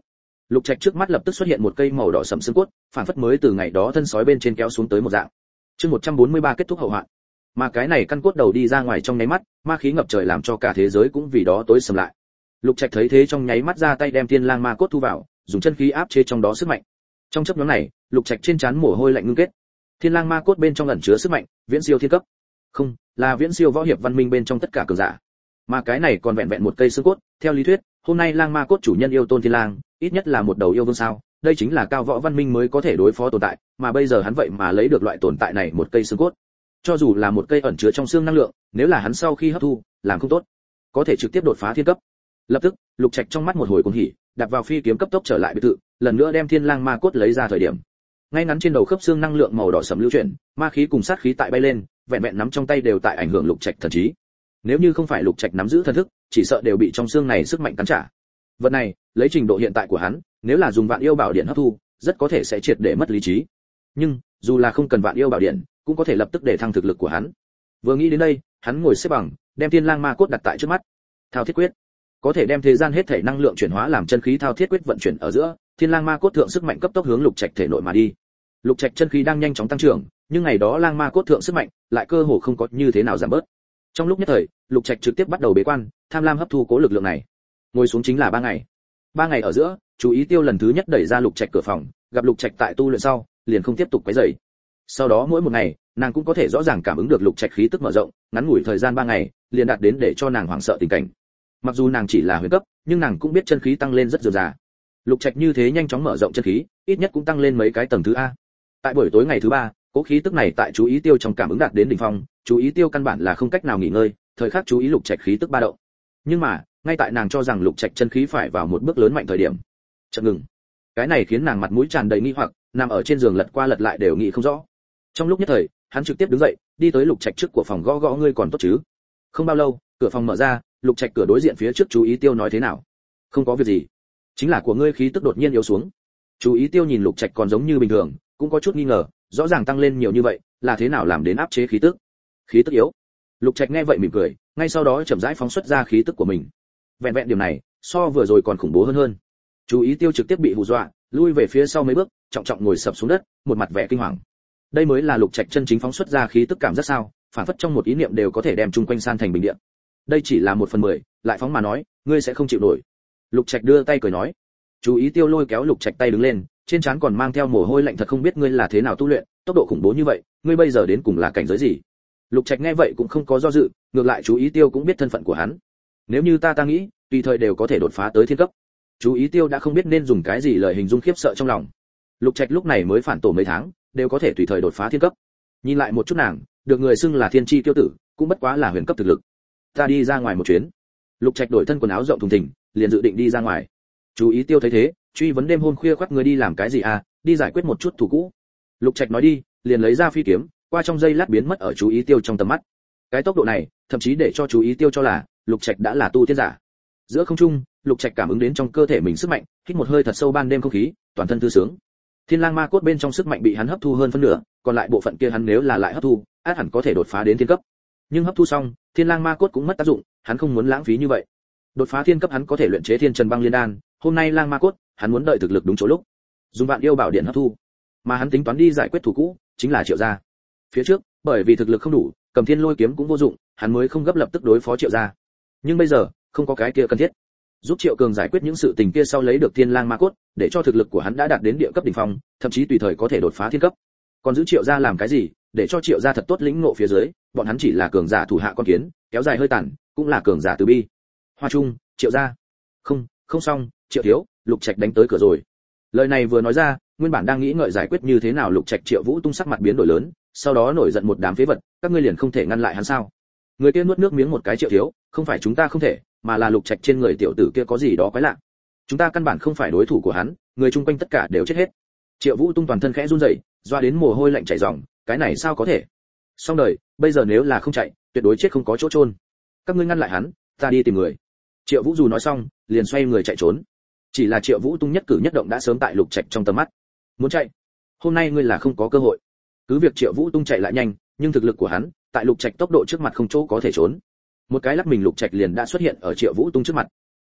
Speaker 1: Lục Trạch trước mắt lập tức xuất hiện một cây màu đỏ sẫm xương cốt, phản phất mới từ ngày đó thân sói bên trên kéo xuống tới một dạng. Chương 143 kết thúc hậu hoạn. Mà cái này căn cốt đầu đi ra ngoài trong nháy mắt, ma khí ngập trời làm cho cả thế giới cũng vì đó tối sầm lại. Lục Trạch thấy thế trong nháy mắt ra tay đem Thiên Lang Ma cốt thu vào, dùng chân khí áp chế trong đó sức mạnh. Trong chớp nhoáng này, Lục Trạch trên trán mồ hôi lạnh ngưng kết. Thiên Lang Ma cốt bên trong ẩn chứa sức mạnh, viễn siêu thiên cấp. Không, là viễn siêu võ hiệp văn minh bên trong tất cả cường giả. Mà cái này còn vẹn vẹn một cây xương cốt, theo lý thuyết, hôm nay Lang Ma cốt chủ nhân yêu tôn Thiên Lang, ít nhất là một đầu yêu vương sao? Đây chính là cao võ văn minh mới có thể đối phó tồn tại, mà bây giờ hắn vậy mà lấy được loại tồn tại này một cây xương cốt. Cho dù là một cây ẩn chứa trong xương năng lượng, nếu là hắn sau khi hấp thu, làm không tốt, có thể trực tiếp đột phá thiên cấp. Lập tức, Lục Trạch trong mắt một hồi cuồng hỉ, đặt vào phi kiếm cấp tốc trở lại biệt thự, lần nữa đem Thiên Lang Ma cốt lấy ra thời điểm. Ngay ngắn trên đầu khớp xương năng lượng màu đỏ sẫm lưu chuyển, ma khí cùng sát khí tại bay lên, vẹn vẹn nắm trong tay đều tại ảnh hưởng Lục Trạch thần trí. Nếu như không phải Lục Trạch nắm giữ thần thức, chỉ sợ đều bị trong xương này sức mạnh cắn trả. Vật này, lấy trình độ hiện tại của hắn, nếu là dùng Vạn Yêu Bảo Điện hấp thu, rất có thể sẽ triệt để mất lý trí. Nhưng, dù là không cần Vạn Yêu Bảo Điện, cũng có thể lập tức để thăng thực lực của hắn. Vừa nghĩ đến đây, hắn ngồi xếp bằng, đem Thiên Lang Ma cốt đặt tại trước mắt. Thao Thiết Quyết, có thể đem thế gian hết thể năng lượng chuyển hóa làm chân khí. Thao Thiết Quyết vận chuyển ở giữa, Thiên Lang Ma cốt thượng sức mạnh cấp tốc hướng Lục Trạch thể nội mà đi. Lục Trạch chân khí đang nhanh chóng tăng trưởng, nhưng ngày đó Lang Ma cốt thượng sức mạnh lại cơ hồ không có như thế nào giảm bớt. Trong lúc nhất thời, Lục Trạch trực tiếp bắt đầu bế quan, tham lam hấp thu cố lực lượng này. Ngồi xuống chính là 3 ngày. 3 ngày ở giữa, chú ý Tiêu lần thứ nhất đẩy ra Lục Trạch cửa phòng, gặp Lục Trạch tại tu luyện sau, liền không tiếp tục quấy rầy. Sau đó mỗi một ngày, nàng cũng có thể rõ ràng cảm ứng được Lục Trạch khí tức mở rộng, ngắn ngủi thời gian 3 ngày, liền đạt đến để cho nàng hoảng sợ tình cảnh. Mặc dù nàng chỉ là huyền cấp, nhưng nàng cũng biết chân khí tăng lên rất dườm rà. Lục Trạch như thế nhanh chóng mở rộng chân khí, ít nhất cũng tăng lên mấy cái tầng thứ a. Tại buổi tối ngày thứ 3, cố khí tức này tại chú ý Tiêu trong cảm ứng đạt đến đỉnh phong, chú ý Tiêu căn bản là không cách nào nghỉ ngơi, thời khắc chú ý Lục Trạch khí tức ba động. Nhưng mà, ngay tại nàng cho rằng Lục Trạch chân khí phải vào một bước lớn mạnh thời điểm, chợt ngừng. Cái này khiến nàng mặt mũi tràn đầy nghi hoặc, nằm ở trên giường lật qua lật lại đều nghĩ không rõ. Trong lúc nhất thời, hắn trực tiếp đứng dậy, đi tới Lục Trạch trước của phòng gõ gõ ngươi còn tốt chứ? Không bao lâu, cửa phòng mở ra, Lục Trạch cửa đối diện phía trước chú ý Tiêu nói thế nào? Không có việc gì, chính là của ngươi khí tức đột nhiên yếu xuống. Chú ý Tiêu nhìn Lục Trạch còn giống như bình thường, cũng có chút nghi ngờ, rõ ràng tăng lên nhiều như vậy, là thế nào làm đến áp chế khí tức? Khí tức yếu? Lục Trạch nghe vậy mỉm cười, ngay sau đó chậm rãi phóng xuất ra khí tức của mình. Vẹn vẹn điều này, so vừa rồi còn khủng bố hơn. Chú ý Tiêu trực tiếp bị hù dọa, lui về phía sau mấy bước, trọng trọng ngồi sập xuống đất, một mặt vẻ kinh hoàng. Đây mới là Lục Trạch chân chính phóng xuất ra khí tức cảm giác sao, phản phất trong một ý niệm đều có thể đem chung quanh san thành bình địa. Đây chỉ là 1/10, lại phóng mà nói, ngươi sẽ không chịu nổi. Lục Trạch đưa tay cười nói. Chú ý Tiêu lôi kéo Lục Trạch tay đứng lên, trên trán còn mang theo mồ hôi lạnh, thật không biết ngươi là thế nào tu luyện, tốc độ khủng bố như vậy, ngươi bây giờ đến cùng là cảnh giới gì? Lục Trạch nghe vậy cũng không có do dự, ngược lại chú ý Tiêu cũng biết thân phận của hắn. Nếu như ta nghĩ, tùy thời đều có thể đột phá tới thiên cấp. Chú ý Tiêu đã không biết nên dùng cái gì lời hình dung khiếp sợ trong lòng. Lục Trạch lúc này mới phản tổ mấy tháng, đều có thể tùy thời đột phá thiên cấp. Nhìn lại một chút nàng, được người xưng là thiên chi tiêu tử, cũng bất quá là huyền cấp thực lực. Ta đi ra ngoài một chuyến. Lục Trạch đổi thân quần áo rộng thùng thình, liền dự định đi ra ngoài. Chú ý Tiêu thấy thế, truy vấn đêm hôm khuya khoắt ngươi đi làm cái gì à? Đi giải quyết một chút thù cũ. Lục Trạch nói đi, liền lấy ra phi kiếm, qua trong giây lát biến mất ở chú ý Tiêu trong tầm mắt. Cái tốc độ này, thậm chí để cho chú ý Tiêu cho là Lục Trạch đã là tu tiên giả. Giữa không trung, Lục Trạch cảm ứng đến trong cơ thể mình sức mạnh, hít một hơi thật sâu ban đêm không khí, toàn thân thư sướng. Thiên Lang Ma cốt bên trong sức mạnh bị hắn hấp thu hơn phân nửa, còn lại bộ phận kia hắn nếu là lại hấp thu, ắt hẳn có thể đột phá đến thiên cấp. Nhưng hấp thu xong, Thiên Lang Ma cốt cũng mất tác dụng, hắn không muốn lãng phí như vậy. Đột phá thiên cấp hắn có thể luyện chế Thiên Trần Băng Liên Đan, hôm nay Lang Ma cốt, hắn muốn đợi thực lực đúng chỗ lúc, dùng Vạn Yêu Bảo Điện hấp thu. Mà hắn tính toán đi giải quyết thù cũ, chính là Triệu gia. Phía trước, bởi vì thực lực không đủ, cầm Thiên Lôi kiếm cũng vô dụng, hắn mới không gấp lập tức đối phó Triệu gia. Nhưng bây giờ, không có cái kia cần thiết. Giúp Triệu Cường giải quyết những sự tình kia sau lấy được Thiên Lang Ma cốt, để cho thực lực của hắn đã đạt đến địa cấp đỉnh phong, thậm chí tùy thời có thể đột phá thiên cấp. Còn giữ Triệu gia làm cái gì? Để cho Triệu gia thật tốt lĩnh ngộ phía dưới, bọn hắn chỉ là cường giả thủ hạ con kiến, kéo dài hơi tàn, cũng là cường giả từ bi. Hoa Trung, Triệu gia. Không xong, Triệu thiếu, Lục Trạch đánh tới cửa rồi. Lời này vừa nói ra, nguyên bản đang nghĩ ngợi giải quyết như thế nào Lục Trạch, Triệu Vũ Tung sắc mặt biến đổi lớn, sau đó nổi giận một đám phế vật, các ngươi liền không thể ngăn lại hắn sao? Người kia nuốt nước miếng một cái, Triệu thiếu, không phải chúng ta không thể, mà là Lục Trạch trên người tiểu tử kia có gì đó quái lạ. Chúng ta căn bản không phải đối thủ của hắn, người chung quanh tất cả đều chết hết. Triệu Vũ Tung toàn thân khẽ run rẩy, doa đến mồ hôi lạnh chảy ròng, cái này sao có thể? Xong đời, bây giờ nếu là không chạy, tuyệt đối chết không có chỗ chôn. Các ngươi ngăn lại hắn, ta đi tìm người. Triệu Vũ dù nói xong, liền xoay người chạy trốn. Chỉ là Triệu Vũ Tung nhất cử nhất động đã sớm tại Lục Trạch trong tầm mắt. Muốn chạy, hôm nay ngươi là không có cơ hội. Cứ việc Triệu Vũ Tung chạy lại nhanh, nhưng thực lực của hắn, tại Lục Trạch tốc độ trước mặt không chỗ có thể trốn. Một cái lắc mình Lục Trạch liền đã xuất hiện ở Triệu Vũ Tung trước mặt.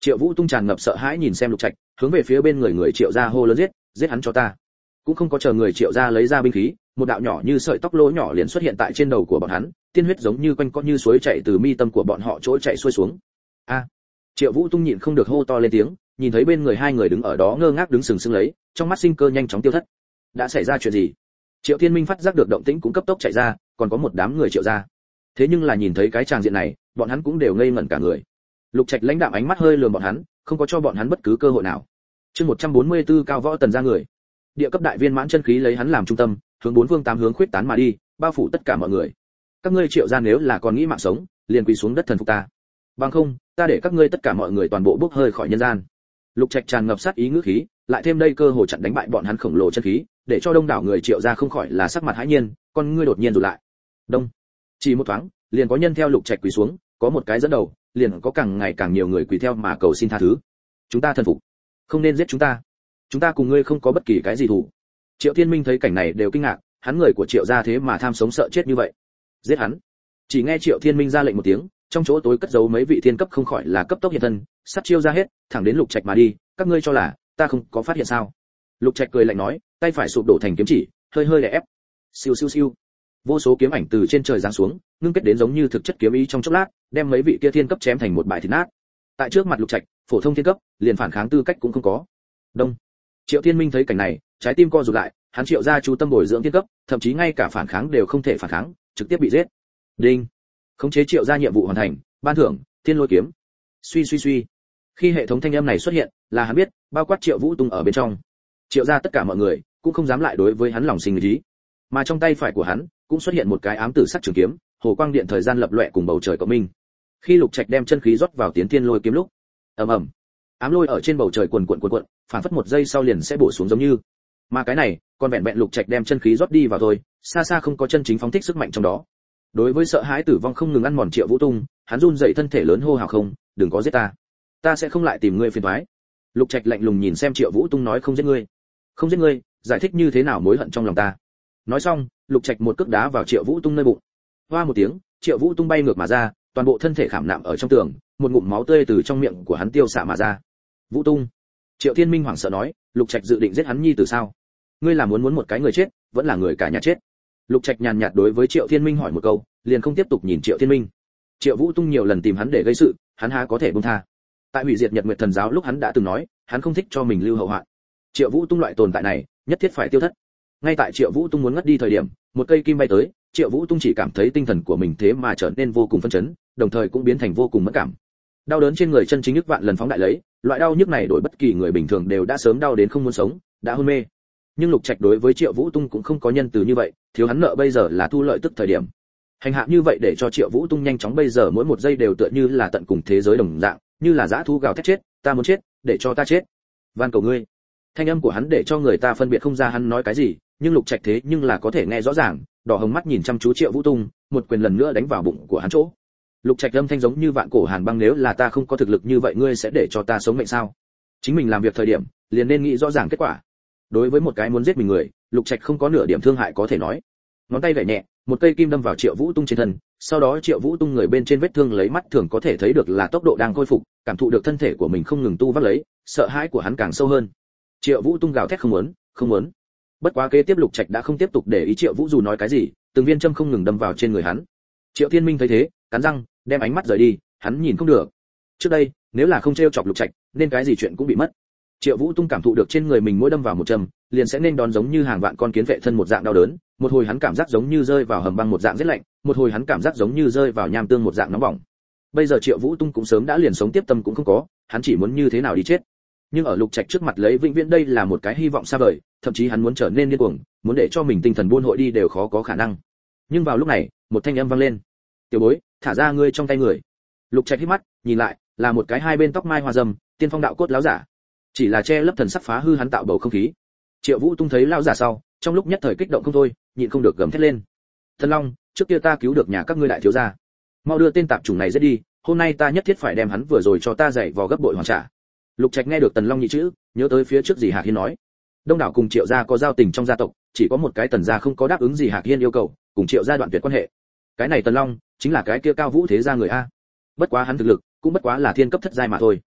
Speaker 1: Triệu Vũ Tung tràn ngập sợ hãi nhìn xem Lục Trạch, hướng về phía bên người Triệu gia hô lớn, giết hắn cho ta. Cũng không có chờ người Triệu gia lấy ra binh khí, một đạo nhỏ như sợi tóc lỗ nhỏ liền xuất hiện tại trên đầu của bọn hắn, tiên huyết giống như quanh co như suối chảy từ mi tâm của bọn họ chỗ chạy xuôi xuống. A! Triệu Vũ Tung nhịn không được hô to lên tiếng, nhìn thấy bên người hai người đứng ở đó ngơ ngác đứng sừng sững lấy, trong mắt sinh cơ nhanh chóng tiêu thất. Đã xảy ra chuyện gì? Triệu Thiên Minh phát giác được động tĩnh cũng cấp tốc chạy ra, còn có một đám người Triệu gia. Thế nhưng là nhìn thấy cái tràng diện này, bọn hắn cũng đều ngây ngẩn cả người. Lục Trạch lãnh đạm ánh mắt hơi lườm bọn hắn, không có cho bọn hắn bất cứ cơ hội nào. Chương 144 cao võ tần gia người. Địa cấp đại viên mãn chân khí lấy hắn làm trung tâm, hướng bốn phương tám hướng khuyết tán mà đi, bao phủ tất cả mọi người. Các ngươi Triệu gia nếu là còn nghĩ mạng sống, liền quỳ xuống đất thần phục ta. Bằng không, ta để các ngươi tất cả mọi người toàn bộ bốc hơi khỏi nhân gian. Lục Trạch tràn ngập sát ý ngữ khí, lại thêm đây cơ hội chặn đánh bại bọn hắn khổng lồ chân khí, để cho đông đảo người Triệu gia không khỏi là sắc mặt hãi nhiên, con ngươi đột nhiên rụt lại. Đông. Chỉ một thoáng, liền có nhân theo Lục Trạch quỳ xuống, có một cái dẫn đầu, liền có càng ngày càng nhiều người quỳ theo mà cầu xin tha thứ. Chúng ta thần phục, không nên giết chúng ta cùng ngươi không có bất kỳ cái gì thù. Triệu Thiên Minh thấy cảnh này đều kinh ngạc, hắn người của Triệu gia thế mà tham sống sợ chết như vậy. Giết hắn. Chỉ nghe Triệu Thiên Minh ra lệnh một tiếng, trong chỗ tối cất giấu mấy vị thiên cấp không khỏi là cấp tốc hiện thân, sát chiêu ra hết, thẳng đến Lục Trạch mà đi, các ngươi cho là ta không có phát hiện sao? Lục Trạch cười lạnh nói, tay phải sụp đổ thành kiếm chỉ, hơi hơi đè ép. Siêu siêu siêu. Vô số kiếm ảnh từ trên trời giáng xuống, ngưng kết đến giống như thực chất kiếm ý trong chốc lát, đem mấy vị kia thiên cấp chém thành một bãi thịt nát. Tại trước mặt Lục Trạch, phổ thông thiên cấp, liền phản kháng tư cách cũng không có. Đông. Triệu Thiên Minh thấy cảnh này, trái tim co rụt lại, hắn Triệu gia chú tâm bồi dưỡng thiên cấp, thậm chí ngay cả phản kháng đều không thể phản kháng, trực tiếp bị giết. Đinh. Khống chế Triệu gia nhiệm vụ hoàn thành, ban thưởng, Thiên Lôi kiếm. Suy suy suy. Khi hệ thống thanh âm này xuất hiện, là hắn biết, bao quát Triệu Vũ Tung ở bên trong. Triệu gia tất cả mọi người cũng không dám lại đối với hắn lòng sinh ý. Mà trong tay phải của hắn cũng xuất hiện một cái ám tử sắc trường kiếm, hồ quang điện thời gian lập loè cùng bầu trời cộng minh. Khi Lục Trạch đem chân khí rót vào tiến Thiên Lôi kiếm lúc, ầm ầm, ám lôi ở trên bầu trời cuồn cuộn, phản phất một giây sau liền sẽ bổ xuống giống như. Mà cái này, còn vẹn vẹn Lục Trạch đem chân khí rót đi vào thôi, xa xa không có chân chính phóng thích sức mạnh trong đó. Đối với sợ hãi tử vong không ngừng ăn mòn Triệu Vũ Tung, hắn run rẩy thân thể lớn hô hào không, đừng có giết ta sẽ không lại tìm ngươi phiền toái. Lục Trạch lạnh lùng nhìn xem Triệu Vũ Tung nói không giết ngươi, giải thích như thế nào mối hận trong lòng ta. Nói xong, Lục Trạch một cước đá vào Triệu Vũ Tung nơi bụng. Hoa một tiếng, Triệu Vũ Tung bay ngược mà ra, toàn bộ thân thể khảm nạm ở trong tường, một ngụm máu tươi từ trong miệng của hắn tiêu xả mà ra. Vũ Tung. Triệu Thiên Minh hoảng sợ nói, Lục Trạch dự định giết hắn nhi tử sao? Ngươi là muốn một cái người chết, vẫn là người cả nhà chết? Lục Trạch nhàn nhạt đối với Triệu Thiên Minh hỏi một câu, liền không tiếp tục nhìn Triệu Thiên Minh. Triệu Vũ Tung nhiều lần tìm hắn để gây sự, hắn há có thể buông tha. Tại hủy diệt Nhật Nguyệt Thần giáo lúc hắn đã từng nói, hắn không thích cho mình lưu hậu hoạn. Triệu Vũ Tung loại tồn tại này, nhất thiết phải tiêu thất. Ngay tại Triệu Vũ Tung muốn ngất đi thời điểm, một cây kim bay tới, Triệu Vũ Tung chỉ cảm thấy tinh thần của mình thế mà trở nên vô cùng phấn chấn, đồng thời cũng biến thành vô cùng mất cảm. Đau đớn trên người chân chính nhức vạn lần phóng đại lấy, loại đau nhức này đổi bất kỳ người bình thường đều đã sớm đau đến không muốn sống, đã hôn mê. Nhưng Lục Trạch đối với Triệu Vũ Tung cũng không có nhân từ như vậy, thiếu hắn nợ bây giờ là thu lợi tức thời điểm. Hành hạ như vậy để cho Triệu Vũ Tung nhanh chóng bây giờ mỗi một giây đều tựa như là tận cùng thế giới đồng dạng, như là dã thú gào thét chết, ta muốn chết, để cho ta chết. Van cầu ngươi. Thanh âm của hắn để cho người ta phân biệt không ra hắn nói cái gì, nhưng Lục Trạch thế nhưng là có thể nghe rõ ràng, đỏ hồng mắt nhìn chăm chú Triệu Vũ Tung, một quyền lần nữa đánh vào bụng của hắn chỗ. Lục Trạch âm thanh giống như vạn cổ hàn băng, nếu là ta không có thực lực như vậy ngươi sẽ để cho ta sống mệnh sao? Chính mình làm việc thời điểm, liền nên nghĩ rõ ràng kết quả. Đối với một cái muốn giết mình người, Lục Trạch không có nửa điểm thương hại có thể nói. Ngón tay gảy nhẹ, một cây kim đâm vào Triệu Vũ Tung trên thân, sau đó Triệu Vũ Tung người bên trên vết thương lấy mắt thường có thể thấy được là tốc độ đang khôi phục, cảm thụ được thân thể của mình không ngừng tu vác lấy, sợ hãi của hắn càng sâu hơn. Triệu Vũ Tung gào thét không muốn. Bất quá kế tiếp Lục Trạch đã không tiếp tục để ý Triệu Vũ dù nói cái gì, từng viên châm không ngừng đâm vào trên người hắn. Triệu Thiên Minh thấy thế, cắn răng, đem ánh mắt rời đi, hắn nhìn không được. Trước đây, nếu là không trêu chọc Lục Trạch, nên cái gì chuyện cũng bị mất. Triệu Vũ Tung cảm thụ được trên người mình mỗi đâm vào một châm, liền sẽ nên đón giống như hàng vạn con kiến vệ thân một dạng đau đớn, một hồi hắn cảm giác giống như rơi vào hầm băng một dạng rét lạnh, một hồi hắn cảm giác giống như rơi vào nham tương một dạng nóng bỏng. Bây giờ Triệu Vũ Tung cũng sớm đã liền sống tiếp tâm cũng không có, hắn chỉ muốn như thế nào đi chết. Nhưng ở Lục Trạch trước mặt lấy vĩnh viễn đây là một cái hy vọng xa vời, thậm chí hắn muốn trở nên điên cuồng, muốn để cho mình tinh thần buôn hội đi đều khó có khả năng. Nhưng vào lúc này, một thanh âm vang lên. "Tiểu bối, thả ra ngươi trong tay người." Lục Trạch hít mắt, nhìn lại, là một cái hai bên tóc mai hoa râm, tiên phong đạo cốt lão giả. Chỉ là che lấp thần sắc phá hư hắn tạo bầu không khí. Triệu Vũ Tung thấy lão giả sau, trong lúc nhất thời kích động không thôi, nhịn không được gầm thét lên. "Thần Long, trước kia ta cứu được nhà các ngươi đại thiếu gia, mau đưa tên tạp chủng này giết đi, hôm nay ta nhất thiết phải đem hắn vừa rồi cho ta dạy vò gấp bội hoàn trả." Lục Trạch nghe được Tần Long nhị chữ, nhớ tới phía trước gì Hạc Hiên nói, Đông đảo cùng Triệu gia có giao tình trong gia tộc, chỉ có một cái Tần gia không có đáp ứng gì Hạc Hiên yêu cầu, cùng Triệu gia đoạn tuyệt quan hệ. Cái này Tần Long chính là cái kia cao vũ thế gia người a. Bất quá hắn thực lực cũng bất quá là thiên cấp thất giai mà thôi.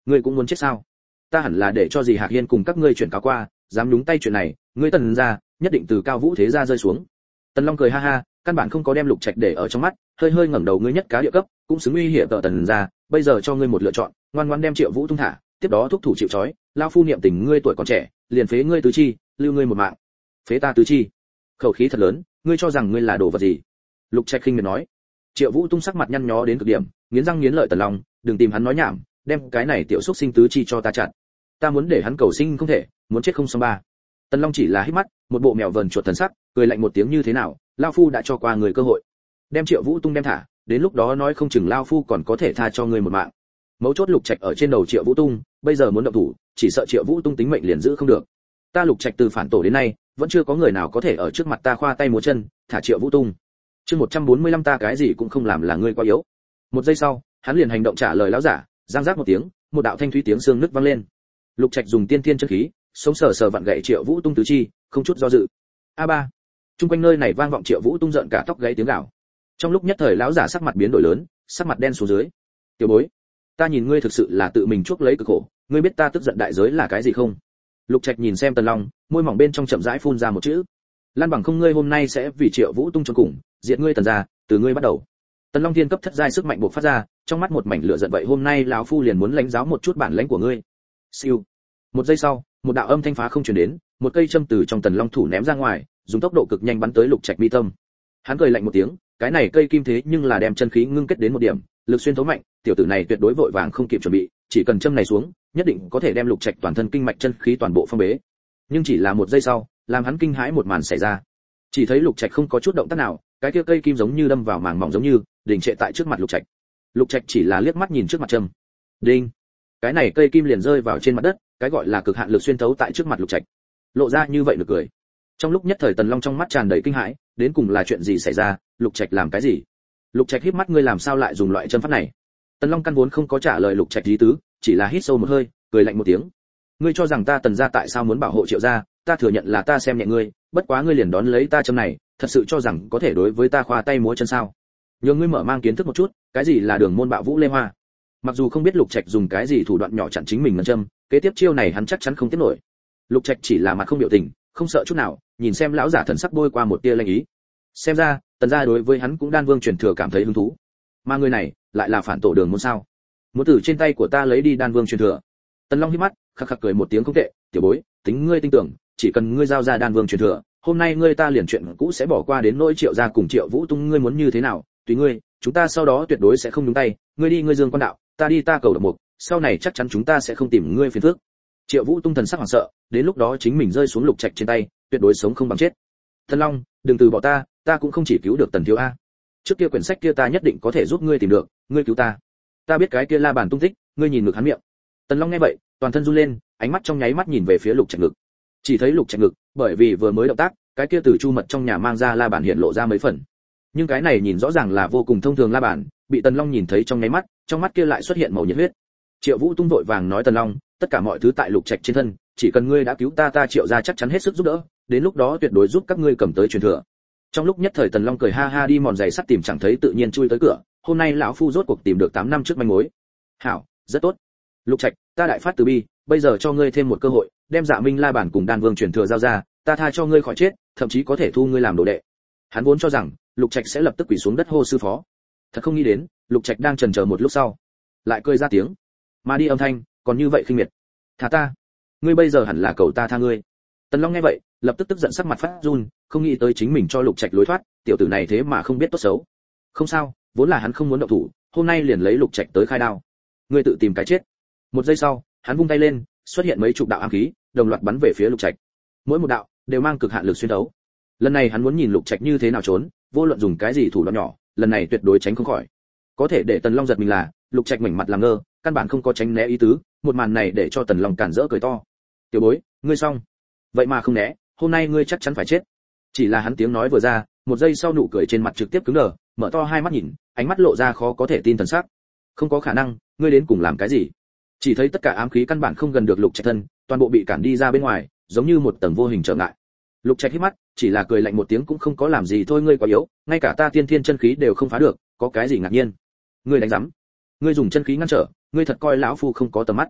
Speaker 1: ngươi cũng muốn chết sao? Ta hẳn là để cho dì Hạc Hiên cùng các ngươi chuyển cáo qua, dám nhúng tay chuyện này, ngươi Tần gia nhất định từ cao vũ thế gia rơi xuống. Tần Long cười ha ha, căn bản không có đem Lục Trạch để ở trong mắt, hơi hơi ngẩng đầu, ngươi nhất cá địa cấp, cũng xứng uy hiểm tờ Tần gia, bây giờ cho ngươi một lựa chọn, ngoan ngoãn đem Triệu Vũ tung thả, tiếp đó thúc thủ chịu trói, lão phu niệm tình ngươi tuổi còn trẻ, liền phế ngươi tứ chi, lưu ngươi một mạng. Phế ta tứ chi? Khẩu khí thật lớn, ngươi cho rằng ngươi là đồ vật gì? Lục Trạch khinh miệt nói. Triệu Vũ tung sắc mặt nhăn nhó đến cực điểm, nghiến răng nghiến lợi Tần Long, đừng tìm hắn nói nhảm, đem cái này tiểu xúc sinh tứ chi cho ta chặn. Ta muốn để hắn cầu sinh không thể, muốn chết không xong ba. Tần Long chỉ là hít mắt, một bộ mèo vờn chuột thần sắc, cười lạnh một tiếng, như thế nào, lão phu đã cho qua người cơ hội. Đem Triệu Vũ tung đem thả, đến lúc đó nói không chừng lão phu còn có thể tha cho ngươi một mạng. Mấu chốt Lục Trạch ở trên đầu Triệu Vũ tung, bây giờ muốn động thủ, chỉ sợ Triệu Vũ tung tính mệnh liền giữ không được. Ta Lục Trạch từ phản tổ đến nay, vẫn chưa có người nào có thể ở trước mặt ta khoa tay múa chân, thả Triệu Vũ tung. Chương 145, ta cái gì cũng không làm là ngươi quá yếu. Một giây sau, hắn liền hành động trả lời lão giả, giang giác một tiếng, một đạo thanh thúy tiếng xương nứt vang lên. Lục Trạch dùng tiên thiên chân khí, sống sờ sờ vặn gãy Triệu Vũ tung tứ chi, không chút do dự. A3. Trung quanh nơi này vang vọng Triệu Vũ tung giận cả tóc gáy tiếng gào. Trong lúc nhất thời lão giả sắc mặt biến đổi lớn, sắc mặt đen xuống dưới. Tiểu bối, ta nhìn ngươi thực sự là tự mình chuốc lấy cực khổ, ngươi biết ta tức giận đại giới là cái gì không? Lục Trạch nhìn xem Tần Long, môi mỏng bên trong chậm rãi phun ra một chữ. Lan bằng không, ngươi hôm nay sẽ vì Triệu Vũ tung chôn cùng, diệt ngươi Tần gia, từ ngươi bắt đầu. Tần Long thiên cấp thất giai sức mạnh bộc phát ra, trong mắt một mảnh lửa giận, vậy hôm nay lão phu liền muốn lãnh giáo một chút bản lãnh của ngươi. Siêu. Một giây sau, một đạo âm thanh phá không truyền đến, một cây châm từ trong Tần Long thủ ném ra ngoài, dùng tốc độ cực nhanh bắn tới Lục Trạch mi tâm. Hắn cười lạnh một tiếng, cái này cây kim thế nhưng là đem chân khí ngưng kết đến một điểm, lực xuyên thấu mạnh, tiểu tử này tuyệt đối vội vàng không kịp chuẩn bị, chỉ cần châm này xuống, nhất định có thể đem Lục Trạch toàn thân kinh mạch chân khí toàn bộ phong bế. Nhưng chỉ là một giây sau, làm hắn kinh hãi một màn xảy ra. Chỉ thấy Lục Trạch không có chút động tác nào, cái kia cây kim giống như đâm vào màng mỏng giống như, đình trệ tại trước mặt Lục Trạch. Lục Trạch chỉ là liếc mắt nhìn trước mặt châm. Đinh. Cái này cây kim liền rơi vào trên mặt đất, cái gọi là cực hạn lực xuyên thấu tại trước mặt Lục Trạch. Lộ ra như vậy được cười. Trong lúc nhất thời Tần Long trong mắt tràn đầy kinh hãi, đến cùng là chuyện gì xảy ra, Lục Trạch làm cái gì? Lục Trạch híp mắt, ngươi làm sao lại dùng loại châm pháp này? Tần Long căn vốn không có trả lời Lục Trạch ý tứ, chỉ là hít sâu một hơi, cười lạnh một tiếng. Ngươi cho rằng ta Tần gia tại sao muốn bảo hộ Triệu gia, ta thừa nhận là ta xem nhẹ ngươi, bất quá ngươi liền đón lấy ta châm này, thật sự cho rằng có thể đối với ta khoa tay múa chân sao? Nhường ngươi mở mang kiến thức một chút, cái gì là đường môn bạo vũ lê hoa. Mặc dù không biết Lục Trạch dùng cái gì thủ đoạn nhỏ chặn chính mình ngân châm, kế tiếp chiêu này hắn chắc chắn không tiếp nổi. Lục Trạch chỉ là mặt không biểu tình, không sợ chút nào, nhìn xem lão giả thần sắc bôi qua một tia lanh ý. Xem ra, Tần gia đối với hắn cũng đan vương truyền thừa cảm thấy hứng thú. Mà người này, lại là phản tổ đường môn sao? Muốn từ trên tay của ta lấy đi đan vương truyền thừa. Tần Long híp mắt, khắc khắc cười một tiếng, không tệ, tiểu bối, tính ngươi tin tưởng, chỉ cần ngươi giao ra đan vương truyền thừa, hôm nay ngươi ta liền chuyện cũ sẽ bỏ qua, đến nỗi Triệu gia cùng Triệu Vũ tung ngươi muốn như thế nào, tùy ngươi, chúng ta sau đó tuyệt đối sẽ không nhúng tay, ngươi đi ngươi Dương Quan đạo, ta đi ta cầu độc mục, sau này chắc chắn chúng ta sẽ không tìm ngươi phiền phức. Triệu Vũ tung thần sắc hoảng sợ, đến lúc đó chính mình rơi xuống Lục Trạch trên tay, tuyệt đối sống không bằng chết. Thần Long, đừng từ bỏ ta, ta cũng không chỉ cứu được Tần thiếu a. Trước kia quyển sách kia ta nhất định có thể giúp ngươi tìm được, ngươi cứu ta. Ta biết cái kia la bàn tung tích, ngươi nhìn ngực hắn miệng. Tần Long nghe vậy, toàn thân run lên, ánh mắt trong nháy mắt nhìn về phía Lục Trạch ngực. Chỉ thấy Lục Trạch ngực, bởi vì vừa mới động tác, cái kia từ chu mật trong nhà mang ra la bàn hiện lộ ra mấy phần. Nhưng cái này nhìn rõ ràng là vô cùng thông thường la bàn, bị Tần Long nhìn thấy trong nháy mắt, trong mắt kia lại xuất hiện màu nhiệt huyết. Triệu Vũ tung vội vàng nói, Tần Long, tất cả mọi thứ tại Lục Trạch trên thân, chỉ cần ngươi đã cứu ta, ta Triệu gia chắc chắn hết sức giúp đỡ, đến lúc đó tuyệt đối giúp các ngươi cầm tới truyền thừa. Trong lúc nhất thời Tần Long cười ha ha, đi mòn giày sắt tìm chẳng thấy tự nhiên chui tới cửa, hôm nay lão phu rốt cuộc tìm được 8 năm trước manh mối. Hảo, rất tốt. Lục Trạch, ta đại phát từ bi, bây giờ cho ngươi thêm một cơ hội, đem Dạ Minh La bản cùng Đan Vương truyền thừa giao ra, ta tha cho ngươi khỏi chết, thậm chí có thể thu ngươi làm đồ đệ. Hắn vốn cho rằng Lục Trạch sẽ lập tức quỳ xuống đất hô sư phó, thật không nghĩ đến, Lục Trạch đang chần chờ một lúc sau, lại cười ra tiếng, mà đi âm thanh còn như vậy khinh miệt. Thả ta, ngươi bây giờ hẳn là cầu ta tha ngươi. Tần Long nghe vậy, lập tức tức giận sắc mặt phát run, không nghĩ tới chính mình cho Lục Trạch lối thoát, tiểu tử này thế mà không biết tốt xấu. Không sao, vốn là hắn không muốn động thủ, hôm nay liền lấy Lục Trạch tới khai đao. Ngươi tự tìm cái chết. Một giây sau, hắn vung tay lên, xuất hiện mấy chục đạo ám khí, đồng loạt bắn về phía Lục Trạch. Mỗi một đạo đều mang cực hạn lực xuyên thấu. Lần này hắn muốn nhìn Lục Trạch như thế nào trốn, vô luận dùng cái gì thủ đoạn nhỏ, lần này tuyệt đối tránh không khỏi. Có thể để Tần Long giật mình là, Lục Trạch mảnh mặt làm ngơ, căn bản không có tránh né ý tứ, một màn này để cho Tần Long cản rỡ cười to. Tiểu bối, ngươi xong. Vậy mà không né, hôm nay ngươi chắc chắn phải chết. Chỉ là hắn tiếng nói vừa ra, một giây sau nụ cười trên mặt trực tiếp cứng đờ, mở to hai mắt nhìn, ánh mắt lộ ra khó có thể tin thần sắc. Không có khả năng, ngươi đến cùng làm cái gì? Chỉ thấy tất cả ám khí căn bản không gần được Lục Trạch thân, toàn bộ bị cản đi ra bên ngoài, giống như một tầng vô hình trở ngại. Lục Trạch hít mắt, chỉ là cười lạnh một tiếng, cũng không có làm gì thôi, ngươi quá yếu, ngay cả ta tiên thiên chân khí đều không phá được, có cái gì ngạc nhiên? Ngươi đánh rắm? Ngươi dùng chân khí ngăn trở, ngươi thật coi lão phu không có tầm mắt?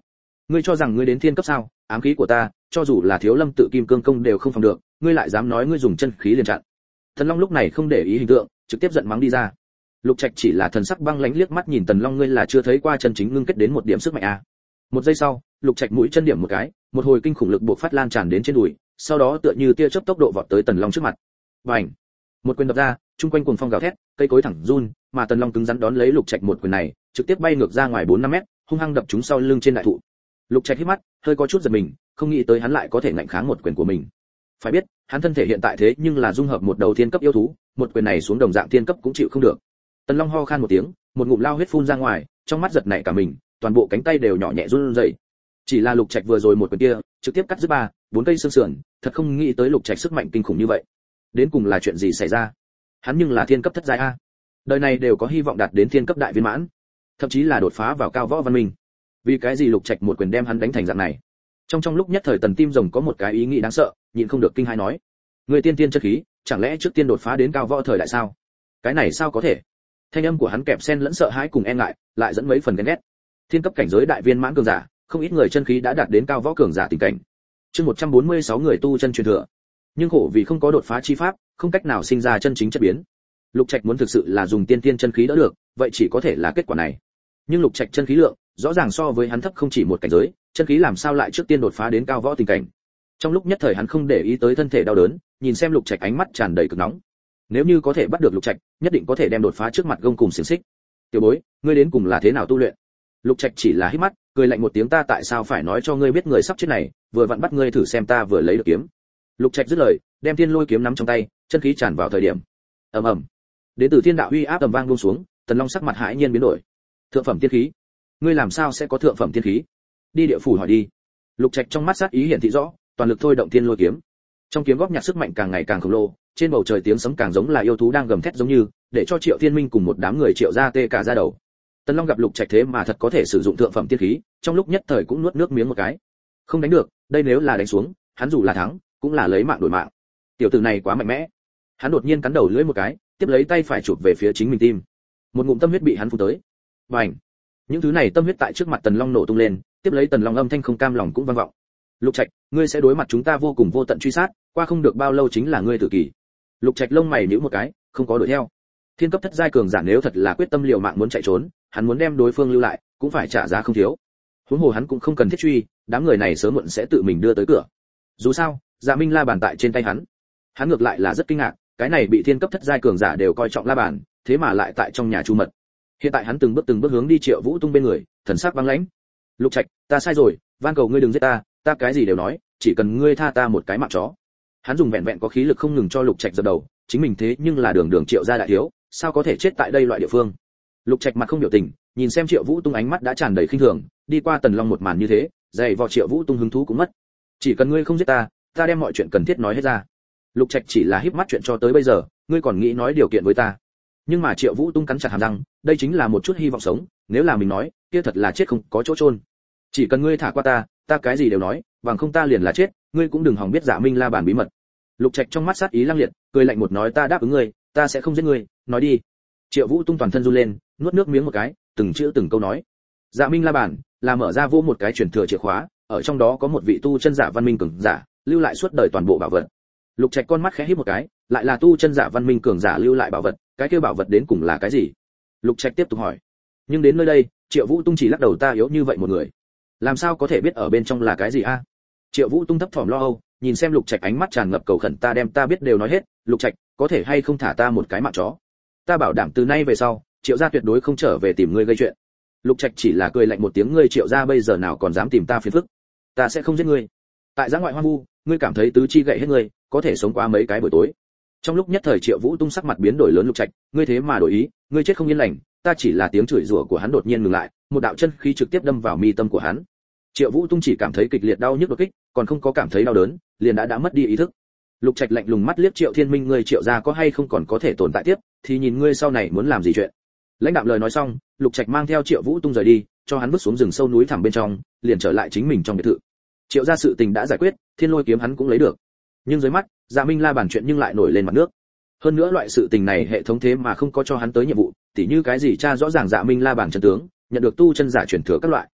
Speaker 1: Ngươi cho rằng ngươi đến thiên cấp sao? Ám khí của ta, cho dù là Thiếu Lâm tự kim cương công đều không phòng được, ngươi lại dám nói ngươi dùng chân khí liền chặn. Tần Long lúc này không để ý hình tượng, trực tiếp giận mắng đi ra. Lục Trạch chỉ là thần sắc băng lãnh liếc mắt nhìn Tần Long, ngươi là chưa thấy qua chân chính ngưng kết đến một điểm sức mạnh à? Một giây sau, Lục Trạch mũi chân điểm một cái, một hồi kinh khủng lực bộc phát lan tràn đến trên đùi, sau đó tựa như tia chớp tốc độ vọt tới Tần Long trước mặt. Bành! Một quyền đập ra, trung quanh cuồng phong gào thét, cây cối thẳng run, mà Tần Long cứng rắn đón lấy Lục Trạch một quyền này, trực tiếp bay ngược ra ngoài 4-5 mét, hung hăng đập trúng sau lưng trên đại thụ. Lục Trạch hít mắt, hơi có chút giật mình, không nghĩ tới hắn lại có thể ngạnh kháng một quyền của mình. Phải biết, hắn thân thể hiện tại thế nhưng là dung hợp một đầu thiên cấp yêu thú, một quyền này xuống đồng dạng thiên cấp cũng chịu không được. Tần Long ho khan một tiếng, một ngụm lao huyết phun ra ngoài, trong mắt giật nảy cả mình, toàn bộ cánh tay đều nhỏ nhẹ run rẩy. Chỉ là Lục Trạch vừa rồi một quyền kia, trực tiếp cắt đứt 3-4 cây xương sườn, thật không nghĩ tới Lục Trạch sức mạnh kinh khủng như vậy. Đến cùng là chuyện gì xảy ra? Hắn nhưng là thiên cấp thất giai a. Đời này đều có hy vọng đạt đến thiên cấp đại viên mãn, thậm chí là đột phá vào cao võ văn minh. Vì cái gì Lục Trạch một quyền đem hắn đánh thành dạng này? Trong lúc nhất thời Tần Tim Rồng có một cái ý nghĩ đáng sợ, nhịn không được kinh hãi nói: người tiên tiên chất khí, chẳng lẽ trước tiên đột phá đến cao võ thời đại sao? Cái này sao có thể? Thanh âm của hắn kẹp xen lẫn sợ hãi cùng e ngại, lại dẫn mấy phần ghen ghét. Thiên cấp cảnh giới đại viên mãn cường giả, không ít người chân khí đã đạt đến cao võ cường giả tình cảnh. Chương 146 người tu chân truyền thừa. Nhưng khổ vì không có đột phá chi pháp, không cách nào sinh ra chân chính chất biến. Lục Trạch muốn thực sự là dùng tiên tiên chân khí đỡ được, vậy chỉ có thể là kết quả này. Nhưng Lục Trạch chân khí lượng, rõ ràng so với hắn thấp không chỉ một cảnh giới, chân khí làm sao lại trước tiên đột phá đến cao võ tình cảnh. Trong lúc nhất thời hắn không để ý tới thân thể đau đớn, nhìn xem Lục Trạch ánh mắt tràn đầy cực nóng. Nếu như có thể bắt được Lục Trạch, nhất định có thể đem đột phá trước mặt gông cùng xiềng xích. Tiểu bối, ngươi đến cùng là thế nào tu luyện? Lục Trạch chỉ là hít mắt, cười lạnh một tiếng, ta tại sao phải nói cho ngươi biết người sắp chết này, vừa vặn bắt ngươi thử xem ta vừa lấy được kiếm. Lục Trạch dứt lời, đem Thiên Lôi kiếm nắm trong tay, chân khí tràn vào thời điểm. Ầm ầm. Đến từ thiên đạo uy áp ầm vang buông xuống, Tần Long sắc mặt hãi nhiên biến đổi. Thượng phẩm tiên khí? Ngươi làm sao sẽ có thượng phẩm tiên khí? Đi địa phủ hỏi đi. Lục Trạch trong mắt sát ý hiện thị rõ, toàn lực thôi động Thiên Lôi kiếm. Trong kiếm góp nhặt sức mạnh càng ngày càng khổng lồ, trên bầu trời tiếng sấm càng giống là yêu thú đang gầm thét giống như, để cho Triệu Thiên Minh cùng một đám người Triệu gia tê cả da đầu. Tần Long gặp Lục Trạch thế mà thật có thể sử dụng thượng phẩm tiên khí, trong lúc nhất thời cũng nuốt nước miếng một cái. Không đánh được, đây nếu là đánh xuống, hắn dù là thắng, cũng là lấy mạng đổi mạng. Tiểu tử này quá mạnh mẽ. Hắn đột nhiên cắn đầu lưỡi một cái, tiếp lấy tay phải chụp về phía chính mình tim. Một ngụm tâm huyết bị hắn phun tới. Bành! Những thứ này tâm huyết tại trước mặt Tần Long nổ tung lên, tiếp lấy Tần Long âm thanh không cam lòng cũng vang vọng. Lục Trạch, ngươi sẽ đối mặt chúng ta vô cùng vô tận truy sát, qua không được bao lâu chính là ngươi tử kỳ. Lục Trạch lông mày nhíu một cái, không có đuổi theo. Thiên cấp thất giai cường giả nếu thật là quyết tâm liều mạng muốn chạy trốn, hắn muốn đem đối phương lưu lại, cũng phải trả giá không thiếu. Huống hồ hắn cũng không cần thiết truy, đám người này sớm muộn sẽ tự mình đưa tới cửa. Dù sao, Dạ Minh La bàn tại trên tay hắn. Hắn ngược lại là rất kinh ngạc, cái này bị thiên cấp thất giai cường giả đều coi trọng La bàn, thế mà lại tại trong nhà chu mật. Hiện tại hắn từng bước hướng đi Triệu Vũ Tung bên người, thần sắc băng lãnh. Lục Trạch, ta sai rồi, van cầu ngươi đừng giết ta, ta cái gì đều nói, chỉ cần ngươi tha ta một cái mạng chó. Hắn dùng vẹn vẹn có khí lực không ngừng cho Lục Trạch dập đầu, chính mình thế nhưng là đường Triệu gia đại thiếu, sao có thể chết tại đây loại địa phương. Lục Trạch mặt không biểu tình, nhìn xem Triệu Vũ Tung ánh mắt đã tràn đầy khinh thường, đi qua Tần Long một màn như thế, dày vò Triệu Vũ Tung hứng thú cũng mất. Chỉ cần ngươi không giết ta, ta đem mọi chuyện cần thiết nói hết ra. Lục Trạch chỉ là híp mắt, chuyện cho tới bây giờ, ngươi còn nghĩ nói điều kiện với ta. Nhưng mà Triệu Vũ Tung cắn chặt hàm răng, đây chính là một chút hy vọng sống, nếu là mình nói, kia thật là chết không có chỗ chôn. Chỉ cần ngươi thả qua ta, ta cái gì đều nói, bằng không ta liền là chết, ngươi cũng đừng hòng biết Dạ Minh La bàn bí mật. Lục Trạch trong mắt sát ý lăng liệt, cười lạnh một nói, ta đáp ứng ngươi, ta sẽ không giết ngươi, nói đi. Triệu Vũ Tung toàn thân run lên, nuốt nước miếng một cái, từng chữ từng câu nói. Dạ Minh La bàn là mở ra vô một cái truyền thừa chìa khóa, ở trong đó có một vị tu chân giả văn minh cường giả, lưu lại suốt đời toàn bộ bảo vật. Lục Trạch con mắt khẽ híp một cái, lại là tu chân giả văn minh cường giả lưu lại bảo vật, cái kia bảo vật đến cùng là cái gì? Lục Trạch tiếp tục hỏi. Nhưng đến nơi đây, Triệu Vũ Tung chỉ lắc đầu, ta yếu như vậy một người, làm sao có thể biết ở bên trong là cái gì a? Triệu Vũ Tung thấp thỏm lo âu, nhìn xem Lục Trạch ánh mắt tràn ngập cầu khẩn, ta đem ta biết đều nói hết, Lục Trạch, có thể hay không thả ta một cái mạng chó? Ta bảo đảm từ nay về sau, Triệu gia tuyệt đối không trở về tìm ngươi gây chuyện. Lục Trạch chỉ là cười lạnh một tiếng, ngươi Triệu gia bây giờ nào còn dám tìm ta phiền phức? Ta sẽ không giết ngươi. Tại giã ngoại hoang vu, ngươi cảm thấy tứ chi gậy hết ngươi, có thể sống qua mấy cái buổi tối. Trong lúc nhất thời Triệu Vũ Tung sắc mặt biến đổi lớn, Lục Trạch, ngươi thế mà đổi ý, ngươi chết không yên lành. Ta chỉ là tiếng chửi rủa của hắn đột nhiên ngừng lại, một đạo chân khí trực tiếp đâm vào mi tâm của hắn. Triệu Vũ Tung chỉ cảm thấy kịch liệt đau nhức đột kích, còn không có cảm thấy đau đớn, liền đã mất đi ý thức. Lục Trạch lạnh lùng mắt liếc Triệu Thiên Minh, ngươi Triệu gia có hay không còn có thể tồn tại tiếp, thì nhìn ngươi sau này muốn làm gì chuyện. Lãnh đạm lời nói xong, Lục Trạch mang theo Triệu Vũ Tung rời đi, cho hắn bước xuống rừng sâu núi thẳm bên trong, liền trở lại chính mình trong biệt thự. Triệu gia sự tình đã giải quyết, Thiên Lôi kiếm hắn cũng lấy được. Nhưng dưới mắt, Dạ Minh La bàn chuyện nhưng lại nổi lên mặt nước. Hơn nữa loại sự tình này hệ thống thế mà không có cho hắn tới nhiệm vụ, tỉ như cái gì tra rõ ràng Dạ Minh La bàn chân tướng, nhận được tu chân giả truyền thừa các loại.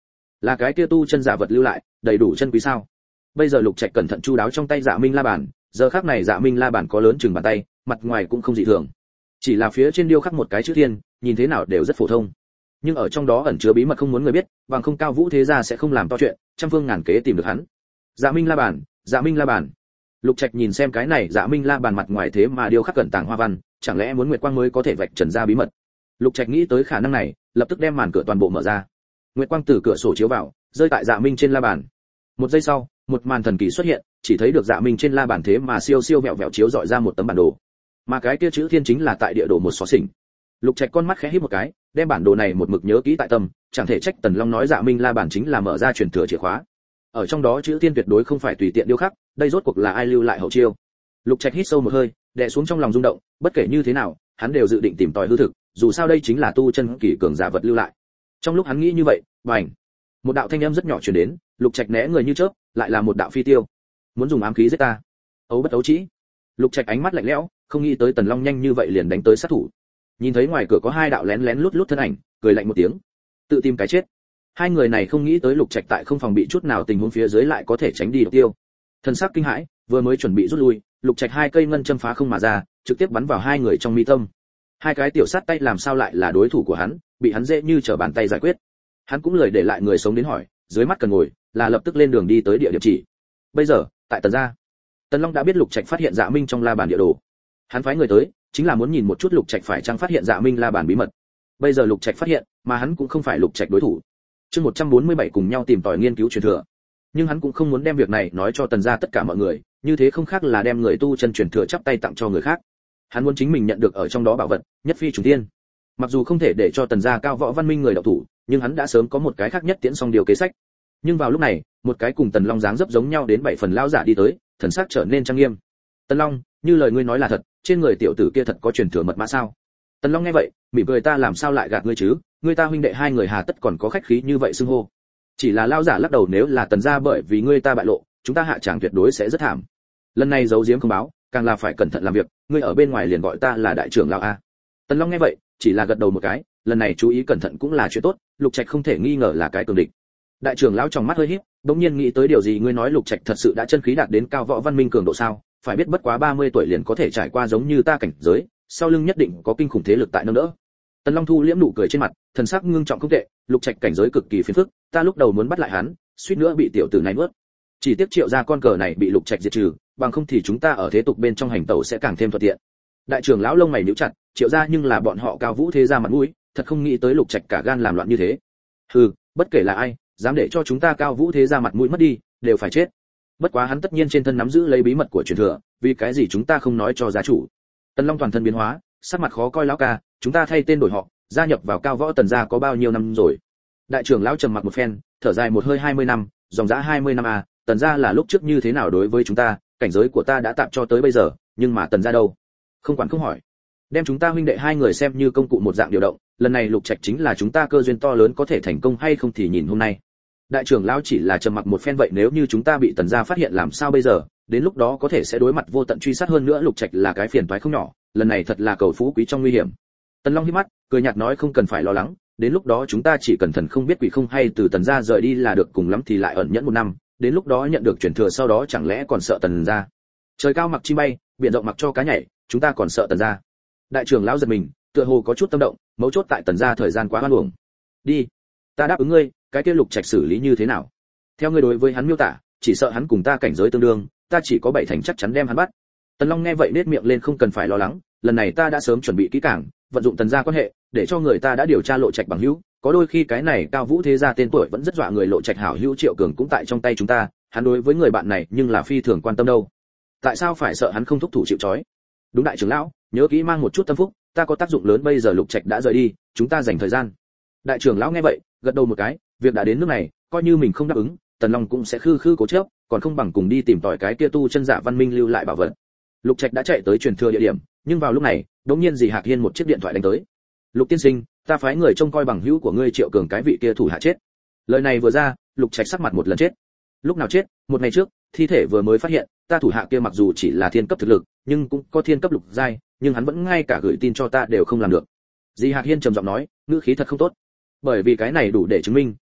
Speaker 1: Là cái kia tu chân giả vật lưu lại, đầy đủ chân quý sao? Bây giờ Lục Trạch cẩn thận chu đáo trong tay Dạ Minh La bàn, giờ khắc này Dạ Minh La bàn có lớn chừng bàn tay, mặt ngoài cũng không dị thường. Chỉ là phía trên điêu khắc một cái chữ thiên, nhìn thế nào đều rất phổ thông. Nhưng ở trong đó ẩn chứa bí mật không muốn người biết, bằng không Cao Vũ thế gia sẽ không làm to chuyện, trăm phương ngàn kế tìm được hắn. Dạ Minh La bàn, Dạ Minh La bàn. Lục Trạch nhìn xem cái này Dạ Minh La bàn mặt ngoài thế mà điêu khắc cẩn tàng hoa văn, chẳng lẽ muốn Nguyệt Quang mới có thể vạch trần ra bí mật. Lục Trạch nghĩ tới khả năng này, lập tức đem màn cửa toàn bộ mở ra. Nguyệt Quang từ cửa sổ chiếu vào, rơi tại Dạ Minh trên la bàn. Một giây sau, một màn thần kỳ xuất hiện, chỉ thấy được Dạ Minh trên la bàn thế mà siêu siêu vẹo vẹo chiếu dọi ra một tấm bản đồ. Mà cái kia chữ thiên chính là tại địa đồ một xó xỉnh. Lục Trạch con mắt khẽ híp một cái, đem bản đồ này một mực nhớ kỹ tại tâm, chẳng thể trách Tần Long nói Dạ Minh la bàn chính là mở ra truyền thừa chìa khóa. Ở trong đó chữ thiên tuyệt đối không phải tùy tiện điêu khắc, đây rốt cuộc là ai lưu lại hậu chiêu. Lục Trạch hít sâu một hơi, đè xuống trong lòng rung động, bất kể như thế nào, hắn đều dự định tìm tòi hư thực, dù sao đây chính là tu chân kỳ cường giả vật lưu lại. Trong lúc hắn nghĩ như vậy, bành, một đạo thanh âm rất nhỏ truyền đến, Lục Trạch né người như chớp, lại là một đạo phi tiêu. Muốn dùng ám khí giết ta? Ấu bất ấu trĩ. Lục Trạch ánh mắt lạnh lẽo, không nghĩ tới Tần Long nhanh như vậy liền đánh tới sát thủ. Nhìn thấy ngoài cửa có hai đạo lén lén lút lút thân ảnh, cười lạnh một tiếng. Tự tìm cái chết. Hai người này không nghĩ tới Lục Trạch tại không phòng bị chút nào tình huống phía dưới lại có thể tránh đi độc tiêu. Thần sắc kinh hãi, vừa mới chuẩn bị rút lui, Lục Trạch hai cây ngân châm phá không mà ra, trực tiếp bắn vào hai người trong mi tâm. Hai cái tiểu sát tay làm sao lại là đối thủ của hắn, bị hắn dễ như trở bàn tay giải quyết. Hắn cũng lời để lại người sống đến hỏi, dưới mắt cần ngồi, là lập tức lên đường đi tới địa điểm chỉ. Bây giờ, tại Tần gia, Tần Long đã biết Lục Trạch phát hiện Dạ Minh trong la bàn địa đồ. Hắn phái người tới, chính là muốn nhìn một chút Lục Trạch phải chăng phát hiện Dạ Minh la bàn bí mật. Bây giờ Lục Trạch phát hiện, mà hắn cũng không phải Lục Trạch đối thủ. Chương 147 cùng nhau tìm tòi nghiên cứu truyền thừa. Nhưng hắn cũng không muốn đem việc này nói cho Tần gia tất cả mọi người, như thế không khác là đem người tu chân truyền thừa chắp tay tặng cho người khác. Hắn muốn chính mình nhận được ở trong đó bảo vật, nhất phi trùng thiên. Mặc dù không thể để cho Tần gia cao võ văn minh người độc thủ, nhưng hắn đã sớm có một cái khác nhất tiễn xong điều kế sách. Nhưng vào lúc này, một cái cùng Tần Long dáng dấp giống nhau đến 7 phần lão giả đi tới, thần sắc trở nên trang nghiêm. Tần Long, như lời ngươi nói là thật, trên người tiểu tử kia thật có truyền thừa mật mã sao? Tần Long nghe vậy, mỉm cười, ta làm sao lại gạt ngươi chứ, ngươi ta huynh đệ hai người hà tất còn có khách khí như vậy xưng hô. Chỉ là lão giả lắc đầu, nếu là Tần gia bởi vì ngươi ta bại lộ, chúng ta hạ tràng tuyệt đối sẽ rất thảm. Lần này giấu giếm không báo, càng là phải cẩn thận làm việc, ngươi ở bên ngoài liền gọi ta là đại trưởng lão a. Tần Long nghe vậy, chỉ là gật đầu một cái, lần này chú ý cẩn thận cũng là chuyện tốt, Lục Trạch không thể nghi ngờ là cái cường địch. Đại trưởng lão trong mắt hơi híp, đột nhiên nghĩ tới điều gì, ngươi nói Lục Trạch thật sự đã chân khí đạt đến cao võ văn minh cường độ sao? Phải biết bất quá 30 tuổi liền có thể trải qua giống như ta cảnh giới, sau lưng nhất định có kinh khủng thế lực tại nâng đỡ. Tần Long thu liễm nụ cười trên mặt, thần sắc ngưng trọng không tệ, Lục Trạch cảnh giới cực kỳ phiền phức, ta lúc đầu muốn bắt lại hắn, suýt nữa bị tiểu tử này nuốt. Chỉ tiếc Triệu gia con cờ này bị Lục Trạch diệt trừ, bằng không thì chúng ta ở thế tục bên trong hành tẩu sẽ càng thêm thuận tiện. Đại trưởng lão lông mày nhíu chặt, Triệu gia nhưng là bọn họ Cao Vũ thế gia mặt mũi, thật không nghĩ tới Lục Trạch cả gan làm loạn như thế. Hừ, bất kể là ai, dám để cho chúng ta Cao Vũ thế gia mặt mũi mất đi, đều phải chết. Bất quá hắn tất nhiên trên thân nắm giữ lấy bí mật của truyền thừa, vì cái gì chúng ta không nói cho gia chủ? Tần Long toàn thân biến hóa, sắc mặt khó coi, lão ca, chúng ta thay tên đổi họ, gia nhập vào Cao Võ Tần gia có bao nhiêu năm rồi? Đại trưởng lão trầm mặc một phen, thở dài một hơi, 20 năm, dòng dã 20 năm à, Tần gia là lúc trước như thế nào đối với chúng ta, cảnh giới của ta đã tạm cho tới bây giờ, nhưng mà Tần gia đâu? Không quản không hỏi. Đem chúng ta huynh đệ hai người xem như công cụ một dạng điều động, lần này Lục Trạch chính là chúng ta cơ duyên to lớn, có thể thành công hay không thì nhìn hôm nay. Đại trưởng lão chỉ là trầm mặc một phen, vậy nếu như chúng ta bị Tần gia phát hiện làm sao bây giờ? Đến lúc đó có thể sẽ đối mặt vô tận truy sát, hơn nữa Lục Trạch là cái phiền toái không nhỏ, lần này thật là cầu phú quý trong nguy hiểm. Tần Long híp mắt, cười nhạt nói, không cần phải lo lắng, đến lúc đó chúng ta chỉ cần thần không biết quỷ không hay từ Tần gia rời đi là được, cùng lắm thì lại ẩn nhẫn 1 năm, đến lúc đó nhận được truyền thừa sau đó chẳng lẽ còn sợ Tần gia? Trời cao mặc chim bay, biển rộng mặc cho cá nhảy, chúng ta còn sợ Tần gia? Đại trưởng lão giật mình, tựa hồ có chút tâm động, mấu chốt tại Tần gia thời gian quá hoan uổng. Đi, ta đáp ứng ngươi, cái kia Lục Trạch xử lý như thế nào? Theo ngươi đối với hắn miêu tả, chỉ sợ hắn cùng ta cảnh giới tương đương, ta chỉ có 7 thành chắc chắn đem hắn bắt. Tần Long nghe vậy nét miệng lên, không cần phải lo lắng, lần này ta đã sớm chuẩn bị kỹ càng, vận dụng Tần gia quan hệ, để cho người ta đã điều tra Lộ Trạch bằng hữu, có đôi khi cái này Cao Vũ thế gia tên tuổi vẫn rất dọa người, Lộ Trạch hảo hữu Triệu Cường cũng tại trong tay chúng ta, hắn đối với người bạn này nhưng là phi thường quan tâm đâu. Tại sao phải sợ hắn không thúc thủ chịu trói? Đúng, đại trưởng lão, nhớ kỹ mang một chút tâm phúc, ta có tác dụng lớn, bây giờ Lục Trạch đã rời đi, chúng ta dành thời gian. Đại trưởng lão nghe vậy, gật đầu một cái, việc đã đến nước này, coi như mình không đáp ứng, Tần Long cũng sẽ khư khư cố chấp, còn không bằng cùng đi tìm tòi cái kia tu chân giả văn minh lưu lại bảo vật. Lục Trạch đã chạy tới truyền thừa địa điểm, nhưng vào lúc này, đột nhiên dì Hạc Hiên một chiếc điện thoại đánh tới. Lục tiên sinh, ta phái người trông coi bằng hữu của ngươi Triệu Cường cái vị kia thủ hạ chết. Lời này vừa ra, Lục Trạch sắc mặt một lần chết. Lúc nào chết? 1 ngày trước, thi thể vừa mới phát hiện, ta thủ hạ kia mặc dù chỉ là thiên cấp thực lực, nhưng cũng có thiên cấp lục giai, nhưng hắn vẫn ngay cả gửi tin cho ta đều không làm được. Dì Hạc Hiên trầm giọng nói, ngữ khí thật không tốt. Bởi vì cái này đủ để chứng minh,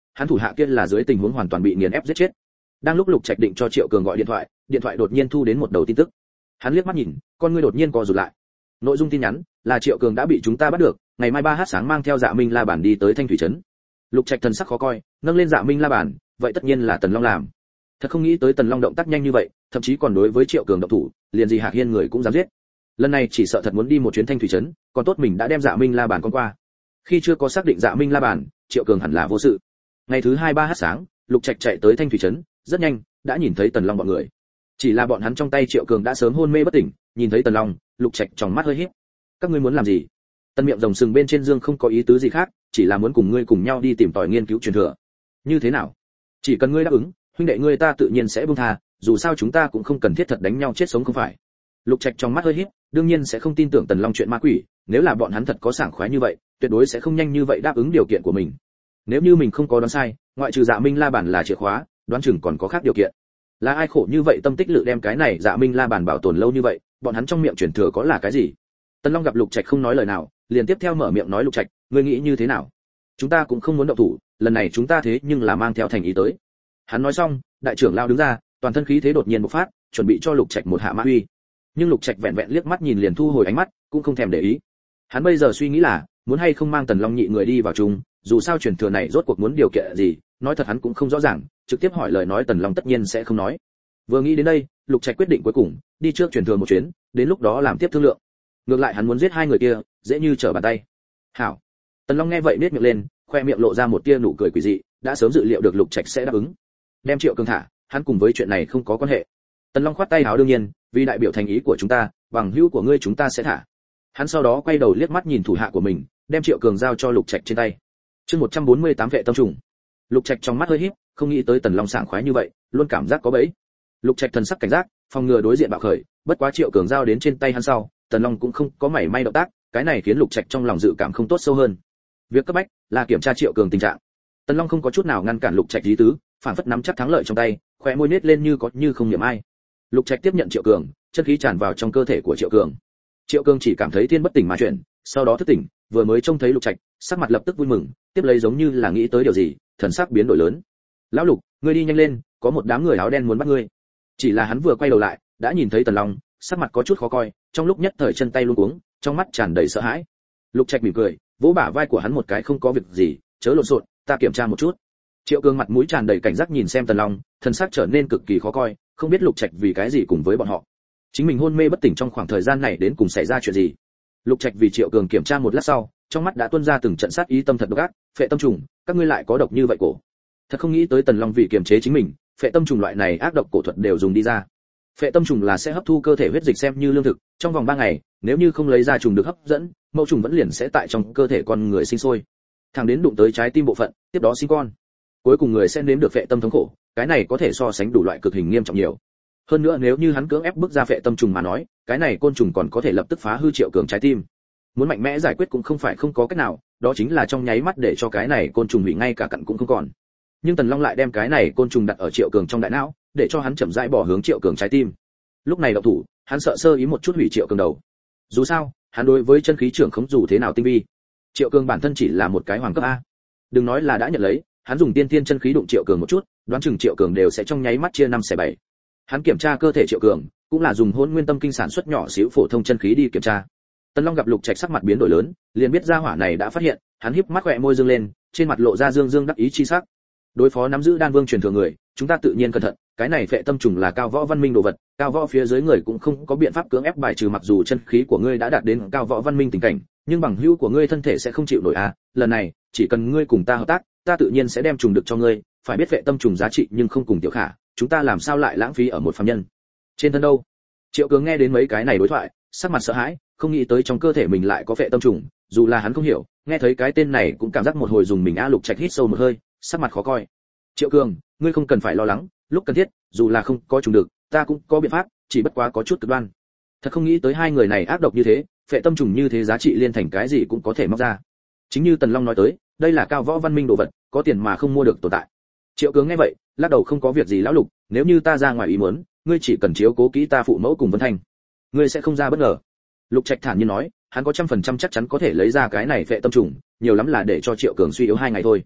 Speaker 1: hắn thủ hạ kia là dưới tình huống hoàn toàn bị nghiền ép giết chết. Đang lúc Lục Trạch định cho Triệu Cường gọi điện thoại đột nhiên thu đến một đầu tin tức. Hắn liếc mắt nhìn, con ngươi đột nhiên co rụt lại. Nội dung tin nhắn là Triệu Cường đã bị chúng ta bắt được, ngày mai 3h sáng mang theo Dạ Minh La Bản đi tới Thanh Thủy trấn. Lục Trạch thần sắc khó coi, nâng lên Dạ Minh La Bản, vậy tất nhiên là Tần Long làm. Thật không nghĩ tới Tần Long động tác nhanh như vậy, thậm chí còn đối với Triệu Cường động thủ, liền gì Hạc Hiên người cũng dám giết. Lần này chỉ sợ thật muốn đi một chuyến Thanh Thủy trấn, còn tốt mình đã đem Dạ Minh La Bản con qua. Khi chưa có xác định Dạ Minh La Bản, Triệu Cường hẳn là vô sự. Ngày thứ 2-3h sáng, Lục Trạch chạy tới Thanh Thủy trấn, rất nhanh đã nhìn thấy Tần Long bọn người. Chỉ là bọn hắn trong tay Triệu Cường đã sớm hôn mê bất tỉnh, nhìn thấy Tần Long, Lục Trạch tròng mắt hơi híp. Các ngươi muốn làm gì? Tân miệng rồng sừng bên trên dương không có ý tứ gì khác, chỉ là muốn cùng ngươi cùng nhau đi tìm tòi nghiên cứu truyền thừa. Như thế nào? Chỉ cần ngươi đáp ứng, huynh đệ ngươi ta tự nhiên sẽ buông tha, dù sao chúng ta cũng không cần thiết thật đánh nhau chết sống không phải. Lục Trạch trong mắt hơi híp, đương nhiên sẽ không tin tưởng Tần Long chuyện ma quỷ, nếu là bọn hắn thật có sảng khoái như vậy, tuyệt đối sẽ không nhanh như vậy đáp ứng điều kiện của mình. Nếu như mình không có đoán sai, ngoại trừ Dạ Minh La Bản là chìa khóa, đoán chừng còn có khác điều kiện. Là ai khổ như vậy tâm tích lự đem cái này Dạ Minh La Bản bảo tồn lâu như vậy, bọn hắn trong miệng truyền thừa có là cái gì? Tần Long gặp Lục Trạch không nói lời nào, liền tiếp theo mở miệng nói Lục Trạch, ngươi nghĩ như thế nào? Chúng ta cũng không muốn động thủ, lần này chúng ta thế nhưng là mang theo thành ý tới. Hắn nói xong, đại trưởng lao đứng ra, toàn thân khí thế đột nhiên bộc phát, chuẩn bị cho Lục Trạch một hạ mã uy. Nhưng Lục Trạch vẹn vẹn liếc mắt nhìn liền thu hồi ánh mắt, cũng không thèm để ý. Hắn bây giờ suy nghĩ là, muốn hay không mang Tần Long nhị người đi vào chung, dù sao truyền thừa này rốt cuộc muốn điều kiện gì, nói thật hắn cũng không rõ ràng, trực tiếp hỏi lời nói Tần Long tất nhiên sẽ không nói. Vừa nghĩ đến đây, Lục Trạch quyết định cuối cùng, đi trước truyền thừa một chuyến, đến lúc đó làm tiếp thương lượng. Ngược lại hắn muốn giết hai người kia, dễ như trở bàn tay. Hảo. Tần Long nghe vậy nhếch miệng lên, khoe miệng lộ ra một tia nụ cười quỷ dị, đã sớm dự liệu được Lục Trạch sẽ đáp ứng. Đem Triệu Cường thả, hắn cùng với chuyện này không có quan hệ. Tần Long khoát tay áo đương nhiên, vì đại biểu thành ý của chúng ta, bằng hữu của ngươi chúng ta sẽ thả. Hắn sau đó quay đầu liếc mắt nhìn thủ hạ của mình, đem Triệu Cường giao cho Lục Trạch trên tay. Chương 148 vệ tâm trùng. Lục Trạch trong mắt hơi híp, không nghĩ tới Tần Long sảng khoái như vậy, luôn cảm giác có bẫy. Lục Trạch thần sắc cảnh giác, phòng ngừa đối diện bạo khởi, bất quá Triệu Cường giao đến trên tay hắn sau, Tần Long cũng không có mảy may động tác, cái này khiến Lục Trạch trong lòng dự cảm không tốt sâu hơn. Việc cấp bách là kiểm tra Triệu Cường tình trạng. Tần Long không có chút nào ngăn cản Lục Trạch ý tứ, phản phất nắm chắc thắng lợi trong tay, khóe môi nết lên như có như không niệm ai. Lục Trạch tiếp nhận Triệu Cường, chân khí tràn vào trong cơ thể của Triệu Cường. Triệu Cường chỉ cảm thấy thiên bất tỉnh mà chuyển, sau đó thức tỉnh, vừa mới trông thấy Lục Trạch, sắc mặt lập tức vui mừng, tiếp lấy giống như là nghĩ tới điều gì, thần sắc biến đổi lớn. "Lão Lục, ngươi đi nhanh lên, có một đám người áo đen muốn bắt ngươi." Chỉ là hắn vừa quay đầu lại, đã nhìn thấy Tần Long, sắc mặt có chút khó coi, trong lúc nhất thời chân tay luống cuống, trong mắt tràn đầy sợ hãi. Lục Trạch mỉm cười, vỗ bả vai của hắn một cái, không có việc gì, chớ lộn xộn, ta kiểm tra một chút. Triệu Cường mặt mũi tràn đầy cảnh giác nhìn xem Tần Long, thân sắc trở nên cực kỳ khó coi, không biết Lục Trạch vì cái gì cùng với bọn họ. Chính mình hôn mê bất tỉnh trong khoảng thời gian này đến cùng xảy ra chuyện gì? Lục Trạch vì Triệu Cường kiểm tra một lát sau, trong mắt đã tuôn ra từng trận sát ý tâm thật độc ác, phệ tâm trùng, các ngươi lại có độc như vậy cổ. Thật không nghĩ tới Tần Long vì kiềm chế chính mình, phệ tâm trùng loại này ác độc cổ thuật đều dùng đi ra. Phệ tâm trùng là sẽ hấp thu cơ thể huyết dịch xem như lương thực, trong vòng 3 ngày, nếu như không lấy ra trùng được hấp dẫn, mẫu trùng vẫn liền sẽ tại trong cơ thể con người sinh sôi. Thẳng đến đụng tới trái tim bộ phận, tiếp đó sinh con. Cuối cùng người sẽ nếm được phệ tâm thống khổ, cái này có thể so sánh đủ loại cực hình nghiêm trọng nhiều. Hơn nữa nếu như hắn cưỡng ép bức ra phệ tâm trùng mà nói, cái này côn trùng còn có thể lập tức phá hư Triệu Cường trái tim. Muốn mạnh mẽ giải quyết cũng không phải không có cách nào, đó chính là trong nháy mắt để cho cái này côn trùng hủy ngay cả cặn cũng không còn. Nhưng Tần Long lại đem cái này côn trùng đặt ở Triệu Cường trong đại não, để cho hắn chậm rãi bỏ hướng Triệu Cường trái tim. Lúc này động thủ, hắn sợ sơ ý một chút hủy Triệu Cường đầu. Dù sao, hắn đối với chân khí trưởng không dù thế nào tinh vi. Triệu Cường bản thân chỉ là một cái hoàng cấp a. Đừng nói là đã nhận lấy, hắn dùng tiên tiên chân khí đụng Triệu Cường một chút, đoán chừng Triệu Cường đều sẽ trong nháy mắt chia 5 xẻ 7. Hắn kiểm tra cơ thể Triệu Cường, cũng là dùng Hỗn Nguyên Tâm Kinh sản xuất nhỏ xíu phổ thông chân khí đi kiểm tra. Tần Long gặp Lục Trạch sắc mặt biến đổi lớn, liền biết ra hỏa này đã phát hiện, hắn híp mắt khẽ môi dương lên, trên mặt lộ ra dương dương đắc ý chi sắc. Đối phó nắm giữ đan vương truyền thừa người, chúng ta tự nhiên cẩn thận, cái này phệ tâm trùng là cao võ văn minh đồ vật, cao võ phía dưới người cũng không có biện pháp cưỡng ép bài trừ, mặc dù chân khí của ngươi đã đạt đến cao võ văn minh tình cảnh, nhưng bằng hữu của ngươi thân thể sẽ không chịu nổi a, lần này, chỉ cần ngươi cùng ta hợp tác, ta tự nhiên sẽ đem trùng được cho ngươi, phải biết phệ tâm trùng giá trị nhưng không cùng Tiểu Khả, chúng ta làm sao lại lãng phí ở một phàm nhân trên thân đâu. Triệu Cường nghe đến mấy cái này đối thoại, sắc mặt sợ hãi, không nghĩ tới trong cơ thể mình lại có phệ tâm trùng, dù là hắn không hiểu, nghe thấy cái tên này cũng cảm giác một hồi dùng mình a. Lục Trạch hít sâu một hơi, sắc mặt khó coi. Triệu Cường, ngươi không cần phải lo lắng, lúc cần thiết, dù là không có trùng được, ta cũng có biện pháp, chỉ bất quá có chút cực đoan. Thật không nghĩ tới hai người này ác độc như thế, phệ tâm trùng như thế giá trị liên thành cái gì cũng có thể móc ra. Chính như Tần Long nói tới, đây là cao võ văn minh đồ vật, có tiền mà không mua được tồn tại. Triệu Cường nghe vậy, lắc đầu không có việc gì lão Lục, nếu như ta ra ngoài ý muốn, ngươi chỉ cần chiếu cố kỹ ta phụ mẫu cùng Vân Thanh, ngươi sẽ không ra bất ngờ. Lục Trạch thản nhiên nói, hắn có 100% chắc chắn có thể lấy ra cái này phệ tâm trùng, nhiều lắm là để cho Triệu Cường suy yếu 2 ngày thôi.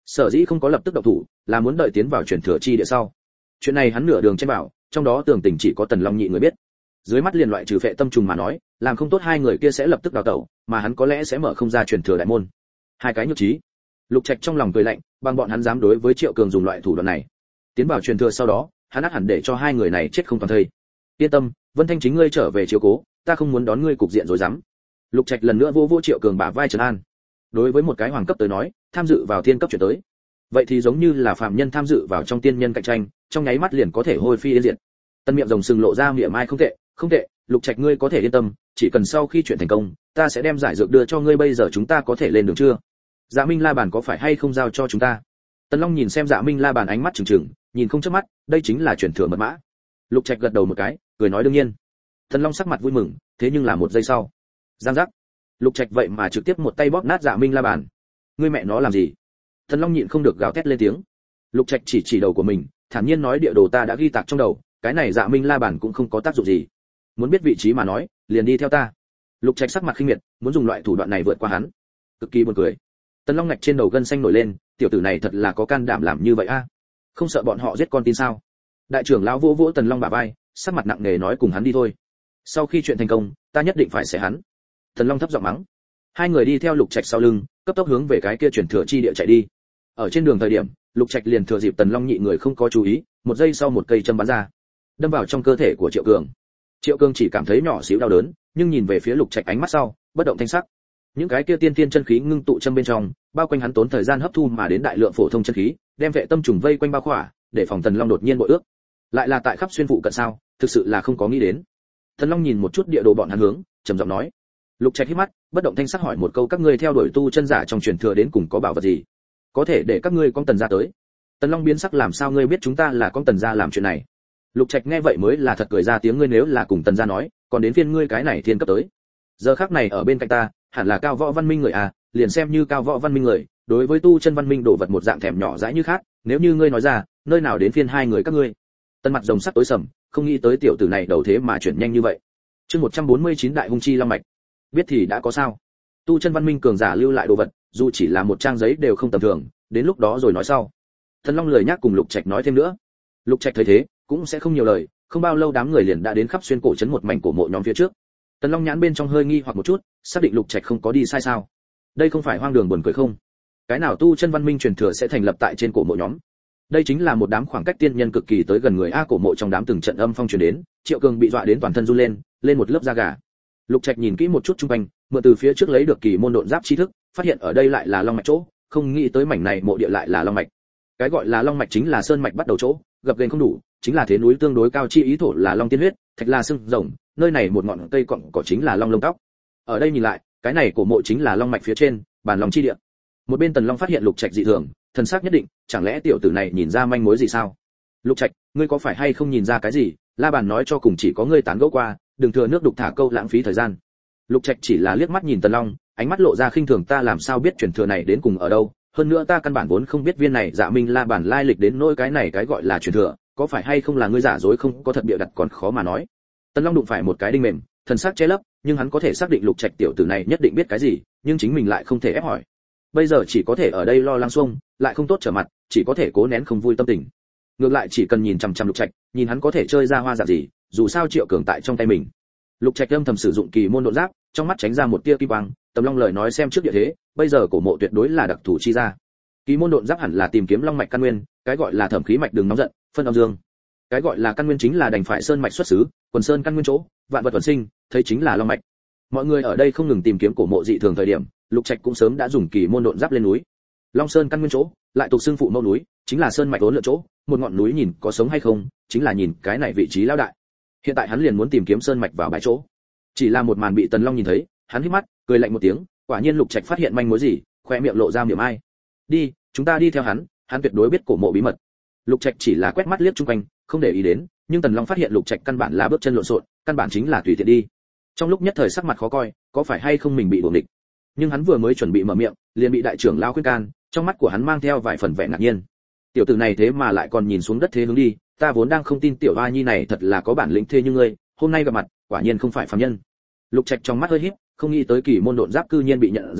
Speaker 1: Sở dĩ không có lập tức động thủ, là muốn đợi tiến vào truyền thừa chi địa sau. Chuyện này hắn nửa đường trên bảo, trong đó tường tình chỉ có Tần Long nhị người biết. Dưới mắt liền loại trừ phệ tâm trùng mà nói, làm không tốt hai người kia sẽ lập tức đào tẩu, mà hắn có lẽ sẽ mở không ra truyền thừa đại môn. Hai cái nhược trí. Lục Trạch trong lòng cười lạnh, bằng bọn hắn dám đối với Triệu Cường dùng loại thủ đoạn này. Tiến vào truyền thừa sau đó, hắn ắt hẳn để cho hai người này chết không toàn thây. Yên tâm, Vân Thanh chính ngươi trở về chiếu cố, ta không muốn đón ngươi cục diện rồi dám. Lục Trạch lần nữa vô Triệu Cường bả vai trấn an. Đối với một cái hoàng cấp tới nói, tham dự vào thiên cấp chuyển tới, vậy thì giống như là phàm nhân tham dự vào trong tiên nhân cạnh tranh, trong nháy mắt liền có thể hôi phi yên diệt. Tân miệng rồng sừng lộ ra miệng mai không tệ, không tệ, Lục Trạch ngươi có thể yên tâm, chỉ cần sau khi chuyện thành công, ta sẽ đem giải dược đưa cho ngươi, bây giờ chúng ta có thể lên đường chưa? Dạ Minh La Bàn có phải hay không giao cho chúng ta? Tần Long nhìn xem Dạ Minh La Bàn ánh mắt trừng trừng, nhìn không chớp mắt, đây chính là truyền thừa mật mã. Lục Trạch gật đầu một cái, cười nói đương nhiên. Tần Long sắc mặt vui mừng, thế nhưng là một giây sau, giang giác, Lục Trạch vậy mà trực tiếp một tay bóp nát Dạ Minh La Bàn. Ngươi mẹ nó làm gì? Tần Long nhịn không được gào thét lên tiếng. Lục Trạch chỉ đầu của mình, thản nhiên nói địa đồ ta đã ghi tạc trong đầu, cái này Dạ Minh La Bàn cũng không có tác dụng gì. Muốn biết vị trí mà nói, liền đi theo ta. Lục Trạch sắc mặt khinh miệt, muốn dùng loại thủ đoạn này vượt qua hắn, cực kỳ buồn cười. Tần Long ngạch trên đầu gân xanh nổi lên, tiểu tử này thật là có can đảm làm như vậy a. Không sợ bọn họ giết con tin sao? Đại trưởng lão vỗ vỗ Tần Long bả vai, sắc mặt nặng nề nói cùng hắn đi thôi. Sau khi chuyện thành công, ta nhất định phải xé hắn. Tần Long thấp giọng mắng. Hai người đi theo Lục Trạch sau lưng, cấp tốc hướng về cái kia truyền thừa chi địa chạy đi. Ở trên đường thời điểm, Lục Trạch liền thừa dịp Tần Long nhị người không có chú ý, một giây sau một cây châm bắn ra, đâm vào trong cơ thể của Triệu Cường. Triệu Cường chỉ cảm thấy nhỏ xíu đau đớn, nhưng nhìn về phía Lục Trạch ánh mắt sau, bất động thanh sắc. Những cái kia tiên tiên chân khí ngưng tụ châm bên trong, bao quanh hắn tốn thời gian hấp thu mà đến đại lượng phổ thông chân khí, đem vệ tâm trùng vây quanh bao khỏa, để phòng Tần Long đột nhiên bội ước. Lại là tại khắp xuyên phụ cận sao, thực sự là không có nghĩ đến. Tần Long nhìn một chút địa đồ bọn hắn hướng, trầm giọng nói. Lục Trạch hít mắt, bất động thanh sắc hỏi một câu các ngươi theo đuổi tu chân giả trong truyền thừa đến cùng có bảo vật gì? Có thể để các ngươi con Tần gia tới. Tần Long biến sắc làm sao ngươi biết chúng ta là con Tần gia làm chuyện này? Lục Trạch nghe vậy mới là thật cười ra tiếng ngươi nếu là cùng Tần gia nói, còn đến phiên ngươi cái này thiên cấp tới. Giờ khắc này ở bên cạnh ta, hẳn là cao võ văn minh người à, liền xem như cao võ văn minh người, đối với tu chân văn minh đồ vật một dạng thèm nhỏ dãi như khác, nếu như ngươi nói ra, nơi nào đến phiên hai người các ngươi. Tân mặt rồng sắc tối sầm, không nghĩ tới tiểu tử này đầu thế mà chuyển nhanh như vậy. Chương 149 đại hung chi long mạch. Biết thì đã có sao? Tu chân văn minh cường giả lưu lại đồ vật, dù chỉ là một trang giấy đều không tầm thường, đến lúc đó rồi nói sau. Thần Long lười nhắc cùng Lục Trạch nói thêm nữa. Lục Trạch thấy thế, cũng sẽ không nhiều lời, không bao lâu đám người liền đã đến khắp xuyên cổ trấn một mảnh cổ mộ nhóm phía trước. Tần Long nhãn bên trong hơi nghi hoặc một chút, xác định Lục Trạch không có đi sai sao? Đây không phải hoang đường buồn cười không? Cái nào tu chân văn minh truyền thừa sẽ thành lập tại trên cổ mộ nhóm? Đây chính là một đám khoảng cách tiên nhân cực kỳ tới gần người a cổ mộ trong đám từng trận âm phong truyền đến, Triệu Cường bị dọa đến toàn thân run lên một lớp da gà. Lục Trạch nhìn kỹ một chút xung quanh, mượn từ phía trước lấy được kỳ môn độn giáp chi thức, phát hiện ở đây lại là long mạch chỗ, không nghĩ tới mảnh này mộ địa lại là long mạch. Cái gọi là long mạch chính là sơn mạch bắt đầu chỗ, gập ghềnh không đủ, chính là thế núi tương đối cao chi ý thổ là long tiên huyết, thạch là xương rồng, nơi này một ngọn cây cọng cỏ chính là long lông tóc. Ở đây nhìn lại, cái này cổ mộ chính là long mạch phía trên, bản long chi địa. Một bên Tần Long phát hiện Lục Trạch dị thường, thần sắc nhất định, chẳng lẽ tiểu tử này nhìn ra manh mối gì sao? Lục Trạch, ngươi có phải hay không nhìn ra cái gì? La Bàn nói cho cùng chỉ có ngươi tán gẫu qua, đừng thừa nước đục thả câu lãng phí thời gian. Lục Trạch chỉ là liếc mắt nhìn Tần Long, ánh mắt lộ ra khinh thường ta làm sao biết truyền thừa này đến cùng ở đâu? Hơn nữa ta căn bản vốn không biết viên này Dạ Minh La Bàn lai lịch đến nỗi cái này cái gọi là truyền thừa, có phải hay không là ngươi giả dối không có thật bịa đặt còn khó mà nói. Tần Long đụng phải một cái đinh mềm, thần sắc che lấp, nhưng hắn có thể xác định Lục Trạch tiểu tử này nhất định biết cái gì, nhưng chính mình lại không thể ép hỏi. Bây giờ chỉ có thể ở đây lo lắng xuông, lại không tốt trở mặt, chỉ có thể cố nén không vui tâm tình. Ngược lại chỉ cần nhìn chằm chằm Lục Trạch, nhìn hắn có thể chơi ra hoa dạng gì, dù sao Triệu Cường tại trong tay mình. Lục Trạch âm thầm sử dụng kỳ môn độn giáp, trong mắt tránh ra một tia kim quang, Tầm Long lời nói xem trước địa thế, bây giờ cổ mộ tuyệt đối là đặc thủ chi ra. Kỳ môn độn giáp hẳn là tìm kiếm long mạch căn nguyên, cái gọi là thẩm khí mạch đừng nóng giận, phân âm dương. Cái gọi là căn nguyên chính là đành phải sơn mạch xuất xứ, quần sơn căn nguyên chỗ, vạn vật tuần sinh, thấy chính là long mạch. Mọi người ở đây không ngừng tìm kiếm cổ mộ dị thường thời điểm, Lục Trạch cũng sớm đã dùng kỳ môn độn giáp lên núi. Long Sơn căn nguyên chỗ, lại tục xưng phụ mâu núi, chính là sơn mạch vốn lượn chỗ, một ngọn núi nhìn có sống hay không, chính là nhìn cái này vị trí lão đại. Hiện tại hắn liền muốn tìm kiếm sơn mạch vào bãi chỗ. Chỉ là một màn bị Tần Long nhìn thấy, hắn hít mắt, cười lạnh một tiếng, quả nhiên Lục Trạch phát hiện manh mối gì, khoe miệng lộ ra miệng ai. Đi, chúng ta đi theo hắn, hắn tuyệt đối biết cổ mộ bí mật. Lục Trạch chỉ là quét mắt liếc xung quanh, không để ý đến, nhưng Tần Long phát hiện Lục Trạch căn bản là bước chân lộn xộn, căn bản chính là tùy tiện đi. Trong lúc nhất thời sắc mặt khó coi, có phải hay không mình bị đuổi địch. Nhưng hắn vừa mới chuẩn bị mở miệng, liền bị đại trưởng lão khuyên can, trong mắt của hắn mang theo vài phần vẻ ngạc nhiên. Tiểu tử này thế mà lại còn nhìn xuống đất thế hướng đi, ta vốn đang không tin tiểu oa nhi này thật là có bản lĩnh thế như ngươi, hôm nay gặp mặt, quả nhiên không phải phàm nhân. Lục Trạch trong mắt hơi híp, không nghĩ tới kỳ môn độn giáp cư nhiên bị nhận ra,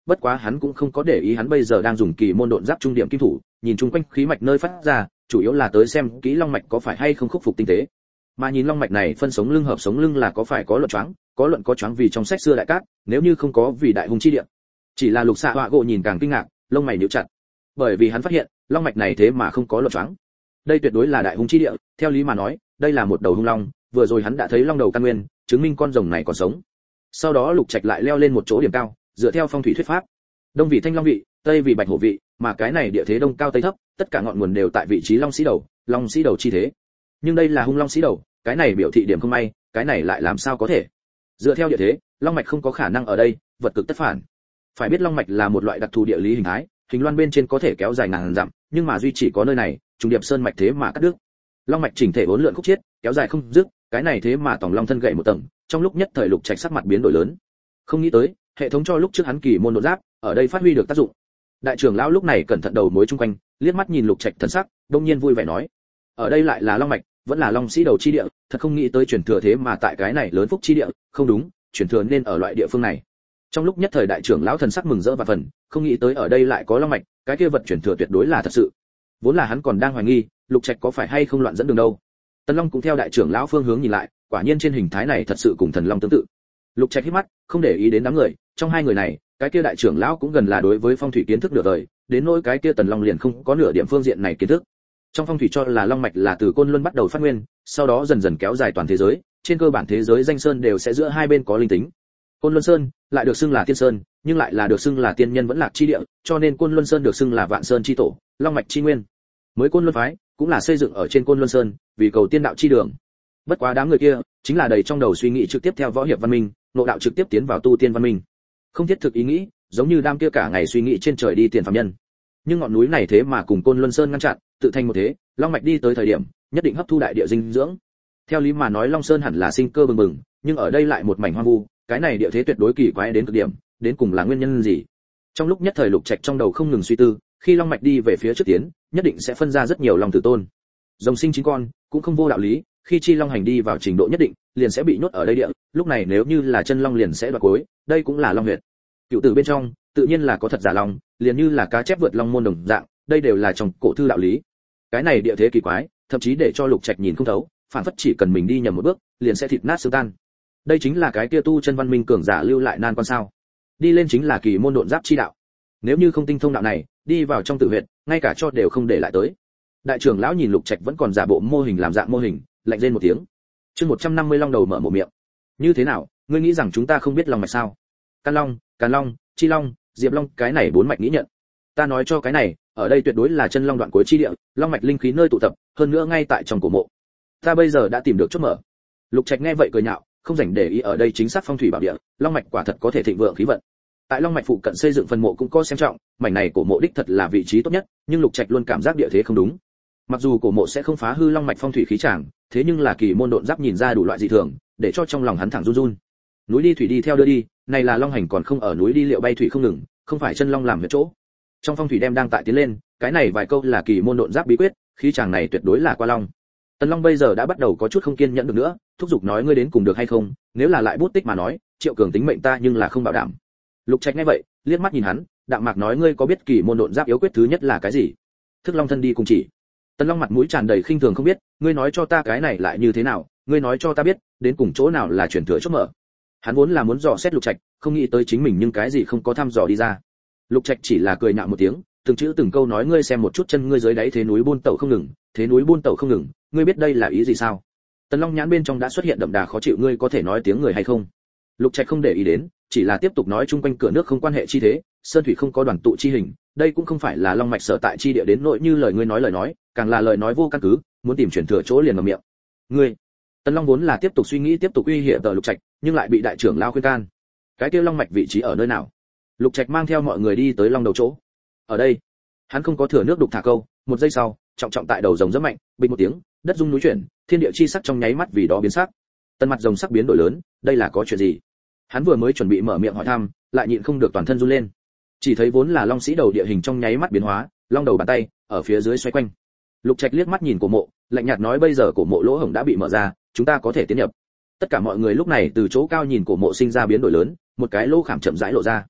Speaker 1: bất quá hắn cũng không có để ý, hắn bây giờ đang dùng kỳ môn độn giáp trung điểm kim thủ, nhìn chung quanh khí mạch nơi phát ra, chủ yếu là tới xem kỹ long mạch có phải hay không khắc phục tinh tế. Mà nhìn long mạch này phân sống lưng hợp sống lưng là có phải có luận choáng, có luận có choáng vì trong sách xưa đại cát, nếu như không có vì đại hùng chi địa. Chỉ là Lục Xạ Họa gỗ nhìn càng kinh ngạc, lông mày nhíu chặt. Bởi vì hắn phát hiện, long mạch này thế mà không có luận choáng. Đây tuyệt đối là đại hùng chi địa, theo lý mà nói, đây là một đầu hung long, vừa rồi hắn đã thấy long đầu căn nguyên, chứng minh con rồng này còn sống. Sau đó Lục Trạch lại leo lên một chỗ điểm cao, dựa theo phong thủy thuyết pháp, đông vị thanh long vị, tây vị bạch hổ vị, mà cái này địa thế đông cao tây thấp, tất cả ngọn nguồn đều tại vị trí long sĩ đầu chi thế. Nhưng đây là hung long sĩ đầu, cái này biểu thị điểm không may, cái này lại làm sao có thể? Dựa theo địa thế, long mạch không có khả năng ở đây, vật cực tất phản. Phải biết long mạch là một loại đặc thù địa lý hình thái, hình loan bên trên có thể kéo dài ngàn dặm, nhưng mà duy chỉ có nơi này, trùng điệp sơn mạch thế mà cắt đứt. Long mạch chỉnh thể uốn lượn khúc chiết, kéo dài không dứt, cái này thế mà tòng long thân gãy một tầng, trong lúc nhất thời Lục Trạch sắc mặt biến đổi lớn. Không nghĩ tới, hệ thống cho lúc trước hắn kỳ môn đột giáp, ở đây phát huy được tác dụng. Đại trưởng lão lúc này cẩn thận đầu mối chung quanh, liếc mắt nhìn Lục Trạch thần sắc, đông nhiên vui vẻ nói: "Ở đây lại là long mạch, vẫn là long sĩ đầu chi địa, thật không nghĩ tới truyền thừa thế mà tại cái này lớn phúc chi địa, không đúng, truyền thừa nên ở loại địa phương này." Trong lúc nhất thời đại trưởng lão thần sắc mừng rỡ và phần, không nghĩ tới ở đây lại có long mạch, cái kia vật truyền thừa tuyệt đối là thật sự. Vốn là hắn còn đang hoài nghi, Lục Trạch có phải hay không loạn dẫn đường đâu. Tần Long cũng theo đại trưởng lão phương hướng nhìn lại, quả nhiên trên hình thái này thật sự cùng thần long tương tự. Lục Trạch hít mắt, không để ý đến đám người, trong hai người này, cái kia đại trưởng lão cũng gần là đối với phong thủy kiến thức nửa đời, đến nỗi cái kia Tần Long liền không có nửa điểm phương diện này kiến thức. Trong phong thủy cho là long mạch là từ Côn Luân bắt đầu phát nguyên, sau đó dần dần kéo dài toàn thế giới, trên cơ bản thế giới danh sơn đều sẽ giữa hai bên có linh tính. Côn Luân Sơn lại được xưng là Tiên Sơn, nhưng lại là được xưng là tiên nhân vẫn lạc chi địa, cho nên Côn Luân Sơn được xưng là Vạn Sơn chi tổ, long mạch chi nguyên. Mới Côn Luân phái cũng là xây dựng ở trên Côn Luân Sơn, vì cầu tiên đạo chi đường. Bất quá đám người kia chính là đầy trong đầu suy nghĩ trực tiếp theo võ hiệp văn minh, nội đạo trực tiếp tiến vào tu tiên văn minh. Không thiết thực ý nghĩ, giống như đám kia cả ngày suy nghĩ trên trời đi tiền phàm nhân. Nhưng ngọn núi này thế mà cùng Côn Luân Sơn ngăn chặn, tự thành một thế, long mạch đi tới thời điểm, nhất định hấp thu đại địa dinh dưỡng. Theo lý mà nói Long Sơn hẳn là sinh cơ bừng bừng, nhưng ở đây lại một mảnh hoang vu, cái này địa thế tuyệt đối kỳ quái đến cực điểm, đến cùng là nguyên nhân gì? Trong lúc nhất thời Lục Trạch trong đầu không ngừng suy tư, khi long mạch đi về phía trước tiến, nhất định sẽ phân ra rất nhiều long tử tôn. Rồng sinh 9 con, cũng không vô đạo lý, khi chi long hành đi vào trình độ nhất định, liền sẽ bị nhốt ở đây địa, lúc này nếu như là chân long liền sẽ đoạt cuối, đây cũng là long huyệt. Cựu tử bên trong, tự nhiên là có thật giả long, liền như là cá chép vượt long môn đồng dạng, đây đều là trong cổ thư đạo lý. Cái này địa thế kỳ quái, thậm chí để cho Lục Trạch nhìn không thấu, phản phất chỉ cần mình đi nhầm một bước, liền sẽ thịt nát xương tan. Đây chính là cái kia tu chân văn minh cường giả lưu lại nan quan sao? Đi lên chính là kỳ môn độn giáp chi đạo. Nếu như không tinh thông đạo này, đi vào trong tử huyệt, ngay cả cho đều không để lại tới. Đại trưởng lão nhìn Lục Trạch vẫn còn giả bộ mô hình làm dạng mô hình, lạnh rên một tiếng. Chương 150 long đầu mở một miệng. Như thế nào, ngươi nghĩ rằng chúng ta không biết long mạch sao? Can Long, Càn Long, Chi Long, Diệp Long, cái này 4 mạch nghĩ nhận. Ta nói cho cái này, ở đây tuyệt đối là chân long đoạn cuối chi địa, long mạch linh khí nơi tụ tập, hơn nữa ngay tại trong cổ mộ. Ta bây giờ đã tìm được chốt mở. Lục Trạch nghe vậy cười nhạo, không rảnh để ý ở đây chính xác phong thủy bảo địa, long mạch quả thật có thể thịnh vượng khí vận. Tại long mạch phụ cận xây dựng phần mộ cũng có xem trọng, mảnh này cổ mộ đích thật là vị trí tốt nhất, nhưng Lục Trạch luôn cảm giác địa thế không đúng. Mặc dù cổ mộ sẽ không phá hư long mạch phong thủy khí tràng, thế nhưng là kỳ môn độn giáp nhìn ra đủ loại dị thường, để cho trong lòng hắn thẳng run run. Núi đi thủy đi theo đưa đi, này là long hành còn không ở núi đi liệu bay thủy không ngừng, không phải chân long làm việc chỗ. Trong phong thủy đem đang tại tiến lên, cái này vài câu là kỳ môn độn giáp bí quyết, khí tràng này tuyệt đối là qua long. Tần Long bây giờ đã bắt đầu có chút không kiên nhẫn được nữa, thúc giục nói ngươi đến cùng được hay không, nếu là lại bút tích mà nói, Triệu Cường tính mệnh ta nhưng là không bảo đảm. Lục Trạch nghe vậy, liếc mắt nhìn hắn, đạm mạc nói ngươi có biết kỳ môn độn giáp yếu quyết thứ nhất là cái gì? Thức long thân đi cùng chỉ. Tần Long mặt mũi tràn đầy khinh thường không biết, ngươi nói cho ta cái này lại như thế nào, ngươi nói cho ta biết, đến cùng chỗ nào là chuyển thừa chốt mở. Hắn vốn là muốn dò xét Lục Trạch, không nghĩ tới chính mình nhưng cái gì không có thăm dò đi ra. Lục Trạch chỉ là cười nhạo một tiếng, từng chữ từng câu nói ngươi xem một chút chân ngươi dưới đáy thế núi buôn tẩu không ngừng, thế núi buôn tẩu không ngừng, ngươi biết đây là ý gì sao? Tần Long nhãn bên trong đã xuất hiện đậm đà khó chịu, ngươi có thể nói tiếng người hay không? Lục Trạch không để ý đến, chỉ là tiếp tục nói chung quanh cửa nước không quan hệ chi thế, sơn thủy không có đoàn tụ chi hình, đây cũng không phải là long mạch sở tại chi địa đến nội như lời ngươi nói lời nói, càng là lời nói vô căn cứ, muốn tìm chuyển thừa chỗ liền ngậm miệng. Ngươi, Tần Long vốn là tiếp tục suy nghĩ tiếp tục uy hiểm tờ Lục Trạch, nhưng lại bị đại trưởng lao khuyên can. Cái kia long mạch vị trí ở nơi nào? Lục Trạch mang theo mọi người đi tới long đầu chỗ. Ở đây, hắn không có thừa nước đục thả câu, một giây sau, trọng trọng tại đầu rồng rất mạnh, bình một tiếng, đất rung núi chuyển, thiên địa chi sắc trong nháy mắt vì đó biến sắc. Tần mặt rồng sắc biến đổi lớn, đây là có chuyện gì? Hắn vừa mới chuẩn bị mở miệng hỏi thăm, lại nhịn không được toàn thân run lên. Chỉ thấy vốn là long sĩ đầu địa hình trong nháy mắt biến hóa, long đầu bàn tay ở phía dưới xoay quanh. Lục Trạch liếc mắt nhìn cổ mộ, lạnh nhạt nói bây giờ cổ mộ lỗ hổng đã bị mở ra, chúng ta có thể tiến nhập. Tất cả mọi người lúc này từ chỗ cao nhìn cổ mộ sinh ra biến đổi lớn, một cái lỗ khảm chậm rãi lộ ra.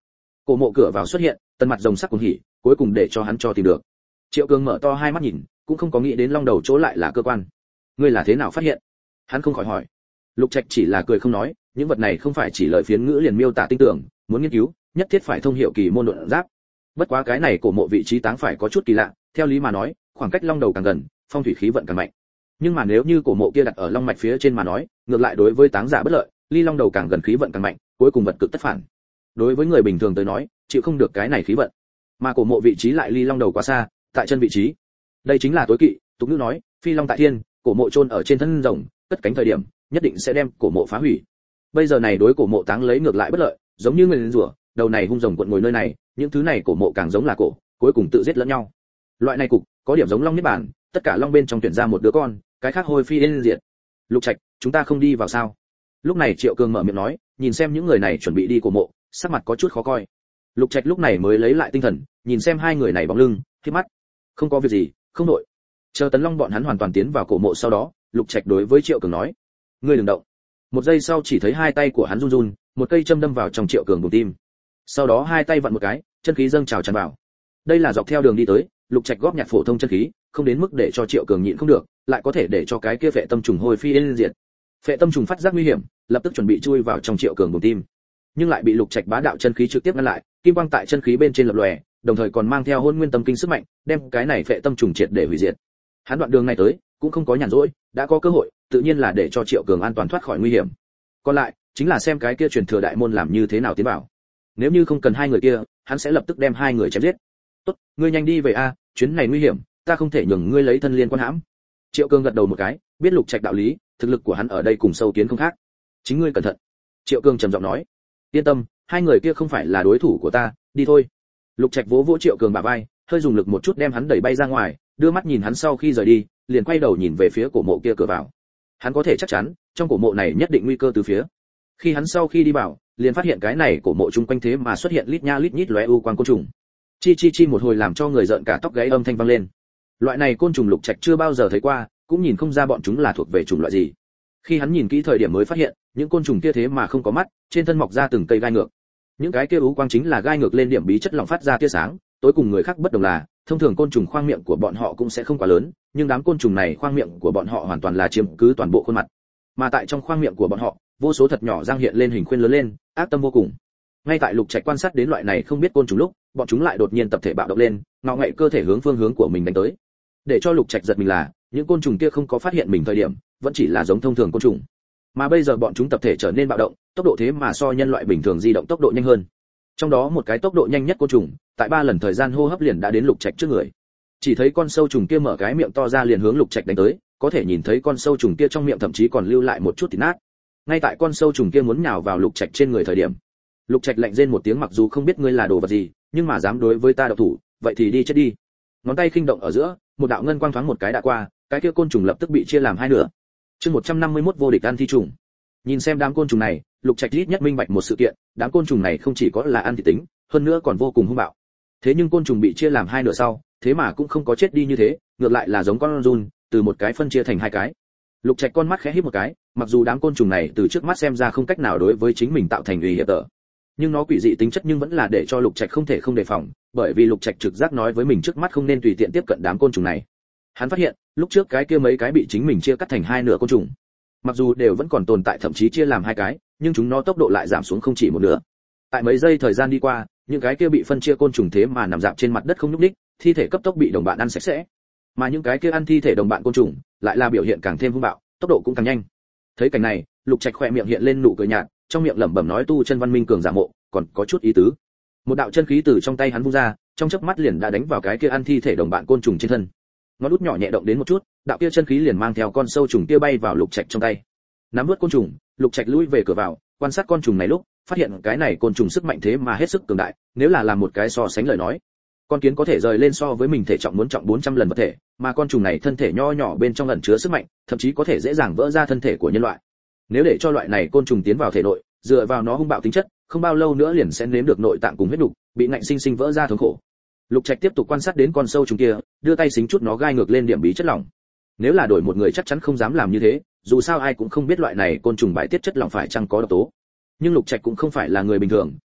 Speaker 1: Cổ mộ cửa vào xuất hiện, Tần mặt rồng sắc cuồng hỉ, cuối cùng để cho hắn cho tìm được. Triệu Cường mở to hai mắt nhìn, cũng không có nghĩ đến long đầu chỗ lại là cơ quan. Ngươi là thế nào phát hiện? Hắn không khỏi hỏi. Lục Trạch chỉ là cười không nói, những vật này không phải chỉ lời phiến ngữ liền miêu tả tinh tưởng, muốn nghiên cứu, nhất thiết phải thông hiểu kỳ môn độn giáp. Bất quá cái này cổ mộ vị trí táng phải có chút kỳ lạ, theo lý mà nói, khoảng cách long đầu càng gần, phong thủy khí vận càng mạnh. Nhưng mà nếu như cổ mộ kia đặt ở long mạch phía trên mà nói, ngược lại đối với táng giả bất lợi, ly long đầu càng gần khí vận càng mạnh, cuối cùng vật cực tất phản. Đối với người bình thường tới nói, chịu không được cái này khí vận. Mà cổ mộ vị trí lại ly long đầu quá xa, tại chân vị trí. Đây chính là tối kỵ, tục ngữ nói, phi long tại thiên, cổ mộ chôn ở trên thân rồng, cất cánh thời điểm, nhất định sẽ đem cổ mộ phá hủy. Bây giờ này đối cổ mộ táng lấy ngược lại bất lợi, giống như người rủa, đầu này hung rồng cuộn ngồi nơi này, những thứ này cổ mộ càng giống là cổ, cuối cùng tự giết lẫn nhau. Loại này cục, có điểm giống long niết bàn, tất cả long bên trong tuyển ra một đứa con, cái khác hôi phi yên diệt. Lục Trạch, chúng ta không đi vào sao? Lúc này Triệu Cường mở miệng nói, nhìn xem những người này chuẩn bị đi cổ mộ, sắc mặt có chút khó coi. Lục Trạch lúc này mới lấy lại tinh thần, nhìn xem hai người này bóng lưng, khép mắt. Không có việc gì, không đội. Chờ Tấn Long bọn hắn hoàn toàn tiến vào cổ mộ sau đó, Lục Trạch đối với Triệu Cường nói, ngươi đừng động. Một giây sau chỉ thấy hai tay của hắn run run, một cây châm đâm vào trong Triệu Cường bụng tim. Sau đó hai tay vặn một cái, chân khí dâng trào tràn vào. Đây là dọc theo đường đi tới, Lục Trạch góp nhặt phổ thông chân khí, không đến mức để cho Triệu Cường nhịn không được, lại có thể để cho cái kia phệ tâm trùng hôi phi yên diệt. Phệ tâm trùng phát giác nguy hiểm, lập tức chuẩn bị chui vào trong Triệu Cường bụng tim, nhưng lại bị Lục Trạch bá đạo chân khí trực tiếp ngăn lại, kim quang tại chân khí bên trên lập lòe, đồng thời còn mang theo hôn nguyên tâm kinh sức mạnh, đem cái này phệ tâm trùng triệt để hủy diệt. Hắn đoạn đường này tới, cũng không có nhàn rỗi, đã có cơ hội, tự nhiên là để cho Triệu Cường an toàn thoát khỏi nguy hiểm. Còn lại, chính là xem cái kia truyền thừa đại môn làm như thế nào tiến vào. Nếu như không cần hai người kia, hắn sẽ lập tức đem hai người chém giết. Tốt, ngươi nhanh đi về a, chuyến này nguy hiểm, ta không thể nhường ngươi lấy thân liên quan hãm. Triệu Cường gật đầu một cái, biết Lục Trạch đạo lý, thực lực của hắn ở đây cùng sâu kiến không khác. Chính ngươi cẩn thận. Triệu Cường trầm giọng nói. Yên tâm, hai người kia không phải là đối thủ của ta, đi thôi. Lục Trạch vỗ vỗ Triệu Cường bả vai, hơi dùng lực một chút đem hắn đẩy bay ra ngoài, đưa mắt nhìn hắn sau khi rời đi, liền quay đầu nhìn về phía cổ mộ kia cửa vào. Hắn có thể chắc chắn, trong cổ mộ này nhất định nguy cơ từ phía. Khi hắn sau khi đi vào, liền phát hiện cái này cổ mộ chung quanh thế mà xuất hiện lít nha lít nhít lóe u quang côn trùng. Chi chi chi một hồi làm cho người giận cả tóc gáy âm thanh vang lên. Loại này côn trùng Lục Trạch chưa bao giờ thấy qua, cũng nhìn không ra bọn chúng là thuộc về chủng loại gì. Khi hắn nhìn kỹ thời điểm mới phát hiện, những côn trùng kia thế mà không có mắt, trên thân mọc ra từng cây gai ngược. Những cái kia u quang chính là gai ngược lên điểm bí chất lỏng phát ra tia sáng, tối cùng người khác bất đồng là, thông thường côn trùng khoang miệng của bọn họ cũng sẽ không quá lớn, nhưng đám côn trùng này khoang miệng của bọn họ hoàn toàn là chiếm cứ toàn bộ khuôn mặt. Mà tại trong khoang miệng của bọn họ, vô số thật nhỏ răng hiện lên hình khuyên lớn lên, ác tâm vô cùng. Ngay tại Lục Trạch quan sát đến loại này không biết côn trùng lúc, bọn chúng lại đột nhiên tập thể bạo động lên, ngọ ngậy cơ thể hướng phương hướng của mình đánh tới. Để cho Lục Trạch giật mình là, những côn trùng kia không có phát hiện mình thời điểm, vẫn chỉ là giống thông thường côn trùng. Mà bây giờ bọn chúng tập thể trở nên bạo động, tốc độ thế mà so nhân loại bình thường di động tốc độ nhanh hơn. Trong đó một cái tốc độ nhanh nhất côn trùng, tại 3 lần thời gian hô hấp liền đã đến Lục Trạch trước người. Chỉ thấy con sâu trùng kia mở cái miệng to ra liền hướng Lục Trạch đánh tới, có thể nhìn thấy con sâu trùng kia trong miệng thậm chí còn lưu lại một chút thịt nát. Ngay tại con sâu trùng kia muốn nhào vào Lục Trạch trên người thời điểm, Lục Trạch lạnh rên một tiếng, mặc dù không biết ngươi là đồ vật gì, nhưng mà dám đối với ta độc thủ, vậy thì đi chết đi. Ngón tay khinh động ở giữa, một đạo ngân quang thoáng một cái đã qua, cái kia côn trùng lập tức bị chia làm hai nửa. Chương 151 vô địch ăn thi trùng. Nhìn xem đám côn trùng này, Lục Trạch ít nhất minh bạch một sự kiện, đám côn trùng này không chỉ có là ăn thịt tính, hơn nữa còn vô cùng hung bạo. Thế nhưng côn trùng bị chia làm hai nửa sau, thế mà cũng không có chết đi như thế, ngược lại là giống con giun, từ một cái phân chia thành hai cái. Lục Trạch con mắt khẽ híp một cái, mặc dù đám côn trùng này từ trước mắt xem ra không cách nào đối với chính mình tạo thành uy hiếp tở, nhưng nó quỷ dị tính chất nhưng vẫn là để cho Lục Trạch không thể không đề phòng, bởi vì Lục Trạch trực giác nói với mình trước mắt không nên tùy tiện tiếp cận đám côn trùng này. Hắn phát hiện, lúc trước cái kia mấy cái bị chính mình chia cắt thành hai nửa côn trùng, mặc dù đều vẫn còn tồn tại thậm chí chia làm hai cái, nhưng chúng nó tốc độ lại giảm xuống không chỉ một nửa. Tại mấy giây thời gian đi qua, những cái kia bị phân chia côn trùng thế mà nằm rạp trên mặt đất không nhúc nhích, thi thể cấp tốc bị đồng bạn ăn sạch sẽ. Mà những cái kia ăn thi thể đồng bạn côn trùng, lại là biểu hiện càng thêm hung bạo, tốc độ cũng càng nhanh. Thấy cảnh này, Lục Trạch khỏe miệng hiện lên nụ cười nhạt, trong miệng lẩm bẩm nói tu chân văn minh cường giả mộ, còn có chút ý tứ. Một đạo chân khí từ trong tay hắn vung ra, trong chớp mắt liền đã đánh vào cái kia ăn thi thể đồng bạn côn trùng trên thân. Ngón út nhỏ nhẹ động đến một chút, đạo kia chân khí liền mang theo con sâu trùng kia bay vào Lục Trạch trong tay. Nắm vớt côn trùng, Lục Trạch lui về cửa vào, quan sát con trùng này lúc, phát hiện cái này côn trùng sức mạnh thế mà hết sức cường đại, nếu là làm một cái so sánh lời nói, con kiến có thể rời lên so với mình thể trọng muốn trọng 400 lần vật thể, mà con trùng này thân thể nho nhỏ bên trong ẩn chứa sức mạnh, thậm chí có thể dễ dàng vỡ ra thân thể của nhân loại. Nếu để cho loại này côn trùng tiến vào thể nội, dựa vào nó hung bạo tính chất, không bao lâu nữa liền sẽ nếm được nội tạng cùng huyết đục, bị ngạnh sinh sinh vỡ ra thống khổ. Lục Trạch tiếp tục quan sát đến con sâu trùng kia, đưa tay xính chút nó gai ngược lên điểm bí chất lỏng. Nếu là đổi một người chắc chắn không dám làm như thế, dù sao ai cũng không biết loại này côn trùng bài tiết chất lỏng phải chăng có độc tố. Nhưng Lục Trạch cũng không phải là người bình thường,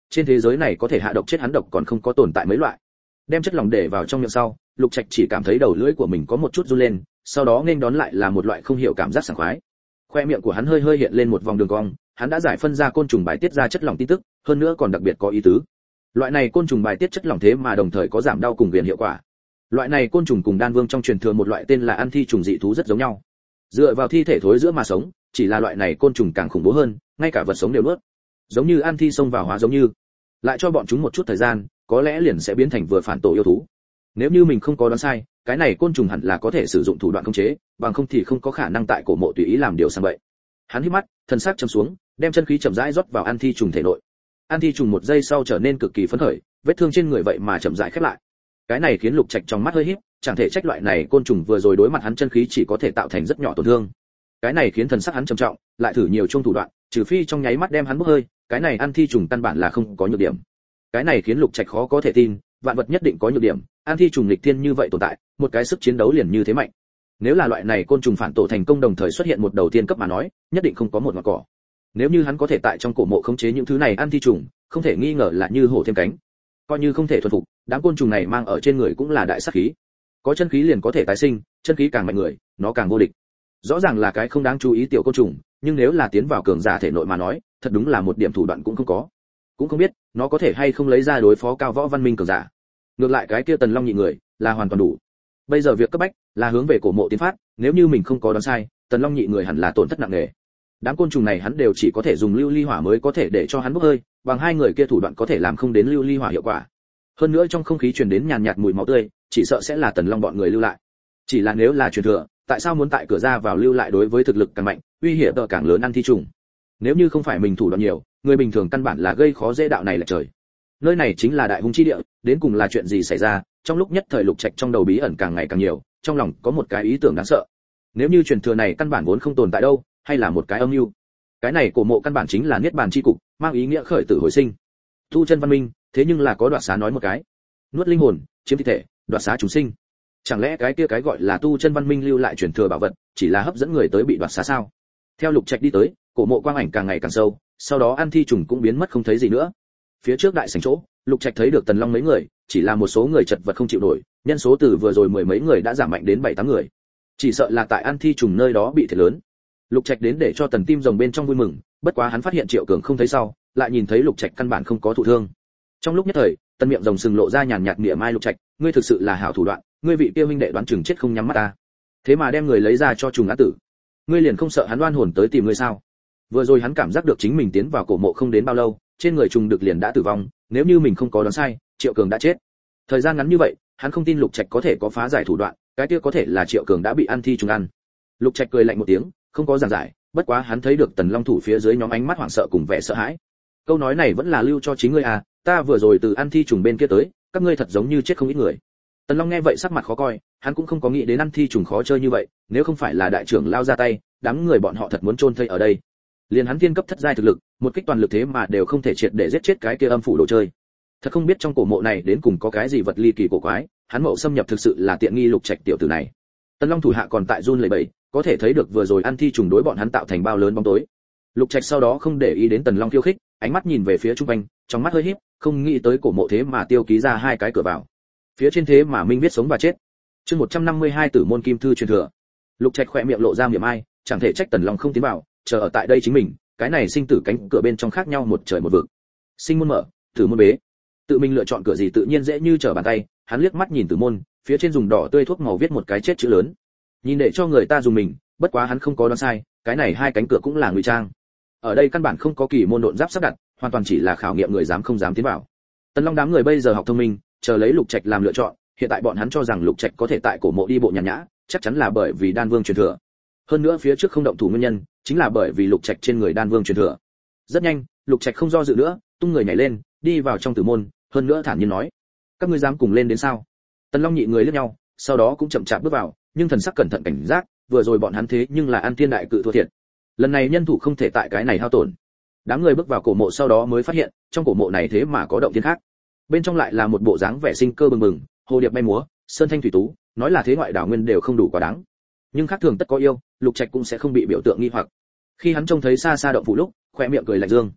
Speaker 1: trên thế giới này có thể hạ độc chết hắn độc còn không có tồn tại mấy loại. Đem chất lỏng để vào trong miệng sau, Lục Trạch chỉ cảm thấy đầu lưỡi của mình có một chút run lên, sau đó nghênh đón lại là một loại không hiểu cảm giác sảng khoái. Khoe miệng của hắn hơi hơi hiện lên một vòng đường cong, hắn đã giải phân ra côn trùng bài tiết ra chất lỏng tin tức, hơn nữa còn đặc biệt có ý tứ. Loại này côn trùng bài tiết chất lỏng thế mà đồng thời có giảm đau cùng viền hiệu quả. Loại này côn trùng cùng đan vương trong truyền thừa một loại tên là ăn thi trùng dị thú rất giống nhau. Dựa vào thi thể thối giữa mà sống, chỉ là loại này côn trùng càng khủng bố hơn, ngay cả vật sống đều nuốt. Giống như ăn thi xông vào hóa giống như. Lại cho bọn chúng một chút thời gian, có lẽ liền sẽ biến thành vừa phản tổ yêu thú. Nếu như mình không có đoán sai, cái này côn trùng hẳn là có thể sử dụng thủ đoạn khống chế, bằng không thì không có khả năng tại cổ mộ tùy ý làm điều sang vậy. Hắn hít mắt, thân xác trầm xuống, đem chân khí chậm rãi rót vào ăn thi trùng thể nội. Ăn thi trùng một giây sau trở nên cực kỳ phấn khởi, vết thương trên người vậy mà chậm rãi khép lại. Cái này khiến Lục Trạch trong mắt hơi híp, chẳng thể trách loại này côn trùng vừa rồi đối mặt hắn chân khí chỉ có thể tạo thành rất nhỏ tổn thương. Cái này khiến thần sắc hắn trầm trọng, lại thử nhiều chung thủ đoạn, trừ phi trong nháy mắt đem hắn bốc hơi, cái này ăn thi trùng căn bản là không có nhược điểm. Cái này khiến Lục Trạch khó có thể tin, vạn vật nhất định có nhược điểm, ăn thi trùng nghịch thiên như vậy tồn tại, một cái sức chiến đấu liền như thế mạnh. Nếu là loại này côn trùng phản tổ thành công đồng thời xuất hiện một đầu tiên cấp mà nói, nhất định không có một ngọn cỏ. Nếu như hắn có thể tại trong cổ mộ khống chế những thứ này ăn thi trùng, không thể nghi ngờ là như hổ thêm cánh. Coi như không thể thuần phục, đám côn trùng này mang ở trên người cũng là đại sát khí. Có chân khí liền có thể tái sinh, chân khí càng mạnh người, nó càng vô địch. Rõ ràng là cái không đáng chú ý tiểu côn trùng, nhưng nếu là tiến vào cường giả thể nội mà nói, thật đúng là một điểm thủ đoạn cũng không có. Cũng không biết, nó có thể hay không lấy ra đối phó cao võ văn minh cường giả. Ngược lại cái kia Tần Long nhị người, là hoàn toàn đủ. Bây giờ việc cấp bách là hướng về cổ mộ tiến phát, nếu như mình không có đoán sai, Tần Long nhị người hẳn là tổn thất nặng nề. Đám côn trùng này hắn đều chỉ có thể dùng lưu ly hỏa mới có thể để cho hắn bốc hơi, bằng hai người kia thủ đoạn có thể làm không đến lưu ly hỏa hiệu quả. Hơn nữa trong không khí truyền đến nhàn nhạt mùi máu tươi, chỉ sợ sẽ là Tần Long bọn người lưu lại. Chỉ là nếu là truyền thừa, tại sao muốn tại cửa ra vào lưu lại đối với thực lực càng mạnh, uy hiểm càng lớn ăn thi trùng. Nếu như không phải mình thủ đoạn nhiều, người bình thường căn bản là gây khó dễ đạo này là trời. Nơi này chính là đại hung chi địa, đến cùng là chuyện gì xảy ra? Trong lúc nhất thời Lục Trạch trong đầu bí ẩn càng ngày càng nhiều, trong lòng có một cái ý tưởng đáng sợ. Nếu như truyền thừa này căn bản vốn không tồn tại đâu, hay là một cái âm mưu? Cái này cổ mộ căn bản chính là niết bàn chi cục, mang ý nghĩa khởi tử hồi sinh. Tu chân văn minh, thế nhưng là có đoạt xá nói một cái, nuốt linh hồn, chiếm thi thể, đoạt xá chúng sinh. Chẳng lẽ cái kia cái gọi là tu chân văn minh lưu lại truyền thừa bảo vật, chỉ là hấp dẫn người tới bị đoạt xá sao? Theo Lục Trạch đi tới, cổ mộ quang ảnh càng ngày càng sâu, sau đó ăn thi trùng cũng biến mất không thấy gì nữa. Phía trước đại sảnh chỗ, Lục Trạch thấy được Tần Long mấy người, chỉ là một số người chật vật không chịu nổi, nhân số từ vừa rồi mười mấy người đã giảm mạnh đến 7-8 người. Chỉ sợ là tại ăn thi trùng nơi đó bị thiệt lớn. Lục Trạch đến để cho Tần Tim rồng bên trong vui mừng, bất quá hắn phát hiện Triệu Cường không thấy sau, lại nhìn thấy Lục Trạch căn bản không có thụ thương. Trong lúc nhất thời, Tần miệng rồng sừng lộ ra nhàn nhạt mỉa mai Lục Trạch, ngươi thực sự là hảo thủ đoạn, ngươi vị kia huynh đệ đoán chừng chết không nhắm mắt ta. Thế mà đem người lấy ra cho trùng án tử. Ngươi liền không sợ hắn oan hồn tới tìm ngươi sao? Vừa rồi hắn cảm giác được chính mình tiến vào cổ mộ không đến bao lâu, trên người trùng được liền đã tử vong, nếu như mình không có đoán sai, Triệu Cường đã chết. Thời gian ngắn như vậy, hắn không tin Lục Trạch có thể có phá giải thủ đoạn, cái kia có thể là Triệu Cường đã bị ăn thi trùng ăn. Lục Trạch cười lạnh một tiếng, không có giảng giải, bất quá hắn thấy được Tần Long thủ phía dưới nhóm ánh mắt hoảng sợ cùng vẻ sợ hãi. Câu nói này vẫn là lưu cho chính ngươi à, ta vừa rồi từ ăn thi trùng bên kia tới, các ngươi thật giống như chết không ít người. Tần Long nghe vậy sắc mặt khó coi, hắn cũng không có nghĩ đến ăn thi trùng khó chơi như vậy, nếu không phải là đại trưởng lao ra tay, đám người bọn họ thật muốn chôn thây ở đây. Liền hắn thiên cấp thất giai thực lực, một kích toàn lực thế mà đều không thể triệt để giết chết cái kia âm phủ đồ chơi. Thật không biết trong cổ mộ này đến cùng có cái gì vật ly kỳ cổ quái, hắn mậu xâm nhập thực sự là tiện nghi Lục Trạch tiểu tử này. Tần Long thủ hạ còn tại run lẩy bẩy, có thể thấy được vừa rồi ăn thi trùng đối bọn hắn tạo thành bao lớn bóng tối. Lục Trạch sau đó không để ý đến Tần Long khiêu khích, ánh mắt nhìn về phía trung quanh, trong mắt hơi híp, không nghĩ tới cổ mộ thế mà tiêu ký ra hai cái cửa vào. Phía trên thế mà minh viết sống và chết. Chương 152 Tử môn kim thư truyền thừa. Lục Trạch khẽ miệng lộ ra mỉa mai, chẳng thể trách Tần Long không tiến vào, chờ ở tại đây chính mình, cái này sinh tử cánh cửa bên trong khác nhau một trời một vực. Sinh môn mở, tử môn bế. Tự mình lựa chọn cửa gì tự nhiên dễ như trở bàn tay, hắn liếc mắt nhìn tử môn, phía trên dùng đỏ tươi thuốc màu viết một cái chết chữ lớn. Nhìn để cho người ta dùng mình, bất quá hắn không có đoán sai, cái này hai cánh cửa cũng là ngụy trang. Ở đây căn bản không có kỳ môn độn giáp sắp đặt, hoàn toàn chỉ là khảo nghiệm người dám không dám tiến vào. Tần Long đám người bây giờ học thông minh, chờ lấy Lục Trạch làm lựa chọn, hiện tại bọn hắn cho rằng Lục Trạch có thể tại cổ mộ đi bộ nhàn nhã, chắc chắn là bởi vì Đan Vương truyền thừa. Hơn nữa phía trước không động thủ nguyên nhân, chính là bởi vì Lục Trạch trên người Đan Vương truyền thừa. Rất nhanh, Lục Trạch không do dự nữa, tung người nhảy lên, đi vào trong tử môn, hơn nữa thản nhiên nói: "Các ngươi dám cùng lên đến sao?" Tần Long nhị người liếc nhau, sau đó cũng chậm chạp bước vào, nhưng thần sắc cẩn thận cảnh giác, vừa rồi bọn hắn thế nhưng là An Thiên đại cự thua thiệt. Lần này nhân thủ không thể tại cái này hao tổn. Đám người bước vào cổ mộ sau đó mới phát hiện, trong cổ mộ này thế mà có động thiên khác. Bên trong lại là một bộ dáng vẻ sinh cơ bừng bừng, hồ điệp bay múa, sơn thanh thủy tú, nói là thế ngoại đảo nguyên đều không đủ quá đáng. Nhưng khác thường tất có yêu, Lục Trạch cũng sẽ không bị biểu tượng nghi hoặc. Khi hắn trông thấy xa xa động phủ lúc, khóe miệng cười lạnh dương.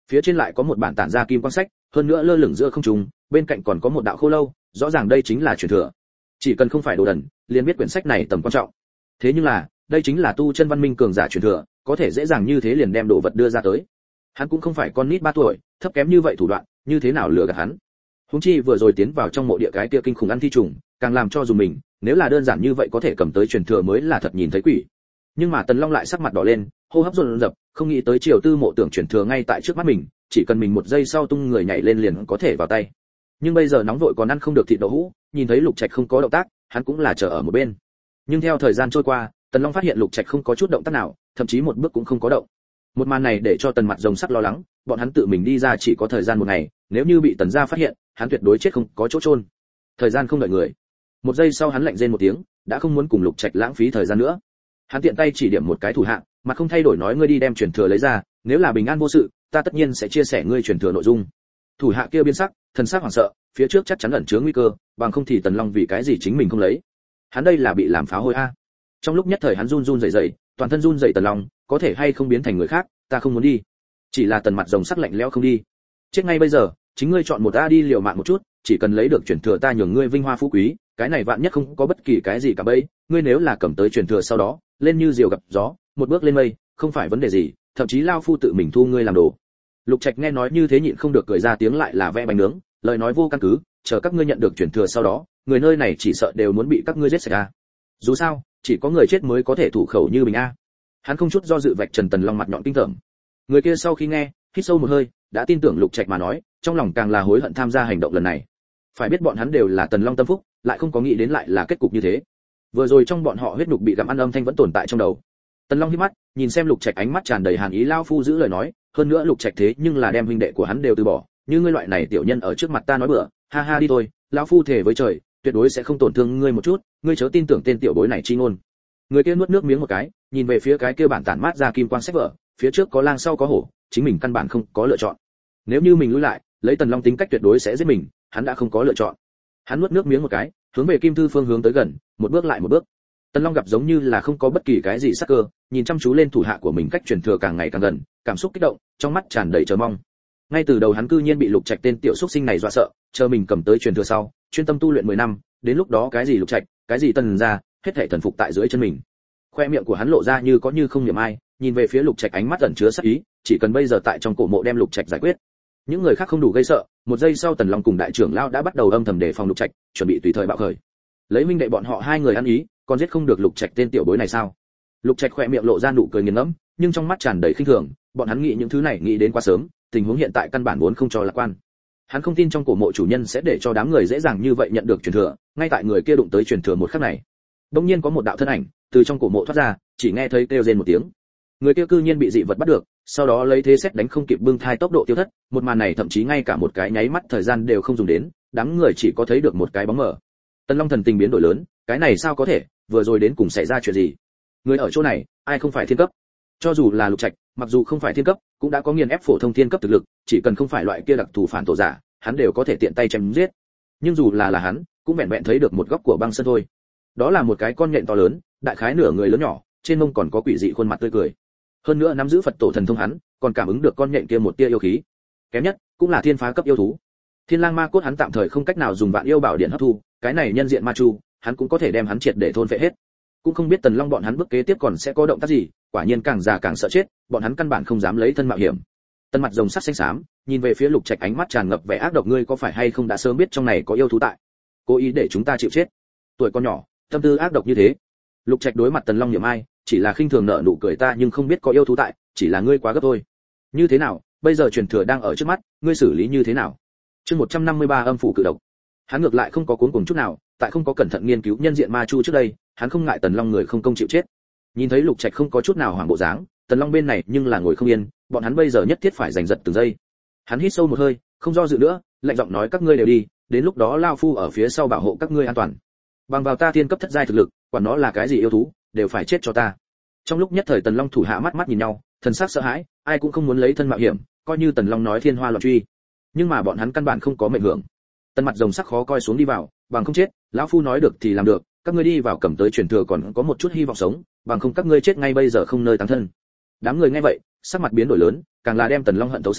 Speaker 1: Phía trên lại có một bản tản ra kim quang sách, hơn nữa lơ lửng giữa không trung, bên cạnh còn có một đạo khô lâu, rõ ràng đây chính là truyền thừa. Chỉ cần không phải đồ đần, liền biết quyển sách này tầm quan trọng. Thế nhưng là, đây chính là tu chân văn minh cường giả truyền thừa, có thể dễ dàng như thế liền đem đồ vật đưa ra tới. Hắn cũng không phải con nít 3 tuổi, thấp kém như vậy thủ đoạn, như thế nào lừa gạt hắn. Huống chi vừa rồi tiến vào trong mộ địa cái kia kinh khủng ăn thi trùng, càng làm cho dùng mình, nếu là đơn giản như vậy có thể cầm tới truyền thừa mới là thật nhìn thấy quỷ. Nhưng mà Tần Long lại sắc mặt đỏ lên, hô hấp dồn dập, không nghĩ tới Triều Tư mộ tưởng truyền thừa ngay tại trước mắt mình, chỉ cần mình một giây sau tung người nhảy lên liền có thể vào tay. Nhưng bây giờ nóng vội còn ăn không được thịt đậu hũ, nhìn thấy Lục Trạch không có động tác, hắn cũng là chờ ở một bên. Nhưng theo thời gian trôi qua, Tần Long phát hiện Lục Trạch không có chút động tác nào, thậm chí một bước cũng không có động. Một màn này để cho Tần Mặt Rồng sắc lo lắng, bọn hắn tự mình đi ra chỉ có thời gian một ngày, nếu như bị Tần gia phát hiện, hắn tuyệt đối chết không có chỗ chôn. Thời gian không đợi người. Một giây sau hắn lạnh rên một tiếng, đã không muốn cùng Lục Trạch lãng phí thời gian nữa. Hắn tiện tay chỉ điểm một cái thủ hạ, mà không thay đổi nói ngươi đi đem truyền thừa lấy ra, nếu là bình an vô sự, ta tất nhiên sẽ chia sẻ ngươi truyền thừa nội dung. Thủ hạ kia biến sắc, thần sắc hoảng sợ, phía trước chắc chắn ẩn chứa nguy cơ, bằng không thì Tần Long vì cái gì chính mình không lấy. Hắn đây là bị làm phá hôi a. Trong lúc nhất thời hắn run run rẩy rẩy, toàn thân run rẩy. Tần Long, có thể hay không biến thành người khác, ta không muốn đi. Chỉ là Tần Mặt Rồng sắc lạnh lẽo không đi. Chết ngay bây giờ, chính ngươi chọn một a đi liều mạng một chút, chỉ cần lấy được truyền thừa ta nhường ngươi vinh hoa phú quý, cái này vạn nhất không có bất kỳ cái gì cả bấy, ngươi nếu là cầm tới truyền thừa sau đó, lên như diều gặp gió, một bước lên mây, không phải vấn đề gì, thậm chí lao phu tự mình thu ngươi làm đồ. Lục Trạch nghe nói như thế nhịn không được cười ra tiếng, lại là vẽ bánh nướng, lời nói vô căn cứ, chờ các ngươi nhận được truyền thừa sau đó, người nơi này chỉ sợ đều muốn bị các ngươi giết sạch a. Dù sao, chỉ có người chết mới có thể thủ khẩu như mình a. Hắn không chút do dự vạch trần Tần Long mặt nhọn kinh tởm. Người kia sau khi nghe, hít sâu một hơi, đã tin tưởng Lục Trạch mà nói, trong lòng càng là hối hận tham gia hành động lần này. Phải biết bọn hắn đều là Tần Long tâm phúc, lại không có nghĩ đến lại là kết cục như thế. Vừa rồi trong bọn họ huyết nhục bị gặm ăn âm thanh vẫn tồn tại trong đầu. Tần Long híp mắt, nhìn xem Lục Trạch ánh mắt tràn đầy hàn ý, lao phu giữ lời nói, hơn nữa Lục Trạch thế nhưng là đem huynh đệ của hắn đều từ bỏ, như ngươi loại này tiểu nhân ở trước mặt ta nói bừa, ha ha đi thôi, lão phu thề với trời, tuyệt đối sẽ không tổn thương ngươi một chút, ngươi chớ tin tưởng tên tiểu bối này chi ngôn. Người kia nuốt nước miếng một cái, nhìn về phía cái kia bản tản mát ra kim quang sách vở, phía trước có lang sau có hổ, chính mình căn bản không có lựa chọn. Nếu như mình lùi lại, lấy Tần Long tính cách tuyệt đối sẽ giết mình, hắn đã không có lựa chọn. Hắn nuốt nước miếng một cái, hướng về kim thư phương hướng tới gần, một bước lại một bước. Tần Long gặp giống như là không có bất kỳ cái gì sắc cơ, nhìn chăm chú lên thủ hạ của mình cách truyền thừa càng ngày càng gần, cảm xúc kích động, trong mắt tràn đầy chờ mong. Ngay từ đầu hắn cư nhiên bị Lục Trạch tên tiểu xuất sinh này dọa sợ, chờ mình cầm tới truyền thừa sau, chuyên tâm tu luyện 10 năm, đến lúc đó cái gì Lục Trạch, cái gì Tần gia, hết thảy thần phục tại dưới chân mình. Khoe miệng của hắn lộ ra như có như không niệm ai, nhìn về phía Lục Trạch ánh mắt ẩn chứa sát ý, chỉ cần bây giờ tại trong cổ mộ đem Lục Trạch giải quyết. Những người khác không đủ gây sợ, một giây sau Tần Long cùng đại trưởng lão đã bắt đầu âm thầm đề phòng Lục Trạch, chuẩn bị tùy thời bạo khởi. Lấy minh đệ bọn họ hai người ăn ý, còn giết không được Lục Trạch tên tiểu bối này sao? Lục Trạch khỏe miệng lộ ra nụ cười nghiền ngẫm, nhưng trong mắt tràn đầy khinh thường, bọn hắn nghĩ những thứ này nghĩ đến quá sớm, tình huống hiện tại căn bản vốn không cho lạc quan. Hắn không tin trong cổ mộ chủ nhân sẽ để cho đám người dễ dàng như vậy nhận được truyền thừa, ngay tại người kia đụng tới truyền thừa một khắc này. Đột nhiên có một đạo thân ảnh từ trong cổ mộ thoát ra, chỉ nghe thấy kêu rên một tiếng. Người kia cư nhiên bị dị vật bắt được, sau đó lấy thế xét đánh không kịp bưng thai tốc độ tiêu thất, một màn này thậm chí ngay cả một cái nháy mắt thời gian đều không dùng đến, đám người chỉ có thấy được một cái bóng mờ. Tần Long thần tình biến đổi lớn, cái này sao có thể, vừa rồi đến cùng xảy ra chuyện gì? Người ở chỗ này, ai không phải thiên cấp? Cho dù là Lục Trạch, mặc dù không phải thiên cấp, cũng đã có nghiền ép phổ thông thiên cấp thực lực, chỉ cần không phải loại kia đặc thù phản tổ giả, hắn đều có thể tiện tay chém giết. Nhưng dù là hắn, cũng vẹn vẹn thấy được một góc của băng sơn thôi. Đó là một cái con nhện to lớn, đại khái nửa người lớn nhỏ, trên mông còn có quỷ dị khuôn mặt tươi cười. Hơn nữa nắm giữ Phật tổ thần thông hắn, còn cảm ứng được con nhện kia một tia yêu khí. Kém nhất, cũng là thiên phá cấp yêu thú. Thiên lang ma cốt hắn tạm thời không cách nào dùng vạn yêu bảo điện hấp thu, cái này nhân diện ma chu, hắn cũng có thể đem hắn triệt để thôn phệ hết. Cũng không biết Tần Long bọn hắn bước kế tiếp còn sẽ có động tác gì, quả nhiên càng già càng sợ chết, bọn hắn căn bản không dám lấy thân mạo hiểm. Tần Mặt Rồng sắc xanh xám, nhìn về phía Lục Trạch ánh mắt tràn ngập vẻ ác độc, ngươi có phải hay không đã sớm biết trong này có yêu thú tại, cố ý để chúng ta chịu chết. Tuổi con nhỏ, tâm tư ác độc như thế. Lục Trạch đối mặt Tần Long niệm ai, chỉ là khinh thường nở nụ cười, ta nhưng không biết có yêu thú tại, chỉ là ngươi quá gấp thôi. Như thế nào, bây giờ truyền thừa đang ở trước mắt, ngươi xử lý như thế nào? Chương 153 âm phủ cự độc. Hắn ngược lại không có cuốn cùng chút nào, tại không có cẩn thận nghiên cứu nhân diện ma chu trước đây, hắn không ngại Tần Long người không công chịu chết. Nhìn thấy Lục Trạch không có chút nào hoảng bộ dáng, Tần Long bên này nhưng là ngồi không yên, bọn hắn bây giờ nhất thiết phải giành giật từng giây. Hắn hít sâu một hơi, không do dự nữa, lạnh giọng nói các ngươi đều đi, đến lúc đó lão phu ở phía sau bảo hộ các ngươi an toàn. Bằng vào ta thiên cấp thất giai thực lực, quản nó là cái gì yêu thú, đều phải chết cho ta. Trong lúc nhất thời Tần Long thủ hạ mắt mắt nhìn nhau, thần sắc sợ hãi, ai cũng không muốn lấy thân mạo hiểm, coi như Tần Long nói thiên hoa loạn truy, nhưng mà bọn hắn căn bản không có mệnh hưởng. Tần Mặt Rồng sắc khó coi xuống đi vào, bằng không chết, lão phu nói được thì làm được, các ngươi đi vào cầm tới truyền thừa còn có một chút hy vọng sống, bằng không các ngươi chết ngay bây giờ không nơi táng thân. Đám người nghe vậy, sắc mặt biến đổi lớn, càng là đem Tần Long hận thấu xương,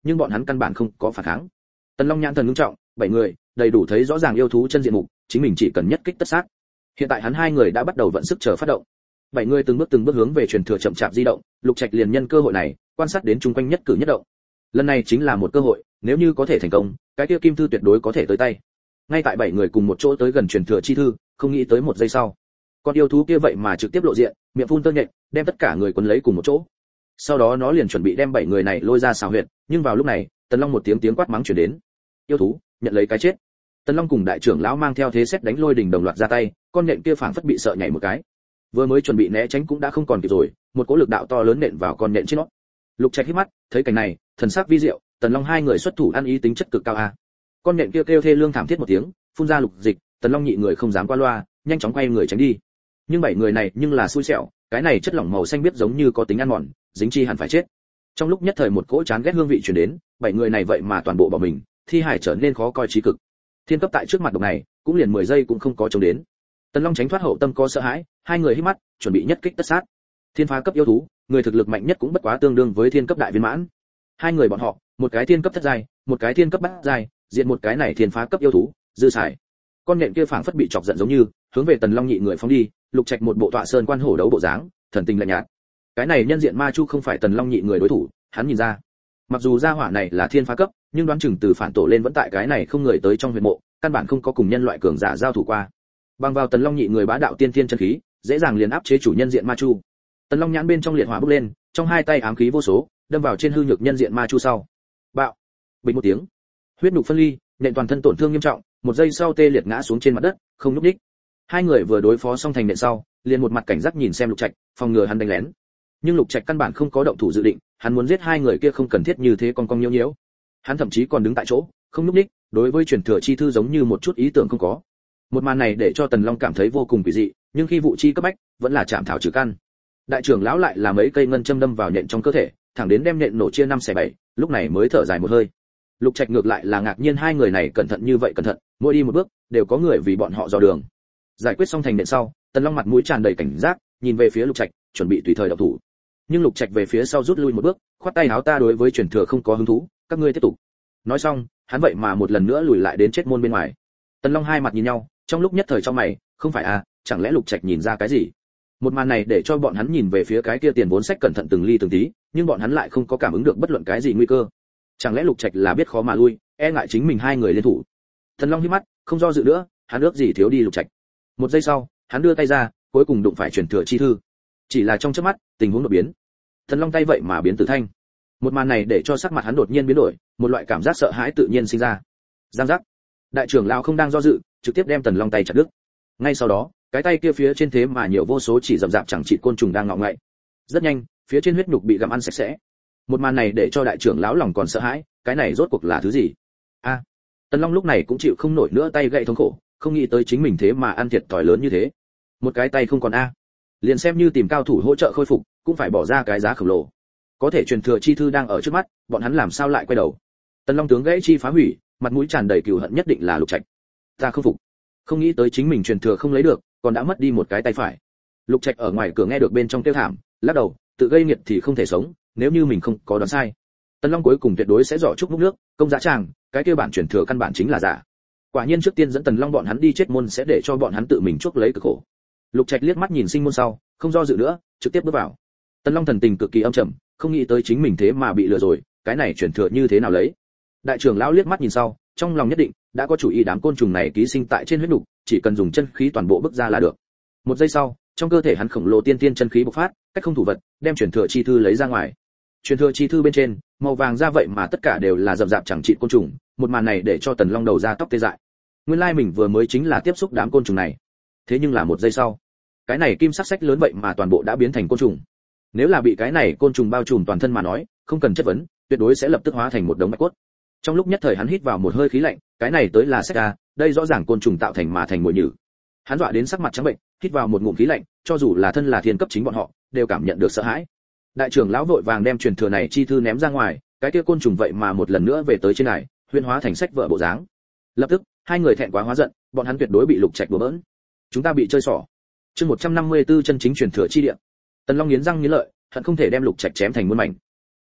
Speaker 1: nhưng bọn hắn căn bản không có phản kháng. Tần Long nhãn thần ngưng trọng, 7 người, đầy đủ thấy rõ ràng yêu thú chân diện mục, chính mình chỉ cần nhất kích tất sát. Hiện tại hắn 2 người đã bắt đầu vận sức chờ phát động. 7 người từng bước hướng về truyền thừa chậm chạp di động, Lục Trạch liền nhân cơ hội này, quan sát đến chung quanh nhất cử nhất động. Lần này chính là một cơ hội, nếu như có thể thành công, cái kia kim thư tuyệt đối có thể tới tay. Ngay tại 7 người cùng một chỗ tới gần truyền thừa chi thư, không nghĩ tới một giây sau, con yêu thú kia vậy mà trực tiếp lộ diện, miệng phun tơ nhện, đem tất cả người quấn lấy cùng một chỗ. Sau đó nó liền chuẩn bị đem 7 người này lôi ra xào huyệt, nhưng vào lúc này, Tần Long một tiếng quát mắng truyền đến. Yêu thú, nhận lấy cái chết. Tần Long cùng đại trưởng lão mang theo thế xét đánh lôi đình đồng loạt ra tay, con nhện kia phảng phất bị sợ nhảy một cái. Vừa mới chuẩn bị né tránh cũng đã không còn kịp rồi, một cỗ lực đạo to lớn nện vào con nhện trên nó. Lục Trạch hít mắt, thấy cảnh này, thần sắc vi diệu, Tần Long 2 người xuất thủ ăn ý tính chất cực cao a. Con nhện kia kêu thê lương thảm thiết một tiếng, phun ra lục dịch, Tần Long nhị người không dám qua loa, nhanh chóng quay người tránh đi. Nhưng 7 người này nhưng là xui xẻo, cái này chất lỏng màu xanh biết giống như có tính ăn mòn, dính chi hẳn phải chết. Trong lúc nhất thời một cỗ chán ghét hương vị truyền đến, 7 người này vậy mà toàn bộ bỏ mình, thi hải trở nên khó coi trí cực. Thiên cấp tại trước mặt độc này, cũng liền 10 giây cũng không có chống đến. Tần Long tránh thoát hậu tâm có sợ hãi, 2 người hít mắt, chuẩn bị nhất kích tất sát. Thiên phá cấp yêu thú, người thực lực mạnh nhất cũng bất quá tương đương với thiên cấp đại viên mãn. 2 người bọn họ, một cái thiên cấp thất giai, một cái thiên cấp bát giai, diện một cái này thiên phá cấp yêu thú, dư xài. Con nhện kia phảng phất bị chọc giận giống như, hướng về Tần Long nhị người phóng đi, Lục Trạch một bộ tọa sơn quan hổ đấu bộ dáng, thần tình lạnh nhạt. Cái này nhân diện ma chu không phải Tần Long nhị người đối thủ, hắn nhìn ra. Mặc dù gia hỏa này là thiên phá cấp, nhưng đoán chừng từ phản tổ lên vẫn tại cái này không người tới trong huyệt mộ, căn bản không có cùng nhân loại cường giả giao thủ qua. Bằng vào Tần Long nhị người bá đạo tiên thiên chân khí, dễ dàng liền áp chế chủ nhân diện ma chu. Tần Long nhãn bên trong liệt hỏa bốc lên, trong hai tay ám khí vô số, đâm vào trên hư nhược nhân diện ma chu sau. Bạo! Bình một tiếng, huyết nhục phân ly, nện toàn thân tổn thương nghiêm trọng, một giây sau tê liệt ngã xuống trên mặt đất, không nhúc nhích. 2 người vừa đối phó xong thành nện sau, liền một mặt cảnh giác nhìn xem Lục Trạch, phòng ngừa hắn đánh lén. Nhưng Lục Trạch căn bản không có động thủ dự định, hắn muốn giết 2 người kia không cần thiết như thế con nhiễu nhiễu. Hắn thậm chí còn đứng tại chỗ, không nhúc nhích, đối với truyền thừa chi thư giống như một chút ý tưởng không có. Một màn này để cho Tần Long cảm thấy vô cùng kỳ dị, nhưng khi vụ chi cấp bách, vẫn là chạm thảo trừ căn. Đại trưởng lão lại là mấy cây ngân châm đâm vào nhện trong cơ thể, thẳng đến đem nhện nổ chia 5 xẻ 7, lúc này mới thở dài một hơi. Lục Trạch ngược lại là ngạc nhiên 2 người này cẩn thận như vậy cẩn thận, mỗi đi một bước đều có người vì bọn họ dò đường. Giải quyết xong thành nhện sau, Tần Long mặt mũi tràn đầy cảnh giác, nhìn về phía Lục Trạch, chuẩn bị tùy thời động thủ. Nhưng Lục Trạch về phía sau rút lui một bước, khoát tay áo, ta đối với truyền thừa không có hứng thú, các ngươi tiếp tục. Nói xong, hắn vậy mà một lần nữa lùi lại đến chết môn bên ngoài. Tần Long 2 mặt nhìn nhau, trong lúc nhất thời trong mày, không phải à, chẳng lẽ Lục Trạch nhìn ra cái gì? Một màn này để cho bọn hắn nhìn về phía cái kia tiền vốn sách cẩn thận từng ly từng tí, nhưng bọn hắn lại không có cảm ứng được bất luận cái gì nguy cơ. Chẳng lẽ Lục Trạch là biết khó mà lui, e ngại chính mình 2 người liên thủ? Thần Long hí mắt, không do dự nữa, hắn ước gì thiếu đi Lục Trạch. Một giây sau, hắn đưa tay ra, cuối cùng đụng phải truyền thừa chi thư. Chỉ là trong chớp mắt, tình huống đột biến. Thần Long tay vậy mà biến tử thanh. Một màn này để cho sắc mặt hắn đột nhiên biến đổi, một loại cảm giác sợ hãi tự nhiên sinh ra. Giang giác. Đại trưởng lão không đang do dự, trực tiếp đem Tần Long tay chặt đứt. Ngay sau đó, cái tay kia phía trên thế mà nhiều vô số chỉ rậm rạp chẳng chịt côn trùng đang ngọ ngậy. Rất nhanh, phía trên huyết nhục bị gặm ăn sạch sẽ. Một màn này để cho đại trưởng lão lòng còn sợ hãi, cái này rốt cuộc là thứ gì? A. Tần Long lúc này cũng chịu không nổi nữa, tay gãy thống khổ, không nghĩ tới chính mình thế mà ăn thiệt thòi lớn như thế. Một cái tay không còn a. Liền xem như tìm cao thủ hỗ trợ khôi phục, cũng phải bỏ ra cái giá khổng lồ. Có thể truyền thừa chi thư đang ở trước mắt, bọn hắn làm sao lại quay đầu? Tần Long tướng gãy chi phá hủy, mặt mũi tràn đầy cừu hận, nhất định là Lục Trạch. Ta không phục. Không nghĩ tới chính mình truyền thừa không lấy được, còn đã mất đi một cái tay phải. Lục Trạch ở ngoài cửa nghe được bên trong kêu thảm, lắc đầu, tự gây nghiệt thì không thể sống, nếu như mình không có đoán sai. Tần Long cuối cùng tuyệt đối sẽ giỏ chúc múc nước, công giá tràng, cái kia bản truyền thừa căn bản chính là giả. Quả nhiên trước tiên dẫn Tần Long bọn hắn đi chết môn sẽ để cho bọn hắn tự mình chuốc lấy cực khổ. Lục Trạch liếc mắt nhìn sinh môn sau, không do dự nữa, trực tiếp bước vào. Tần Long thần tình cực kỳ âm trầm, không nghĩ tới chính mình thế mà bị lừa rồi, cái này truyền thừa như thế nào lấy? Đại trưởng lão liếc mắt nhìn sau, trong lòng nhất định đã có chủ ý, đám côn trùng này ký sinh tại trên huyết nục, chỉ cần dùng chân khí toàn bộ bức ra là được. Một giây sau, trong cơ thể hắn khổng lồ tiên tiên chân khí bộc phát, cách không thủ vật, đem truyền thừa chi thư lấy ra ngoài. Truyền thừa chi thư bên trên, màu vàng ra vậy mà tất cả đều là rậm rạp chẳng trị côn trùng, một màn này để cho Tần Long đầu ra tóc tê dại. Nguyên lai mình vừa mới chính là tiếp xúc đám côn trùng này. Thế nhưng là một giây sau, cái này kim sắc sách lớn vậy mà toàn bộ đã biến thành côn trùng. Nếu là bị cái này côn trùng bao trùm toàn thân mà nói, không cần chất vấn, tuyệt đối sẽ lập tức hóa thành một đống bạch cốt. Trong lúc nhất thời hắn hít vào một hơi khí lạnh, cái này tới là sách a, đây rõ ràng côn trùng tạo thành mà thành mồi nhử. Hắn dọa đến sắc mặt trắng bệnh, hít vào một ngụm khí lạnh, cho dù là thân là thiên cấp chính bọn họ, đều cảm nhận được sợ hãi. Đại trưởng lão vội vàng đem truyền thừa này chi thư ném ra ngoài, cái kia côn trùng vậy mà một lần nữa về tới trên này, huyễn hóa thành sách vở bộ dáng. Lập tức, 2 người thẹn quá hóa giận, bọn hắn tuyệt đối bị Lục Trạch đùa bỡn. Chúng ta bị chơi xỏ. Chương 154 chân chính truyền thừa chi địa. Tần Long nghiến răng nghiến lợi, hận không thể đem Lục Trạch chém thành muôn mảnh.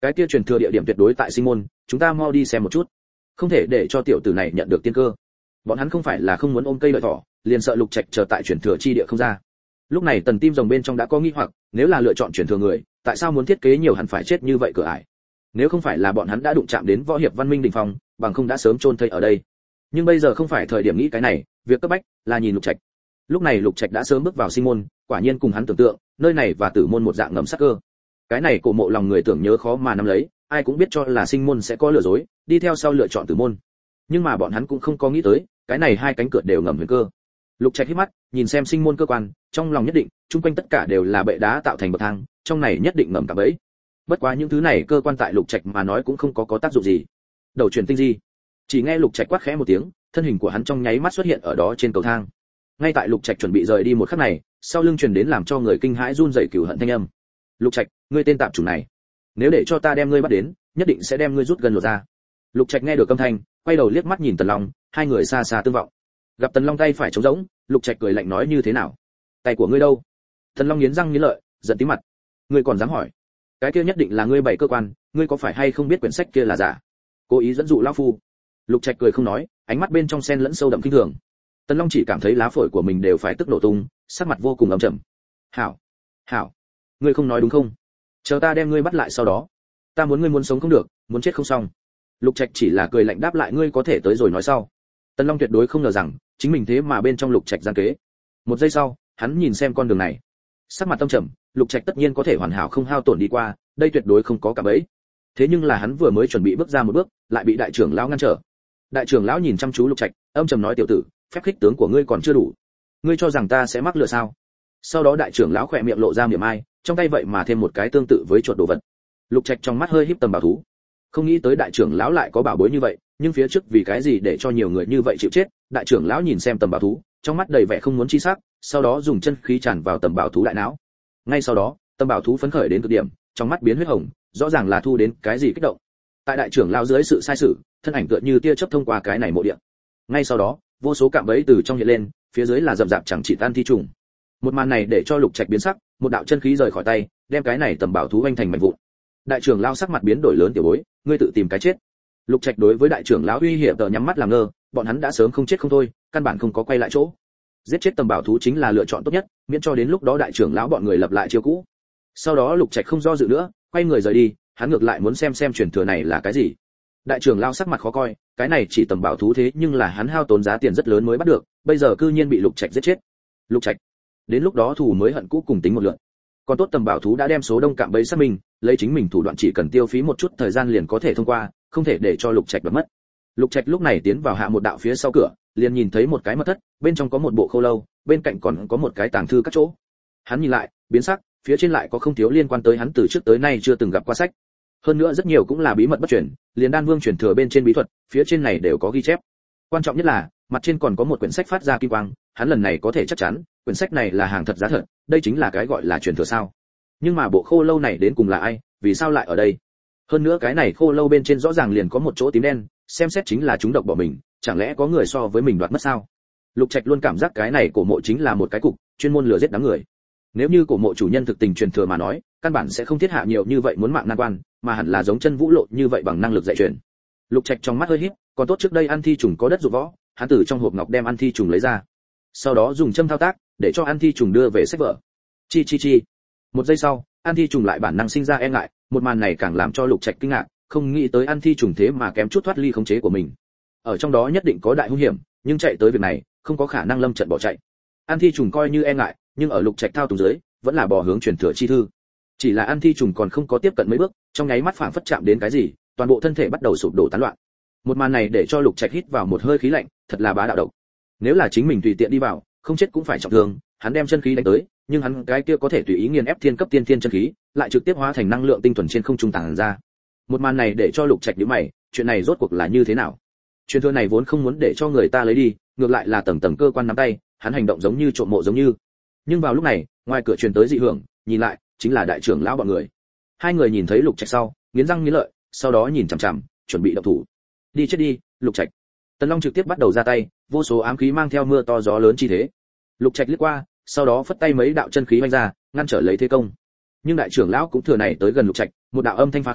Speaker 1: cái kia truyền thừa địa điểm tuyệt đối tại Sinh môn, chúng ta mau đi xem một chút, không thể để cho tiểu tử này nhận được tiên cơ. Bọn hắn không phải là không muốn ôm cây lợi thỏ, liền sợ Lục Trạch chờ tại truyền thừa chi địa không ra. Lúc này Tần Tim Rồng bên trong đã có nghi hoặc, nếu là lựa chọn truyền thừa người, tại sao muốn thiết kế nhiều hẳn phải chết như vậy cửa ải? Nếu không phải là bọn hắn đã đụng chạm đến võ hiệp văn minh đỉnh phong, bằng không đã sớm chôn thây ở đây. Nhưng bây giờ không phải thời điểm nghĩ cái này, việc cấp bách là nhìn Lục Trạch. Lúc này Lục Trạch đã sớm bước vào Sinh môn, quả nhiên cùng hắn tưởng tượng, nơi này và Tử môn một dạng ngầm sắc cơ. Cái này cổ mộ lòng người tưởng nhớ khó mà nắm lấy, ai cũng biết cho là Sinh môn sẽ có lừa dối, đi theo sau lựa chọn Tử môn. Nhưng mà bọn hắn cũng không có nghĩ tới, cái này hai cánh cửa đều ngầm huyền cơ. Lục Trạch hít mắt, nhìn xem Sinh môn cơ quan, trong lòng nhất định, chung quanh tất cả đều là bệ đá tạo thành bậc thang, trong này nhất định ngầm cả bẫy. Bất quá những thứ này cơ quan tại Lục Trạch mà nói cũng không có tác dụng gì. Đầu truyền tinh di. Chỉ nghe Lục Trạch quát khẽ một tiếng, thân hình của hắn trong nháy mắt xuất hiện ở đó trên cầu thang. Ngay tại Lục Trạch chuẩn bị rời đi một khắc này, sau lưng truyền đến làm cho người kinh hãi run rẩy cừu hận thanh âm. Lục Trạch, ngươi tên tạp chủ này, nếu để cho ta đem ngươi bắt đến, nhất định sẽ đem ngươi rút gần lột ra. Lục Trạch nghe được âm thanh, quay đầu liếc mắt nhìn Tần Long, hai người xa xa tương vọng. Gặp Tần Long tay phải trống rỗng, Lục Trạch cười lạnh nói như thế nào? Tay của ngươi đâu? Tần Long nghiến răng nghiến lợi, giận tím mặt. Ngươi còn dám hỏi? Cái kia nhất định là ngươi bày cơ quan, ngươi có phải hay không biết quyển sách kia là giả? Cố ý dẫn dụ lão phu. Lục Trạch cười không nói, ánh mắt bên trong xen lẫn sâu đậm kinh thường. Tần Long chỉ cảm thấy lá phổi của mình đều phải tức nổ tung, sắc mặt vô cùng âm trầm. "Hảo, hảo, ngươi không nói đúng không? Chờ ta đem ngươi bắt lại sau đó, ta muốn ngươi muốn sống không được, muốn chết không xong." Lục Trạch chỉ là cười lạnh đáp lại, "Ngươi có thể tới rồi nói sau." Tần Long tuyệt đối không ngờ rằng, chính mình thế mà bên trong Lục Trạch gian kế. Một giây sau, hắn nhìn xem con đường này, sắc mặt tâm trầm, Lục Trạch tất nhiên có thể hoàn hảo không hao tổn đi qua, đây tuyệt đối không có cả bẫy. Thế nhưng là hắn vừa mới chuẩn bị bước ra một bước, lại bị đại trưởng lão ngăn trở. Đại trưởng lão nhìn chăm chú Lục Trạch, âm trầm nói, "Tiểu tử, phép khích tướng của ngươi còn chưa đủ, ngươi cho rằng ta sẽ mắc lừa sao?" Sau đó đại trưởng lão khỏe miệng lộ ra mỉa mai, trong tay vậy mà thêm một cái tương tự với chuột đồ vật. Lục Trạch trong mắt hơi híp tầm bảo thú, không nghĩ tới đại trưởng lão lại có bảo bối như vậy, nhưng phía trước vì cái gì để cho nhiều người như vậy chịu chết? Đại trưởng lão nhìn xem tầm bảo thú, trong mắt đầy vẻ không muốn chi sắc, sau đó dùng chân khí tràn vào tầm bảo thú đại não. Ngay sau đó, tầm bảo thú phấn khởi đến cực điểm, trong mắt biến huyết hồng, rõ ràng là thu đến cái gì kích động. Tại đại trưởng lão dưới sự sai sử, thân ảnh tựa như tia chớp thông qua cái này mộ địa. Ngay sau đó, vô số cạm bẫy từ trong hiện lên, phía dưới là rậm rạp chẳng chỉ tan thi trùng. Một màn này để cho Lục Trạch biến sắc, một đạo chân khí rời khỏi tay, đem cái này tầm bảo thú vênh thành mảnh vụn. Đại trưởng lão sắc mặt biến đổi lớn, "Tiểu bối, ngươi tự tìm cái chết." Lục Trạch đối với đại trưởng lão uy hiểm tờ nhắm mắt làm ngơ, bọn hắn đã sớm không chết không thôi, căn bản không có quay lại chỗ. Giết chết tầm bảo thú chính là lựa chọn tốt nhất, miễn cho đến lúc đó đại trưởng lão bọn người lập lại chiêu cũ. Sau đó Lục Trạch không do dự nữa, quay người rời đi, hắn ngược lại muốn xem truyền thừa này là cái gì. Đại trưởng lão sắc mặt khó coi, cái này chỉ tầm bảo thú thế nhưng là hắn hao tốn giá tiền rất lớn mới bắt được, bây giờ cư nhiên bị Lục Trạch giết chết. Lục Trạch, đến lúc đó thù mới hận cũ cùng tính một lượt. Còn tốt tầm bảo thú đã đem số đông cạm bẫy xác minh, lấy chính mình thủ đoạn chỉ cần tiêu phí một chút thời gian liền có thể thông qua, không thể để cho Lục Trạch đoạt mất. Lục Trạch lúc này tiến vào hạ một đạo phía sau cửa, liền nhìn thấy một cái mật thất, bên trong có một bộ khâu lâu, bên cạnh còn có một cái tàng thư các chỗ. Hắn nhìn lại, biến sắc, phía trên lại có không thiếu liên quan tới hắn từ trước tới nay chưa từng gặp qua sách. Hơn nữa rất nhiều cũng là bí mật bất truyền, liền Đan Vương truyền thừa bên trên bí thuật, phía trên này đều có ghi chép. Quan trọng nhất là, mặt trên còn có một quyển sách phát ra kim quang, hắn lần này có thể chắc chắn, quyển sách này là hàng thật giá thật, đây chính là cái gọi là truyền thừa sao? Nhưng mà bộ khô lâu này đến cùng là ai, vì sao lại ở đây? Hơn nữa cái này khô lâu bên trên rõ ràng liền có một chỗ tím đen, xem xét chính là chúng độc bỏ mình, chẳng lẽ có người so với mình đoạt mất sao? Lục Trạch luôn cảm giác cái này cổ mộ chính là một cái cục, chuyên môn lừa giết đám người. Nếu như cổ mộ chủ nhân thực tình truyền thừa mà nói, căn bản sẽ không thiết hạ nhiều như vậy muốn mạng nan quan, mà hẳn là giống chân vũ lộ như vậy bằng năng lực dạy truyền. Lục Trạch trong mắt hơi híp, còn tốt trước đây ăn thi trùng có đất dụng võ, hắn từ trong hộp ngọc đem ăn thi trùng lấy ra, sau đó dùng châm thao tác, để cho ăn thi trùng đưa về sách vở. Chi chi chi. Một giây sau, ăn thi trùng lại bản năng sinh ra e ngại, một màn này càng làm cho Lục Trạch kinh ngạc, không nghĩ tới ăn thi trùng thế mà kém chút thoát ly khống chế của mình. Ở trong đó nhất định có đại hung hiểm, nhưng chạy tới việc này, không có khả năng lâm trận bỏ chạy. Ăn thi trùng coi như e ngại, nhưng ở Lục Trạch thao túng dưới, vẫn là bò hướng truyền thừa chi thư. Chỉ là ăn thi trùng còn không có tiếp cận mấy bước, trong nháy mắt phảng phất chạm đến cái gì, toàn bộ thân thể bắt đầu sụp đổ tán loạn. Một màn này để cho Lục Trạch hít vào một hơi khí lạnh, thật là bá đạo độc. Nếu là chính mình tùy tiện đi vào, không chết cũng phải trọng thương, hắn đem chân khí đánh tới, nhưng hắn cái kia có thể tùy ý nghiền ép thiên cấp tiên thiên chân khí, lại trực tiếp hóa thành năng lượng tinh thuần trên không trung tàng ra. Một màn này để cho Lục Trạch nhíu mày, chuyện này rốt cuộc là như thế nào? Truyền thừa này vốn không muốn để cho người ta lấy đi, ngược lại là tầng tầng cơ quan nắm tay, hắn hành động giống như trộm mộ giống như. Nhưng vào lúc này, ngoài cửa truyền tới dị hưởng, nhìn lại, chính là đại trưởng lão bọn người. Hai người nhìn thấy Lục Trạch sau, nghiến răng nghiến lợi, sau đó nhìn chằm chằm, chuẩn bị động thủ. Đi chết đi, Lục Trạch. Tần Long trực tiếp bắt đầu ra tay, vô số ám khí mang theo mưa to gió lớn chi thế. Lục Trạch liếc qua, sau đó phất tay mấy đạo chân khí vung ra, ngăn trở lấy thế công. Nhưng đại trưởng lão cũng thừa này tới gần Lục Trạch, một đạo âm thanh phá không,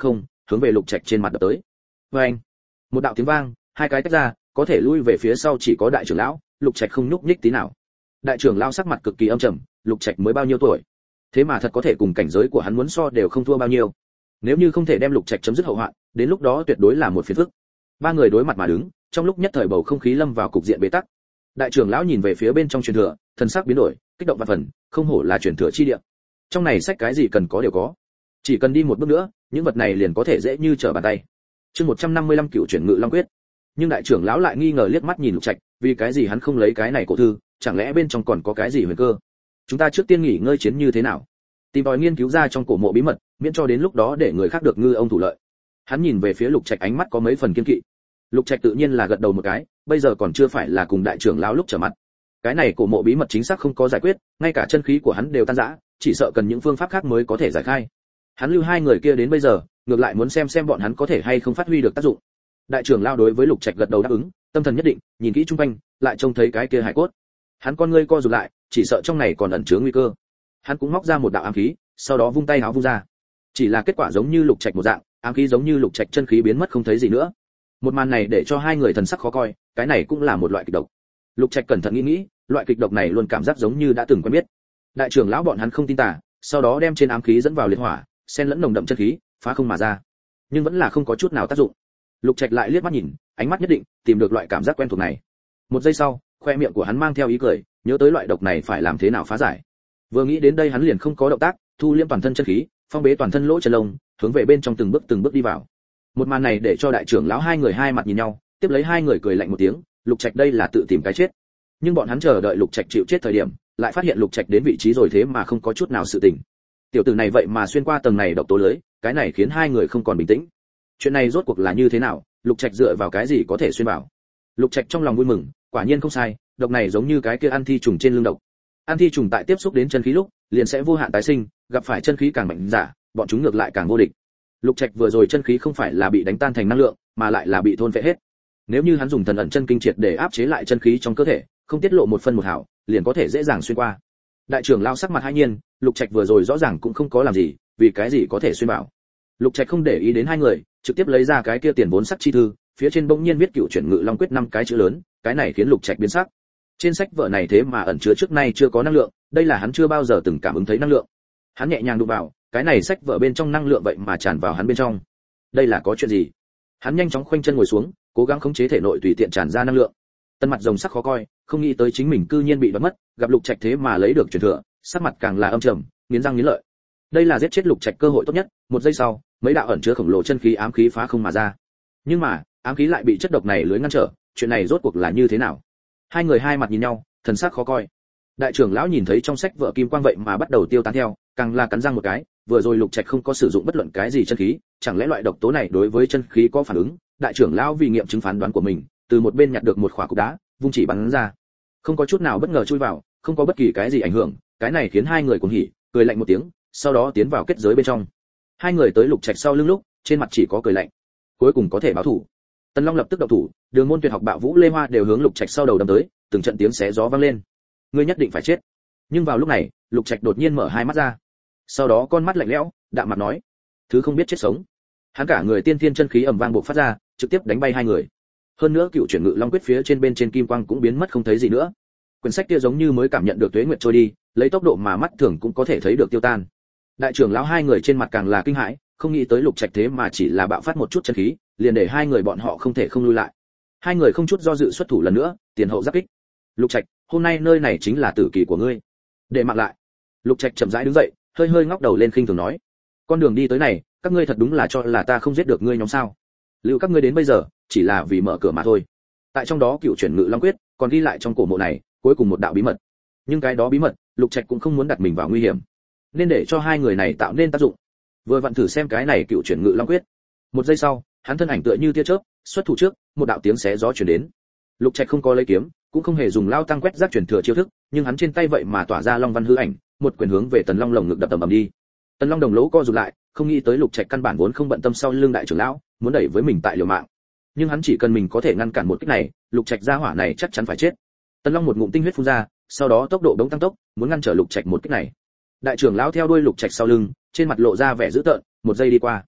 Speaker 1: hướng về lục trạch trên mặt đập tới. Và anh, một đạo tiếng vang, hai cái tách ra, có thể lui về phía sau chỉ có đại trưởng lão, lục trạch không nhúc nhích tí nào. Đại trưởng lão sắc mặt cực kỳ âm trầm, lục trạch mới bao nhiêu tuổi, thế mà thật có thể cùng cảnh giới của hắn muốn so đều không thua bao nhiêu. Nếu như không thể đem lục trạch chấm dứt hậu hoạn, đến lúc đó tuyệt đối là một phiền phức. Ba người đối mặt mà đứng, trong lúc nhất thời bầu không khí lâm vào cục diện bế tắc. Đại trưởng lão nhìn về phía bên trong truyền thừa, thần sắc biến đổi, kích động vạn phần, không hổ là truyền thừa chi địa. Trong này sách cái gì cần có đều có, chỉ cần đi một bước nữa, những vật này liền có thể dễ như trở bàn tay. Chương 155 Cựu chuyển ngự long quyết. Nhưng đại trưởng lão lại nghi ngờ liếc mắt nhìn lục trạch, vì cái gì hắn không lấy cái này cổ thư, chẳng lẽ bên trong còn có cái gì huyền cơ? Chúng ta trước tiên nghỉ ngơi chiến như thế nào, tìm tòi nghiên cứu ra trong cổ mộ bí mật, miễn cho đến lúc đó để người khác được ngư ông thủ lợi. Hắn nhìn về phía lục trạch ánh mắt có mấy phần kiên kỵ. Lục trạch tự nhiên là gật đầu một cái, bây giờ còn chưa phải là cùng đại trưởng lão lúc trở mặt. Cái này cổ mộ bí mật chính xác không có giải quyết, ngay cả chân khí của hắn đều tan rã, chỉ sợ cần những phương pháp khác mới có thể giải khai. Hắn lưu hai người kia đến bây giờ, ngược lại muốn xem bọn hắn có thể hay không phát huy được tác dụng. Đại trưởng lão đối với lục trạch gật đầu đáp ứng, tâm thần nhất định, nhìn kỹ chung quanh, lại trông thấy cái kia hải cốt. Hắn con ngươi co rụt lại, chỉ sợ trong này còn ẩn chứa nguy cơ. Hắn cũng móc ra một đạo ám khí, sau đó vung tay áo vung ra. Chỉ là kết quả giống như lục trạch một dạng, ám khí giống như lục trạch chân khí biến mất không thấy gì nữa. Một màn này để cho hai người thần sắc khó coi, cái này cũng là một loại kịch độc. Lục trạch cẩn thận nghĩ, loại kịch độc này luôn cảm giác giống như đã từng quen biết. Đại trưởng lão bọn hắn không tin tà, sau đó đem trên ám khí dẫn vào liệt hỏa, xen lẫn nồng đậm chân khí, phá không mà ra. Nhưng vẫn là không có chút nào tác dụng. Lục trạch lại liếc mắt nhìn, ánh mắt nhất định tìm được loại cảm giác quen thuộc này. Một giây sau, khoe miệng của hắn mang theo ý cười, nhớ tới loại độc này phải làm thế nào phá giải. Vừa nghĩ đến đây hắn liền không có động tác, thu liễm toàn thân chân khí, phong bế toàn thân lỗ chân lông, hướng về bên trong từng bước đi vào. Một màn này để cho đại trưởng lão hai người hai mặt nhìn nhau, tiếp lấy hai người cười lạnh một tiếng, lục trạch đây là tự tìm cái chết. Nhưng bọn hắn chờ đợi lục trạch chịu chết thời điểm, lại phát hiện lục trạch đến vị trí rồi thế mà không có chút nào sự tình. Tiểu tử này vậy mà xuyên qua tầng này độc tố lưới, cái này khiến hai người không còn bình tĩnh. Chuyện này rốt cuộc là như thế nào, lục trạch dựa vào cái gì có thể xuyên vào? Lục trạch trong lòng vui mừng, quả nhiên không sai, độc này giống như cái kia ăn thi trùng trên lưng độc. Ăn thi trùng tại tiếp xúc đến chân khí lúc, liền sẽ vô hạn tái sinh, gặp phải chân khí càng mạnh giả, bọn chúng ngược lại càng vô địch. Lục trạch vừa rồi chân khí không phải là bị đánh tan thành năng lượng, mà lại là bị thôn phệ hết. Nếu như hắn dùng thần ẩn chân kinh triệt để áp chế lại chân khí trong cơ thể, không tiết lộ một phân một hào, liền có thể dễ dàng xuyên qua. Đại trưởng lao sắc mặt hai nhiên, lục trạch vừa rồi rõ ràng cũng không có làm gì, vì cái gì có thể xuyên vào? Lục trạch không để ý đến hai người, trực tiếp lấy ra cái kia tiền vốn sắc chi thư, phía trên bỗng nhiên viết Cựu chuyển ngự long quyết 5 cái chữ lớn, cái này khiến lục trạch biến sắc. Trên sách vở này thế mà ẩn chứa trước nay chưa có năng lượng, đây là hắn chưa bao giờ từng cảm ứng thấy năng lượng. Hắn nhẹ nhàng đụng vào, cái này sách vở bên trong năng lượng vậy mà tràn vào hắn bên trong. Đây là có chuyện gì? Hắn nhanh chóng khoanh chân ngồi xuống, cố gắng khống chế thể nội tùy tiện tràn ra năng lượng. Tân mặt rồng sắc khó coi, không nghĩ tới chính mình cư nhiên bị đoạt mất, gặp lục trạch thế mà lấy được truyền thừa, sắc mặt càng là âm trầm, nghiến răng nghiến lợi. Đây là giết chết lục trạch cơ hội tốt nhất. Một giây sau, mấy đạo ẩn chứa khổng lồ chân khí ám khí phá không mà ra. Nhưng mà, ám khí lại bị chất độc này lưới ngăn trở, chuyện này rốt cuộc là như thế nào? Hai người hai mặt nhìn nhau, thần sắc khó coi. Đại trưởng lão nhìn thấy trong sách vở kim quang vậy mà bắt đầu tiêu tán theo, càng là cắn răng một cái, vừa rồi lục trạch không có sử dụng bất luận cái gì chân khí, chẳng lẽ loại độc tố này đối với chân khí có phản ứng? Đại trưởng lão vì nghiệm chứng phán đoán của mình, từ một bên nhặt được một khỏa cục đá, vung chỉ bắn ra. Không có chút nào bất ngờ chui vào, không có bất kỳ cái gì ảnh hưởng, cái này khiến hai người cuồng hỉ, cười lạnh một tiếng, sau đó tiến vào kết giới bên trong. Hai người tới lục trạch sau lưng lúc, trên mặt chỉ có cười lạnh. Cuối cùng có thể báo thủ. Tần Long lập tức động thủ, Đường môn tuyệt học Bạo Vũ Lê Hoa đều hướng lục trạch sau đầu đâm tới, từng trận tiếng xé gió vang lên. Ngươi nhất định phải chết. Nhưng vào lúc này, lục trạch đột nhiên mở hai mắt ra. Sau đó con mắt lạnh lẽo, đạm mặt nói: thứ không biết chết sống. Hắn cả người tiên thiên chân khí ầm vang bộc phát ra, trực tiếp đánh bay hai người. Hơn nữa Cựu chuyển ngự long quyết phía trên bên trên kim quang cũng biến mất không thấy gì nữa. Quyển sách kia giống như mới cảm nhận được tuế nguyệt trôi đi, lấy tốc độ mà mắt thường cũng có thể thấy được tiêu tan. Đại trưởng lão hai người trên mặt càng là kinh hãi, không nghĩ tới lục trạch thế mà chỉ là bạo phát một chút chân khí, liền để hai người bọn họ không thể không lui lại. Hai người không chút do dự xuất thủ lần nữa, tiền hậu giáp kích. Lục trạch, hôm nay nơi này chính là tử kỳ của ngươi, để mặc lại. Lục trạch chậm rãi đứng dậy, hơi hơi ngóc đầu lên khinh thường nói: con đường đi tới này, các ngươi thật đúng là cho là ta không giết được ngươi nhóm sao? Lưu các ngươi đến bây giờ, chỉ là vì mở cửa mà thôi. Tại trong đó Cựu chuyển ngự long quyết còn ghi lại trong cổ mộ này cuối cùng một đạo bí mật. Nhưng cái đó bí mật, lục trạch cũng không muốn đặt mình vào nguy hiểm, nên để cho hai người này tạo nên tác dụng. Vừa vặn thử xem cái này Cựu chuyển ngự long quyết. Một giây sau, hắn thân ảnh tựa như tia chớp, xuất thủ trước, một đạo tiếng xé gió truyền đến. Lục trạch không có lấy kiếm, cũng không hề dùng lao tăng quét rác truyền thừa chiêu thức, nhưng hắn trên tay vậy mà tỏa ra long văn hư ảnh, một quyền hướng về Tần Long lồng ngực đập ầm ầm đi. Tần Long đồng lỗ co rụt lại, không nghĩ tới lục trạch căn bản vốn không bận tâm sau lưng đại trưởng lão, muốn đẩy với mình tại liều mạng. Nhưng hắn chỉ cần mình có thể ngăn cản một kích này, lục trạch gia hỏa này chắc chắn phải chết. Tần Long một ngụm tinh huyết phun ra, sau đó tốc độ đống tăng tốc, muốn ngăn trở lục trạch một kích này. Đại trưởng lão theo đuôi lục trạch sau lưng, trên mặt lộ ra vẻ dữ tợn, một giây đi qua,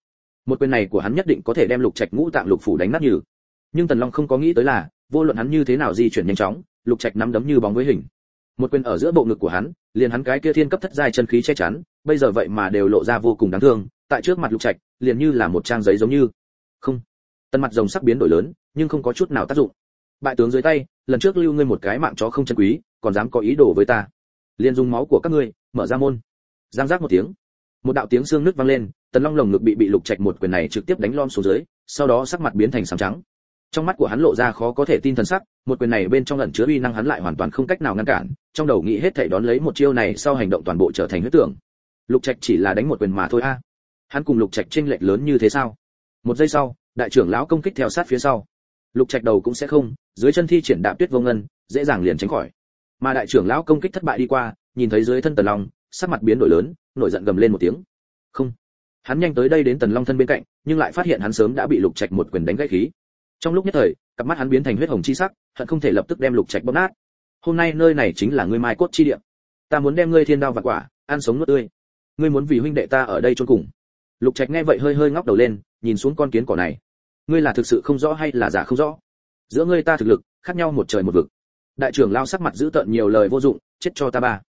Speaker 1: Một quyền này của hắn nhất định có thể đem Lục Trạch ngũ tạng lục phủ đánh nát nhừ. Nhưng Tần Long không có nghĩ tới là, vô luận hắn như thế nào di chuyển nhanh chóng, Lục Trạch nắm đấm như bóng với hình. Một quyền ở giữa bộ ngực của hắn, liền hắn cái kia thiên cấp thất giai chân khí che chắn, bây giờ vậy mà đều lộ ra vô cùng đáng thương, tại trước mặt Lục Trạch, liền như là một trang giấy giống như. Không. Tần mặt rồng sắc biến đổi lớn, nhưng không có chút nào tác dụng. Bại tướng dưới tay, lần trước lưu ngươi một cái mạng chó không chân quý, còn dám có ý đồ với ta. Liền dùng máu của các ngươi, mở ra môn. Giang giác một tiếng. Một đạo tiếng xương nứt vang lên, Tần Long lồng ngực bị Lục Trạch một quyền này trực tiếp đánh lom xuống dưới, sau đó sắc mặt biến thành xám trắng. Trong mắt của hắn lộ ra khó có thể tin thần sắc, một quyền này bên trong ẩn chứa uy năng hắn lại hoàn toàn không cách nào ngăn cản, trong đầu nghĩ hết thảy đón lấy một chiêu này sau hành động toàn bộ trở thành huyết tưởng. Lục Trạch chỉ là đánh một quyền mà thôi a. Hắn cùng Lục Trạch chênh lệch lớn như thế sao? Một giây sau, đại trưởng lão công kích theo sát phía sau. Lục Trạch đầu cũng sẽ không, dưới chân thi triển Đạp Tuyết Vô Ngân, dễ dàng liền tránh khỏi. Mà đại trưởng lão công kích thất bại đi qua, nhìn thấy dưới thân Tần Long, sắc mặt biến đổi lớn, nổi giận gầm lên một tiếng. Không. Hắn nhanh tới đây đến Tần Long thân bên cạnh, nhưng lại phát hiện hắn sớm đã bị Lục Trạch một quyền đánh gãy khí. Trong lúc nhất thời, cặp mắt hắn biến thành huyết hồng chi sắc, hận không thể lập tức đem Lục Trạch bóp nát. Hôm nay nơi này chính là ngươi mai cốt chi địa. Ta muốn đem ngươi thiên đao vạn quả, ăn sống nuốt tươi. Ngươi muốn vì huynh đệ ta ở đây chôn cùng. Lục Trạch nghe vậy hơi hơi ngóc đầu lên, nhìn xuống con kiến cỏ này. Ngươi là thực sự không rõ hay là giả không rõ? Giữa ngươi ta thực lực khác nhau một trời một vực. Đại trưởng lao sắc mặt giữ tợn nhiều lời vô dụng, chết cho ta ba.